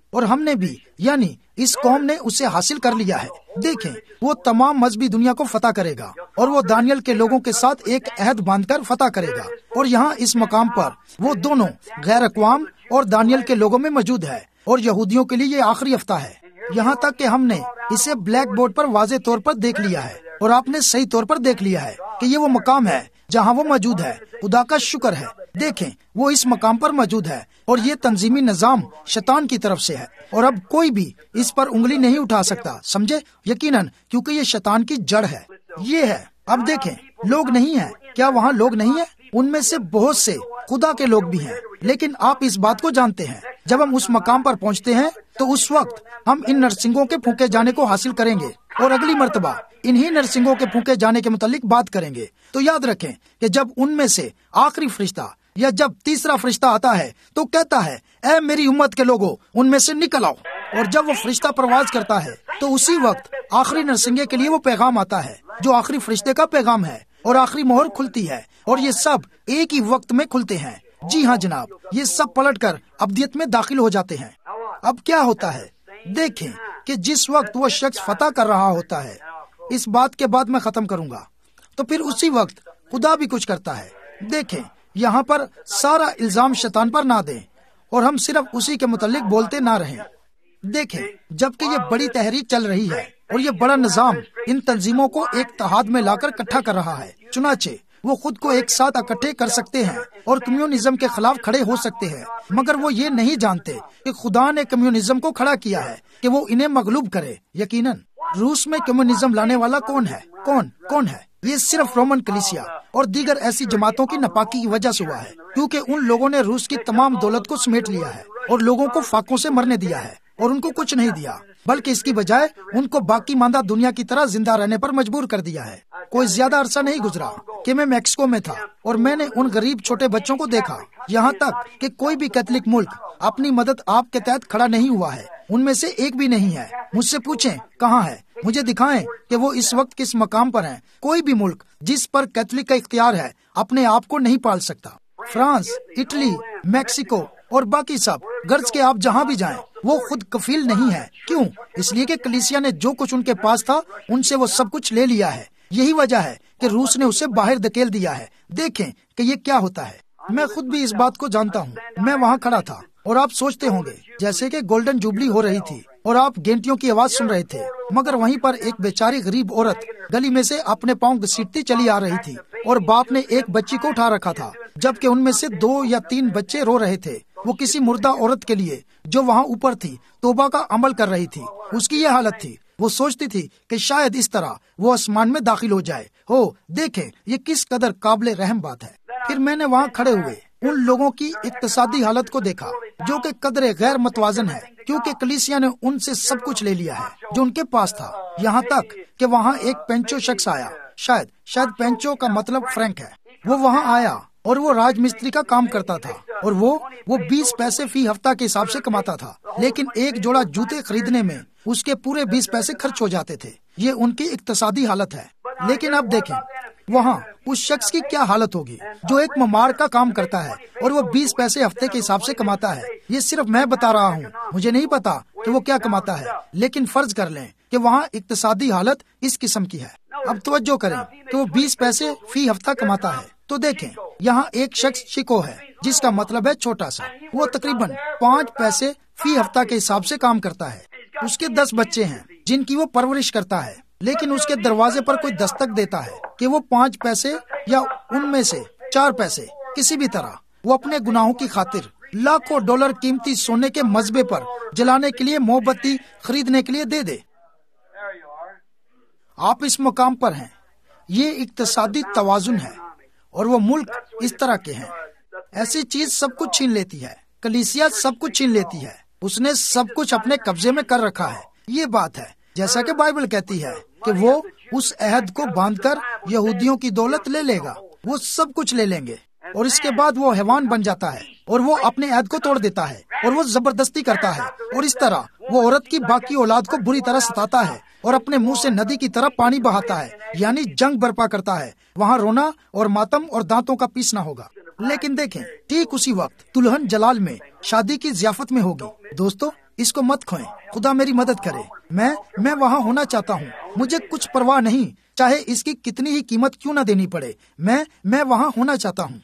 اور ہم نے بھی، یعنی اس قوم نے اسے حاصل کر لیا ہے۔ دیکھیں، وہ تمام مذہبی دنیا کو فتح کرے گا، اور وہ دانیل کے لوگوں کے ساتھ ایک عہد باندھ کر فتح کرے گا۔ اور یہاں اس مقام پر وہ دونوں غیر اقوام اور دانیل کے لوگوں میں موجود ہے، اور یہودیوں کے لیے یہ آخری ہفتہ ہے۔ یہاں تک کہ ہم نے اسے بلیک بورڈ پر واضح طور پر دیکھ لیا ہے، اور آپ نے صحیح طور پر دیکھ لیا ہے کہ یہ وہ مقام ہے جہاں وہ موجود ہے۔ خدا کا شکر ہے، دیکھیں وہ اس مقام پر موجود ہے، اور یہ تنظیمی نظام شیطان کی طرف سے ہے، اور اب کوئی بھی اس پر انگلی نہیں اٹھا سکتا، سمجھے؟ یقیناً، کیونکہ یہ شیطان کی جڑ ہے۔ یہ ہے، اب دیکھیں، لوگ نہیں ہیں، کیا وہاں لوگ نہیں ہیں؟ ان میں سے بہت سے خدا کے لوگ بھی ہیں، لیکن آپ اس بات کو جانتے ہیں، جب ہم اس مقام پر پہنچتے ہیں تو اس وقت ہم ان نرسنگوں کے پھونکے جانے کو حاصل کریں گے، اور اگلی مرتبہ انہی نرسنگوں کے پھونکے جانے کے متعلق بات کریں گے۔ تو یاد رکھیں کہ جب ان میں سے آخری فرشتہ یا جب تیسرا فرشتہ آتا ہے تو کہتا ہے، اے میری امت کے لوگوں، ان میں سے نکل آؤ، اور جب وہ فرشتہ پرواز کرتا ہے تو اسی وقت آخری نرسنگے کے لیے وہ پیغام آتا ہے جو آخری فرشتے کا پیغام ہے، اور آخری مہر کھلتی ہے، اور یہ سب ایک ہی وقت میں کھلتے ہیں۔ جی ہاں جناب، یہ سب پلٹ کر ابدیت میں داخل ہو جاتے ہیں۔ اب کیا ہوتا ہے؟ دیکھیں کہ جس وقت وہ شخص فتح کر رہا ہوتا ہے، اس بات کے بعد میں ختم کروں گا، تو پھر اسی وقت خدا بھی کچھ کرتا ہے۔ دیکھیں، یہاں پر سارا الزام شیطان پر نہ دیں، اور ہم صرف اسی کے متعلق بولتے نہ رہیں۔ دیکھیں، جبکہ یہ بڑی تحریک چل رہی ہے اور یہ بڑا نظام ان تنظیموں کو ایک اتحاد میں لا کر اکٹھا کر رہا ہے، چنانچہ وہ خود کو ایک ساتھ اکٹھے کر سکتے ہیں اور کمیونزم کے خلاف کھڑے ہو سکتے ہیں، مگر وہ یہ نہیں جانتے کہ خدا نے کمیونزم کو کھڑا کیا ہے کہ وہ انہیں مغلوب کرے۔ یقیناً روس میں کمیونزم لانے والا کون ہے؟ کون ہے؟ یہ صرف رومن کلیسیا اور دیگر ایسی جماعتوں کی ناپاکی کی وجہ سے ہوا ہے، کیونکہ ان لوگوں نے روس کی تمام دولت کو سمیٹ لیا ہے اور لوگوں کو فاقوں سے مرنے دیا ہے، اور ان کو کچھ نہیں دیا، بلکہ اس کی بجائے ان کو باقی ماندہ دنیا کی طرح زندہ رہنے پر مجبور کر دیا ہے۔ کوئی زیادہ عرصہ نہیں گزرا کہ میں میکسیکو میں تھا، اور میں نے ان غریب چھوٹے بچوں کو دیکھا، یہاں تک کہ کوئی بھی کیتھولک ملک اپنی مدد آپ کے تحت کھڑا نہیں ہوا ہے، ان میں سے ایک بھی نہیں ہے۔ مجھ سے پوچھیں کہاں ہے، مجھے دکھائیں کہ وہ اس وقت کس مقام پر ہیں۔ کوئی بھی ملک جس پر کیتھولک کا اختیار ہے اپنے آپ کو نہیں پال سکتا۔ فرانس، اٹلی، میکسیکو اور باقی سب، غرض کہ آپ جہاں بھی جائیں، وہ خود کفیل نہیں ہے۔ کیوں؟ اس لیے کہ کلیسیا نے جو کچھ ان کے پاس تھا ان سے وہ سب کچھ لے لیا ہے۔ یہی وجہ ہے کہ روس نے اسے باہر دھکیل دیا ہے۔ دیکھیں کہ یہ کیا ہوتا ہے۔ میں خود بھی اس بات کو جانتا ہوں، میں وہاں کھڑا تھا، اور آپ سوچتے ہوں گے جیسے کہ گولڈن جوبلی ہو رہی تھی اور آپ گھنٹیوں کی آواز سن رہے تھے، مگر وہیں پر ایک بیچاری غریب عورت گلی میں سے اپنے پاؤں گھسیٹتی چلی آ رہی تھی، اور باپ نے ایک بچی کو اٹھا رکھا تھا، جبکہ ان میں سے 2 یا 3 بچے رو رہے تھے۔ وہ کسی مردہ عورت کے لیے جو وہاں اوپر تھی توبہ کا عمل کر رہی تھی۔ اس کی یہ حالت تھی، وہ سوچتی تھی کہ شاید اس طرح وہ آسمان میں داخل ہو جائے۔ دیکھیں یہ کس قدر قابل رحم بات ہے۔ پھر میں نے وہاں کھڑے ہوئے ان لوگوں کی اقتصادی حالت کو دیکھا جو کہ قدرے غیر متوازن ہے، کیونکہ کلیسیا نے ان سے سب کچھ لے لیا ہے جو ان کے پاس تھا، یہاں تک کہ وہاں ایک پینچو شخص آیا، شاید پینچو کا مطلب فرینک ہے۔ وہ وہاں آیا اور وہ راج مستری کا کام کرتا تھا، اور وہ 20 پیسے فی ہفتہ کے حساب سے کماتا تھا، لیکن ایک جوڑا جوتے خریدنے میں اس کے پورے 20 پیسے خرچ ہو جاتے تھے۔ یہ ان کی اقتصادی حالت ہے۔ لیکن اب دیکھیں وہاں اس شخص کی کیا حالت ہوگی جو ایک ممار کا کام کرتا ہے اور وہ 20 پیسے ہفتے کے حساب سے کماتا ہے۔ یہ صرف میں بتا رہا ہوں، مجھے نہیں پتا کہ وہ کیا کماتا ہے، لیکن فرض کر لیں کہ وہاں اقتصادی حالت اس قسم کی ہے۔ اب توجہ کریں کہ وہ 20 پیسے فی ہفتہ کماتا ہے، تو دیکھیں یہاں ایک شخص چیکو ہے جس کا مطلب ہے چھوٹا سا، وہ تقریباً 5 پیسے فی ہفتہ کے حساب سے کام کرتا ہے۔ اس کے 10 بچے ہیں جن کی وہ پرورش کرتا ہے، لیکن اس کے دروازے پر کوئی دستک دیتا ہے کہ وہ 5 پیسے یا ان میں سے 4 پیسے کسی بھی طرح وہ اپنے گناہوں کی خاطر لاکھوں ڈالر قیمتی سونے کے مذبے پر جلانے کے لیے موم بتی خریدنے کے لیے دے دے۔ آپ اس مقام پر ہیں، یہ اقتصادی توازن ہے، اور وہ ملک اس طرح کے ہیں۔ ایسی چیز سب کچھ چھین لیتی ہے، کلیسیا سب کچھ چھین لیتی ہے، اس نے سب کچھ اپنے قبضے میں کر رکھا ہے۔ یہ بات ہے جیسا کہ بائبل کہتی ہے کہ وہ اس عہد کو باندھ کر یہودیوں کی دولت لے لے گا، وہ سب کچھ لے لیں گے، اور اس کے بعد وہ حیوان بن جاتا ہے اور وہ اپنے عہد کو توڑ دیتا ہے اور وہ زبردستی کرتا ہے، اور اس طرح وہ عورت کی باقی اولاد کو بری طرح ستاتا ہے اور اپنے منہ سے ندی کی طرح پانی بہاتا ہے، یعنی جنگ برپا کرتا ہے۔ وہاں رونا اور ماتم اور دانتوں کا پیسنا ہوگا۔ لیکن دیکھیں ٹھیک اسی وقت دلہن جلال میں شادی کی ضیافت میں ہوگی۔ دوستو اس کو مت کھوئیں، خدا میری مدد کرے، میں وہاں ہونا چاہتا ہوں، مجھے کچھ پرواہ نہیں، چاہے اس کی کتنی ہی قیمت کیوں نہ دینی پڑے، میں وہاں ہونا چاہتا ہوں۔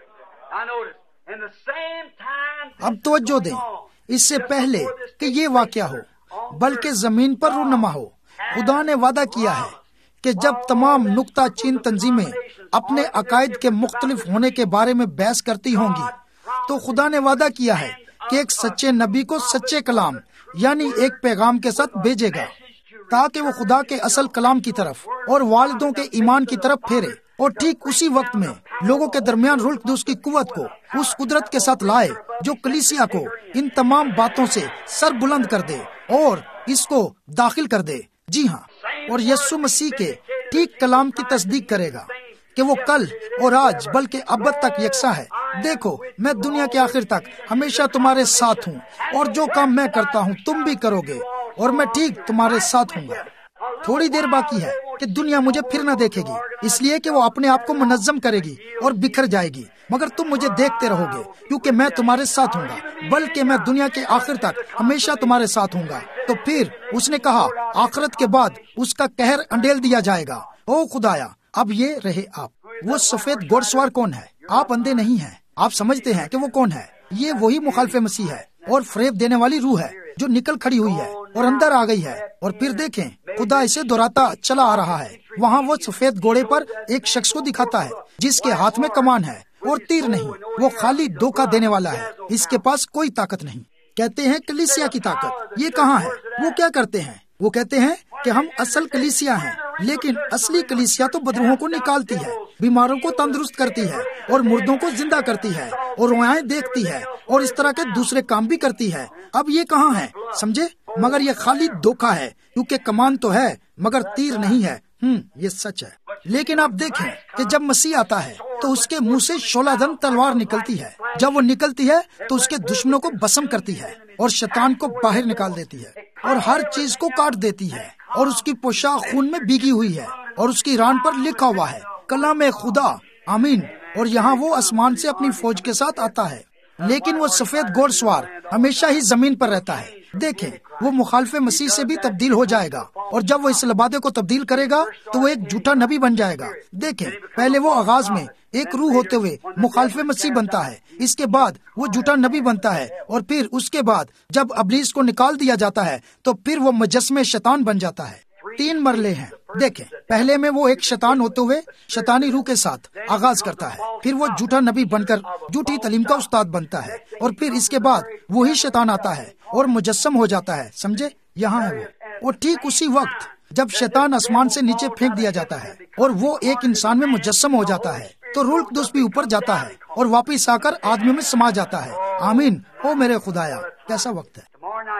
اب توجہ دیں، اس سے پہلے کہ یہ واقعہ ہو بلکہ زمین پر رونما ہو، خدا نے وعدہ کیا ہے کہ جب تمام نکتہ چین تنظیمیں اپنے عقائد کے مختلف ہونے کے بارے میں بحث کرتی ہوں گی تو خدا نے وعدہ کیا ہے کہ ایک سچے نبی کو سچے کلام یعنی ایک پیغام کے ساتھ بھیجے گا تاکہ وہ خدا کے اصل کلام کی طرف اور والدوں کے ایمان کی طرف پھیرے، اور ٹھیک اسی وقت میں لوگوں کے درمیان روح القدس کی قوت کو اس قدرت کے ساتھ لائے جو کلیسیا کو ان تمام باتوں سے سر بلند کر دے اور اس کو داخل کر دے۔ جی ہاں، اور یسوع مسیح کے ٹھیک کلام کی تصدیق کرے گا کہ وہ کل اور آج بلکہ ابد تک یکساں ہے۔ دیکھو، میں دنیا کے آخر تک ہمیشہ تمہارے ساتھ ہوں، اور جو کام میں کرتا ہوں تم بھی کرو گے، اور میں ٹھیک تمہارے ساتھ ہوں گا۔ تھوڑی دیر باقی ہے کہ دنیا مجھے پھر نہ دیکھے گی، اس لیے کہ وہ اپنے آپ کو منظم کرے گی اور بکھر جائے گی، مگر تم مجھے دیکھتے رہو گے کیونکہ میں تمہارے ساتھ ہوں گا، بلکہ میں دنیا کے آخر تک ہمیشہ تمہارے ساتھ ہوں گا۔ تو پھر اس نے کہا، آخرت کے بعد اس کا قہر انڈیل دیا جائے گا۔ او خدایا، اب یہ رہے آپ، وہ سفید گھوڑ سوار کون ہے؟ آپ اندھے نہیں ہیں، آپ سمجھتے ہیں کہ وہ کون ہے۔ یہ وہی مخالف مسیح ہے اور فریب دینے والی روح ہے جو نکل کھڑی ہوئی ہے اور اندر آ گئی ہے۔ اور پھر دیکھیں، خدا اسے دہراتا چلا آ رہا ہے۔ وہاں وہ سفید گھوڑے پر ایک شخص کو دکھاتا ہے جس کے ہاتھ میں کمان ہے اور تیر نہیں، وہ خالی دھوکہ دینے والا ہے، اس کے پاس کوئی طاقت نہیں۔ کہتے ہیں کلیسیا کی طاقت، یہ کہاں ہے؟ وہ کیا کرتے ہیں؟ وہ کہتے ہیں کہ ہم اصل کلیسیا ہیں، لیکن اصلی کلیسیا تو بدروحوں کو نکالتی ہے، بیماروں کو تندرست کرتی ہے اور مردوں کو زندہ کرتی ہے اور رواییں دیکھتی ہے اور اس طرح کے دوسرے کام بھی کرتی ہے۔ اب یہ کہاں ہے؟ سمجھے؟ مگر یہ خالی دھوکہ ہے، کیونکہ کمان تو ہے مگر تیر نہیں ہے۔ یہ سچ ہے۔ لیکن آپ دیکھیں کہ جب مسیح آتا ہے تو اس کے منہ سے شعلہ دھن تلوار نکلتی ہے۔ جب وہ نکلتی ہے تو اس کے دشمنوں کو بسم کرتی ہے اور شیطان کو باہر نکال دیتی ہے اور ہر چیز کو کاٹ دیتی ہے، اور اس کی پوشاک خون میں بھیگی ہوئی ہے اور اس کی ران پر لکھا ہوا ہے کلام خدا، آمین۔ اور یہاں وہ آسمان سے اپنی فوج کے ساتھ آتا ہے، لیکن وہ سفید گھوڑ سوار ہمیشہ ہی زمین پر رہتا ہے۔ دیکھیں، وہ مخالف مسیح سے بھی تبدیل ہو جائے گا، اور جب وہ اس لبادے کو تبدیل کرے گا تو وہ ایک جھوٹا نبی بن جائے گا۔ دیکھیں، پہلے وہ آغاز میں ایک روح ہوتے ہوئے مخالف مسیح بنتا ہے، اس کے بعد وہ جھوٹا نبی بنتا ہے، اور پھر اس کے بعد جب ابلیس کو نکال دیا جاتا ہے تو پھر وہ مجسمے شیطان بن جاتا ہے۔ 3 مرلے ہیں۔ دیکھیں، پہلے میں وہ ایک شیطان ہوتے ہوئے شیطانی روح کے ساتھ آغاز کرتا ہے، پھر وہ جھوٹا نبی بن کر جھوٹی تعلیم کا استاد بنتا ہے، اور پھر اس کے بعد وہی شیطان آتا ہے اور مجسم ہو جاتا ہے۔ سمجھے؟ یہاں ہے وہ ٹھیک اسی وقت جب شیطان آسمان سے نیچے پھینک دیا جاتا ہے اور وہ ایک انسان میں مجسم ہو جاتا ہے تو روح القدس بھی اوپر جاتا ہے اور واپس آ کر آدمی میں سما جاتا ہے۔ آمین۔ او میرے خدایا، کیسا وقت ہے۔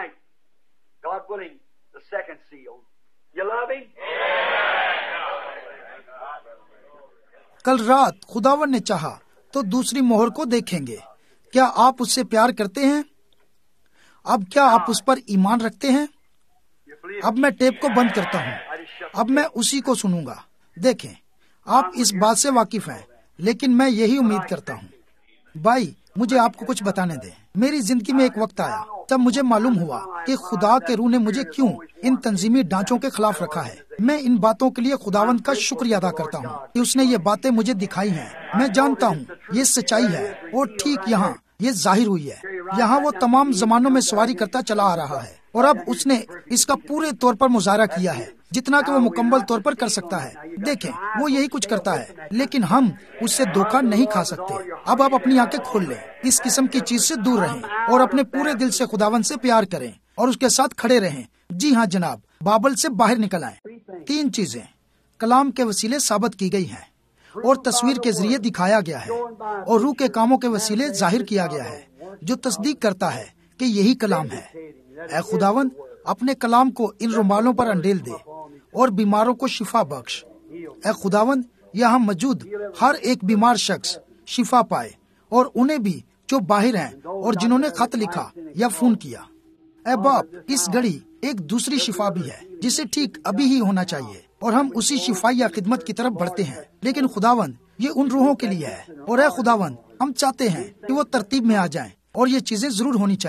کل رات خداوند نے چاہا تو دوسری مہر کو دیکھیں گے۔ کیا آپ اس سے پیار کرتے ہیں؟ اب کیا آپ اس پر ایمان رکھتے ہیں؟ اب میں ٹیپ کو بند کرتا ہوں، اب میں اسی کو سنوں گا۔ دیکھیں، آپ اس بات سے واقف ہیں، لیکن میں یہی امید کرتا ہوں۔ بھائی، مجھے آپ کو کچھ بتانے دیں۔ میری زندگی میں ایک وقت آیا جب مجھے معلوم ہوا کہ خدا کے روح نے مجھے کیوں ان تنظیمی ڈھانچوں کے خلاف رکھا ہے۔ میں ان باتوں کے لیے خداوند کا شکریہ ادا کرتا ہوں کہ اس نے یہ باتیں مجھے دکھائی ہیں۔ میں جانتا ہوں یہ سچائی ہے، اور ٹھیک یہاں یہ ظاہر ہوئی ہے۔ یہاں وہ تمام زمانوں میں سواری کرتا چلا آ رہا ہے، اور اب اس نے اس کا پورے طور پر مظاہرہ کیا ہے جتنا کہ وہ مکمل طور پر کر سکتا ہے۔ دیکھیں، وہ یہی کچھ کرتا ہے، لیکن ہم اس سے دھوکہ نہیں کھا سکتے۔ اب آپ اپنی آنکھیں کھول لیں، اس قسم کی چیز سے دور رہیں اور اپنے پورے دل سے خداوند سے پیار کریں اور اس کے ساتھ کھڑے رہیں۔ جی ہاں جناب، بابل سے باہر نکل آئیں۔ 3 چیزیں کلام کے وسیلے ثابت کی گئی ہیں اور تصویر کے ذریعے دکھایا گیا ہے، اور روح کے کاموں کے وسیلے ظاہر کیا گیا ہے جو تصدیق کرتا ہے کہ یہی کلام ہے۔ اے خداوند، اپنے کلام کو ان رومالوں پر انڈیل دے اور بیماروں کو شفا بخش۔ اے خداوند، یہاں موجود ہر ایک بیمار شخص شفا پائے، اور انہیں بھی جو باہر ہیں اور جنہوں نے خط لکھا یا فون کیا۔ اے باپ، اس گھڑی ایک دوسری شفا بھی ہے جسے ٹھیک ابھی ہی ہونا چاہیے، اور ہم اسی شفا یا خدمت کی طرف بڑھتے ہیں، لیکن خداوند یہ ان روحوں کے لیے ہے، اور اے خداوند ہم چاہتے ہیں کہ وہ ترتیب میں آ جائیں، اور یہ چیزیں ضرور ہونی چاہیے۔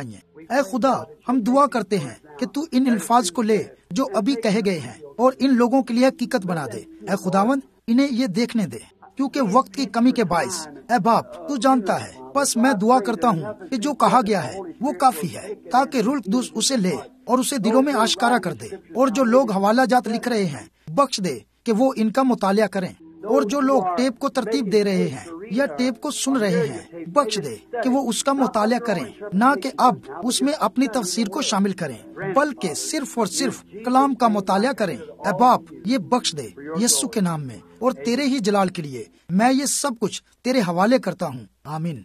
اے خدا، ہم دعا کرتے ہیں کہ تو ان الفاظ کو لے جو ابھی کہے گئے ہیں اور ان لوگوں کے لیے حقیقت بنا دے۔ اے خداوند، انہیں یہ دیکھنے دے، کیونکہ وقت کی کمی کے باعث اے باپ تو جانتا ہے۔ بس میں دعا کرتا ہوں کہ جو کہا گیا ہے وہ کافی ہے، تاکہ روح القدس اسے لے اور اسے دلوں میں آشکارا کر دے، اور جو لوگ حوالہ جات لکھ رہے ہیں بخش دے کہ وہ ان کا مطالعہ کریں، اور جو لوگ ٹیپ کو ترتیب دے رہے ہیں یا ٹیپ کو سن رہے ہیں بخش دے کہ وہ اس کا مطالعہ کریں، نہ کہ اب اس میں اپنی تفسیر کو شامل کریں بلکہ صرف اور صرف کلام کا مطالعہ کریں۔ اے باپ، یہ بخش دے یسوع کے نام میں، اور تیرے ہی جلال کے لیے میں یہ سب کچھ تیرے حوالے کرتا ہوں، آمین۔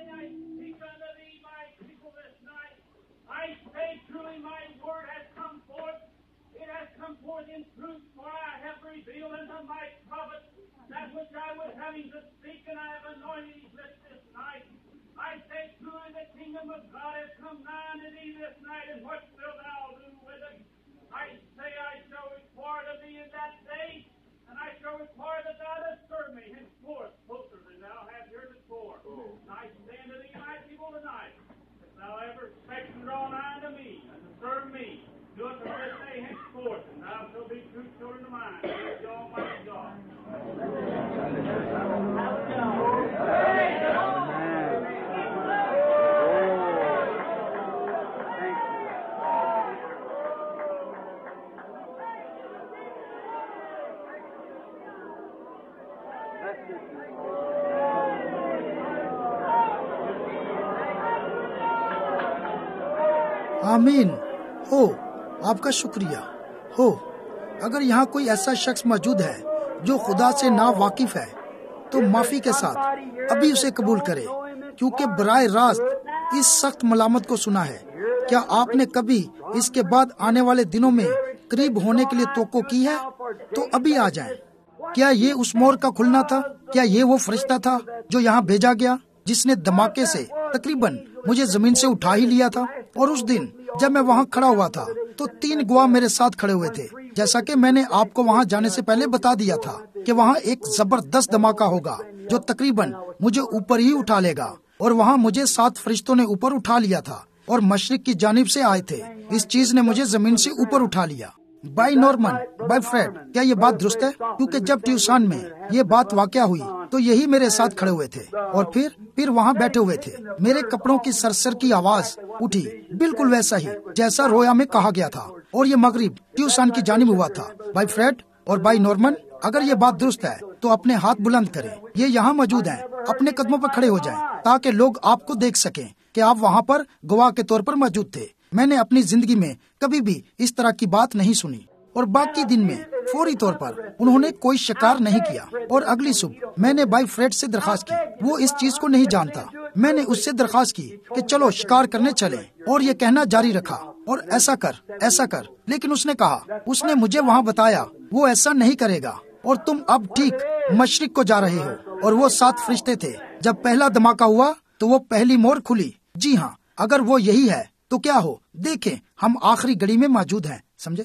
آمین ہو، آپ کا شکریہ ہو۔ اگر یہاں کوئی ایسا شخص موجود ہے جو خدا سے نا واقف ہے تو معافی کے ساتھ ابھی اسے قبول کرے، کیونکہ براہ راست اس سخت ملامت کو سنا ہے۔ کیا آپ نے کبھی اس کے بعد آنے والے دنوں میں قریب ہونے کے لیے توقع کی ہے؟ تو ابھی آ جائیں۔ کیا یہ اس مور کا کھلنا تھا؟ کیا یہ وہ فرشتہ تھا جو یہاں بھیجا گیا، جس نے دھماکے سے تقریباً مجھے زمین سے اٹھا ہی لیا تھا؟ اور اس دن جب میں وہاں کھڑا ہوا تھا تو 3 گواہ میرے ساتھ کھڑے ہوئے تھے، جیسا کہ میں نے آپ کو وہاں جانے سے پہلے بتا دیا تھا کہ وہاں ایک زبردست دھماکہ ہوگا جو تقریباً مجھے اوپر ہی اٹھا لے گا۔ اور وہاں مجھے 7 فرشتوں نے اوپر اٹھا لیا تھا اور مشرق کی جانب سے آئے تھے۔ اس چیز نے مجھے زمین سے اوپر اٹھا لیا۔ بائی نورمن، بائی فریڈ، کیا یہ بات درست ہے؟ کیونکہ جب ٹیوسان میں یہ بات واقع ہوئی تو یہی میرے ساتھ کھڑے ہوئے تھے اور پھر وہاں بیٹھے ہوئے تھے۔ میرے کپڑوں کی سرسر کی آواز اٹھی، بالکل ویسا ہی جیسا رویا میں کہا گیا تھا، اور یہ مغرب ٹیوسان کی جانب ہوا تھا۔ بائی فریڈ اور بائی نورمن، اگر یہ بات درست ہے تو اپنے ہاتھ بلند کریں۔ یہ یہاں موجود ہیں، اپنے قدموں پر کھڑے ہو جائیں تاکہ لوگ آپ کو دیکھ سکیں کہ آپ وہاں پر گواہ کے طور پر موجود تھے۔ میں نے اپنی زندگی میں کبھی بھی اس طرح کی بات نہیں سنی، اور باقی دن میں فوری طور پر انہوں نے کوئی شکار نہیں کیا۔ اور اگلی صبح میں نے بائی فریڈ سے درخواست کی، وہ اس چیز کو نہیں جانتا۔ میں نے اس سے درخواست کی کہ چلو شکار کرنے چلیں، اور یہ کہنا جاری رکھا اور ایسا کر، لیکن اس نے کہا، اس نے مجھے وہاں بتایا وہ ایسا نہیں کرے گا، اور تم اب ٹھیک مشرق کو جا رہے ہو۔ اور وہ 7 فرشتے تھے۔ جب پہلا دھماکہ ہوا تو وہ پہلی مور کھلی۔ جی ہاں، اگر وہ یہی ہے تو کیا ہو، دیکھیں ہم آخری گھڑی میں موجود ہیں، سمجھے؟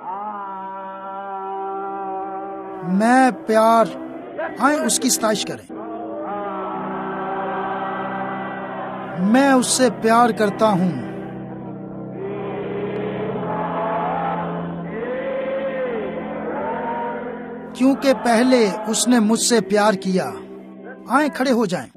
میں پیار، آئیں اس کی ستائش کریں۔ میں اس سے پیار کرتا ہوں، کیونکہ پہلے اس نے مجھ سے پیار کیا۔ آئیں کھڑے ہو جائیں۔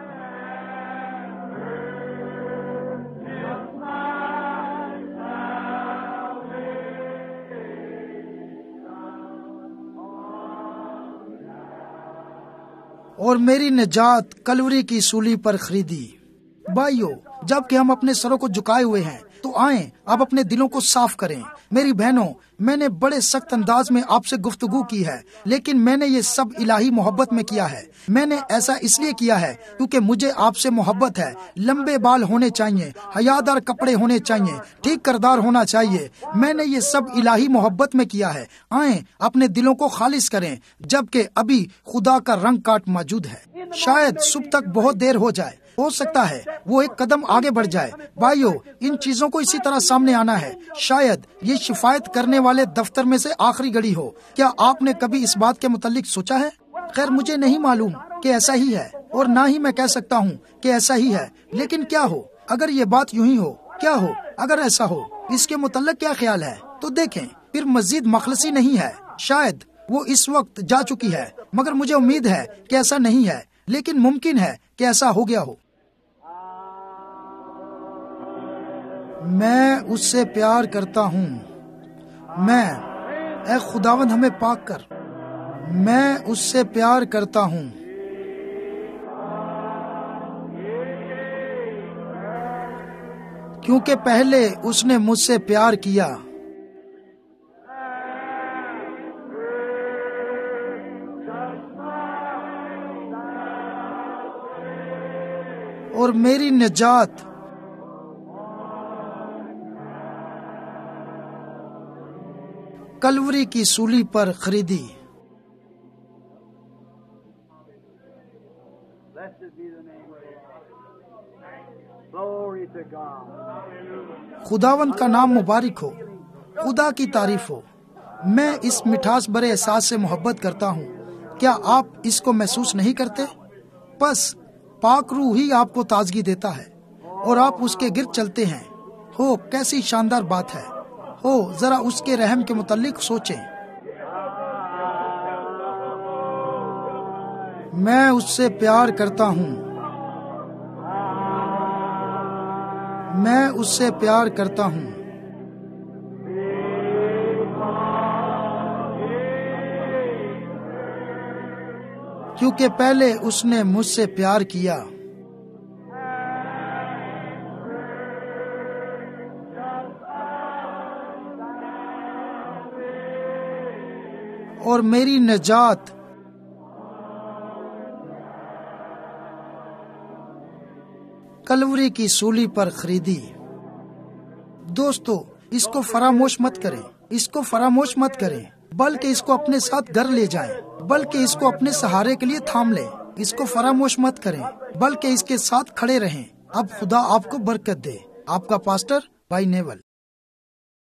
اور میری نجات کلوری کی سولی پر خریدی۔ بھائیو، جب کہ ہم اپنے سروں کو جھکائے ہوئے ہیں تو آئیں اب اپنے دلوں کو صاف کریں۔ میری بہنوں، میں نے بڑے سخت انداز میں آپ سے گفتگو کی ہے، لیکن میں نے یہ سب الہی محبت میں کیا ہے۔ میں نے ایسا اس لیے کیا ہے کیونکہ مجھے آپ سے محبت ہے۔ لمبے بال ہونے چاہیے، حیادار کپڑے ہونے چاہیے، ٹھیک کردار ہونا چاہیے۔ میں نے یہ سب الہی محبت میں کیا ہے۔ آئیں اپنے دلوں کو خالص کریں جبکہ ابھی خدا کا رنگ کاٹ موجود ہے۔ شاید صبح تک بہت دیر ہو جائے، ہو سکتا ہے وہ ایک قدم آگے بڑھ جائے۔ بھائیو، ان چیزوں کو اسی طرح سامنے آنا ہے۔ شاید یہ شفایت کرنے والے دفتر میں سے آخری گھڑی ہو۔ کیا آپ نے کبھی اس بات کے متعلق سوچا ہے؟ خیر، مجھے نہیں معلوم کہ ایسا ہی ہے، اور نہ ہی میں کہہ سکتا ہوں کہ ایسا ہی ہے، لیکن کیا ہو اگر یہ بات یوں ہی ہو کیا ہو اگر ایسا ہو؟ اس کے متعلق کیا خیال ہے؟ تو دیکھیں پھر مزید مخلصی نہیں ہے. شاید وہ اس وقت جا چکی ہے، مگر مجھے امید ہے کہ ایسا نہیں ہے، لیکن ممکن ہے کہ ایسا ہو گیا ہو. میں اس سے پیار کرتا ہوں. اے خداوند ہمیں پاک کر. میں اس سے پیار کرتا ہوں. کیونکہ پہلے اس نے مجھ سے پیار کیا. اور میری نجات کلوری کی سولی پر خریدی. خداوند کا نام مبارک ہو. خدا کی تعریف ہو. میں اس مٹھاس بھرے احساس سے محبت کرتا ہوں. کیا آپ اس کو محسوس نہیں کرتے؟ بس پاک روح ہی آپ کو تازگی دیتا ہے اور آپ اس کے گرد چلتے ہیں. ہو کیسی شاندار بات ہے. ہو ذرا اس کے رحم کے متعلق سوچیں. میں اس سے پیار کرتا ہوں. میں اس سے پیار کرتا ہوں. کیونکہ پہلے اس نے مجھ سے پیار کیا. اور میری نجات کلوری کی سولی پر خریدی. دوستو اس کو فراموش مت کریں. اس کو فراموش مت کریں، بلکہ اس کو اپنے ساتھ گھر لے جائیں، بلکہ اس کو اپنے سہارے کے لیے تھام لیں. اس کو فراموش مت کریں، بلکہ اس کے ساتھ کھڑے رہیں. اب خدا آپ کو برکت دے. آپ کا پاسٹر بھائی نیول.